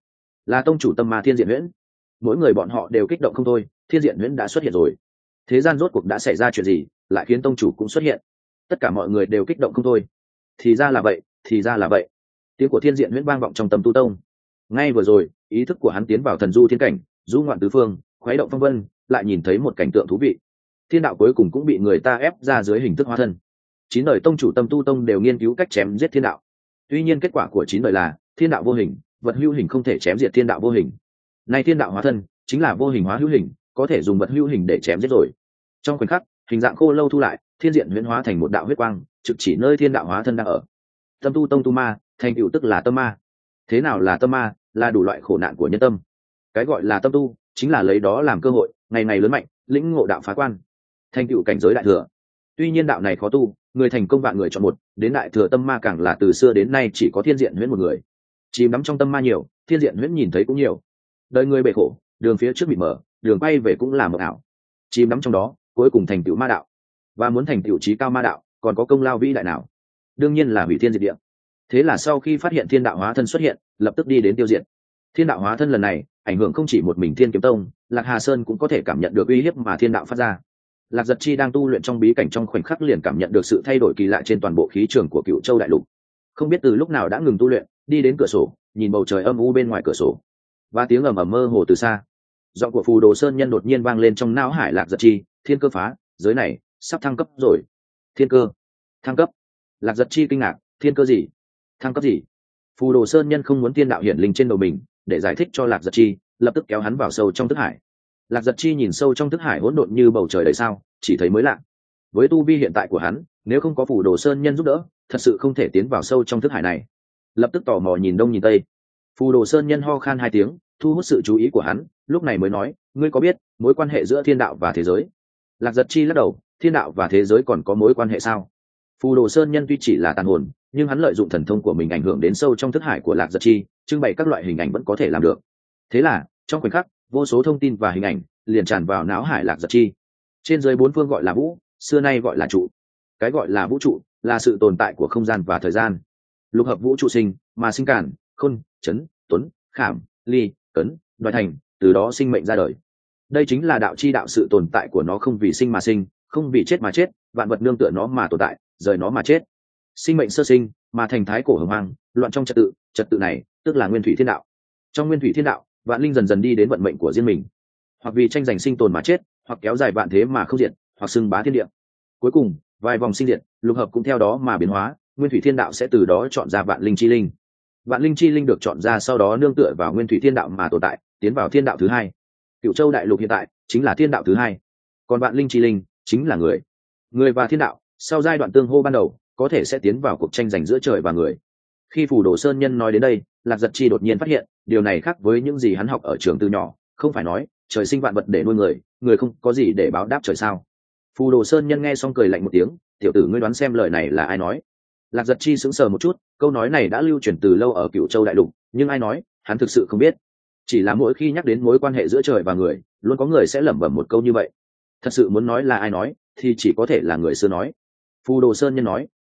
tông chủ Tâm Ma Thiên Diện Huyễn. Mỗi người bọn họ đều kích động không thôi, Thiên Diện Huyễn đã xuất hiện rồi. Thế gian rốt cuộc đã xảy ra chuyện gì, lại khiến tông chủ cũng xuất hiện? Tất cả mọi người đều kích động không thôi. Thì ra là vậy, thì ra là vậy. Tiếng của Thiên Diện Huyễn vang vọng trong Tâm Tu Tông. Ngay vừa rồi, ý thức của hắn tiến vào thần du thiên cảnh, du ngoạn tứ phương, khuấy động phong vân, lại nhìn thấy một cảnh tượng thú vị. Thiên đạo cuối cùng cũng bị người ta ép ra dưới hình thức hóa thân. 9 đời tông chủ Tâm Tu Tông đều nghiên cứu cách chém giết thiên đạo. Tuy nhiên kết quả của 9 đời là thiên đạo vô hình, vật hữu hình không thể chém diệt thiên đạo vô hình. Nay thiên đạo hóa thân chính là vô hình hóa hữu hình, có thể dùng vật hữu hình để chém giết rồi. Trong khoảnh khắc, hình dạng khô lâu thu lại, Thiên Diện Huyễn hóa thành một đạo huyết quang, trực chỉ nơi thiên đạo hóa thân đang ở. Tâm Tu Tông tu ma, thành tựu tức là tâm ma. Thế nào là tâm ma? Là đủ loại khổ nạn của nhân tâm. Cái gọi là tâm tu chính là lấy đó làm cơ hội, ngày ngày lớn mạnh, lĩnh ngộ đạo phá quan, thành tựu cảnh giới đại thừa. Tuy nhiên đạo này khó tu, người thành công vạn người chọn một, đến đại thừa tâm ma càng là từ xưa đến nay chỉ có Thiên Diện Huyễn một người. Chìm đắm trong tâm ma nhiều, Thiên Diện Huyễn nhìn thấy cũng nhiều. Đời người bể khổ, đường phía trước bị mở, đường quay về cũng là mờ ảo. Chìm đắm trong đó, cuối cùng thành tựu ma đạo. Và muốn thành tựu chí cao ma đạo, còn có công lao vĩ đại nào? Đương nhiên là hủy thiên diệt địa. Thế là sau khi phát hiện thiên đạo hóa thân xuất hiện, lập tức đi đến tiêu diệt. Thiên đạo hóa thân lần này ảnh hưởng không chỉ một mình Thiên Kiếm Tông, Lạc Hà Sơn cũng có thể cảm nhận được uy hiếp mà thiên đạo phát ra. Lạc Giật Chi đang tu luyện trong bí cảnh, trong khoảnh khắc liền cảm nhận được sự thay đổi kỳ lạ trên toàn bộ khí trường của Cửu Châu đại lục. Không biết từ lúc nào đã ngừng tu luyện, đi đến cửa sổ, nhìn bầu trời âm u bên ngoài cửa sổ, và tiếng ầm ầm mơ hồ từ xa. Giọng của Phù Đồ Sơn Nhân đột nhiên vang lên trong não hải Lạc Giật Chi: "Thiên cơ phá, giới này sắp thăng cấp rồi." Thiên cơ thăng cấp? Lạc Giật Chi kinh ngạc: "Thiên cơ gì? Thăng cấp gì?" Phù Đồ Sơn Nhân không muốn thiên đạo hiển linh trên đầu mình, để giải thích cho Lạc Giật Chi, lập tức kéo hắn vào sâu trong thức hải. Lạc Giật Chi nhìn sâu trong thức hải hỗn độn như bầu trời đầy sao, chỉ thấy mới lạ. Với tu vi hiện tại của hắn, nếu không có Phù Đồ Sơn Nhân giúp đỡ, thật sự không thể tiến vào sâu trong thức hải này. Lập tức tò mò nhìn đông nhìn tây. Phù Đồ Sơn Nhân ho khan 2 tiếng, thu hút sự chú ý của hắn, lúc này mới nói: "Ngươi có biết mối quan hệ giữa thiên đạo và thế giới?" Lạc Giật Chi lắc đầu: "Thiên đạo và thế giới còn có mối quan hệ sao?" Phù Đồ Sơn Nhân tuy chỉ là tàn hồn, nhưng hắn lợi dụng thần thông của mình ảnh hưởng đến sâu trong thức hải của Lạc Giật Chi, trưng bày các loại hình ảnh vẫn có thể làm được. Thế là trong khoảnh khắc, vô số thông tin và hình ảnh liền tràn vào não hải Lạc Giật Chi. Trên dưới 4 phương gọi là vũ, xưa nay gọi là trụ. Cái gọi là vũ trụ là sự tồn tại của không gian và thời gian. Lục hợp vũ trụ sinh, mà sinh cản, khôn, chấn, tuấn, khảm, ly, cấn, đoại thành, từ đó sinh mệnh ra đời. Đây chính là đạo chi đạo, sự tồn tại của nó không vì sinh mà sinh, không vì chết mà chết, vạn vật nương tựa nó mà tồn tại, rời nó mà chết. Sinh mệnh sơ sinh mà thành thái cổ hồng hoang, loạn trong trật tự này tức là nguyên thủy thiên đạo. Trong nguyên thủy thiên đạo, vạn linh dần dần đi đến vận mệnh của riêng mình, hoặc vì tranh giành sinh tồn mà chết, hoặc kéo dài vạn thế mà không diệt, hoặc xưng bá thiên địa. Cuối cùng vài vòng sinh diệt, lục hợp cũng theo đó mà biến hóa, nguyên thủy thiên đạo sẽ từ đó chọn ra vạn linh chi linh. Vạn linh chi linh được chọn ra sau đó nương tựa vào nguyên thủy thiên đạo mà tồn tại, tiến vào thiên đạo thứ hai. Cửu Châu đại lục hiện tại chính là thiên đạo thứ hai, còn vạn linh chi linh chính là người và thiên đạo sau giai đoạn tương hô ban đầu có thể sẽ tiến vào cuộc tranh giành giữa trời và người. Khi Phù Đồ Sơn Nhân nói đến đây, Lạc Giật Chi đột nhiên phát hiện điều này khác với những gì hắn học ở trường từ nhỏ. Không phải nói trời sinh vạn vật để nuôi người, người không có gì để báo đáp trời sao? Phù Đồ Sơn Nhân nghe xong cười lạnh một tiếng: "Tiểu tử, ngươi đoán xem lời này là ai nói?" Lạc Giật Chi sững sờ một chút, câu nói này đã lưu truyền từ lâu ở Cửu Châu đại lục, nhưng ai nói hắn thực sự không biết. Chỉ là mỗi khi nhắc đến mối quan hệ giữa trời và người, luôn có người sẽ lẩm bẩm một câu như vậy. Thật sự muốn nói là ai nói thì chỉ có thể là người xưa nói. Phù Đồ Sơn Nhân nói: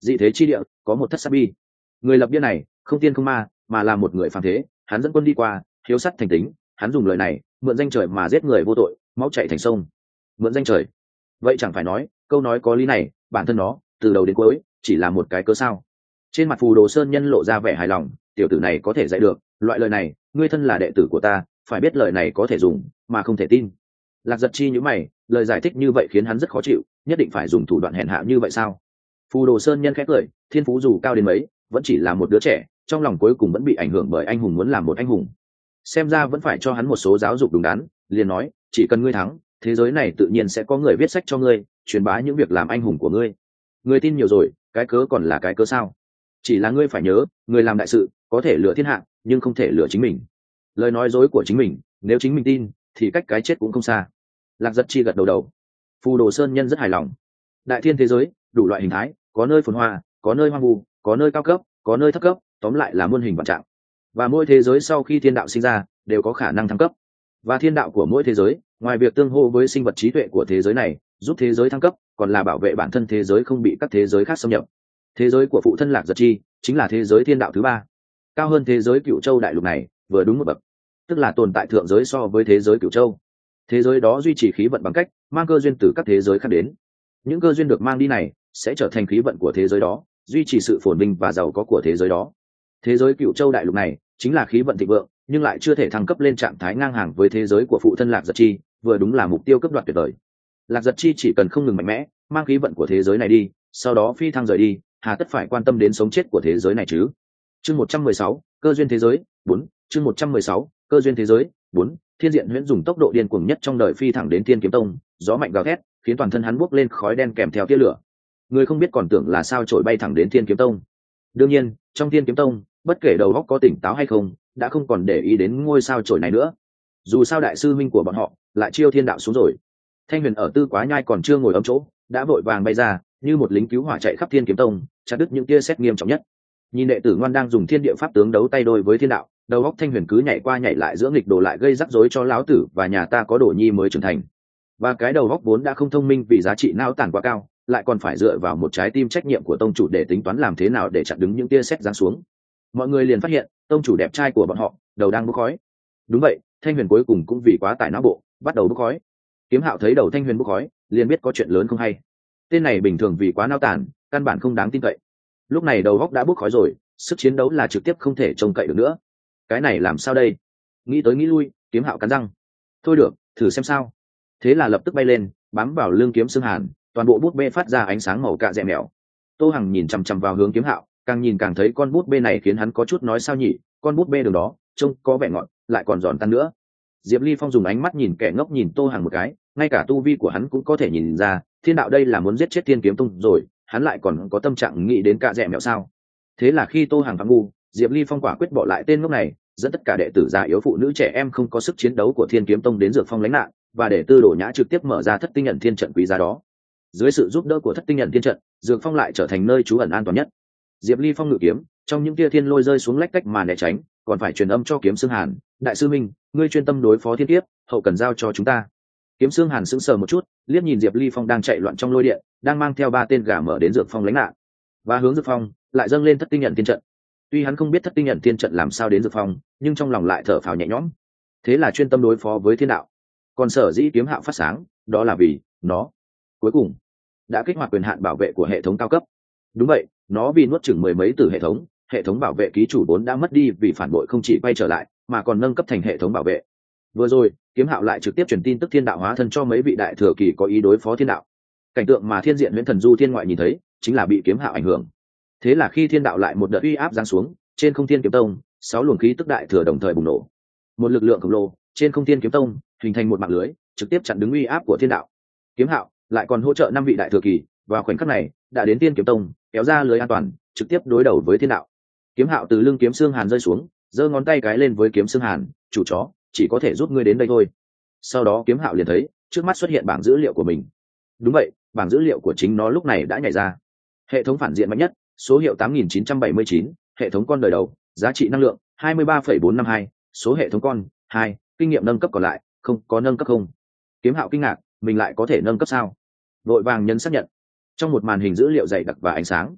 dị thế chi địa có một thất sát bi. Người lập bia này không tiên không ma, mà là một người phàm thế, hắn dẫn quân đi qua, hiếu sắt thành tính, hắn dùng lời này mượn danh trời mà giết người vô tội, máu chảy thành sông. Mượn danh trời, vậy chẳng phải nói câu nói có lý này bản thân nó từ đầu đến cuối chỉ là một cái cớ sao? Trên mặt Phù Đồ Sơn Nhân lộ ra vẻ hài lòng, tiểu tử này có thể dạy được loại lời này, ngươi thân là đệ tử của ta, phải biết lời này có thể dùng mà không thể tin. Lạc Giật Chi nhíu mày, lời giải thích như vậy khiến hắn rất khó chịu, nhất định phải dùng thủ đoạn hèn hạ như vậy sao? Phù Đồ Sơn Nhân khẽ cười, thiên phú dù cao đến mấy vẫn chỉ là một đứa trẻ, trong lòng cuối cùng vẫn bị ảnh hưởng bởi anh hùng muốn làm một anh hùng. Xem ra vẫn phải cho hắn một số giáo dục đúng đắn, liền nói chỉ cần ngươi thắng, thế giới này tự nhiên sẽ có người viết sách cho ngươi, truyền bá những việc làm anh hùng của ngươi. Ngươi tin nhiều rồi, cái cớ còn là cái cớ sao? Chỉ là ngươi phải nhớ, người làm đại sự có thể lừa thiên hạ nhưng không thể lừa chính mình. Lời nói dối của chính mình nếu chính mình tin thì cách cái chết cũng không xa. Lạc Giật Chi gật đầu đầu. Phù Đồ Sơn Nhân rất hài lòng. Đại thiên thế giới đủ loại hình thái, có nơi phồn hoa, có nơi hoang vu, có nơi cao cấp, có nơi thấp cấp, tóm lại là muôn hình vạn trạng. Và mỗi thế giới sau khi thiên đạo sinh ra đều có khả năng thăng cấp. Và thiên đạo của mỗi thế giới ngoài việc tương hô với sinh vật trí tuệ của thế giới này giúp thế giới thăng cấp, còn là bảo vệ bản thân thế giới không bị các thế giới khác xâm nhập. Thế giới của phụ thân Lạc Giật Chi chính là thế giới thiên đạo thứ ba, cao hơn thế giới Cửu Châu đại lục này vừa đúng một bậc, tức là tồn tại thượng giới so với thế giới Cửu Châu. Thế giới đó duy trì khí vận bằng cách mang cơ duyên từ các thế giới khác đến. Những cơ duyên được mang đi này sẽ trở thành khí vận của thế giới đó, duy trì sự phồn vinh và giàu có của thế giới đó. Thế giới Cửu Châu đại lục này chính là khí vận thịnh vượng, nhưng lại chưa thể thăng cấp lên trạng thái ngang hàng với thế giới của phụ thân Lạc Giật Chi, vừa đúng là mục tiêu cấp đoạt tuyệt vời. Lạc Giật Chi chỉ cần không ngừng mạnh mẽ mang khí vận của thế giới này đi, sau đó phi thăng rời đi, hà tất phải quan tâm đến sống chết của thế giới này chứ? Chương 116, cơ duyên thế giới 4. Chương 116, cơ duyên thế giới 4. Thiên Diện Huyễn dùng tốc độ điên cuồng nhất trong đời phi thẳng đến Thiên Kiếm Tông, gió mạnh gào thét khiến toàn thân hắn bốc lên khói đen kèm theo tia lửa. Người không biết còn tưởng là sao trổi bay thẳng đến Thiên Kiếm Tông. Đương nhiên trong Thiên Kiếm Tông bất kể đầu óc có tỉnh táo hay không đã không còn để ý đến ngôi sao trổi này nữa. Dù sao đại sư minh của bọn họ lại chiêu thiên đạo xuống rồi. Thanh Huyền ở Tư Quá Nhai còn chưa ngồi ấm chỗ đã vội vàng bay ra như một lính cứu hỏa chạy khắp Thiên Kiếm Tông, chặt đứt những tia sét nghiêm trọng nhất. Nhìn đệ tử ngoan đang dùng thiên địa pháp tướng đấu tay đôi với thiên đạo, đầu óc Thanh Huyền cứ nhảy qua nhảy lại giữa nghịch đồ lại gây rắc rối cho lão tử và nhà ta có đồ nhi mới trưởng thành. Và cái đầu óc vốn đã không thông minh vì giá trị não tản quá cao, lại còn phải dựa vào một trái tim trách nhiệm của tông chủ để tính toán làm thế nào để chặn đứng những tia sét giáng xuống. Mọi người liền phát hiện tông chủ đẹp trai của bọn họ đầu đang bốc khói. Đúng vậy, Thanh Huyền cuối cùng cũng vì quá tải não bộ bắt đầu bốc khói. Kiếm Hạo thấy đầu Thanh Huyền bốc khói liền biết có chuyện lớn không hay. Tên này bình thường vì quá nao tản căn bản không đáng tin cậy, lúc này đầu góc đã bốc khói rồi, sức chiến đấu là trực tiếp không thể trông cậy được nữa. Cái này làm sao đây? Nghĩ tới nghĩ lui, Kiếm Hạo cắn răng, thôi được, thử xem sao. Thế là lập tức bay lên bám vào lưng Kiếm Xương Hàn, toàn bộ bút bê phát ra ánh sáng màu cạ dẹ mèo. Tô Hằng nhìn chằm chằm vào hướng Kiếm Hạo, càng nhìn càng thấy con bút bê này khiến hắn có chút nói sao nhỉ, con bút bê đường đó trông có vẻ ngọt lại còn giòn tan nữa. Diệp Ly Phong dùng ánh mắt nhìn kẻ ngốc nhìn Tô Hằng một cái, ngay cả tu vi của hắn cũng có thể nhìn ra thiên đạo đây là muốn giết chết Thiên Kiếm Tông rồi, hắn lại còn có tâm trạng nghĩ đến cạ dẹ mẹo sao? Thế là khi Tô Hằng phạm ngu, Diệp Ly Phong quả quyết bỏ lại tên ngốc này, dẫn tất cả đệ tử già yếu phụ nữ trẻ em không có sức chiến đấu của Thiên Kiếm Tông đến Dược Phong lánh nạn, và để Tư Đồ Nhã trực tiếp mở ra Thất Tinh Ẩn Thiên trận quý giá đó. Dưới sự giúp đỡ của Thất Tinh Ẩn Thiên trận, Dược Phong lại trở thành nơi trú ẩn an toàn nhất. Diệp Ly Phong ngự kiếm, trong những tia thiên lôi rơi xuống lách cách mà né tránh, còn phải truyền âm cho Kiếm Xương Hàn, đại sư minh, ngươi chuyên tâm đối phó thiên kiếp, hậu cần giao cho chúng ta. Kiếm Xương Hàn sững sờ một chút, liếc nhìn Diệp Ly Phong đang chạy loạn trong lôi điện, đang mang theo 3 tên gà mở đến Dược Phong lánh nạn, và hướng Dược Phong lại dâng lên Thất Tinh Ẩn Thiên trận. Tuy hắn không biết Thất Tinh Ẩn Thiên trận làm sao đến Dược Phong, nhưng trong lòng lại thở phào nhẹ nhõm. Thế là chuyên tâm đối phó với thiên đạo. Còn sở dĩ Kiếm Hạo phát sáng, đó là vì nó cuối cùng đã kích hoạt quyền hạn bảo vệ của hệ thống cao cấp. Đúng vậy, nó vì nuốt chửng mười mấy tử hệ thống bảo vệ ký chủ vốn đã mất đi vì phản bội không chỉ quay trở lại, mà còn nâng cấp thành hệ thống bảo vệ. Vừa rồi, Kiếm Hạo lại trực tiếp truyền tin tức thiên đạo hóa thân cho mấy vị đại thừa kỳ có ý đối phó thiên đạo. Cảnh tượng mà Thiên Diện Huyễn Thần Du Thiên Ngoại nhìn thấy, chính là bị Kiếm Hạo ảnh hưởng. Thế là khi thiên đạo lại một đợt uy áp giáng xuống, trên không Thiên Kiếm Tông, 6 luồng khí tức đại thừa đồng thời bùng nổ. Một lực lượng khổng lồ trên không Thiên Kiếm Tông hình thành một mạng lưới, trực tiếp chặn đứng uy áp của thiên đạo. Kiếm Hạo lại còn hỗ trợ 5 vị đại thừa kỳ, vào khoảnh khắc này, đã đến Thiên Kiếm Tông, kéo ra lưới an toàn, trực tiếp đối đầu với thiên đạo. Kiếm Hạo từ lưng Kiếm Xương Hàn rơi xuống, giơ ngón tay cái lên với Kiếm Xương Hàn, chủ chó, chỉ có thể giúp ngươi đến đây thôi. Sau đó Kiếm Hạo liền thấy trước mắt xuất hiện bảng dữ liệu của mình. Đúng vậy, bảng dữ liệu của chính nó lúc này đã nhảy ra. Hệ thống phản diện mạnh nhất, số hiệu 8979, hệ thống con đời đầu, giá trị năng lượng 23,452, số hệ thống con 2, kinh nghiệm nâng cấp còn lại không có nâng cấp không. Kiếm Hạo kinh ngạc, mình lại có thể nâng cấp sao? Vội vàng nhấn xác nhận. Trong một màn hình dữ liệu dày đặc và ánh sáng,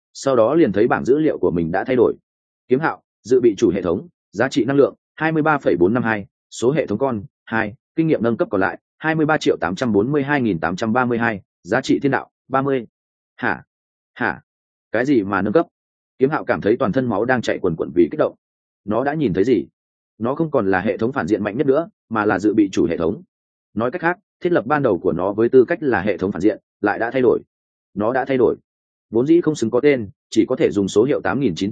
sau đó liền thấy bảng dữ liệu của mình đã thay đổi. Kiếm Hạo dự bị chủ hệ thống, giá trị năng lượng 23,452, số hệ thống con 2, kinh nghiệm nâng cấp còn lại 23.842.832, giá trị thiên đạo 30. Hả? Cái gì mà nâng cấp? Kiếm Hạo cảm thấy toàn thân máu đang chạy quần quần vì kích động. Nó đã nhìn thấy gì? Nó không còn là hệ thống phản diện mạnh nhất nữa, mà là dự bị chủ hệ thống. Nói cách khác, thiết lập ban đầu của nó với tư cách là hệ thống phản diện lại đã thay đổi. Nó đã thay đổi. Vốn dĩ không xứng có tên, chỉ có thể dùng số hiệu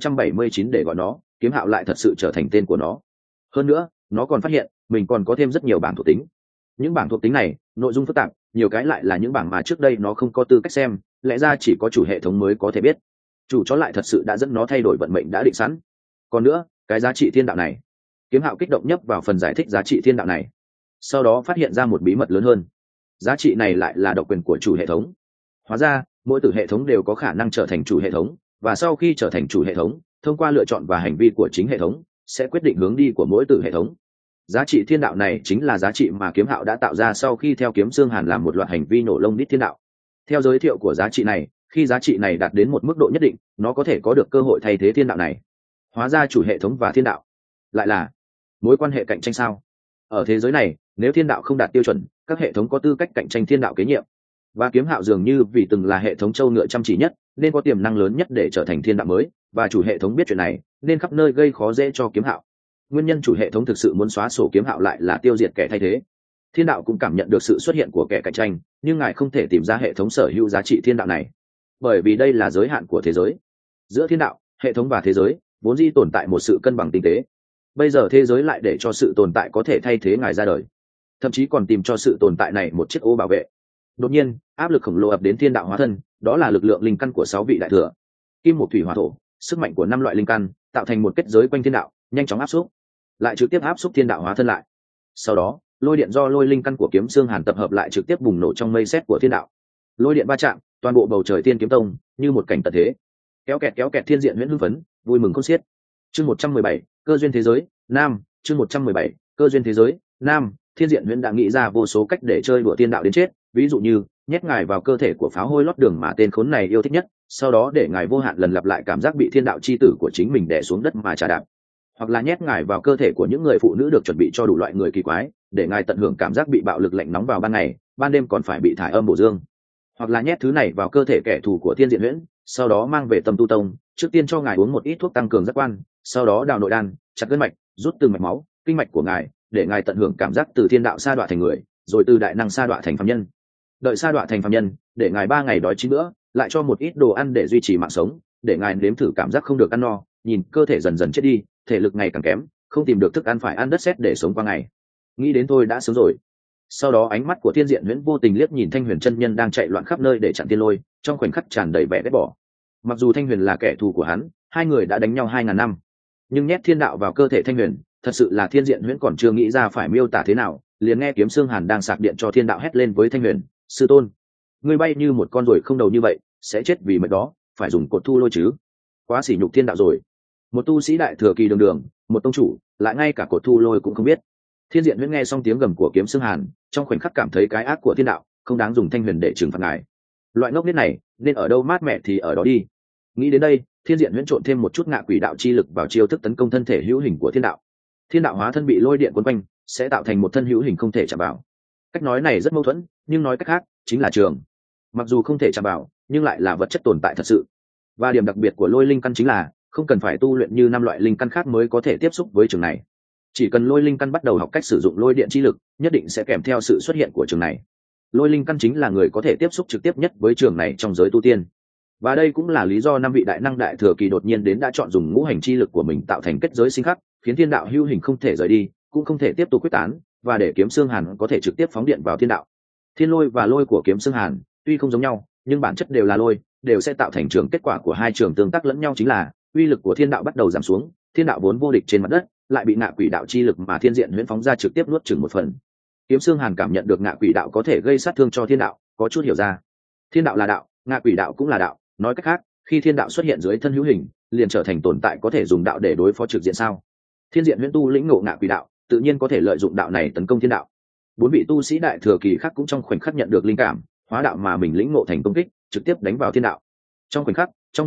8979 để gọi nó, Kiếm Hạo lại thật sự trở thành tên của nó. Hơn nữa, nó còn phát hiện mình còn có thêm rất nhiều bảng thuộc tính. Những bảng thuộc tính này nội dung phức tạp, nhiều cái lại là những bảng mà trước đây nó không có tư cách xem, lẽ ra chỉ có chủ hệ thống mới có thể biết. Chủ chó lại thật sự đã dẫn nó thay đổi vận mệnh đã định sẵn. Còn nữa, cái giá trị thiên đạo này. Kiếm Hạo kích động nhấp vào phần giải thích giá trị thiên đạo này, sau đó phát hiện ra một bí mật lớn hơn. Giá trị này lại là độc quyền của chủ hệ thống. Hóa ra mỗi tử hệ thống đều có khả năng trở thành chủ hệ thống, và sau khi trở thành chủ hệ thống, thông qua lựa chọn và hành vi của chính hệ thống sẽ quyết định hướng đi của mỗi tử hệ thống. Giá trị thiên đạo này chính là giá trị mà Kiếm Hạo đã tạo ra sau khi theo Kiếm Xương Hàn làm một loạt hành vi nổ lông đít thiên đạo. Theo giới thiệu của giá trị này, khi giá trị này đạt đến một mức độ nhất định, nó có thể có được cơ hội thay thế thiên đạo này. Hóa ra chủ hệ thống và thiên đạo lại là mối quan hệ cạnh tranh sao? Ở thế giới này, nếu thiên đạo không đạt tiêu chuẩn, các hệ thống có tư cách cạnh tranh thiên đạo kế nhiệm. Và Kiếm Hạo dường như vì từng là hệ thống châu ngựa chăm chỉ nhất, nên có tiềm năng lớn nhất để trở thành thiên đạo mới, và chủ hệ thống biết chuyện này, nên khắp nơi gây khó dễ cho Kiếm Hạo. Nguyên nhân chủ hệ thống thực sự muốn xóa sổ Kiếm Hạo lại là tiêu diệt kẻ thay thế. Thiên đạo cũng cảm nhận được sự xuất hiện của kẻ cạnh tranh, nhưng ngài không thể tìm ra hệ thống sở hữu giá trị thiên đạo này, bởi vì đây là giới hạn của thế giới. Giữa thiên đạo, hệ thống và thế giới vốn dĩ tồn tại một sự cân bằng tinh tế. Bây giờ thế giới lại để cho sự tồn tại có thể thay thế ngài ra đời, thậm chí còn tìm cho sự tồn tại này một chiếc ô bảo vệ. Đột nhiên, áp lực khổng lồ ập đến thiên đạo hóa thân, đó là lực lượng linh căn của 6 vị đại thừa. Kim, Mộc, Thủy, Hỏa, Thổ, sức mạnh của 5 loại linh căn tạo thành một kết giới quanh thiên đạo, nhanh chóng áp xúc, lại trực tiếp áp xúc thiên đạo hóa thân lại. Sau đó, lôi điện do lôi linh căn của Kiếm Xương Hàn tập hợp lại trực tiếp bùng nổ trong mây sét của thiên đạo. Lôi điện va chạm, toàn bộ bầu trời Thiên Kiếm Tông như một cảnh tận thế. Kéo kẹt thiên diện huyễn hưng phấn, vui mừng khôn xiết. Chương 117, cơ duyên thế giới, nam, chương 117, cơ duyên thế giới, nam, thiên diện huyễn đã nghĩ ra vô số cách để chơi đùa thiên đạo đến chết, ví dụ như nhét ngài vào cơ thể của pháo hôi lót đường mà tên khốn này yêu thích nhất, sau đó để ngài vô hạn lần lặp lại cảm giác bị thiên đạo chi tử của chính mình đè xuống đất mà trà đạp. Hoặc là nhét ngài vào cơ thể của những người phụ nữ được chuẩn bị cho đủ loại người kỳ quái, để ngài tận hưởng cảm giác bị bạo lực lạnh nóng vào ban ngày, ban đêm còn phải bị thải âm bổ dương. Hoặc là nhét thứ này vào cơ thể kẻ thù của thiên diện huyễn, sau đó mang về Tâm Tu Tông, trước tiên cho ngài uống một ít thuốc tăng cường giác quan, sau đó đào nội đan, chặt gân mạch, rút từng mạch máu, kinh mạch của ngài, để ngài tận hưởng cảm giác từ thiên đạo sa đọa thành người, rồi từ đại năng sa đọa thành phàm nhân. Đợi sa đọa thành phàm nhân, để ngài 3 ngày đói 9 bữa, lại cho một ít đồ ăn để duy trì mạng sống, để ngài nếm thử cảm giác không được ăn no, nhìn cơ thể dần dần chết đi, thể lực ngày càng kém, không tìm được thức ăn phải ăn đất sét để sống qua ngày. Nghĩ đến thôi đã sớm rồi. Sau đó ánh mắt của thiên diện huyễn vô tình liếc nhìn Thanh Huyền chân nhân đang chạy loạn khắp nơi để chặn thiên lôi, trong khoảnh khắc tràn đầy vẻ ghét bỏ. Mặc dù Thanh Huyền là kẻ thù của hắn, hai người đã đánh nhau 2000 năm, nhưng nhét thiên đạo vào cơ thể Thanh Huyền, thật sự là thiên diện huyễn còn chưa nghĩ ra phải miêu tả thế nào, liền nghe Kiếm Xương Hàn đang sạc điện cho thiên đạo hét lên với Thanh Huyền: "Sư tôn, ngươi bay như một con ruồi không đầu như vậy, sẽ chết vì mệt đó, phải dùng cột thu lôi chứ? Quá sỉ nhục thiên đạo rồi." Một tu sĩ đại thừa kỳ đường đường, một tông chủ, lại ngay cả cột thu lôi cũng không biết. Thiên diện huyễn nghe xong tiếng gầm của Kiếm Xương Hàn, trong khoảnh khắc cảm thấy cái ác của thiên đạo không đáng dùng Thanh Huyền để trừng phạt ngài. Loại ngốc nghếch này nên ở đâu mát mẹ thì ở đó đi. Nghĩ đến đây, thiên diện huyễn trộn thêm một chút ngạ quỷ đạo chi lực vào chiêu thức tấn công thân thể hữu hình của thiên đạo. Thiên đạo hóa thân bị lôi điện quấn quanh, sẽ tạo thành một thân hữu hình không thể chạm vào. Cách nói này rất mâu thuẫn, nhưng nói cách khác chính là trường. Mặc dù không thể chạm vào, nhưng lại là vật chất tồn tại thật sự. Và điểm đặc biệt của lôi linh căn chính là không cần phải tu luyện như 5 loại linh căn khác mới có thể tiếp xúc với trường này. Chỉ cần lôi linh căn bắt đầu học cách sử dụng lôi điện chi lực, nhất định sẽ kèm theo sự xuất hiện của trường này. Lôi linh căn chính là người có thể tiếp xúc trực tiếp nhất với trường này trong giới tu tiên. Và đây cũng là lý do 5 vị đại năng đại thừa kỳ đột nhiên đến đã chọn dùng ngũ hành chi lực của mình tạo thành kết giới sinh khắc, khiến thiên đạo hữu hình không thể rời đi, cũng không thể tiếp tục quyết tán, và để Kiếm Xương Hàn có thể trực tiếp phóng điện vào thiên đạo. Thiên lôi và lôi của Kiếm Xương Hàn tuy không giống nhau, nhưng bản chất đều là lôi, đều sẽ tạo thành trường. Kết quả của hai trường tương tác lẫn nhau chính là uy lực của thiên đạo bắt đầu giảm xuống, thiên đạo vốn vô địch trên mặt đất lại bị ngạ quỷ đạo chi lực mà thiên diện huyễn phóng ra trực tiếp nuốt chửng một phần. Kiếm Xương Hàn cảm nhận được ngạ quỷ đạo có thể gây sát thương cho thiên đạo, có chút hiểu ra. Thiên đạo là đạo, ngạ quỷ đạo cũng là đạo, nói cách khác, khi thiên đạo xuất hiện dưới thân hữu hình, liền trở thành tồn tại có thể dùng đạo để đối phó trực diện sao? Thiên diện huyễn tu lĩnh ngộ ngạ quỷ đạo, tự nhiên có thể lợi dụng đạo này tấn công thiên đạo. 4 vị tu sĩ đại thừa kỳ khác cũng trong khoảnh khắc nhận được linh cảm, hóa đạo mà mình lĩnh ngộ thành công kích, trực tiếp đánh vào thiên đạo. Trong khoảnh khắc, trong kết giới,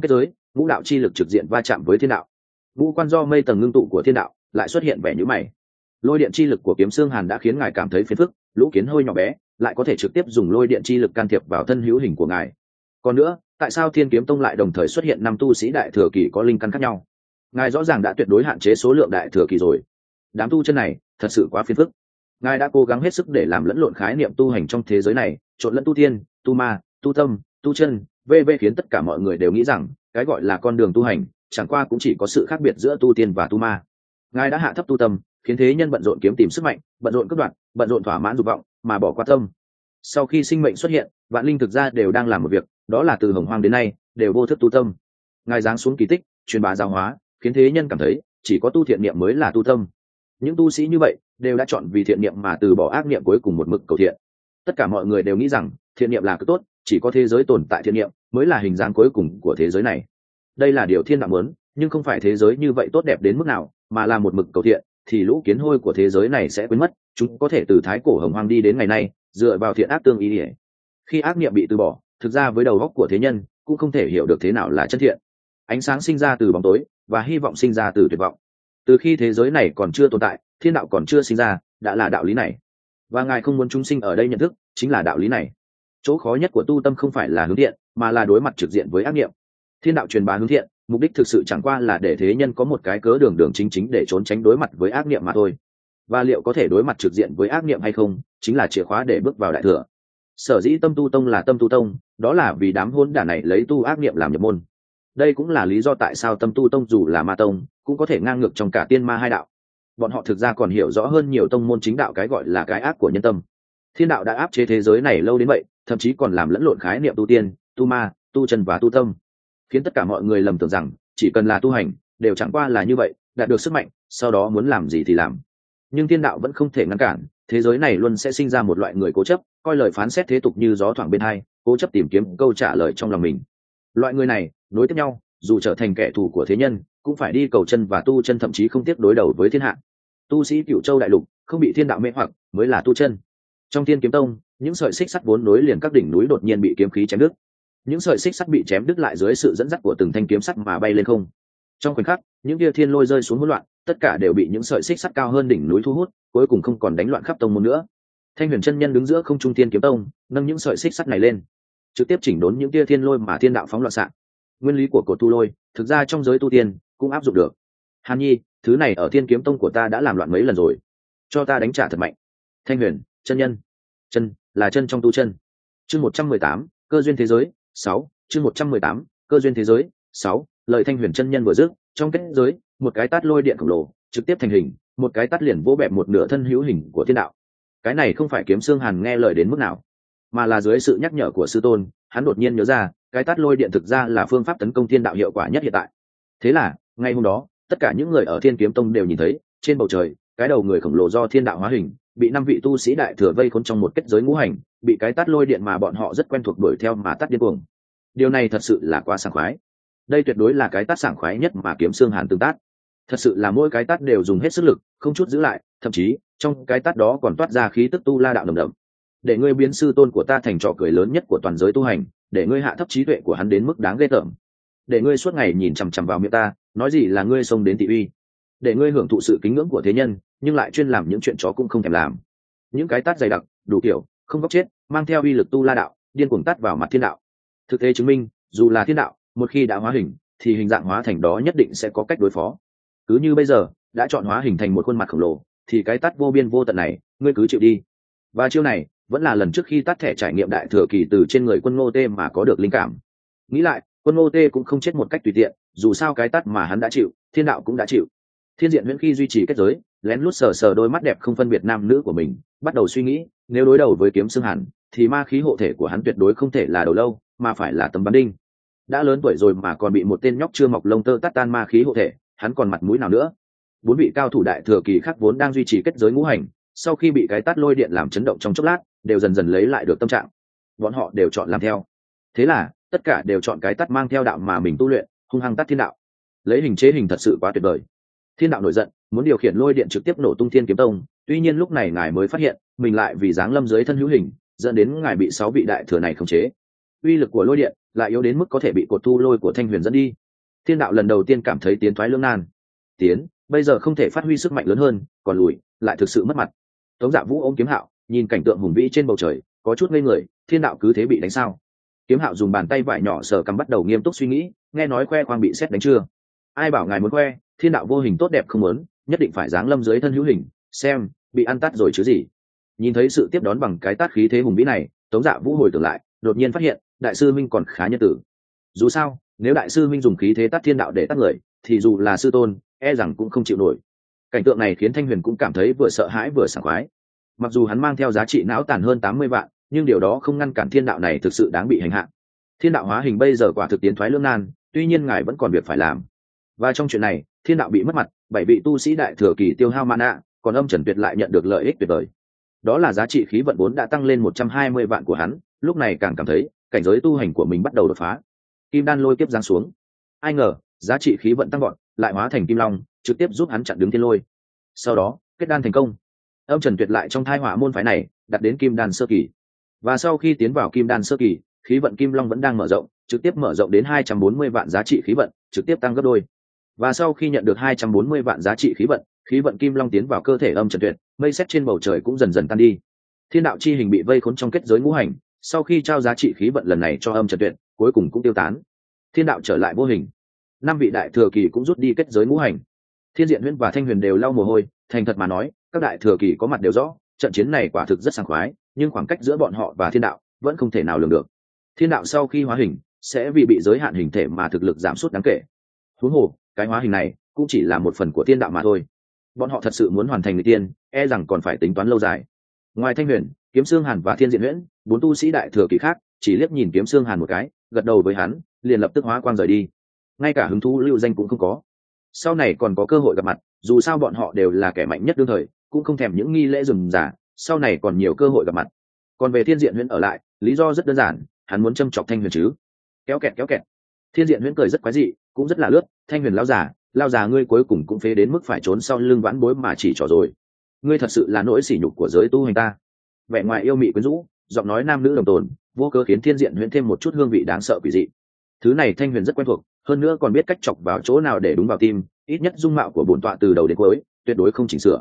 ngũ đạo chi lực trực diện va chạm với thiên đạo. Ngũ quan do mây tầng ngưng tụ của thiên đạo lại xuất hiện vẻ nhữ mày. Lôi điện chi lực của kiếm xương hàn đã khiến ngài cảm thấy phiền phức, lũ kiến hôi nhỏ bé lại có thể trực tiếp dùng lôi điện chi lực can thiệp vào thân hữu hình của ngài. Còn nữa, tại sao Thiên Kiếm Tông lại đồng thời xuất hiện 5 tu sĩ đại thừa kỳ có linh căn khác nhau? Ngài rõ ràng đã tuyệt đối hạn chế số lượng đại thừa kỳ rồi. Đám tu chân này thật sự quá phiền phức. Ngài đã cố gắng hết sức để làm lẫn lộn khái niệm tu hành trong thế giới này, trộn lẫn tu tiên, tu ma, tu tâm, tu chân, khiến tất cả mọi người đều nghĩ rằng cái gọi là con đường tu hành chẳng qua cũng chỉ có sự khác biệt giữa tu tiên và tu ma. Ngài đã hạ thấp tu tâm, khiến thế nhân bận rộn kiếm tìm sức mạnh, bận rộn cướp đoạt, bận rộn thỏa mãn dục vọng, mà bỏ qua tâm. Sau khi sinh mệnh xuất hiện, vạn linh thực ra đều đang làm một việc, đó là từ hồng hoang đến nay đều vô thức tu tâm. Ngài giáng xuống kỳ tích, truyền bá giáo hóa, khiến thế nhân cảm thấy chỉ có tu thiện niệm mới là tu tâm. Những tu sĩ như vậy đều đã chọn vì thiện niệm mà từ bỏ ác niệm, cuối cùng một mực cầu thiện. Tất cả mọi người đều nghĩ rằng thiện niệm là cực tốt, chỉ có thế giới tồn tại thiện niệm mới là hình dáng cuối cùng của thế giới này. Đây là điều thiên đạo muốn, nhưng không phải thế giới như vậy tốt đẹp đến mức nào, mà là một mực cầu thiện thì lũ kiến hôi của thế giới này sẽ quên mất chúng có thể từ thái cổ hồng hoang đi đến ngày nay dựa vào thiện ác tương ý ỉa. Khi ác niệm bị từ bỏ, thực ra với đầu óc của thế nhân cũng không thể hiểu được thế nào là chân thiện. Ánh sáng sinh ra từ bóng tối và hy vọng sinh ra từ tuyệt vọng. Từ khi thế giới này còn chưa tồn tại, thiên đạo còn chưa sinh ra, đã là đạo lý này, và ngài không muốn chúng sinh ở đây nhận thức chính là đạo lý này. Chỗ khó nhất của tu tâm không phải là hướng thiện, mà là đối mặt trực diện với ác niệm. Thiên đạo truyền bá hướng thiện, mục đích thực sự chẳng qua là để thế nhân có một cái cớ đường chính để trốn tránh đối mặt với ác niệm mà thôi. Và liệu có thể đối mặt trực diện với ác niệm hay không chính là chìa khóa để bước vào đại thừa. Sở dĩ tâm tu tông là tâm tu tông, đó là vì đám hỗn đản này lấy tu ác niệm làm nhập môn. Đây cũng là lý do tại sao tâm tu tông dù là ma tông cũng có thể ngang ngược trong cả tiên ma hai đạo. Bọn họ thực ra còn hiểu rõ hơn nhiều tông môn chính đạo cái gọi là cái ác của nhân tâm. Thiên đạo đã áp chế thế giới này lâu đến vậy, thậm chí còn làm lẫn lộn khái niệm tu tiên, tu ma, tu chân và tu tâm, khiến tất cả mọi người lầm tưởng rằng chỉ cần là tu hành đều chẳng qua là như vậy, đạt được sức mạnh, sau đó muốn làm gì thì làm. Nhưng thiên đạo vẫn không thể ngăn cản, thế giới này luôn sẽ sinh ra một loại người cố chấp, coi lời phán xét thế tục như gió thoảng bên hai, cố chấp tìm kiếm câu trả lời trong lòng mình. Loại người này nối tiếp nhau, dù trở thành kẻ thù của thế nhân cũng phải đi cầu chân và tu chân, thậm chí không tiếc đối đầu với thiên hạ. Tu sĩ Cửu Châu đại lục không bị thiên đạo mê hoặc mới là tu chân. Trong Thiên Kiếm Tông, những sợi xích sắt vốn nối liền các đỉnh núi đột nhiên bị kiếm khí chém đứt. Những sợi xích sắt bị chém đứt lại dưới sự dẫn dắt của từng thanh kiếm sắt mà bay lên không. Trong khoảnh khắc, những tia thiên lôi rơi xuống hỗn loạn, tất cả đều bị những sợi xích sắt cao hơn đỉnh núi thu hút, cuối cùng không còn đánh loạn khắp tông môn nữa. Thanh Huyền chân nhân đứng giữa không trung Thiên Kiếm Tông, nâng những sợi xích sắt này lên, trực tiếp chỉnh đốn những tia thiên lôi mà thiên đạo phóng loạn xạ. Nguyên lý của cột tu lôi, thực ra trong giới tu tiên cũng áp dụng được. Hàn Nhi, thứ này ở Thiên Kiếm Tông của ta đã làm loạn mấy lần rồi, cho ta đánh trả thật mạnh. Thanh Huyền chân nhân, chân là chân trong tu chân. Chương 118, cơ duyên thế giới 6, chương 118, cơ duyên thế giới 6. Lời Thanh Huyền chân nhân vừa dứt, trong kết giới, một cái tát lôi điện khổng lồ trực tiếp thành hình, một cái tát liền vỗ bẹp một nửa thân hữu hình của thiên đạo. Cái này không phải Kiếm Xương Hàn nghe lời đến mức nào, mà là dưới sự nhắc nhở của sư tôn, hắn đột nhiên nhớ ra, cái tát lôi điện thực ra là phương pháp tấn công thiên đạo hiệu quả nhất hiện tại. Thế là, ngay hôm đó, tất cả những người ở Thiên Kiếm Tông đều nhìn thấy, trên bầu trời, cái đầu người khổng lồ do thiên đạo hóa hình, bị 5 vị tu sĩ đại thừa vây khốn trong một kết giới ngũ hành, bị cái tát lôi điện mà bọn họ rất quen thuộc đuổi theo mà tát điên cuồng. Điều này thật sự là quá sảng khoái. Đây tuyệt đối là cái tát sảng khoái nhất mà Kiếm Xương Hàn từng tát. Thật sự là mỗi cái tát đều dùng hết sức lực, không chút giữ lại, thậm chí trong cái tát đó còn toát ra khí tức tu la đạo nồng đậm. Để ngươi biến sư tôn của ta thành trò cười lớn nhất của toàn giới tu hành, để ngươi hạ thấp trí tuệ của hắn đến mức đáng ghê tởm. Để ngươi suốt ngày nhìn chằm chằm vào miệng ta, nói gì là ngươi xông đến thị uy. Để ngươi hưởng thụ sự kính ngưỡng của thế nhân, nhưng lại chuyên làm những chuyện chó cũng không thèm làm. Những cái tát dày đặc, đủ kiểu, không góc chết, mang theo uy lực tu la đạo, điên cuồng tát vào mặt thiên đạo. Thực tế chứng minh, dù là thiên đạo, một khi đã hóa hình, thì hình dạng hóa thành đó nhất định sẽ có cách đối phó. Cứ như bây giờ, đã chọn hóa hình thành một khuôn mặt khổng lồ, thì cái tát vô biên vô tận này, ngươi cứ chịu đi. Và chiêu này, vẫn là lần trước khi tát thẻ trải nghiệm đại thừa kỳ từ trên người Quân Ngô Tê mà có được linh cảm. Nghĩ lại, Quân Ngô Tê cũng không chết một cách tùy tiện, dù sao cái tát mà hắn đã chịu, thiên đạo cũng đã chịu. Thiên Diện Huyễn khi duy trì kết giới, lén lút sờ đôi mắt đẹp không phân biệt nam nữ của mình, bắt đầu suy nghĩ, nếu đối đầu với Kiếm Xương Hàn, thì ma khí hộ thể của hắn tuyệt đối không thể là đầu lâu, mà phải là tấm bắn đinh. Đã lớn tuổi rồi mà còn bị một tên nhóc chưa mọc lông tơ tát tan ma khí hộ thể, hắn còn mặt mũi nào nữa? 4 vị cao thủ đại thừa kỳ khác vốn đang duy trì kết giới ngũ hành, sau khi bị cái tát lôi điện làm chấn động trong chốc lát, đều dần dần lấy lại được tâm trạng. Bọn họ đều chọn làm theo. Thế là, tất cả đều chọn cái tát mang theo đạo mà mình tu luyện, hung hăng tát thiên đạo. Lấy hình chế hình thật sự quá tuyệt vời. Thiên đạo nổi giận, muốn điều khiển lôi điện trực tiếp nổ tung Thiên Kiếm Tông, tuy nhiên lúc này ngài mới phát hiện, mình lại vì dáng lâm dưới thân hữu hình, dẫn đến ngài bị 6 vị đại thừa này khống chế. Uy lực của lôi điện lại yếu đến mức có thể bị cột thu lôi của Thanh Huyền dẫn đi. Thiên đạo lần đầu tiên cảm thấy tiến thoái lưỡng nan. Tiến, bây giờ không thể phát huy sức mạnh lớn hơn, còn lùi lại thực sự mất mặt. Tống Dạ Vũ ôm kiếm hạo, nhìn cảnh tượng hùng vĩ trên bầu trời, có chút ngây người. Thiên đạo cứ thế bị đánh sao? Kiếm hạo dùng bàn tay vải nhỏ sờ cằm, bắt đầu nghiêm túc suy nghĩ. Nghe nói khoe khoang bị xét đánh chưa? Ai bảo ngài muốn khoe? Thiên đạo vô hình tốt đẹp không muốn, nhất định phải giáng lâm dưới thân hữu hình. Xem, bị ăn tát rồi chứ gì? Nhìn thấy sự tiếp đón bằng cái tát khí thế hùng vĩ này, Tống Dạ Vũ hồi tưởng lại, đột nhiên phát hiện đại sư minh còn khá nhân tử. Dù sao, nếu đại sư minh dùng khí thế tát thiên đạo để tát người, thì dù là sư tôn, e rằng cũng không chịu nổi. Cảnh tượng này khiến Thanh Huyền cũng cảm thấy vừa sợ hãi vừa sảng khoái. Mặc dù hắn mang theo giá trị não tàn hơn 80 vạn, nhưng điều đó không ngăn cản thiên đạo này thực sự đáng bị hành hạ. Thiên đạo hóa hình bây giờ quả thực tiến thoái lưỡng nan, tuy nhiên ngài vẫn còn việc phải làm. Và trong chuyện này, thiên đạo bị mất mặt, 7 vị tu sĩ đại thừa kỳ tiêu hao mana, còn Âm Trần Tuyệt lại nhận được lợi ích tuyệt vời. Đó là giá trị khí vận vốn đã tăng lên 120 vạn của hắn, lúc này càng cảm thấy cảnh giới tu hành của mình bắt đầu đột phá. Kim đan lôi kiếp giáng xuống, ai ngờ giá trị khí vận tăng vọt, lại hóa thành kim long, trực tiếp giúp hắn chặn đứng thiên lôi. Sau đó kết đan thành công. Âm Trần Tuyệt lại trong thai hỏa môn phái này đạt đến kim đan sơ kỳ, và sau khi tiến vào kim đan sơ kỳ, khí vận kim long vẫn đang mở rộng, trực tiếp mở rộng đến 240 vạn giá trị khí vận, trực tiếp tăng gấp đôi. Và sau khi nhận được 240 vạn giá trị khí vận kim long tiến vào cơ thể Âm Trần Tuyệt, mây sét trên bầu trời cũng dần dần tan đi. Thiên đạo chi hình bị vây khốn trong kết giới ngũ hành, sau khi trao giá trị khí vận lần này cho Âm Trần Tuyệt, cuối cùng cũng tiêu tán. Thiên đạo trở lại vô hình. 5 vị đại thừa kỳ cũng rút đi kết giới ngũ hành. Thiên Diện Huyễn và Thanh Huyền đều lau mồ hôi, thành thật mà nói, các đại thừa kỳ có mặt đều rõ, trận chiến này quả thực rất sảng khoái, nhưng khoảng cách giữa bọn họ và thiên đạo vẫn không thể nào lường được. Thiên đạo sau khi hóa hình sẽ vì bị giới hạn hình thể mà thực lực giảm sút đáng kể. Huống hồ, cái hóa hình này cũng chỉ là một phần của thiên đạo mà thôi. Bọn họ thật sự muốn hoàn thành người tiên, e rằng còn phải tính toán lâu dài. Ngoài Thanh Huyền, Kiếm Xương Hàn và Thiên Diện Huyễn, 4 tu sĩ đại thừa kỳ khác chỉ liếc nhìn Kiếm Xương Hàn một cái, gật đầu với hắn, liền lập tức hóa quang rời đi. Ngay cả hứng thú lưu danh cũng không có. Sau này còn có cơ hội gặp mặt, dù sao bọn họ đều là kẻ mạnh nhất đương thời, cũng không thèm những nghi lễ rườm rà, sau này còn nhiều cơ hội gặp mặt. Còn về Thiên Diện Huyễn ở lại, lý do rất đơn giản, hắn muốn châm chọc Thanh Huyền chứ. Kéo kẹt. Thiên Diện Huyễn cười rất quái dị, cũng rất là lướt. Thanh Huyền lao già ngươi cuối cùng cũng phế đến mức phải trốn sau lưng vãn bối mà chỉ trỏ rồi. Ngươi thật sự là nỗi sỉ nhục của giới tu hành ta. Vẻ ngoài yêu mị quyến rũ, giọng nói nam nữ đồng tồn, vô cớ khiến Thiên Diện Huyễn thêm một chút hương vị đáng sợ quỷ dị. Thứ này Thanh Huyền rất quen thuộc, hơn nữa còn biết cách chọc vào chỗ nào để đúng vào tim, ít nhất dung mạo của bổn tọa từ đầu đến cuối tuyệt đối không chỉnh sửa.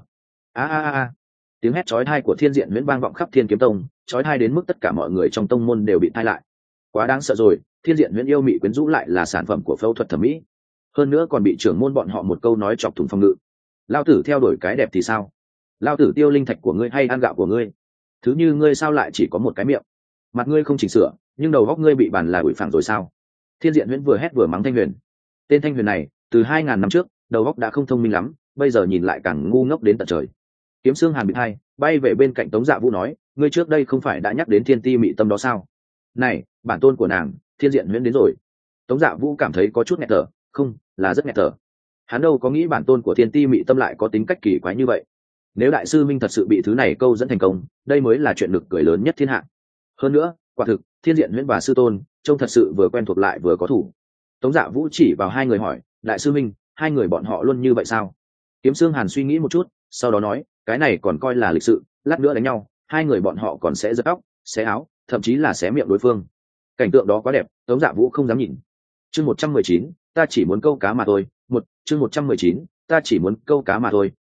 Tiếng hét chói tai của Thiên Diện Huyễn vang vọng khắp Thiên Kiếm Tông, chói tai đến mức tất cả mọi người trong tông môn đều bị tai lại. Quá đáng sợ rồi, Thiên Diện Huyễn yêu mị quyến rũ lại là sản phẩm của phẫu thuật thẩm mỹ, hơn nữa còn bị trưởng môn bọn họ một câu nói chọc thủng phong ngự. Lao tử theo đuổi cái đẹp thì sao? Lao tử tiêu linh thạch của ngươi hay ăn gạo của ngươi? Thứ như ngươi sao lại chỉ có một cái miệng? Mặt ngươi không chỉnh sửa, nhưng đầu góc ngươi bị bàn là bụi phẳng rồi sao? Thiên Diện Huyễn vừa hét vừa mắng Thanh Huyền. Tên Thanh Huyền này từ 2000 năm trước đầu góc đã không thông minh lắm, bây giờ nhìn lại càng ngu ngốc đến tận trời. Kiếm Xương Hàn bị hai bay về bên cạnh Tống Dạ Vũ nói, ngươi trước đây không phải đã nhắc đến Thiên Ti Mị Tâm đó sao? Này, bản tôn của nàng Thiên Diện Huyễn đến rồi. Tống Dạ Vũ cảm thấy có chút nghẹt thở, không, là rất nghẹt thở. Hắn đâu có nghĩ bản tôn của Thiên Ti Mị Tâm lại có tính cách kỳ quái như vậy. Nếu đại sư minh thật sự bị thứ này câu dẫn thành công, đây mới là chuyện nực cười lớn nhất thiên hạ. Hơn nữa, quả thực Thiên Diện Huyễn và sư tôn trông thật sự vừa quen thuộc lại vừa có thủ. Tống Dạ Vũ chỉ vào hai người hỏi, đại sư minh, hai người bọn họ luôn như vậy sao? Kiếm Xương Hàn suy nghĩ một chút, sau đó nói, cái này còn coi là lịch sự, lát nữa đánh nhau hai người bọn họ còn sẽ giật tóc, xé áo, thậm chí là xé miệng đối phương. Cảnh tượng đó quá đẹp, Tống Dạ Vũ không dám nhìn. Chương 119, ta chỉ muốn câu cá mà thôi. Chương 119, ta chỉ muốn câu cá mà thôi.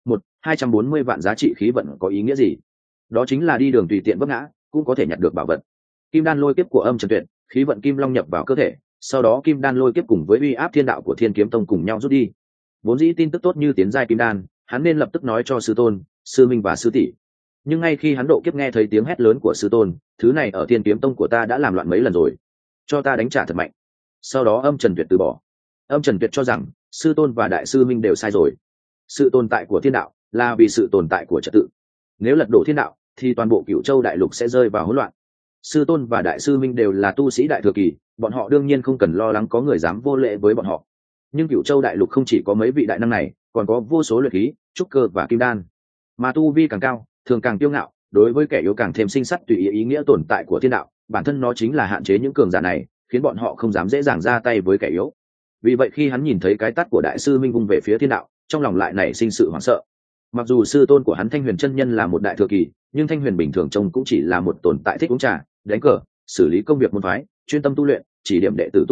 240 vạn giá trị khí vận có ý nghĩa gì? Đó chính là đi đường tùy tiện vấp ngã cũng có thể nhặt được bảo vật. Kim đan lôi kiếp của Âm Trần Tuyệt, khí vận kim long nhập vào cơ thể, sau đó kim đan lôi kiếp cùng với uy áp thiên đạo của Thiên Kiếm Tông cùng nhau rút đi. Vốn dĩ tin tức tốt như tiến giai kim đan, hắn nên lập tức nói cho sư tôn, sư minh và sư tỷ. Nhưng ngay khi hắn độ kiếp nghe thấy tiếng hét lớn của sư tôn, thứ này ở Thiên Kiếm Tông của ta đã làm loạn mấy lần rồi, cho ta đánh trả thật mạnh. Sau đó Âm Trần Tuyệt từ bỏ. Âm Trần Tuyệt cho rằng sư tôn và đại sư minh đều sai rồi. Sự tồn tại của thiên đạo là vì sự tồn tại của trật tự. Nếu lật đổ thiên đạo, thì toàn bộ Cửu Châu đại lục sẽ rơi vào hỗn loạn. Sư tôn và đại sư minh đều là tu sĩ đại thừa kỳ, bọn họ đương nhiên không cần lo lắng có người dám vô lễ với bọn họ. Nhưng Cửu Châu đại lục không chỉ có mấy vị đại năng này, còn có vô số luyện khí, trúc cơ và kim đan. Mà tu vi càng cao, thường càng kiêu ngạo, đối với kẻ yếu càng thêm sinh sắt tùy ý nghĩa tồn tại của thiên đạo, bản thân nó chính là hạn chế những cường giả này, khiến bọn họ không dám dễ dàng ra tay với kẻ yếu. Vì vậy khi hắn nhìn thấy cái tát của đại sư minh vung về phía thiên đạo, trong lòng lại nảy sinh sự hoảng sợ. Mặc dù sư tôn của hắn Thanh Huyền chân nhân là một đại thừa kỳ, nhưng Thanh Huyền bình thường trông cũng chỉ là một tồn tại thích uống trà, đánh cờ, xử lý công việc môn phái, chuyên tâm tu luyện, chỉ điểm đệ tử tu hành,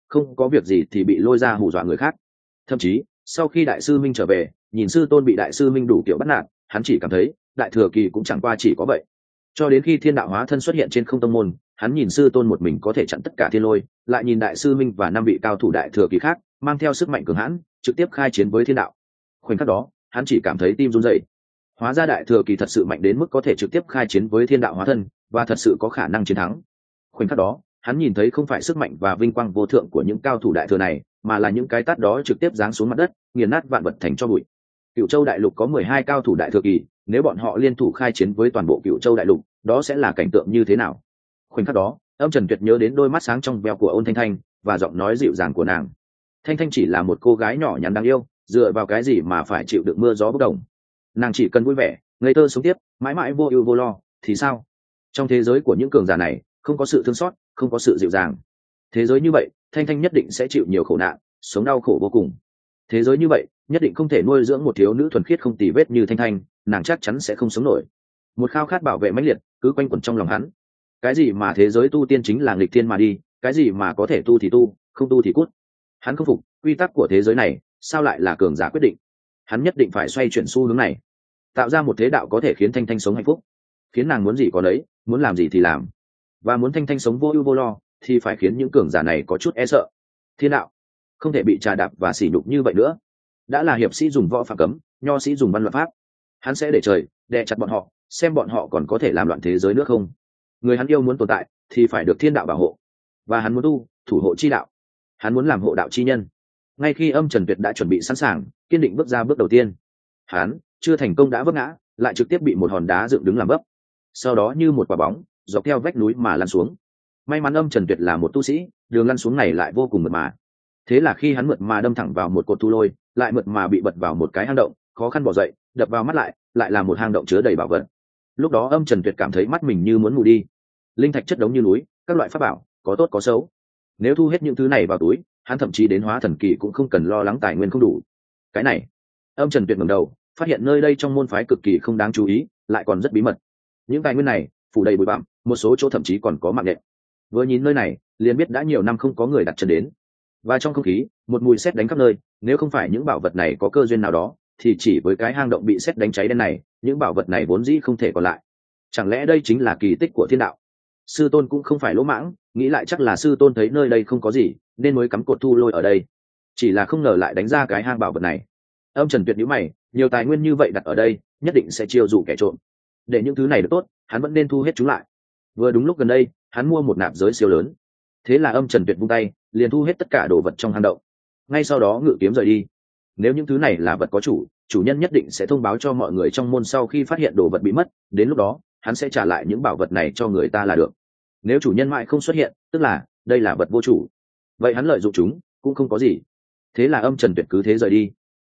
không có việc gì thì bị lôi ra hù dọa người khác. Thậm chí sau khi đại sư minh trở về, nhìn sư tôn bị đại sư minh đủ kiểu bắt nạt, hắn chỉ cảm thấy đại thừa kỳ cũng chẳng qua chỉ có vậy. Cho đến khi thiên đạo hóa thân xuất hiện trên không tông môn, hắn nhìn sư tôn một mình có thể chặn tất cả thiên lôi, lại nhìn đại sư minh và 5 vị cao thủ đại thừa kỳ khác mang theo sức mạnh cường hãn trực tiếp khai chiến với thiên đạo. Khoảnh khắc đó hắn chỉ cảm thấy tim run rẩy. Hóa ra đại thừa kỳ thật sự mạnh đến mức có thể trực tiếp khai chiến với thiên đạo hóa thân, và thật sự có khả năng chiến thắng. Khoảnh khắc đó hắn nhìn thấy không phải sức mạnh và vinh quang vô thượng của những cao thủ đại thừa này, mà là những cái tát đó trực tiếp giáng xuống mặt đất, nghiền nát vạn vật thành tro bụi. Cửu Châu đại lục có 12 cao thủ đại thừa kỳ, nếu bọn họ liên thủ khai chiến với toàn bộ Cửu Châu đại lục, đó sẽ là cảnh tượng như thế nào? Khoảnh khắc đó Âm Trần Tuyệt nhớ đến đôi mắt sáng trong veo của Ôn Thanh Thanh và giọng nói dịu dàng của nàng. Thanh Thanh chỉ là một cô gái nhỏ nhắn đáng yêu, dựa vào cái gì mà phải chịu đựng mưa gió bốc đồng? Nàng chỉ cần vui vẻ, ngây thơ sống tiếp, mãi mãi vô ưu vô lo thì sao? Trong thế giới của những cường giả này không có sự thương xót, không có sự dịu dàng. Thế giới như vậy Thanh Thanh nhất định sẽ chịu nhiều khổ nạn, sống đau khổ vô cùng. Thế giới như vậy nhất định không thể nuôi dưỡng một thiếu nữ thuần khiết không tì vết như Thanh Thanh, nàng chắc chắn sẽ không sống nổi. Một khao khát bảo vệ mãnh liệt cứ quanh quẩn trong lòng hắn. Cái gì mà thế giới tu tiên chính là nghịch thiên mà đi, cái gì mà có thể tu thì tu, không tu thì cút. Hắn không phục quy tắc của thế giới này, sao lại là cường giả quyết định? Hắn nhất định phải xoay chuyển xu hướng này, tạo ra một thế đạo có thể khiến Thanh Thanh sống hạnh phúc, khiến nàng muốn gì có đấy, muốn làm gì thì làm. Và muốn Thanh Thanh sống vô ưu vô lo thì phải khiến những cường giả này có chút e sợ. Thiên đạo không thể bị trà đạp và sỉ nhục như vậy nữa. Đã là hiệp sĩ dùng võ phạm cấm, nho sĩ dùng văn luật pháp, hắn sẽ để trời đè chặt bọn họ, xem bọn họ còn có thể làm loạn thế giới nữa không. Người hắn yêu muốn tồn tại thì phải được thiên đạo bảo hộ, và hắn muốn tu thủ hộ chi đạo, hắn muốn làm hộ đạo chi nhân. Ngay khi Âm Trần Tuyệt đã chuẩn bị sẵn sàng, kiên định bước ra bước đầu tiên, hắn chưa thành công đã vấp ngã, lại trực tiếp bị một hòn đá dựng đứng làm vấp, sau đó như một quả bóng dọc theo vách núi mà lăn xuống. May mắn Âm Trần Tuyệt là một tu sĩ, đường lăn xuống này lại vô cùng mượt mà. Thế là khi hắn mượt mà đâm thẳng vào một cột thu lôi, lại mượt mà bị bật vào một cái hang động, khó khăn bò dậy, đập vào mắt lại là một hang động chứa đầy bảo vật. Lúc đó Âm Trần Tuyệt cảm thấy mắt mình như muốn mù đi. Linh thạch chất đống như núi, các loại pháp bảo có tốt có xấu. Nếu thu hết những thứ này vào túi, hắn thậm chí đến hóa thần kỳ cũng không cần lo lắng tài nguyên không đủ. Cái này, Âm Trần Tuyệt ngẩng đầu, phát hiện nơi đây trong môn phái cực kỳ không đáng chú ý, lại còn rất bí mật. Những tài nguyên này phủ đầy bụi bặm, một số chỗ thậm chí còn có mạng nhện. Vừa nhìn nơi này, liền biết đã nhiều năm không có người đặt chân đến. Và trong không khí, một mùi sét đánh khắp nơi, nếu không phải những bảo vật này có cơ duyên nào đó, thì chỉ với cái hang động bị sét đánh cháy đen này, những bảo vật này vốn dĩ không thể còn lại. Chẳng lẽ đây chính là kỳ tích của thiên đạo? Sư tôn cũng không phải lỗ mãng, nghĩ lại chắc là sư tôn thấy nơi đây không có gì, nên mới cắm cột thu lôi ở đây. Chỉ là không ngờ lại đánh ra cái hang bảo vật này. Âm Trần Tuyệt nhíu mày, nhiều tài nguyên như vậy đặt ở đây, nhất định sẽ chiêu dụ kẻ trộm. Để những thứ này được tốt, hắn vẫn nên thu hết chúng lại. Vừa đúng lúc gần đây, hắn mua một nạp giới siêu lớn. Thế là Âm Trần Tuyệt vung tay, liền thu hết tất cả đồ vật trong hang động. Ngay sau đó ngự kiếm rời đi. Nếu những thứ này là vật có chủ, chủ nhân nhất định sẽ thông báo cho mọi người trong môn sau khi phát hiện đồ vật bị mất, đến lúc đó hắn sẽ trả lại những bảo vật này cho người ta là được. Nếu chủ nhân mãi không xuất hiện, tức là đây là vật vô chủ, vậy hắn lợi dụng chúng cũng không có gì. Thế là Âm Trần Tuyệt cứ thế rời đi.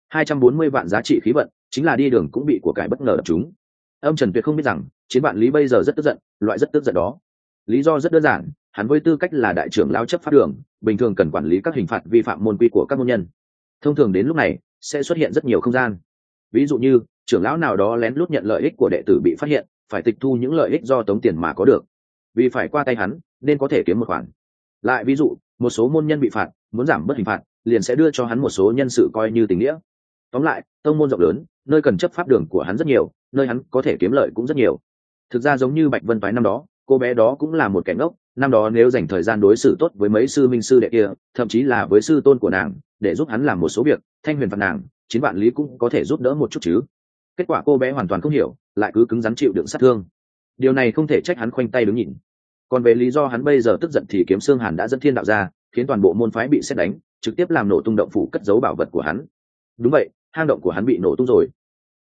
240 vạn giá trị khí vận, chính là đi đường cũng bị của cải bất ngờ đập chúng. Âm Trần Tuyệt không biết rằng chiến bạn Lý bây giờ rất tức giận, loại rất tức giận đó lý do rất đơn giản, hắn với tư cách là đại trưởng lao chấp pháp đường, bình thường cần quản lý các hình phạt vi phạm môn quy của các môn nhân. Thông thường đến lúc này sẽ xuất hiện rất nhiều không gian, ví dụ như trưởng lão nào đó lén lút nhận lợi ích của đệ tử bị phát hiện, phải tịch thu những lợi ích do tống tiền mà có được, vì phải qua tay hắn nên có thể kiếm một khoản. Lại ví dụ một số môn nhân bị phạt, muốn giảm bớt hình phạt, liền sẽ đưa cho hắn một số nhân sự coi như tình nghĩa. Tóm lại, tông môn rộng lớn, nơi cần chấp pháp đường của hắn rất nhiều, nơi hắn có thể kiếm lợi cũng rất nhiều. Thực ra giống như Bạch Vân phái năm đó, cô bé đó cũng là một kẻ ngốc. Năm đó nếu dành thời gian đối xử tốt với mấy sư minh sư đệ kia, thậm chí là với sư tôn của nàng, để giúp hắn làm một số việc, Thanh Huyền phạt nàng, chiến vạn lý cũng có thể giúp đỡ một chút chứ. Kết quả cô bé hoàn toàn không hiểu, lại cứ cứng rắn chịu đựng sát thương. Điều này không thể trách hắn khoanh tay đứng nhìn. Còn về lý do hắn bây giờ tức giận thì Kiếm Xương Hàn đã dẫn thiên đạo ra, khiến toàn bộ môn phái bị sét đánh, trực tiếp làm nổ tung động phủ cất giấu bảo vật của hắn. Đúng vậy, hang động của hắn bị nổ tung rồi.